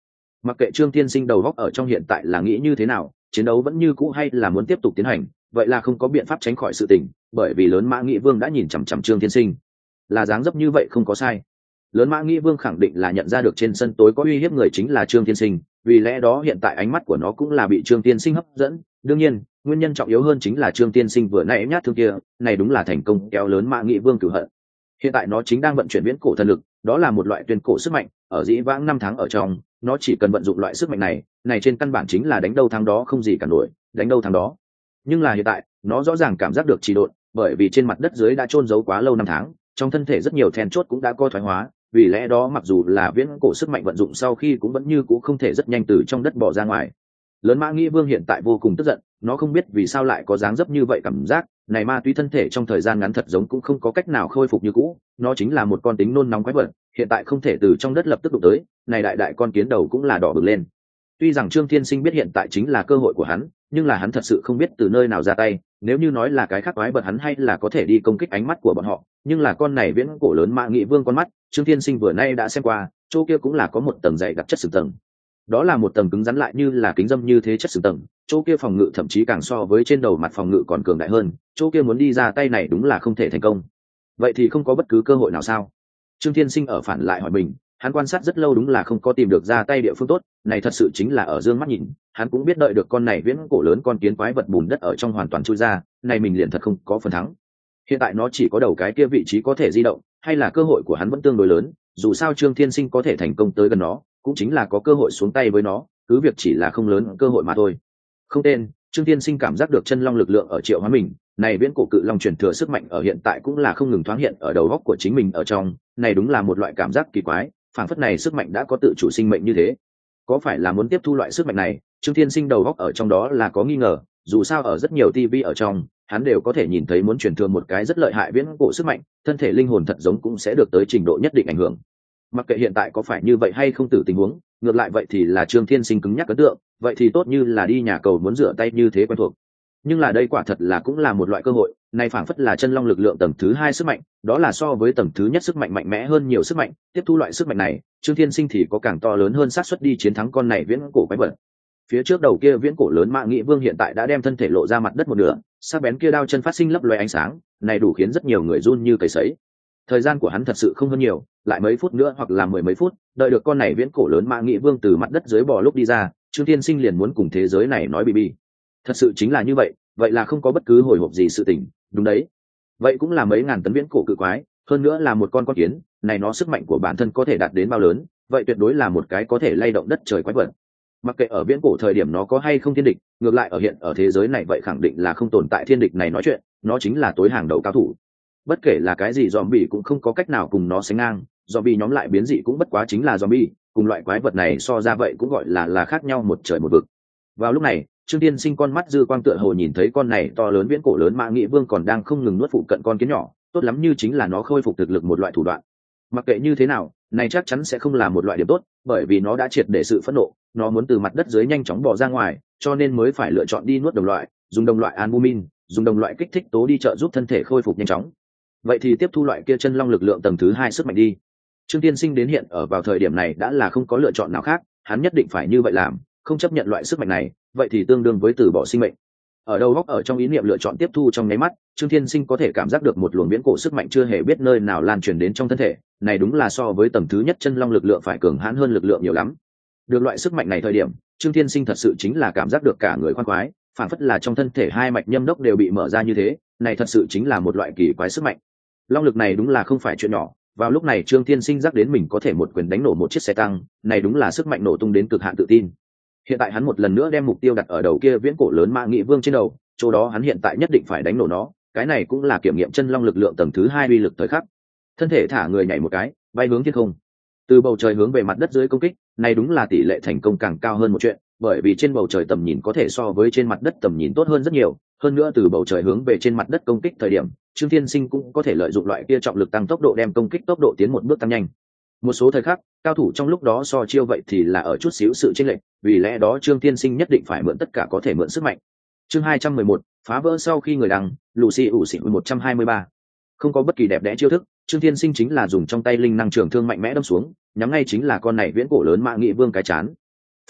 S1: Mặc kệ Trương Tiên Sinh đầu góc ở trong hiện tại là nghĩ như thế nào, chiến đấu vẫn như cũ hay là muốn tiếp tục tiến hành, vậy là không có biện pháp tránh khỏi sự tình, bởi vì lớn Mã Nghị Vương đã nhìn chằm chằm Trương Tiên Sinh, là dáng dấp như vậy không có sai. Lớn Mã Nghị Vương khẳng định là nhận ra được trên sân tối có uy hiếp người chính là Trương Tiên Sinh, vì lẽ đó hiện tại ánh mắt của nó cũng là bị Trương Tiên Sinh hấp dẫn. Đương nhiên, nguyên nhân trọng yếu hơn chính là Trương Tiên Sinh vừa nãy nhát thương kia, này đúng là thành công kéo lớn Mã Nghị Vương cửu hận. Hiện tại nó chính đang vận chuyển viễn cổ thần lực, đó là một loại tuyên cổ sức mạnh, ở dĩ vãng năm tháng ở trong, nó chỉ cần vận dụng loại sức mạnh này, này trên căn bản chính là đánh đâu thắng đó không gì cả nổi, đánh đâu thắng đó. Nhưng là hiện tại, nó rõ ràng cảm giác được trì độn, bởi vì trên mặt đất dưới đã chôn giấu quá lâu năm tháng, trong thân thể rất nhiều then chốt cũng đã co thoái hóa, vì lẽ đó mặc dù là viễn cổ sức mạnh vận dụng sau khi cũng vẫn như cũ không thể rất nhanh từ trong đất bò ra ngoài. Lớn Mã Nghĩ Vương hiện tại vô cùng tức giận, nó không biết vì sao lại có dáng dấp như vậy cảm giác, này ma túy thân thể trong thời gian ngắn thật giống cũng không có cách nào khôi phục như cũ, nó chính là một con tính nôn nóng quái vật, hiện tại không thể từ trong đất lập tức đụng tới, này đại đại con kiến đầu cũng là đỏ bừng lên. Tuy rằng Trương Thiên Sinh biết hiện tại chính là cơ hội của hắn, nhưng là hắn thật sự không biết từ nơi nào ra tay, nếu như nói là cái khác quái vật hắn hay là có thể đi công kích ánh mắt của bọn họ, nhưng là con này viễn cổ lớn Mã Nghị Vương con mắt, Trương Thiên Sinh vừa nay đã xem qua, chỗ kia cũng là có một tầng dày đặc chất sừng tầng. Đó là một tầng cứng rắn lại như là kính dâm như thế chất sừng tầng, chỗ kia phòng ngự thậm chí càng so với trên đầu mặt phòng ngự còn cường đại hơn, chỗ kia muốn đi ra tay này đúng là không thể thành công. Vậy thì không có bất cứ cơ hội nào sao? Trương Thiên Sinh ở phản lại hỏi mình, hắn quan sát rất lâu đúng là không có tìm được ra tay địa phương tốt, này thật sự chính là ở dương mắt nhìn, hắn cũng biết đợi được con này viễn cổ lớn con kiến quái vật bùn đất ở trong hoàn toàn chui ra, này mình liền thật không có phần thắng. Hiện tại nó chỉ có đầu cái kia vị trí có thể di động, hay là cơ hội của hắn vẫn tương đối lớn, dù sao Trương Thiên Sinh có thể thành công tới gần nó, cũng chính là có cơ hội xuống tay với nó, cứ việc chỉ là không lớn cơ hội mà thôi. Không tên, Trương Thiên Sinh cảm giác được chân long lực lượng ở triệu hóa mình, này viễn cổ cự long truyền thừa sức mạnh ở hiện tại cũng là không ngừng thoáng hiện ở đầu óc của chính mình ở trong, này đúng là một loại cảm giác kỳ quái, phảng phất này sức mạnh đã có tự chủ sinh mệnh như thế. Có phải là muốn tiếp thu loại sức mạnh này? Trương Thiên Sinh đầu óc ở trong đó là có nghi ngờ, dù sao ở rất nhiều ti vi ở trong, hắn đều có thể nhìn thấy muốn truyền thừa một cái rất lợi hại viễn cổ sức mạnh, thân thể linh hồn thật giống cũng sẽ được tới trình độ nhất định ảnh hưởng. Mặc kệ hiện tại có phải như vậy hay không tử tình huống, ngược lại vậy thì là Trương Thiên Sinh cứng nhắc ấn tượng, vậy thì tốt như là đi nhà cầu muốn rửa tay như thế quen thuộc. Nhưng là đây quả thật là cũng là một loại cơ hội, này phảng phất là chân long lực lượng tầng thứ hai sức mạnh, đó là so với tầng thứ nhất sức mạnh mạnh mẽ hơn nhiều sức mạnh, tiếp thu loại sức mạnh này, Trương Thiên Sinh thì có càng to lớn hơn xác suất đi chiến thắng con này viễn cổ quái vật. Phía trước đầu kia viễn cổ lớn Mã Nghị Vương hiện tại đã đem thân thể lộ ra mặt đất một nửa, sắc bén kia đao chân phát sinh lấp loé ánh sáng, này đủ khiến rất nhiều người run như cầy sấy. Thời gian của hắn thật sự không hơn nhiều, lại mấy phút nữa hoặc là mười mấy phút, đợi được con này viễn cổ lớn Mã Nghị Vương từ mặt đất dưới bò lúc đi ra, Trương Thiên Sinh liền muốn cùng thế giới này nói bi bi. Thật sự chính là như vậy, vậy là không có bất cứ hồi hộp gì sự tình, đúng đấy. Vậy cũng là mấy ngàn tấn viễn cổ cự quái, hơn nữa là một con con kiến, này nó sức mạnh của bản thân có thể đạt đến bao lớn, vậy tuyệt đối là một cái có thể lay động đất trời quái vật. Mặc kệ ở viễn cổ thời điểm nó có hay không thiên địch, ngược lại ở hiện ở thế giới này vậy khẳng định là không tồn tại thiên địch này nói chuyện, nó chính là tối hàng đầu cao thủ. Bất kể là cái gì zombie cũng không có cách nào cùng nó sánh ngang, zombie nhóm lại biến dị cũng bất quá chính là zombie, cùng loại quái vật này so ra vậy cũng gọi là là khác nhau một trời một vực. Vào lúc này, Trương Tiên Sinh con mắt dư quang tựa hồ nhìn thấy con này to lớn viễn cổ lớn Mã Nghị Vương còn đang không ngừng nuốt phụ cận con kiến nhỏ, tốt lắm như chính là nó khôi phục thực lực một loại thủ đoạn. Mặc kệ như thế nào, này chắc chắn sẽ không là một loại điểm tốt, bởi vì nó đã triệt để sự phẫn nộ, nó muốn từ mặt đất dưới nhanh chóng bò ra ngoài, cho nên mới phải lựa chọn đi nuốt đồng loại, dùng đồng loại albumin, dùng đồng loại kích thích tố đi trợ giúp thân thể khôi phục nhanh chóng. Vậy thì tiếp thu loại kia chân long lực lượng tầng thứ hai sức mạnh đi. Trương Tiên Sinh đến hiện ở vào thời điểm này đã là không có lựa chọn nào khác, hắn nhất định phải như vậy làm, không chấp nhận loại sức mạnh này, vậy thì tương đương với từ bỏ sinh mệnh. Ở đầu góc ở trong ý niệm lựa chọn tiếp thu trong nháy mắt, Trương Thiên Sinh có thể cảm giác được một luồng viễn cổ sức mạnh chưa hề biết nơi nào lan truyền đến trong thân thể, này đúng là so với tầng thứ nhất chân long lực lượng phải cường hãn hơn lực lượng nhiều lắm. Được loại sức mạnh này thời điểm, Trương Thiên Sinh thật sự chính là cảm giác được cả người khoan khoái, phản phất là trong thân thể hai mạch nhâm đốc đều bị mở ra như thế, này thật sự chính là một loại kỳ quái sức mạnh. Long lực này đúng là không phải chuyện nhỏ, vào lúc này Trương Thiên Sinh giác đến mình có thể một quyền đánh nổ một chiếc xe tăng, này đúng là sức mạnh nổ tung đến cực hạn tự tin. Hiện tại hắn một lần nữa đem mục tiêu đặt ở đầu kia viễn cổ lớn Mã Nghị Vương trên đầu, chỗ đó hắn hiện tại nhất định phải đánh nổ nó, cái này cũng là kiểm nghiệm chân long lực lượng tầng thứ hai uy lực thời khắc. Thân thể thả người nhảy một cái, bay hướng thiên không. Từ bầu trời hướng về mặt đất dưới công kích, này đúng là tỷ lệ thành công càng cao hơn một chuyện, bởi vì trên bầu trời tầm nhìn có thể so với trên mặt đất tầm nhìn tốt hơn rất nhiều, hơn nữa từ bầu trời hướng về trên mặt đất công kích thời điểm, Trương Thiên Sinh cũng có thể lợi dụng loại kia trọng lực tăng tốc độ đem công kích tốc độ tiến một bước tăng nhanh. Một số thời khắc, cao thủ trong lúc đó so chiêu vậy thì là ở chút xíu sự chênh lệch, vì lẽ đó Trương Thiên Sinh nhất định phải mượn tất cả có thể mượn sức mạnh. Chương hai trăm mười một, phá vỡ sau khi người đăng, Lucy ủ xỉn một trăm hai mươi ba. Không có bất kỳ đẹp đẽ chiêu thức, Trương Thiên Sinh chính là dùng trong tay linh năng trường thương mạnh mẽ đâm xuống, nhắm ngay chính là con này viễn cổ lớn Mã Nghị Vương cái chán.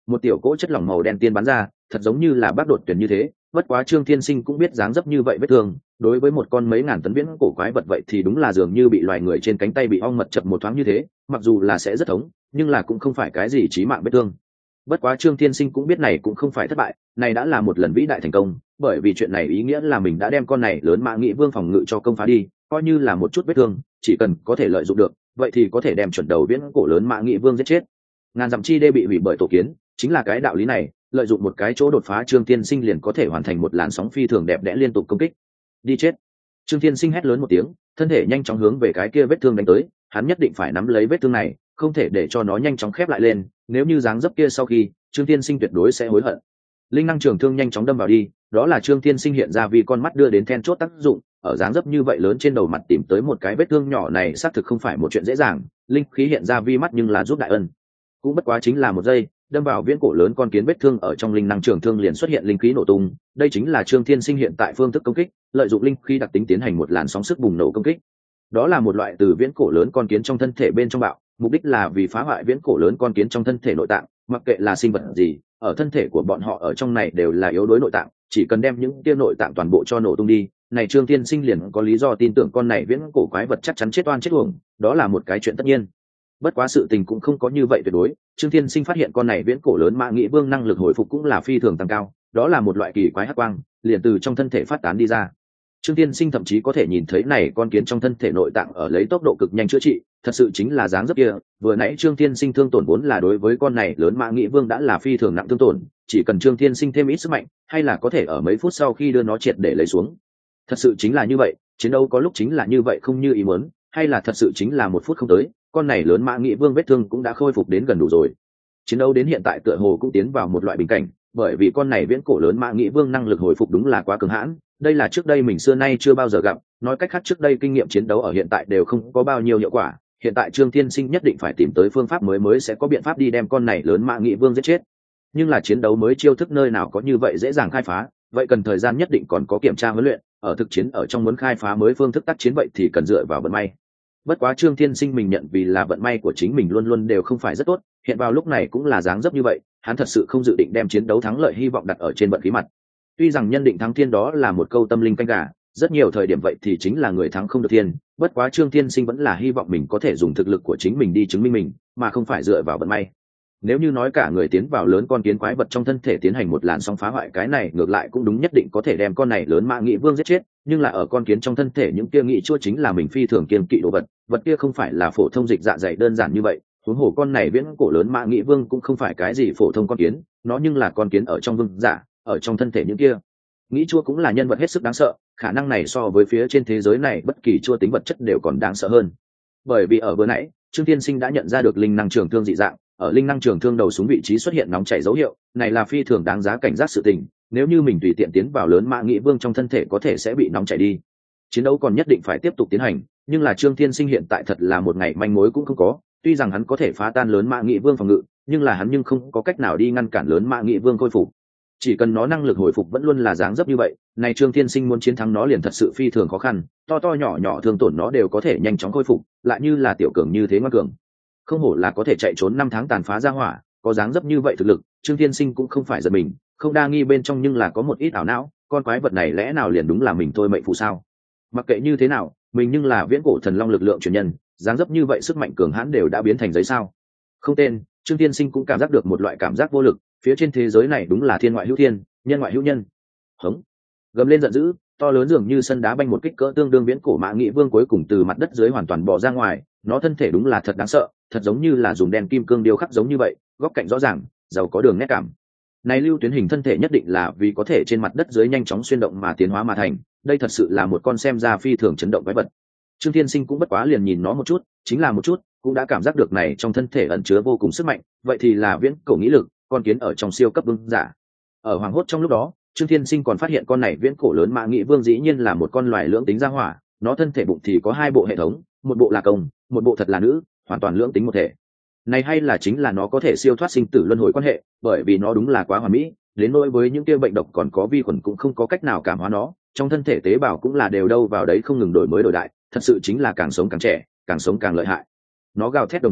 S1: một tiểu cỗ chất lỏng màu đen tiên bắn ra, thật giống như là bác đột tuyển như thế. Bất quá Trương Thiên Sinh cũng biết dáng dấp như vậy vết thương đối với một con mấy ngàn tấn viễn cổ quái vật vậy thì đúng là dường như bị loài người trên cánh tay bị ong mật chập một thoáng như thế, mặc dù là sẽ rất thống nhưng là cũng không phải cái gì chí mạng vết thương. Bất quá Trương Thiên Sinh cũng biết này cũng không phải thất bại, này đã là một lần vĩ đại thành công, bởi vì chuyện này ý nghĩa là mình đã đem con này lớn Mã Nghị Vương phòng ngự cho công phá đi, coi như là một chút vết thương chỉ cần có thể lợi dụng được vậy thì có thể đem chuẩn đầu viễn cổ lớn Mã Nghị Vương giết chết. Ngàn dặm chi đê bị hủy bởi tổ kiến, chính là cái đạo lý này, lợi dụng một cái chỗ đột phá Trương Thiên Sinh liền có thể hoàn thành một làn sóng phi thường đẹp đẽ liên tục công kích. Đi chết! Trương Thiên Sinh hét lớn một tiếng, thân thể nhanh chóng hướng về cái kia vết thương đánh tới, hắn nhất định phải nắm lấy vết thương này, không thể để cho nó nhanh chóng khép lại lên, nếu như dáng dấp kia sau khi, Trương Thiên Sinh tuyệt đối sẽ hối hận. Linh năng trường thương nhanh chóng đâm vào đi, đó là Trương Thiên Sinh hiện ra vì con mắt đưa đến then chốt tác dụng, ở dáng dấp như vậy lớn trên đầu mặt tìm tới một cái vết thương nhỏ này xác thực không phải một chuyện dễ dàng, linh khí hiện ra vi mắt nhưng là giúp đại ân. Cũng bất quá chính là một giây, đâm vào viễn cổ lớn con kiến vết thương ở trong linh năng trường thương liền xuất hiện linh khí nổ tung, đây chính là Trương Thiên Sinh hiện tại phương thức công kích, lợi dụng linh khí đặc tính tiến hành một làn sóng sức bùng nổ công kích. Đó là một loại từ viễn cổ lớn con kiến trong thân thể bên trong bạo, mục đích là vì phá hoại viễn cổ lớn con kiến trong thân thể nội tạng, mặc kệ là sinh vật gì, ở thân thể của bọn họ ở trong này đều là yếu đuối nội tạng, chỉ cần đem những kia nội tạng toàn bộ cho nổ tung đi, này Trương Thiên Sinh liền có lý do tin tưởng con này viễn cổ quái vật chắc chắn chết oan chết uổng, đó là một cái chuyện tất nhiên. Bất quá sự tình cũng không có như vậy tuyệt đối, Trương Thiên Sinh phát hiện con này viễn cổ lớn Mã Nghị Vương năng lực hồi phục cũng là phi thường tăng cao, đó là một loại kỳ quái hắc quang, liền từ trong thân thể phát tán đi ra. Trương Thiên Sinh thậm chí có thể nhìn thấy này con kiến trong thân thể nội tạng ở lấy tốc độ cực nhanh chữa trị, thật sự chính là dáng dấp kia, vừa nãy Trương Thiên Sinh thương tổn vốn là đối với con này lớn Mã Nghị Vương đã là phi thường nặng thương tổn, chỉ cần Trương Thiên Sinh thêm ít sức mạnh, hay là có thể ở mấy phút sau khi đưa nó triệt để lấy xuống. Thật sự chính là như vậy, chiến đấu có lúc chính là như vậy không như ý muốn, hay là thật sự chính là một phút không tới, con này lớn Mã Nghị Vương vết thương cũng đã khôi phục đến gần đủ rồi. Chiến đấu đến hiện tại tựa hồ cũng tiến vào một loại bình cảnh, bởi vì con này viễn cổ lớn Mã Nghị Vương năng lực hồi phục đúng là quá cường hãn, đây là trước đây mình xưa nay chưa bao giờ gặp, nói cách khác trước đây kinh nghiệm chiến đấu ở hiện tại đều không có bao nhiêu hiệu quả, hiện tại Trương Thiên Sinh nhất định phải tìm tới phương pháp mới mới sẽ có biện pháp đi đem con này lớn Mã Nghị Vương giết chết. Nhưng là chiến đấu mới chiêu thức nơi nào có như vậy dễ dàng khai phá, vậy cần thời gian nhất định còn có kiểm tra huấn luyện, ở thực chiến ở trong muốn khai phá mới phương thức tác chiến vậy thì cần dựa vào vận may. Bất quá Trương Thiên Sinh mình nhận vì là vận may của chính mình luôn luôn đều không phải rất tốt, hiện vào lúc này cũng là dáng dấp như vậy, hắn thật sự không dự định đem chiến đấu thắng lợi hy vọng đặt ở trên vận khí mặt. Tuy rằng nhân định thắng thiên đó là một câu tâm linh canh gà, rất nhiều thời điểm vậy thì chính là người thắng không được thiên, bất quá Trương Thiên Sinh vẫn là hy vọng mình có thể dùng thực lực của chính mình đi chứng minh mình, mà không phải dựa vào vận may. Nếu như nói cả người tiến vào lớn con kiến quái vật trong thân thể tiến hành một làn sóng phá hoại, cái này ngược lại cũng đúng, nhất định có thể đem con này lớn Mã Nghị Vương giết chết, nhưng là ở con kiến trong thân thể những kia nghị chua chính là mình phi thường kiên kỵ đồ vật, vật kia không phải là phổ thông dịch dạ dày đơn giản như vậy, huống hồ con này viễn cổ lớn Mã Nghị Vương cũng không phải cái gì phổ thông con kiến, nó nhưng là con kiến ở trong vương giả, ở trong thân thể những kia nghĩ chua cũng là nhân vật hết sức đáng sợ, khả năng này so với phía trên thế giới này bất kỳ chua tính vật chất đều còn đáng sợ hơn. Bởi vì ở vừa nãy Trương Thiên Sinh đã nhận ra được linh năng trường thương dị dạng, ở linh năng trường thương đầu súng vị trí xuất hiện nóng chảy dấu hiệu, này là phi thường đáng giá cảnh giác sự tình, nếu như mình tùy tiện tiến vào lớn Mã Nghị Vương trong thân thể có thể sẽ bị nóng chảy đi. Chiến đấu còn nhất định phải tiếp tục tiến hành, nhưng là Trương Thiên Sinh hiện tại thật là một ngày manh mối cũng không có, tuy rằng hắn có thể phá tan lớn Mã Nghị Vương phòng ngự, nhưng là hắn nhưng không có cách nào đi ngăn cản lớn Mã Nghị Vương khôi phục. Chỉ cần nó năng lực hồi phục vẫn luôn là dáng dấp như vậy, này Trương Thiên Sinh muốn chiến thắng nó liền thật sự phi thường khó khăn, to to nhỏ nhỏ thương tổn nó đều có thể nhanh chóng khôi phục, lại như là tiểu cường như thế ngoan cường. Không hổ là có thể chạy trốn năm tháng tàn phá ra hỏa, có dáng dấp như vậy thực lực, Trương Thiên Sinh cũng không phải giật mình, không đa nghi bên trong nhưng là có một ít ảo não, con quái vật này lẽ nào liền đúng là mình thôi mệnh phụ sao? Mặc kệ như thế nào, mình nhưng là viễn cổ thần long lực lượng truyền nhân, dáng dấp như vậy sức mạnh cường hãn đều đã biến thành giấy sao? Không tên, Trương Thiên Sinh cũng cảm giác được một loại cảm giác vô lực, phía trên thế giới này đúng là thiên ngoại hữu thiên, nhân ngoại hữu nhân. Hống! Gầm lên giận dữ, to lớn dường như sân đá banh một kích cỡ tương đương viễn cổ Mã Nghị Vương cuối cùng từ mặt đất dưới hoàn toàn bò ra ngoài, nó thân thể đúng là thật đáng sợ, thật giống như là dùng đèn kim cương điêu khắc giống như vậy, góc cạnh rõ ràng, giàu có đường nét cảm. Này lưu tuyến hình thân thể nhất định là vì có thể trên mặt đất dưới nhanh chóng xuyên động mà tiến hóa mà thành, đây thật sự là một con xem ra phi thường chấn động quái vật. Trương Thiên Sinh cũng bất quá liền nhìn nó một chút, chính là một chút, cũng đã cảm giác được này trong thân thể ẩn chứa vô cùng sức mạnh, vậy thì là viễn cổ nghĩ lực, con kiến ở trong siêu cấp vương giả. Ở hoàng hốt trong lúc đó, Trương Thiên Sinh còn phát hiện con này viễn cổ lớn Mã Nghị Vương dĩ nhiên là một con loài lưỡng tính gia hỏa, nó thân thể bụng thì có hai bộ hệ thống, một bộ là công, một bộ thật là nữ, hoàn toàn lưỡng tính một thể. Này hay là chính là nó có thể siêu thoát sinh tử luân hồi quan hệ, bởi vì nó đúng là quá hoàn mỹ, đến nỗi với những kia bệnh độc còn có vi khuẩn cũng không có cách nào cảm hóa nó, trong thân thể tế bào cũng là đều đâu vào đấy không ngừng đổi mới đổi đại, thật sự chính là càng sống càng trẻ, càng sống càng lợi hại. Nó gào thét đồng thời,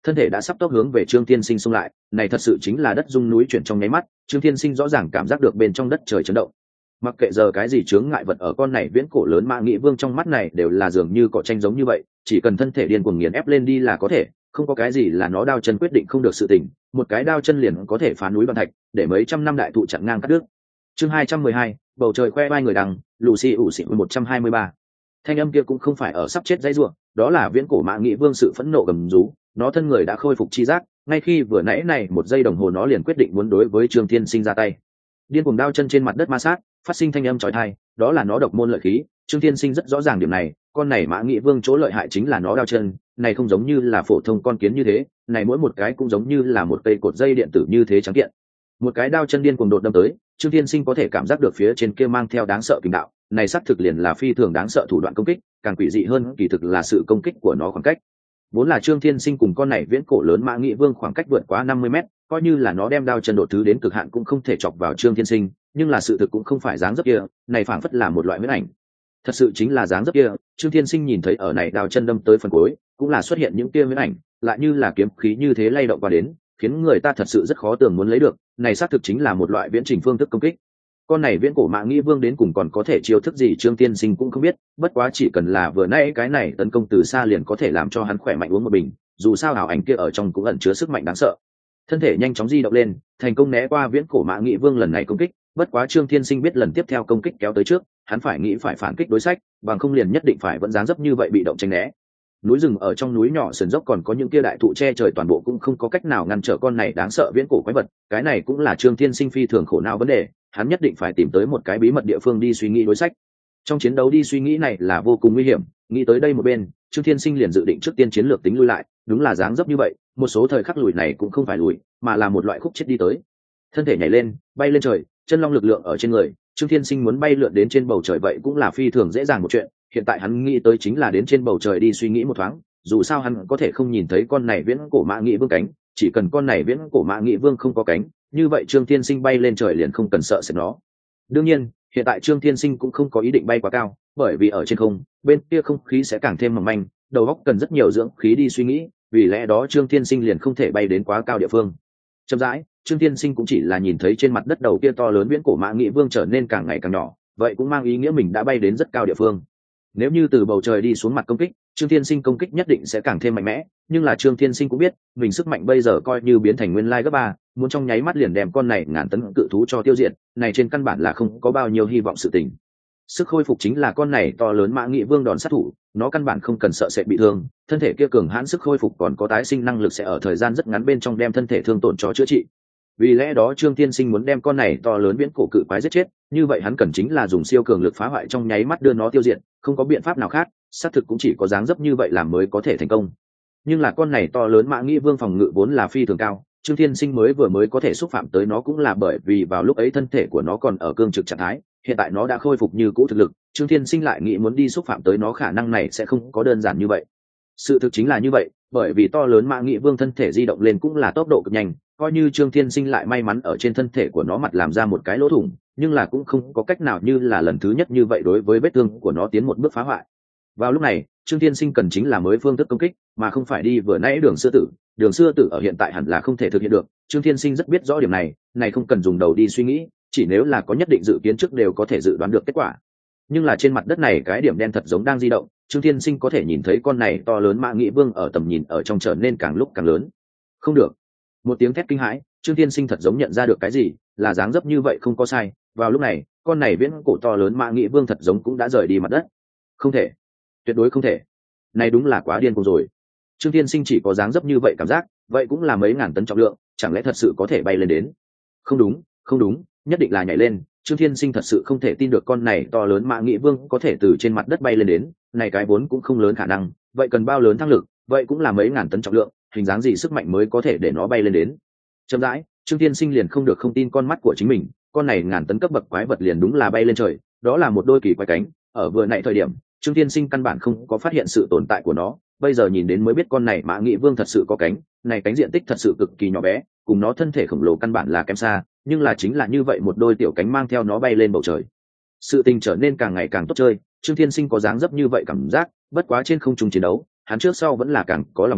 S1: thân thể đã sắp tốc hướng về Trương Thiên Sinh xông lại. Này thật sự chính là đất rung núi chuyển trong nháy mắt, Trương Thiên Sinh rõ ràng cảm giác được bên trong đất trời chấn động. Mặc kệ giờ cái gì chướng ngại vật ở con này viễn cổ lớn mã nghị vương trong mắt này đều là dường như cỏ tranh giống như vậy, chỉ cần thân thể điên cuồng nghiền ép lên đi là có thể, không có cái gì là nó đao chân quyết định không được sự tình, một cái đao chân liền có thể phá núi bằng thạch, để mấy trăm năm đại thụ chặn ngang cắt đứt. Chương hai trăm mười hai, bầu trời khoe vai người đằng, Lucy ủ xịn một trăm hai mươi ba. Thanh âm kia cũng không phải ở sắp chết dãy rủa, đó là viễn cổ mã nghị vương sự phẫn nộ gầm rú, nó thân người đã khôi phục chi giác, ngay khi vừa nãy này một giây đồng hồ nó liền quyết định muốn đối với Trương Thiên Sinh ra tay. Điên cuồng đao chân trên mặt đất ma sát, phát sinh thanh âm chói tai, đó là nó độc môn lợi khí. Trương Thiên Sinh rất rõ ràng điểm này, con này mã nghị vương chỗ lợi hại chính là nó đao chân, này không giống như là phổ thông con kiến như thế, này mỗi một cái cũng giống như là một cây cột dây điện tử như thế trắng kiện. Một cái đao chân điên cuồng đột đâm tới, Trương Thiên Sinh có thể cảm giác được phía trên kia mang theo đáng sợ kình đạo, này xác thực liền là phi thường đáng sợ thủ đoạn công kích, càng quỷ dị hơn kỳ thực là sự công kích của nó khoảng cách. Vốn là Trương Thiên Sinh cùng con này viễn cổ lớn mã nghị vương khoảng cách vượt quá năm mươi mét, coi như là nó đem đao chân đột thứ đến cực hạn cũng không thể chọc vào Trương Thiên Sinh, nhưng là sự thực cũng không phải dáng dấp kia, này phảng phất là một loại huyễn ảnh. Thật sự chính là dáng dấp kia, Trương Thiên Sinh nhìn thấy ở này đao chân đâm tới phần cuối, cũng là xuất hiện những kia huyễn ảnh, lại như là kiếm khí như thế lay động qua đến, khiến người ta thật sự rất khó tưởng muốn lấy được, này xác thực chính là một loại viễn trình phương thức công kích. Con này viễn cổ mã nghĩ vương đến cùng còn có thể chiêu thức gì Trương Tiên Sinh cũng không biết, bất quá chỉ cần là vừa nãy cái này tấn công từ xa liền có thể làm cho hắn khỏe mạnh uống một bình, dù sao ảo ảnh kia ở trong cũng ẩn chứa sức mạnh đáng sợ. Thân thể nhanh chóng di động lên, thành công né qua viễn cổ mã nghị vương lần này công kích, bất quá Trương Thiên Sinh biết lần tiếp theo công kích kéo tới trước, hắn phải nghĩ phải phản kích đối sách, bằng không liền nhất định phải vẫn dáng dấp như vậy bị động tránh né. Núi rừng ở trong núi nhỏ sườn dốc còn có những kia đại thụ che trời toàn bộ cũng không có cách nào ngăn trở con này đáng sợ viễn cổ quái vật, cái này cũng là Trương Thiên Sinh phi thường khổ não vấn đề, hắn nhất định phải tìm tới một cái bí mật địa phương đi suy nghĩ đối sách. Trong chiến đấu đi suy nghĩ này là vô cùng nguy hiểm, nghĩ tới đây một bên, Trương Thiên Sinh liền dự định trước tiên chiến lược tính lui lại, đúng là dáng dấp như vậy, một số thời khắc lùi này cũng không phải lùi, mà là một loại khúc chết đi tới. Thân thể nhảy lên, bay lên trời, chân long lực lượng ở trên người, Trương Thiên Sinh muốn bay lượn đến trên bầu trời vậy cũng là phi thường dễ dàng một chuyện, hiện tại hắn nghĩ tới chính là đến trên bầu trời đi suy nghĩ một thoáng, dù sao hắn có thể không nhìn thấy con này viễn cổ mã nghị vương cánh, chỉ cần con này viễn cổ mã nghị vương không có cánh, như vậy Trương Thiên Sinh bay lên trời liền không cần sợ sệt nó. Đương nhiên, hiện tại Trương Thiên Sinh cũng không có ý định bay quá cao, bởi vì ở trên không, bên kia không khí sẽ càng thêm mỏng manh, đầu óc cần rất nhiều dưỡng khí đi suy nghĩ, vì lẽ đó Trương Thiên Sinh liền không thể bay đến quá cao địa phương. Chậm rãi, Trương Thiên Sinh cũng chỉ là nhìn thấy trên mặt đất đầu kia to lớn viễn cổ mã nghị vương trở nên càng ngày càng nhỏ, vậy cũng mang ý nghĩa mình đã bay đến rất cao địa phương. Nếu như từ bầu trời đi xuống mặt công kích, Trương Thiên Sinh công kích nhất định sẽ càng thêm mạnh mẽ, nhưng là Trương Thiên Sinh cũng biết, mình sức mạnh bây giờ coi như biến thành nguyên lai gấp ba, muốn trong nháy mắt liền đem con này ngàn tấn cự thú cho tiêu diệt, này trên căn bản là không có bao nhiêu hy vọng sự tình. Sức khôi phục chính là con này to lớn mã nghị vương đòn sát thủ, nó căn bản không cần sợ sẽ bị thương, thân thể kia cường hãn sức khôi phục còn có tái sinh năng lực sẽ ở thời gian rất ngắn bên trong đem thân thể thương tổn cho chữa trị. Vì lẽ đó Trương Thiên Sinh muốn đem con này to lớn viễn cổ cự quái giết chết, như vậy hắn cần chính là dùng siêu cường lực phá hoại trong nháy mắt đưa nó tiêu diệt, không có biện pháp nào khác, xác thực cũng chỉ có dáng dấp như vậy làm mới có thể thành công. Nhưng là con này to lớn mã nghị vương phòng ngự vốn là phi thường cao, Trương Thiên Sinh mới vừa mới có thể xúc phạm tới nó cũng là bởi vì vào lúc ấy thân thể của nó còn ở cương trực trạng thái, hiện tại nó đã khôi phục như cũ thực lực, Trương Thiên Sinh lại nghĩ muốn đi xúc phạm tới nó khả năng này sẽ không có đơn giản như vậy. Sự thực chính là như vậy, bởi vì to lớn mã nghị vương thân thể di động lên cũng là tốc độ cực nhanh, coi như Trương Thiên Sinh lại may mắn ở trên thân thể của nó mặt làm ra một cái lỗ thủng, nhưng là cũng không có cách nào như là lần thứ nhất như vậy đối với vết thương của nó tiến một bước phá hoại. Vào lúc này, Trương Thiên Sinh cần chính là mới phương thức công kích, mà không phải đi vừa nãy đường xưa tử, đường xưa tử ở hiện tại hẳn là không thể thực hiện được, Trương Thiên Sinh rất biết rõ điểm này, này không cần dùng đầu đi suy nghĩ, chỉ nếu là có nhất định dự kiến trước đều có thể dự đoán được kết quả. Nhưng là trên mặt đất này cái điểm đen thật giống đang di động, Trương Thiên Sinh có thể nhìn thấy con này to lớn mã nghị vương ở tầm nhìn ở trong trở nên càng lúc càng lớn. Không được! Một tiếng thét kinh hãi, Trương Thiên Sinh thật giống nhận ra được cái gì, là dáng dấp như vậy không có sai, vào lúc này, con này viễn cổ to lớn mã nghị vương thật giống cũng đã rời đi mặt đất. Không thể, tuyệt đối không thể. Này đúng là quá điên cuồng rồi. Trương Thiên Sinh chỉ có dáng dấp như vậy cảm giác, vậy cũng là mấy ngàn tấn trọng lượng, chẳng lẽ thật sự có thể bay lên đến? Không đúng, không đúng, nhất định là nhảy lên. Trương Thiên Sinh thật sự không thể tin được con này to lớn mã nghị vương có thể từ trên mặt đất bay lên đến, này cái vốn cũng không lớn khả năng, vậy cần bao lớn thăng lực, vậy cũng là mấy ngàn tấn trọng lượng, hình dáng gì sức mạnh mới có thể để nó bay lên đến? Chậm rãi, Trương Thiên Sinh liền không được không tin con mắt của chính mình, con này ngàn tấn cấp bậc quái vật liền đúng là bay lên trời, đó là một đôi kỳ quái cánh, ở vừa nãy thời điểm, Trương Thiên Sinh căn bản không có phát hiện sự tồn tại của nó, bây giờ nhìn đến mới biết con này mã nghị vương thật sự có cánh, này cánh diện tích thật sự cực kỳ nhỏ bé, cùng nó thân thể khổng lồ căn bản là kém xa, nhưng là chính là như vậy một đôi tiểu cánh mang theo nó bay lên bầu trời. Sự tình trở nên càng ngày càng tốt chơi, Trương Thiên Sinh có dáng dấp như vậy cảm giác, bất quá trên không trung chiến đấu, hắn trước sau vẫn là càng có lòng tin,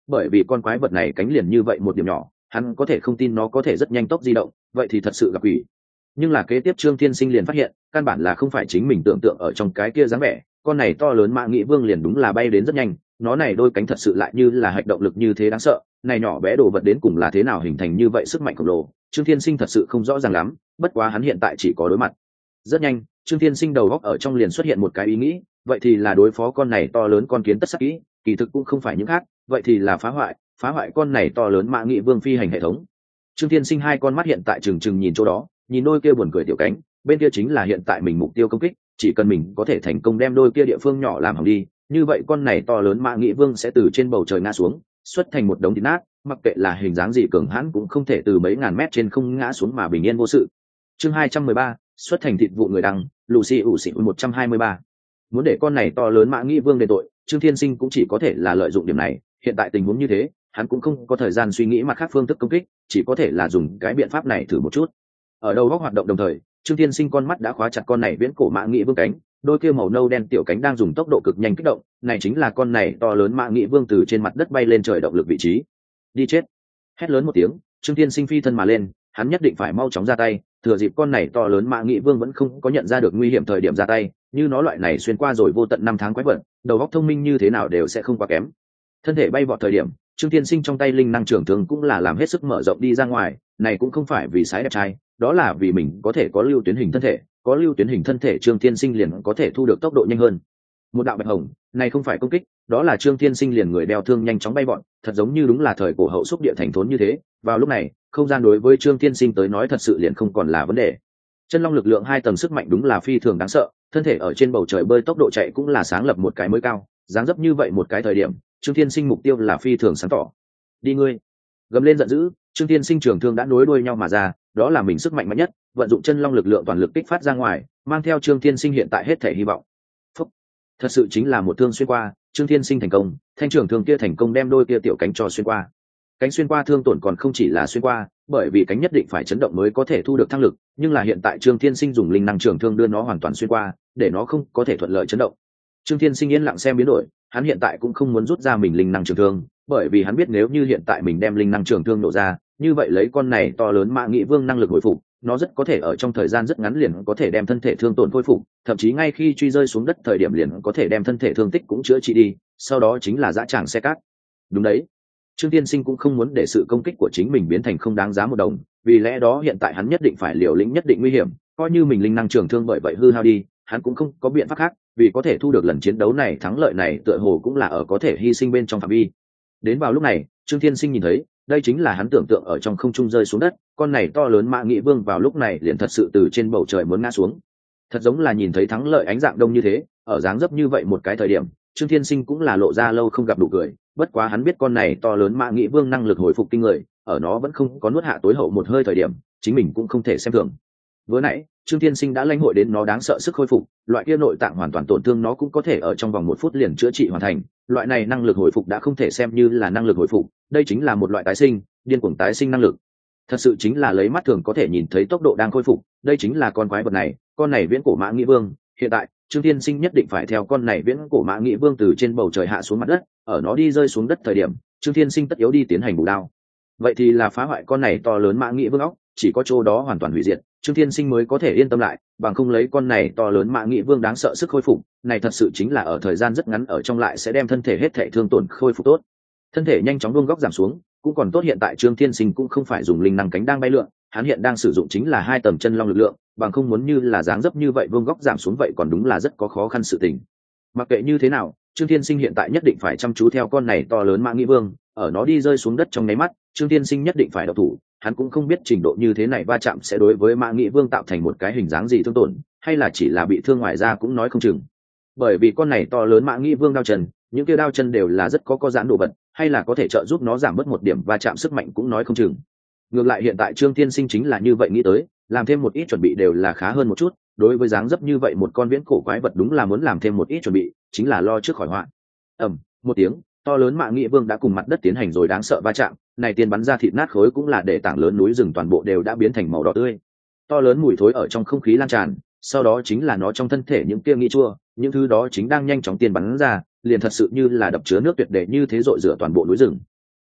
S1: bởi vì con quái vật này cánh liền như vậy một điểm nhỏ, hắn có thể không tin nó có thể rất nhanh tốc di động, vậy thì thật sự gặp quỷ. Nhưng là kế tiếp Trương Thiên Sinh liền phát hiện căn bản là không phải chính mình tưởng tượng ở trong cái kia dáng vẻ, con này to lớn Mã Nghị Vương liền đúng là bay đến rất nhanh, nó này đôi cánh thật sự lại như là hạch động lực như thế đáng sợ, này nhỏ bé đồ vật đến cùng là thế nào hình thành như vậy sức mạnh khổng lồ, Trương Thiên Sinh thật sự không rõ ràng lắm, bất quá hắn hiện tại chỉ có đối mặt. Rất nhanh, Trương Thiên Sinh đầu góc ở trong liền xuất hiện một cái ý nghĩ, vậy thì là đối phó con này to lớn con kiến tất sắc kỹ, kỳ thực cũng không phải những khác, vậy thì là phá hoại, phá hoại con này to lớn Mã Nghị Vương phi hành hệ thống. Trương Thiên Sinh hai con mắt hiện tại trừng trừng nhìn chỗ đó, nhìn đôi kia buồn cười tiểu cánh, bên kia chính là hiện tại mình mục tiêu công kích, chỉ cần mình có thể thành công đem đôi kia địa phương nhỏ làm hỏng đi, như vậy con này to lớn Mã Nghị Vương sẽ từ trên bầu trời ngã xuống, xuất thành một đống thịt nát, mặc kệ là hình dáng gì cường hãn cũng không thể từ mấy ngàn mét trên không ngã xuống mà bình yên vô sự. Chương hai trăm mười ba, xuất thành thịt vụ người đăng, Lucy ủ xị một trăm hai mươi ba. Muốn để con này to lớn Mã Nghị Vương đền tội, Trương Thiên Sinh cũng chỉ có thể là lợi dụng điểm này, hiện tại tình huống như thế, hắn cũng không có thời gian suy nghĩ mặt khác phương thức công kích, chỉ có thể là dùng cái biện pháp này thử một chút. Ở đầu góc hoạt động đồng thời, Trương Thiên Sinh con mắt đã khóa chặt con này viễn cổ Mã Nghị Vương cánh, đôi kia màu nâu đen tiểu cánh đang dùng tốc độ cực nhanh kích động, này chính là con này to lớn Mã Nghị Vương từ trên mặt đất bay lên trời động lực vị trí. Đi chết! Hét lớn một tiếng, Trương Thiên Sinh phi thân mà lên, hắn nhất định phải mau chóng ra tay, thừa dịp con này to lớn Mã Nghị Vương vẫn không có nhận ra được nguy hiểm thời điểm ra tay, như nó loại này xuyên qua rồi vô tận năm tháng quái vật, đầu óc thông minh như thế nào đều sẽ không quá kém. Thân thể bay vọt thời điểm, Trương Thiên Sinh trong tay linh năng trưởng thường cũng là làm hết sức mở rộng đi ra ngoài, này cũng không phải vì sái đẹp trai, đó là vì mình có thể có lưu tuyến hình thân thể, có lưu tuyến hình thân thể Trương Thiên Sinh liền có thể thu được tốc độ nhanh hơn. Một đạo bạch hồng, này không phải công kích, đó là Trương Thiên Sinh liền người đeo thương nhanh chóng bay vọt, thật giống như đúng là thời cổ hậu xúc địa thành thốn như thế. Vào lúc này, không gian đối với Trương Thiên Sinh tới nói thật sự liền không còn là vấn đề. Chân long lực lượng hai tầng sức mạnh đúng là phi thường đáng sợ, thân thể ở trên bầu trời bơi tốc độ chạy cũng là sáng lập một cái mới cao, dáng dấp như vậy một cái thời điểm, Trương Thiên Sinh mục tiêu là phi thường sáng tỏ. Đi ngươi! Gầm lên giận dữ, Trương Thiên Sinh trường thương đã nối đuôi nhau mà ra, đó là mình sức mạnh mạnh nhất, vận dụng chân long lực lượng toàn lực kích phát ra ngoài, mang theo Trương Thiên Sinh hiện tại hết thể hy vọng. Phúc. Thật sự chính là một thương xuyên qua, Trương Thiên Sinh thành công, thanh trường thương kia thành công đem đôi kia tiểu cánh cho xuyên qua. Cánh xuyên qua thương tổn còn không chỉ là xuyên qua, bởi vì cánh nhất định phải chấn động mới có thể thu được thăng lực, nhưng là hiện tại Trương Thiên Sinh dùng linh năng trường thương đưa nó hoàn toàn xuyên qua, để nó không có thể thuận lợi chấn động. Trương Thiên Sinh yên lặng xem biến đổi, hắn hiện tại cũng không muốn rút ra mình linh năng trường thương, bởi vì hắn biết nếu như hiện tại mình đem linh năng trường thương nổ ra, như vậy lấy con này to lớn Mã Nghị Vương năng lực hồi phục, nó rất có thể ở trong thời gian rất ngắn liền có thể đem thân thể thương tổn khôi phục, thậm chí ngay khi truy rơi xuống đất thời điểm liền có thể đem thân thể thương tích cũng chữa trị đi, sau đó chính là dã tràng xe cát. Đúng đấy, Trương Tiên Sinh cũng không muốn để sự công kích của chính mình biến thành không đáng giá một đồng, vì lẽ đó hiện tại hắn nhất định phải liều lĩnh nhất định nguy hiểm, coi như mình linh năng trường thương bởi vậy hư hao đi, hắn cũng không có biện pháp khác, vì có thể thu được lần chiến đấu này thắng lợi này tựa hồ cũng là ở có thể hy sinh bên trong phạm vi. Đến vào lúc này, Trương Thiên Sinh nhìn thấy, đây chính là hắn tưởng tượng ở trong không trung rơi xuống đất, con này to lớn Mã Nghị Vương vào lúc này liền thật sự từ trên bầu trời muốn ngã xuống. Thật giống là nhìn thấy thắng lợi ánh dạng đông như thế, ở dáng dấp như vậy một cái thời điểm, Trương Thiên Sinh cũng là lộ ra lâu không gặp đủ cười, bất quá hắn biết con này to lớn Mã Nghị Vương năng lực hồi phục kinh người, ở nó vẫn không có nuốt hạ tối hậu một hơi thời điểm, chính mình cũng không thể xem thường. Vừa nãy, Trương Thiên Sinh đã lãnh hội đến nó đáng sợ sức hồi phục, loại kia nội tạng hoàn toàn tổn thương nó cũng có thể ở trong vòng một phút liền chữa trị hoàn thành, loại này năng lực hồi phục đã không thể xem như là năng lực hồi phục, đây chính là một loại tái sinh, điên cuồng tái sinh năng lực. Thật sự chính là lấy mắt thường có thể nhìn thấy tốc độ đang khôi phục, đây chính là con quái vật này, con này viễn cổ Mã Nghị Vương, hiện tại, Trương Thiên Sinh nhất định phải theo con này viễn cổ Mã Nghị Vương từ trên bầu trời hạ xuống mặt đất, ở nó đi rơi xuống đất thời điểm, Trương Thiên Sinh tất yếu đi tiến hành bù đao. Vậy thì là phá hoại con này to lớn Mã Nghị Vương óc, chỉ có chỗ đó hoàn toàn hủy diệt, Trương Thiên Sinh mới có thể yên tâm lại, bằng không lấy con này to lớn Mã Nghị Vương đáng sợ sức khôi phục, này thật sự chính là ở thời gian rất ngắn ở trong lại sẽ đem thân thể hết thảy thương tổn khôi phục tốt. Thân thể nhanh chóng vuông góc giảm xuống, cũng còn tốt hiện tại Trương Thiên Sinh cũng không phải dùng linh năng cánh đang bay lượn, hắn hiện đang sử dụng chính là hai tầng chân long lực lượng, bằng không muốn như là dáng dấp như vậy vuông góc giảm xuống vậy còn đúng là rất có khó khăn sự tình. Mặc kệ như thế nào, Trương Thiên Sinh hiện tại nhất định phải chăm chú theo con này to lớn Mã Nghị Vương, ở nó đi rơi xuống đất trong nháy mắt, Trương Thiên Sinh nhất định phải độc thủ, hắn cũng không biết trình độ như thế này va chạm sẽ đối với Mã Nghị Vương tạo thành một cái hình dáng gì thương tổn, hay là chỉ là bị thương ngoài ra cũng nói không chừng. Bởi vì con này to lớn Mã Nghị Vương đao chân, những kia đao chân đều là rất có có giãn đồ vật, hay là có thể trợ giúp nó giảm bớt một điểm va chạm sức mạnh cũng nói không chừng. Ngược lại hiện tại Trương Thiên Sinh chính là như vậy nghĩ tới, làm thêm một ít chuẩn bị đều là khá hơn một chút, đối với dáng dấp như vậy một con viễn cổ quái vật đúng là muốn làm thêm một ít chuẩn bị, chính là lo trước khỏi họa. Ầm, một tiếng, to lớn Mã Nghị Vương đã cùng mặt đất tiến hành rồi đáng sợ va chạm, này tiền bắn ra thịt nát khối cũng là để tảng lớn núi rừng toàn bộ đều đã biến thành màu đỏ tươi. To lớn mùi thối ở trong không khí lan tràn, sau đó chính là nó trong thân thể những kia nghĩ chua, những thứ đó chính đang nhanh chóng tiền bắn ra, liền thật sự như là đập chứa nước tuyệt để như thế rội rửa toàn bộ núi rừng.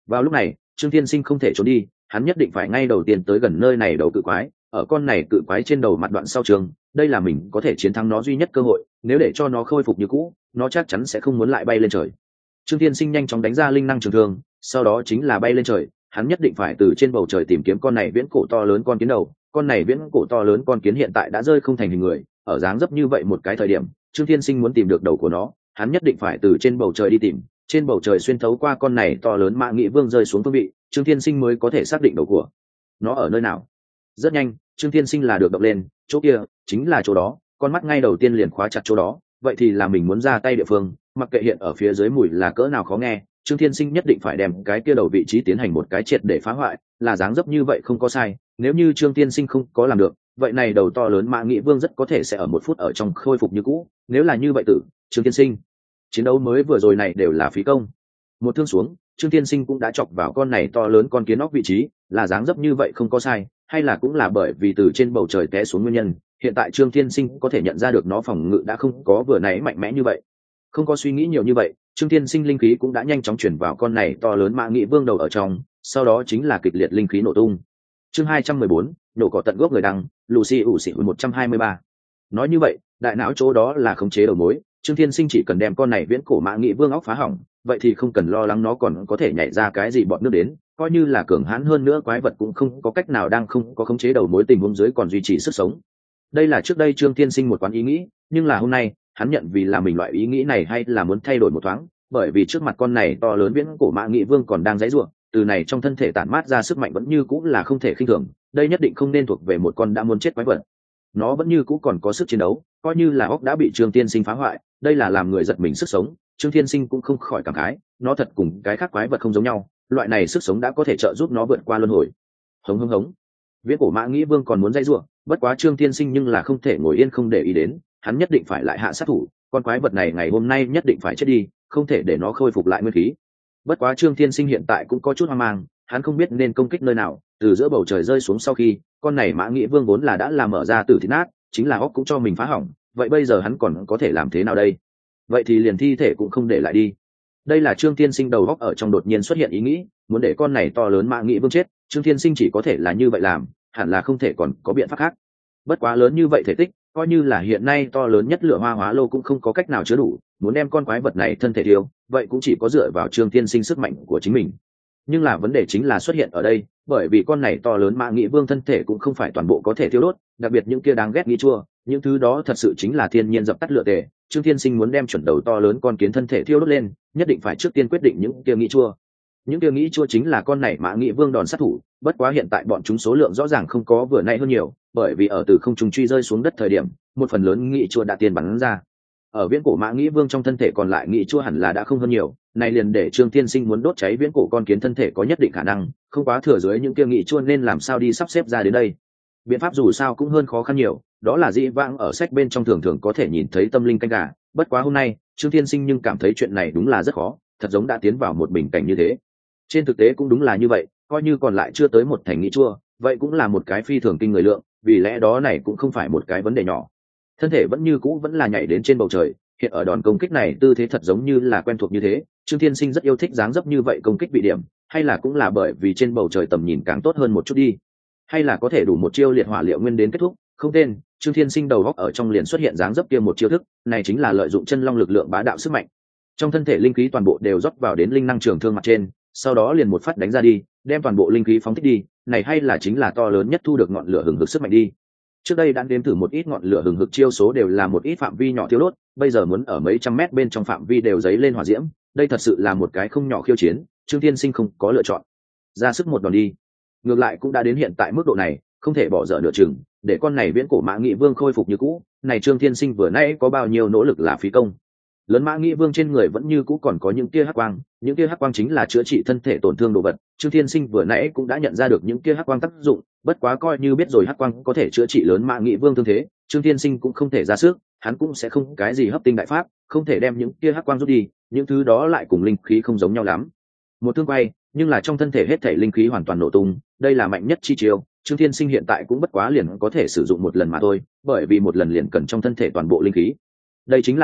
S1: Vào lúc này Trương Thiên Sinh không thể trốn đi, hắn nhất định phải ngay đầu tiên tới gần nơi này đầu cự quái, ở con này cự quái trên đầu mặt đoạn sau trường, đây là mình có thể chiến thắng nó duy nhất cơ hội, nếu để cho nó khôi phục như cũ nó chắc chắn sẽ không muốn lại bay lên trời. Trương Thiên Sinh nhanh chóng đánh ra linh năng trường thương, sau đó chính là bay lên trời, hắn nhất định phải từ trên bầu trời tìm kiếm con này viễn cổ to lớn con kiến đầu. Con này viễn cổ to lớn con kiến hiện tại đã rơi không thành hình người, ở dáng dấp như vậy một cái thời điểm Trương Thiên Sinh muốn tìm được đầu của nó, hắn nhất định phải từ trên bầu trời đi tìm, trên bầu trời xuyên thấu qua con này to lớn Mã Nghị Vương rơi xuống phương vị, Trương Thiên Sinh mới có thể xác định đầu của nó ở nơi nào. Rất nhanh Trương Thiên Sinh là được động lên, chỗ kia chính là chỗ đó, con mắt ngay đầu tiên liền khóa chặt chỗ đó, vậy thì là mình muốn ra tay địa phương, mặc kệ hiện ở phía dưới mùi là cỡ nào khó nghe, Trương Thiên Sinh nhất định phải đem cái kia đầu vị trí tiến hành một cái triệt để phá hoại, là dáng dấp như vậy không có sai, nếu như Trương Thiên Sinh không có làm được, vậy này đầu to lớn Mã Nghị Vương rất có thể sẽ ở một phút ở trong khôi phục như cũ, nếu là như vậy tử, Trương Thiên Sinh chiến đấu mới vừa rồi này đều là phí công. Một thương xuống, Trương Thiên Sinh cũng đã chọc vào con này to lớn con kiến óc vị trí, là dáng dấp như vậy không có sai, hay là cũng là bởi vì từ trên bầu trời té xuống nguyên nhân, hiện tại Trương Thiên Sinh có thể nhận ra được nó phòng ngự đã không có vừa nãy mạnh mẽ như vậy. Không có suy nghĩ nhiều như vậy, Trương Thiên Sinh linh khí cũng đã nhanh chóng chuyển vào con này to lớn Mã Nghị Vương đầu ở trong, sau đó chính là kịch liệt linh khí nổ tung. Chương hai trăm mười bốn, nổ cỏ tận gốc người đăng, Lucy ủ xỉ một trăm hai mươi ba. Nói như vậy, đại não chỗ đó là khống chế đầu mối, Trương Thiên Sinh chỉ cần đem con này viễn cổ Mã Nghị Vương óc phá hỏng, vậy thì không cần lo lắng nó còn có thể nhảy ra cái gì bọt nước đến, coi như là cường hãn hơn nữa quái vật cũng không có cách nào đang không có khống chế đầu mối tình huống dưới còn duy trì sức sống. Đây là trước đây Trương Thiên Sinh một quán ý nghĩ, nhưng là hôm nay hắn nhận vì là mình loại ý nghĩ này hay là muốn thay đổi một thoáng, bởi vì trước mặt con này to lớn viễn cổ Mã Nghị Vương còn đang giãy giụa, từ này trong thân thể tản mát ra sức mạnh vẫn như cũng là không thể khinh thường, đây nhất định không nên thuộc về một con đã muốn chết quái vật. Nó vẫn như cũ còn có sức chiến đấu, coi như là óc đã bị Trương Thiên Sinh phá hoại, đây là làm người giật mình sức sống, Trương Thiên Sinh cũng không khỏi cảm khái, nó thật cùng cái khác quái vật không giống nhau, loại này sức sống đã có thể trợ giúp nó vượt qua luân hồi. Hống hống hống. Viễn cổ Mã Nghị Vương còn muốn dây rủa, bất quá Trương Thiên Sinh nhưng là không thể ngồi yên không để ý đến, hắn nhất định phải lại hạ sát thủ, con quái vật này ngày hôm nay nhất định phải chết đi, không thể để nó khôi phục lại nguyên khí. Bất quá Trương Thiên Sinh hiện tại cũng có chút hoang mang, hắn không biết nên công kích nơi nào, từ giữa bầu trời rơi xuống sau khi, con này Mã Nghị Vương vốn là đã làm mở ra tử thịt nát, chính là óc cũng cho mình phá hỏng, vậy bây giờ hắn còn có thể làm thế nào đây? Vậy thì liền thi thể cũng không để lại đi. Đây là Trương Thiên Sinh đầu óc ở trong đột nhiên xuất hiện ý nghĩ, muốn để con này to lớn Mã Nghị Vương chết, Trương Thiên Sinh chỉ có thể là như vậy làm, hẳn là không thể còn có biện pháp khác. Bất quá lớn như vậy thể tích, coi như là hiện nay to lớn nhất lửa hoa hóa lô cũng không có cách nào chứa đủ, muốn đem con quái vật này thân thể thiêu, vậy cũng chỉ có dựa vào Trương Thiên Sinh sức mạnh của chính mình. Nhưng là vấn đề chính là xuất hiện ở đây, bởi vì con này to lớn Mã Nghị Vương thân thể cũng không phải toàn bộ có thể thiêu đốt, đặc biệt những kia đáng ghét nghĩ chua, những thứ đó thật sự chính là thiên nhiên dập tắt lửa tề. Trương Thiên Sinh muốn đem chuẩn đầu to lớn con kiến thân thể thiêu đốt lên, nhất định phải trước tiên quyết định những kia nghĩ chua. Những kia nghĩ chua chính là con này Mã Nghị Vương đòn sát thủ, bất quá hiện tại bọn chúng số lượng rõ ràng không có vừa nay hơn nhiều, bởi vì ở từ không trung truy rơi xuống đất thời điểm, một phần lớn nghĩ chua đã tiền bắn ra. Ở viễn cổ Mã Nghị Vương trong thân thể còn lại nghĩ chua hẳn là đã không hơn nhiều, này liền để Trương Thiên Sinh muốn đốt cháy viễn cổ con kiến thân thể có nhất định khả năng, không quá thừa dưới những kia nghĩ chua nên làm sao đi sắp xếp ra đến đây. Biện pháp dù sao cũng hơn khó khăn nhiều, đó là dĩ vãng ở sách bên trong thường thường có thể nhìn thấy tâm linh canh gà, bất quá hôm nay Trương Thiên Sinh nhưng cảm thấy chuyện này đúng là rất khó, thật giống đã tiến vào một bình cảnh như thế. Trên thực tế cũng đúng là như vậy, coi như còn lại chưa tới một thành nghĩ chua, vậy cũng là một cái phi thường kinh người lượng, vì lẽ đó này cũng không phải một cái vấn đề nhỏ. Thân thể vẫn như cũ vẫn là nhảy đến trên bầu trời, hiện ở đòn công kích này tư thế thật giống như là quen thuộc như thế, Trương Thiên Sinh rất yêu thích dáng dấp như vậy công kích bị điểm, hay là cũng là bởi vì trên bầu trời tầm nhìn càng tốt hơn một chút đi, hay là có thể đủ một chiêu liệt hỏa liệu nguyên đến kết thúc, không tên, Trương Thiên Sinh đầu góc ở trong liền xuất hiện dáng dấp kia một chiêu thức, này chính là lợi dụng chân long lực lượng bá đạo sức mạnh. Trong thân thể linh khí toàn bộ đều rót vào đến linh năng trường thương mặt trên, sau đó liền một phát đánh ra đi, đem toàn bộ linh khí phóng thích đi, này hay là chính là to lớn nhất thu được ngọn lửa hừng hực sức mạnh đi. Trước đây đã đếm thử một ít ngọn lửa hừng hực chiêu số đều là một ít phạm vi nhỏ thiêu đốt, bây giờ muốn ở mấy trăm mét bên trong phạm vi đều dấy lên hỏa diễm, đây thật sự là một cái không nhỏ khiêu chiến, Trương Thiên Sinh không có lựa chọn, ra sức một đòn đi. Ngược lại cũng đã đến hiện tại mức độ này, không thể bỏ dở nửa chừng, để con này viễn cổ Mã Nghị Vương khôi phục như cũ, này Trương Thiên Sinh vừa nãy có bao nhiêu nỗ lực là phí công. Lớn Mã Nghị Vương trên người vẫn như cũ còn có những tia hắc quang, những tia hắc quang chính là chữa trị thân thể tổn thương đồ vật, Trương Thiên Sinh vừa nãy cũng đã nhận ra được những tia hắc quang tác dụng, bất quá coi như biết rồi hắc quang có thể chữa trị lớn Mã Nghị Vương thương thế, Trương Thiên Sinh cũng không thể ra sức, hắn cũng sẽ không cái gì hấp tinh đại pháp, không thể đem những tia hắc quang rút đi, những thứ đó lại cùng linh khí không giống nhau lắm. Một thương quay, nhưng là trong thân thể hết thảy linh khí hoàn toàn nổ tung, đây là mạnh nhất chi chiêu, Trương Thiên Sinh hiện tại cũng bất quá liền có thể sử dụng một lần mà thôi, bởi vì một lần liền cần trong thân thể toàn bộ linh khí. Đây chính là ở bác,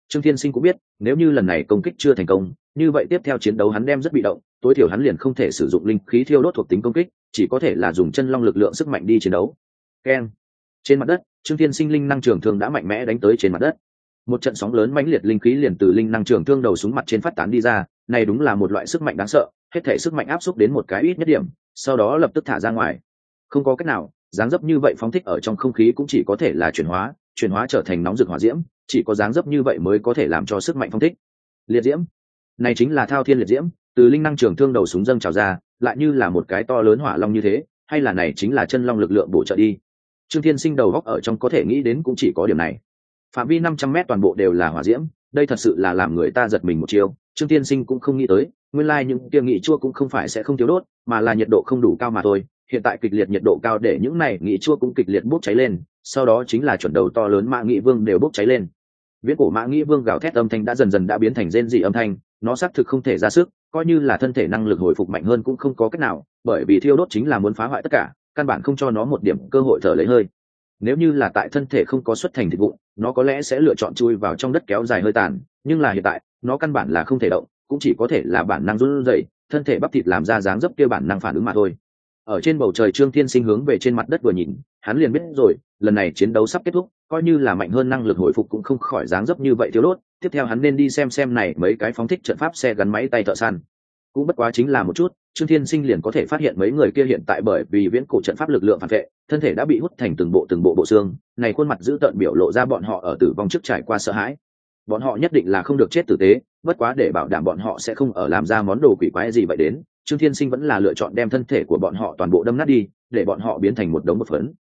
S1: Trương Thiên Sinh cũng biết nếu như lần này công kích chưa thành công, như vậy tiếp theo chiến đấu hắn đem rất bị động, tối thiểu hắn liền không thể sử dụng linh khí thiêu đốt thuộc tính công kích, chỉ có thể là dùng chân long lực lượng sức mạnh đi chiến đấu. Keng. Trên mặt đất, Trương Thiên Sinh linh năng trường thương đã mạnh mẽ đánh tới trên mặt đất. Một trận sóng lớn mãnh liệt linh khí liền từ linh năng trường thương đầu súng mặt trên phát tán đi ra, này đúng là một loại sức mạnh đáng sợ, hết thể sức mạnh áp xúc đến một cái ít nhất điểm, sau đó lập tức thả ra ngoài. Không có cách nào, dáng dấp như vậy phóng thích ở trong không khí cũng chỉ có thể là chuyển hóa, chuyển hóa trở thành nóng rực hỏa diễm, chỉ có dáng dấp như vậy mới có thể làm cho sức mạnh phong thích. Liệt diễm, này chính là thao thiên liệt diễm, từ linh năng trường thương đầu súng dâng trào ra, lại như là một cái to lớn hỏa long như thế, hay là này chính là chân long lực lượng bổ trợ đi. Trương Thiên Sinh đầu góc ở trong có thể nghĩ đến cũng chỉ có điểm này. Phạm vi năm trăm mét toàn bộ đều là hỏa diễm, đây thật sự là làm người ta giật mình một chiều. Trương Thiên Sinh cũng không nghĩ tới, nguyên lai like những kia nghị chua cũng không phải sẽ không thiếu đốt, mà là nhiệt độ không đủ cao mà thôi. Hiện tại kịch liệt nhiệt độ cao để những này nghị chua cũng kịch liệt bốc cháy lên, sau đó chính là chuẩn đầu to lớn mã nghị vương đều bốc cháy lên. Viễn cổ mã nghị vương gào thét âm thanh đã dần dần đã biến thành rên rỉ âm thanh, nó xác thực không thể ra sức, coi như là thân thể năng lực hồi phục mạnh hơn cũng không có cách nào, bởi vì thiêu đốt chính là muốn phá hoại tất cả, căn bản không cho nó một điểm cơ hội thở lấy hơi. Nếu như là tại thân thể không có xuất thành thịt vụn, nó có lẽ sẽ lựa chọn chui vào trong đất kéo dài hơi tàn, nhưng là hiện tại nó căn bản là không thể động, cũng chỉ có thể là bản năng run rẩy, thân thể bắp thịt làm ra dáng dấp kia bản năng phản ứng mà thôi. Ở trên bầu trời, Trương Thiên Sinh hướng về trên mặt đất vừa nhìn, hắn liền biết rồi, lần này chiến đấu sắp kết thúc, coi như là mạnh hơn năng lực hồi phục cũng không khỏi dáng dấp như vậy thiếu đốt. Tiếp theo hắn nên đi xem xem này mấy cái phóng thích trận pháp xe gắn máy tay thợ săn. Cũng bất quá chính là một chút, Trương Thiên Sinh liền có thể phát hiện mấy người kia hiện tại bởi vì viễn cổ trận pháp lực lượng phản vệ, thân thể đã bị hút thành từng bộ từng bộ bộ xương, này khuôn mặt dữ tợn biểu lộ ra bọn họ ở tử vong trước trải qua sợ hãi. Bọn họ nhất định là không được chết tử tế, bất quá để bảo đảm bọn họ sẽ không ở làm ra món đồ quỷ quái gì vậy đến, Trương Thiên Sinh vẫn là lựa chọn đem thân thể của bọn họ toàn bộ đâm nát đi, để bọn họ biến thành một đống bột phấn.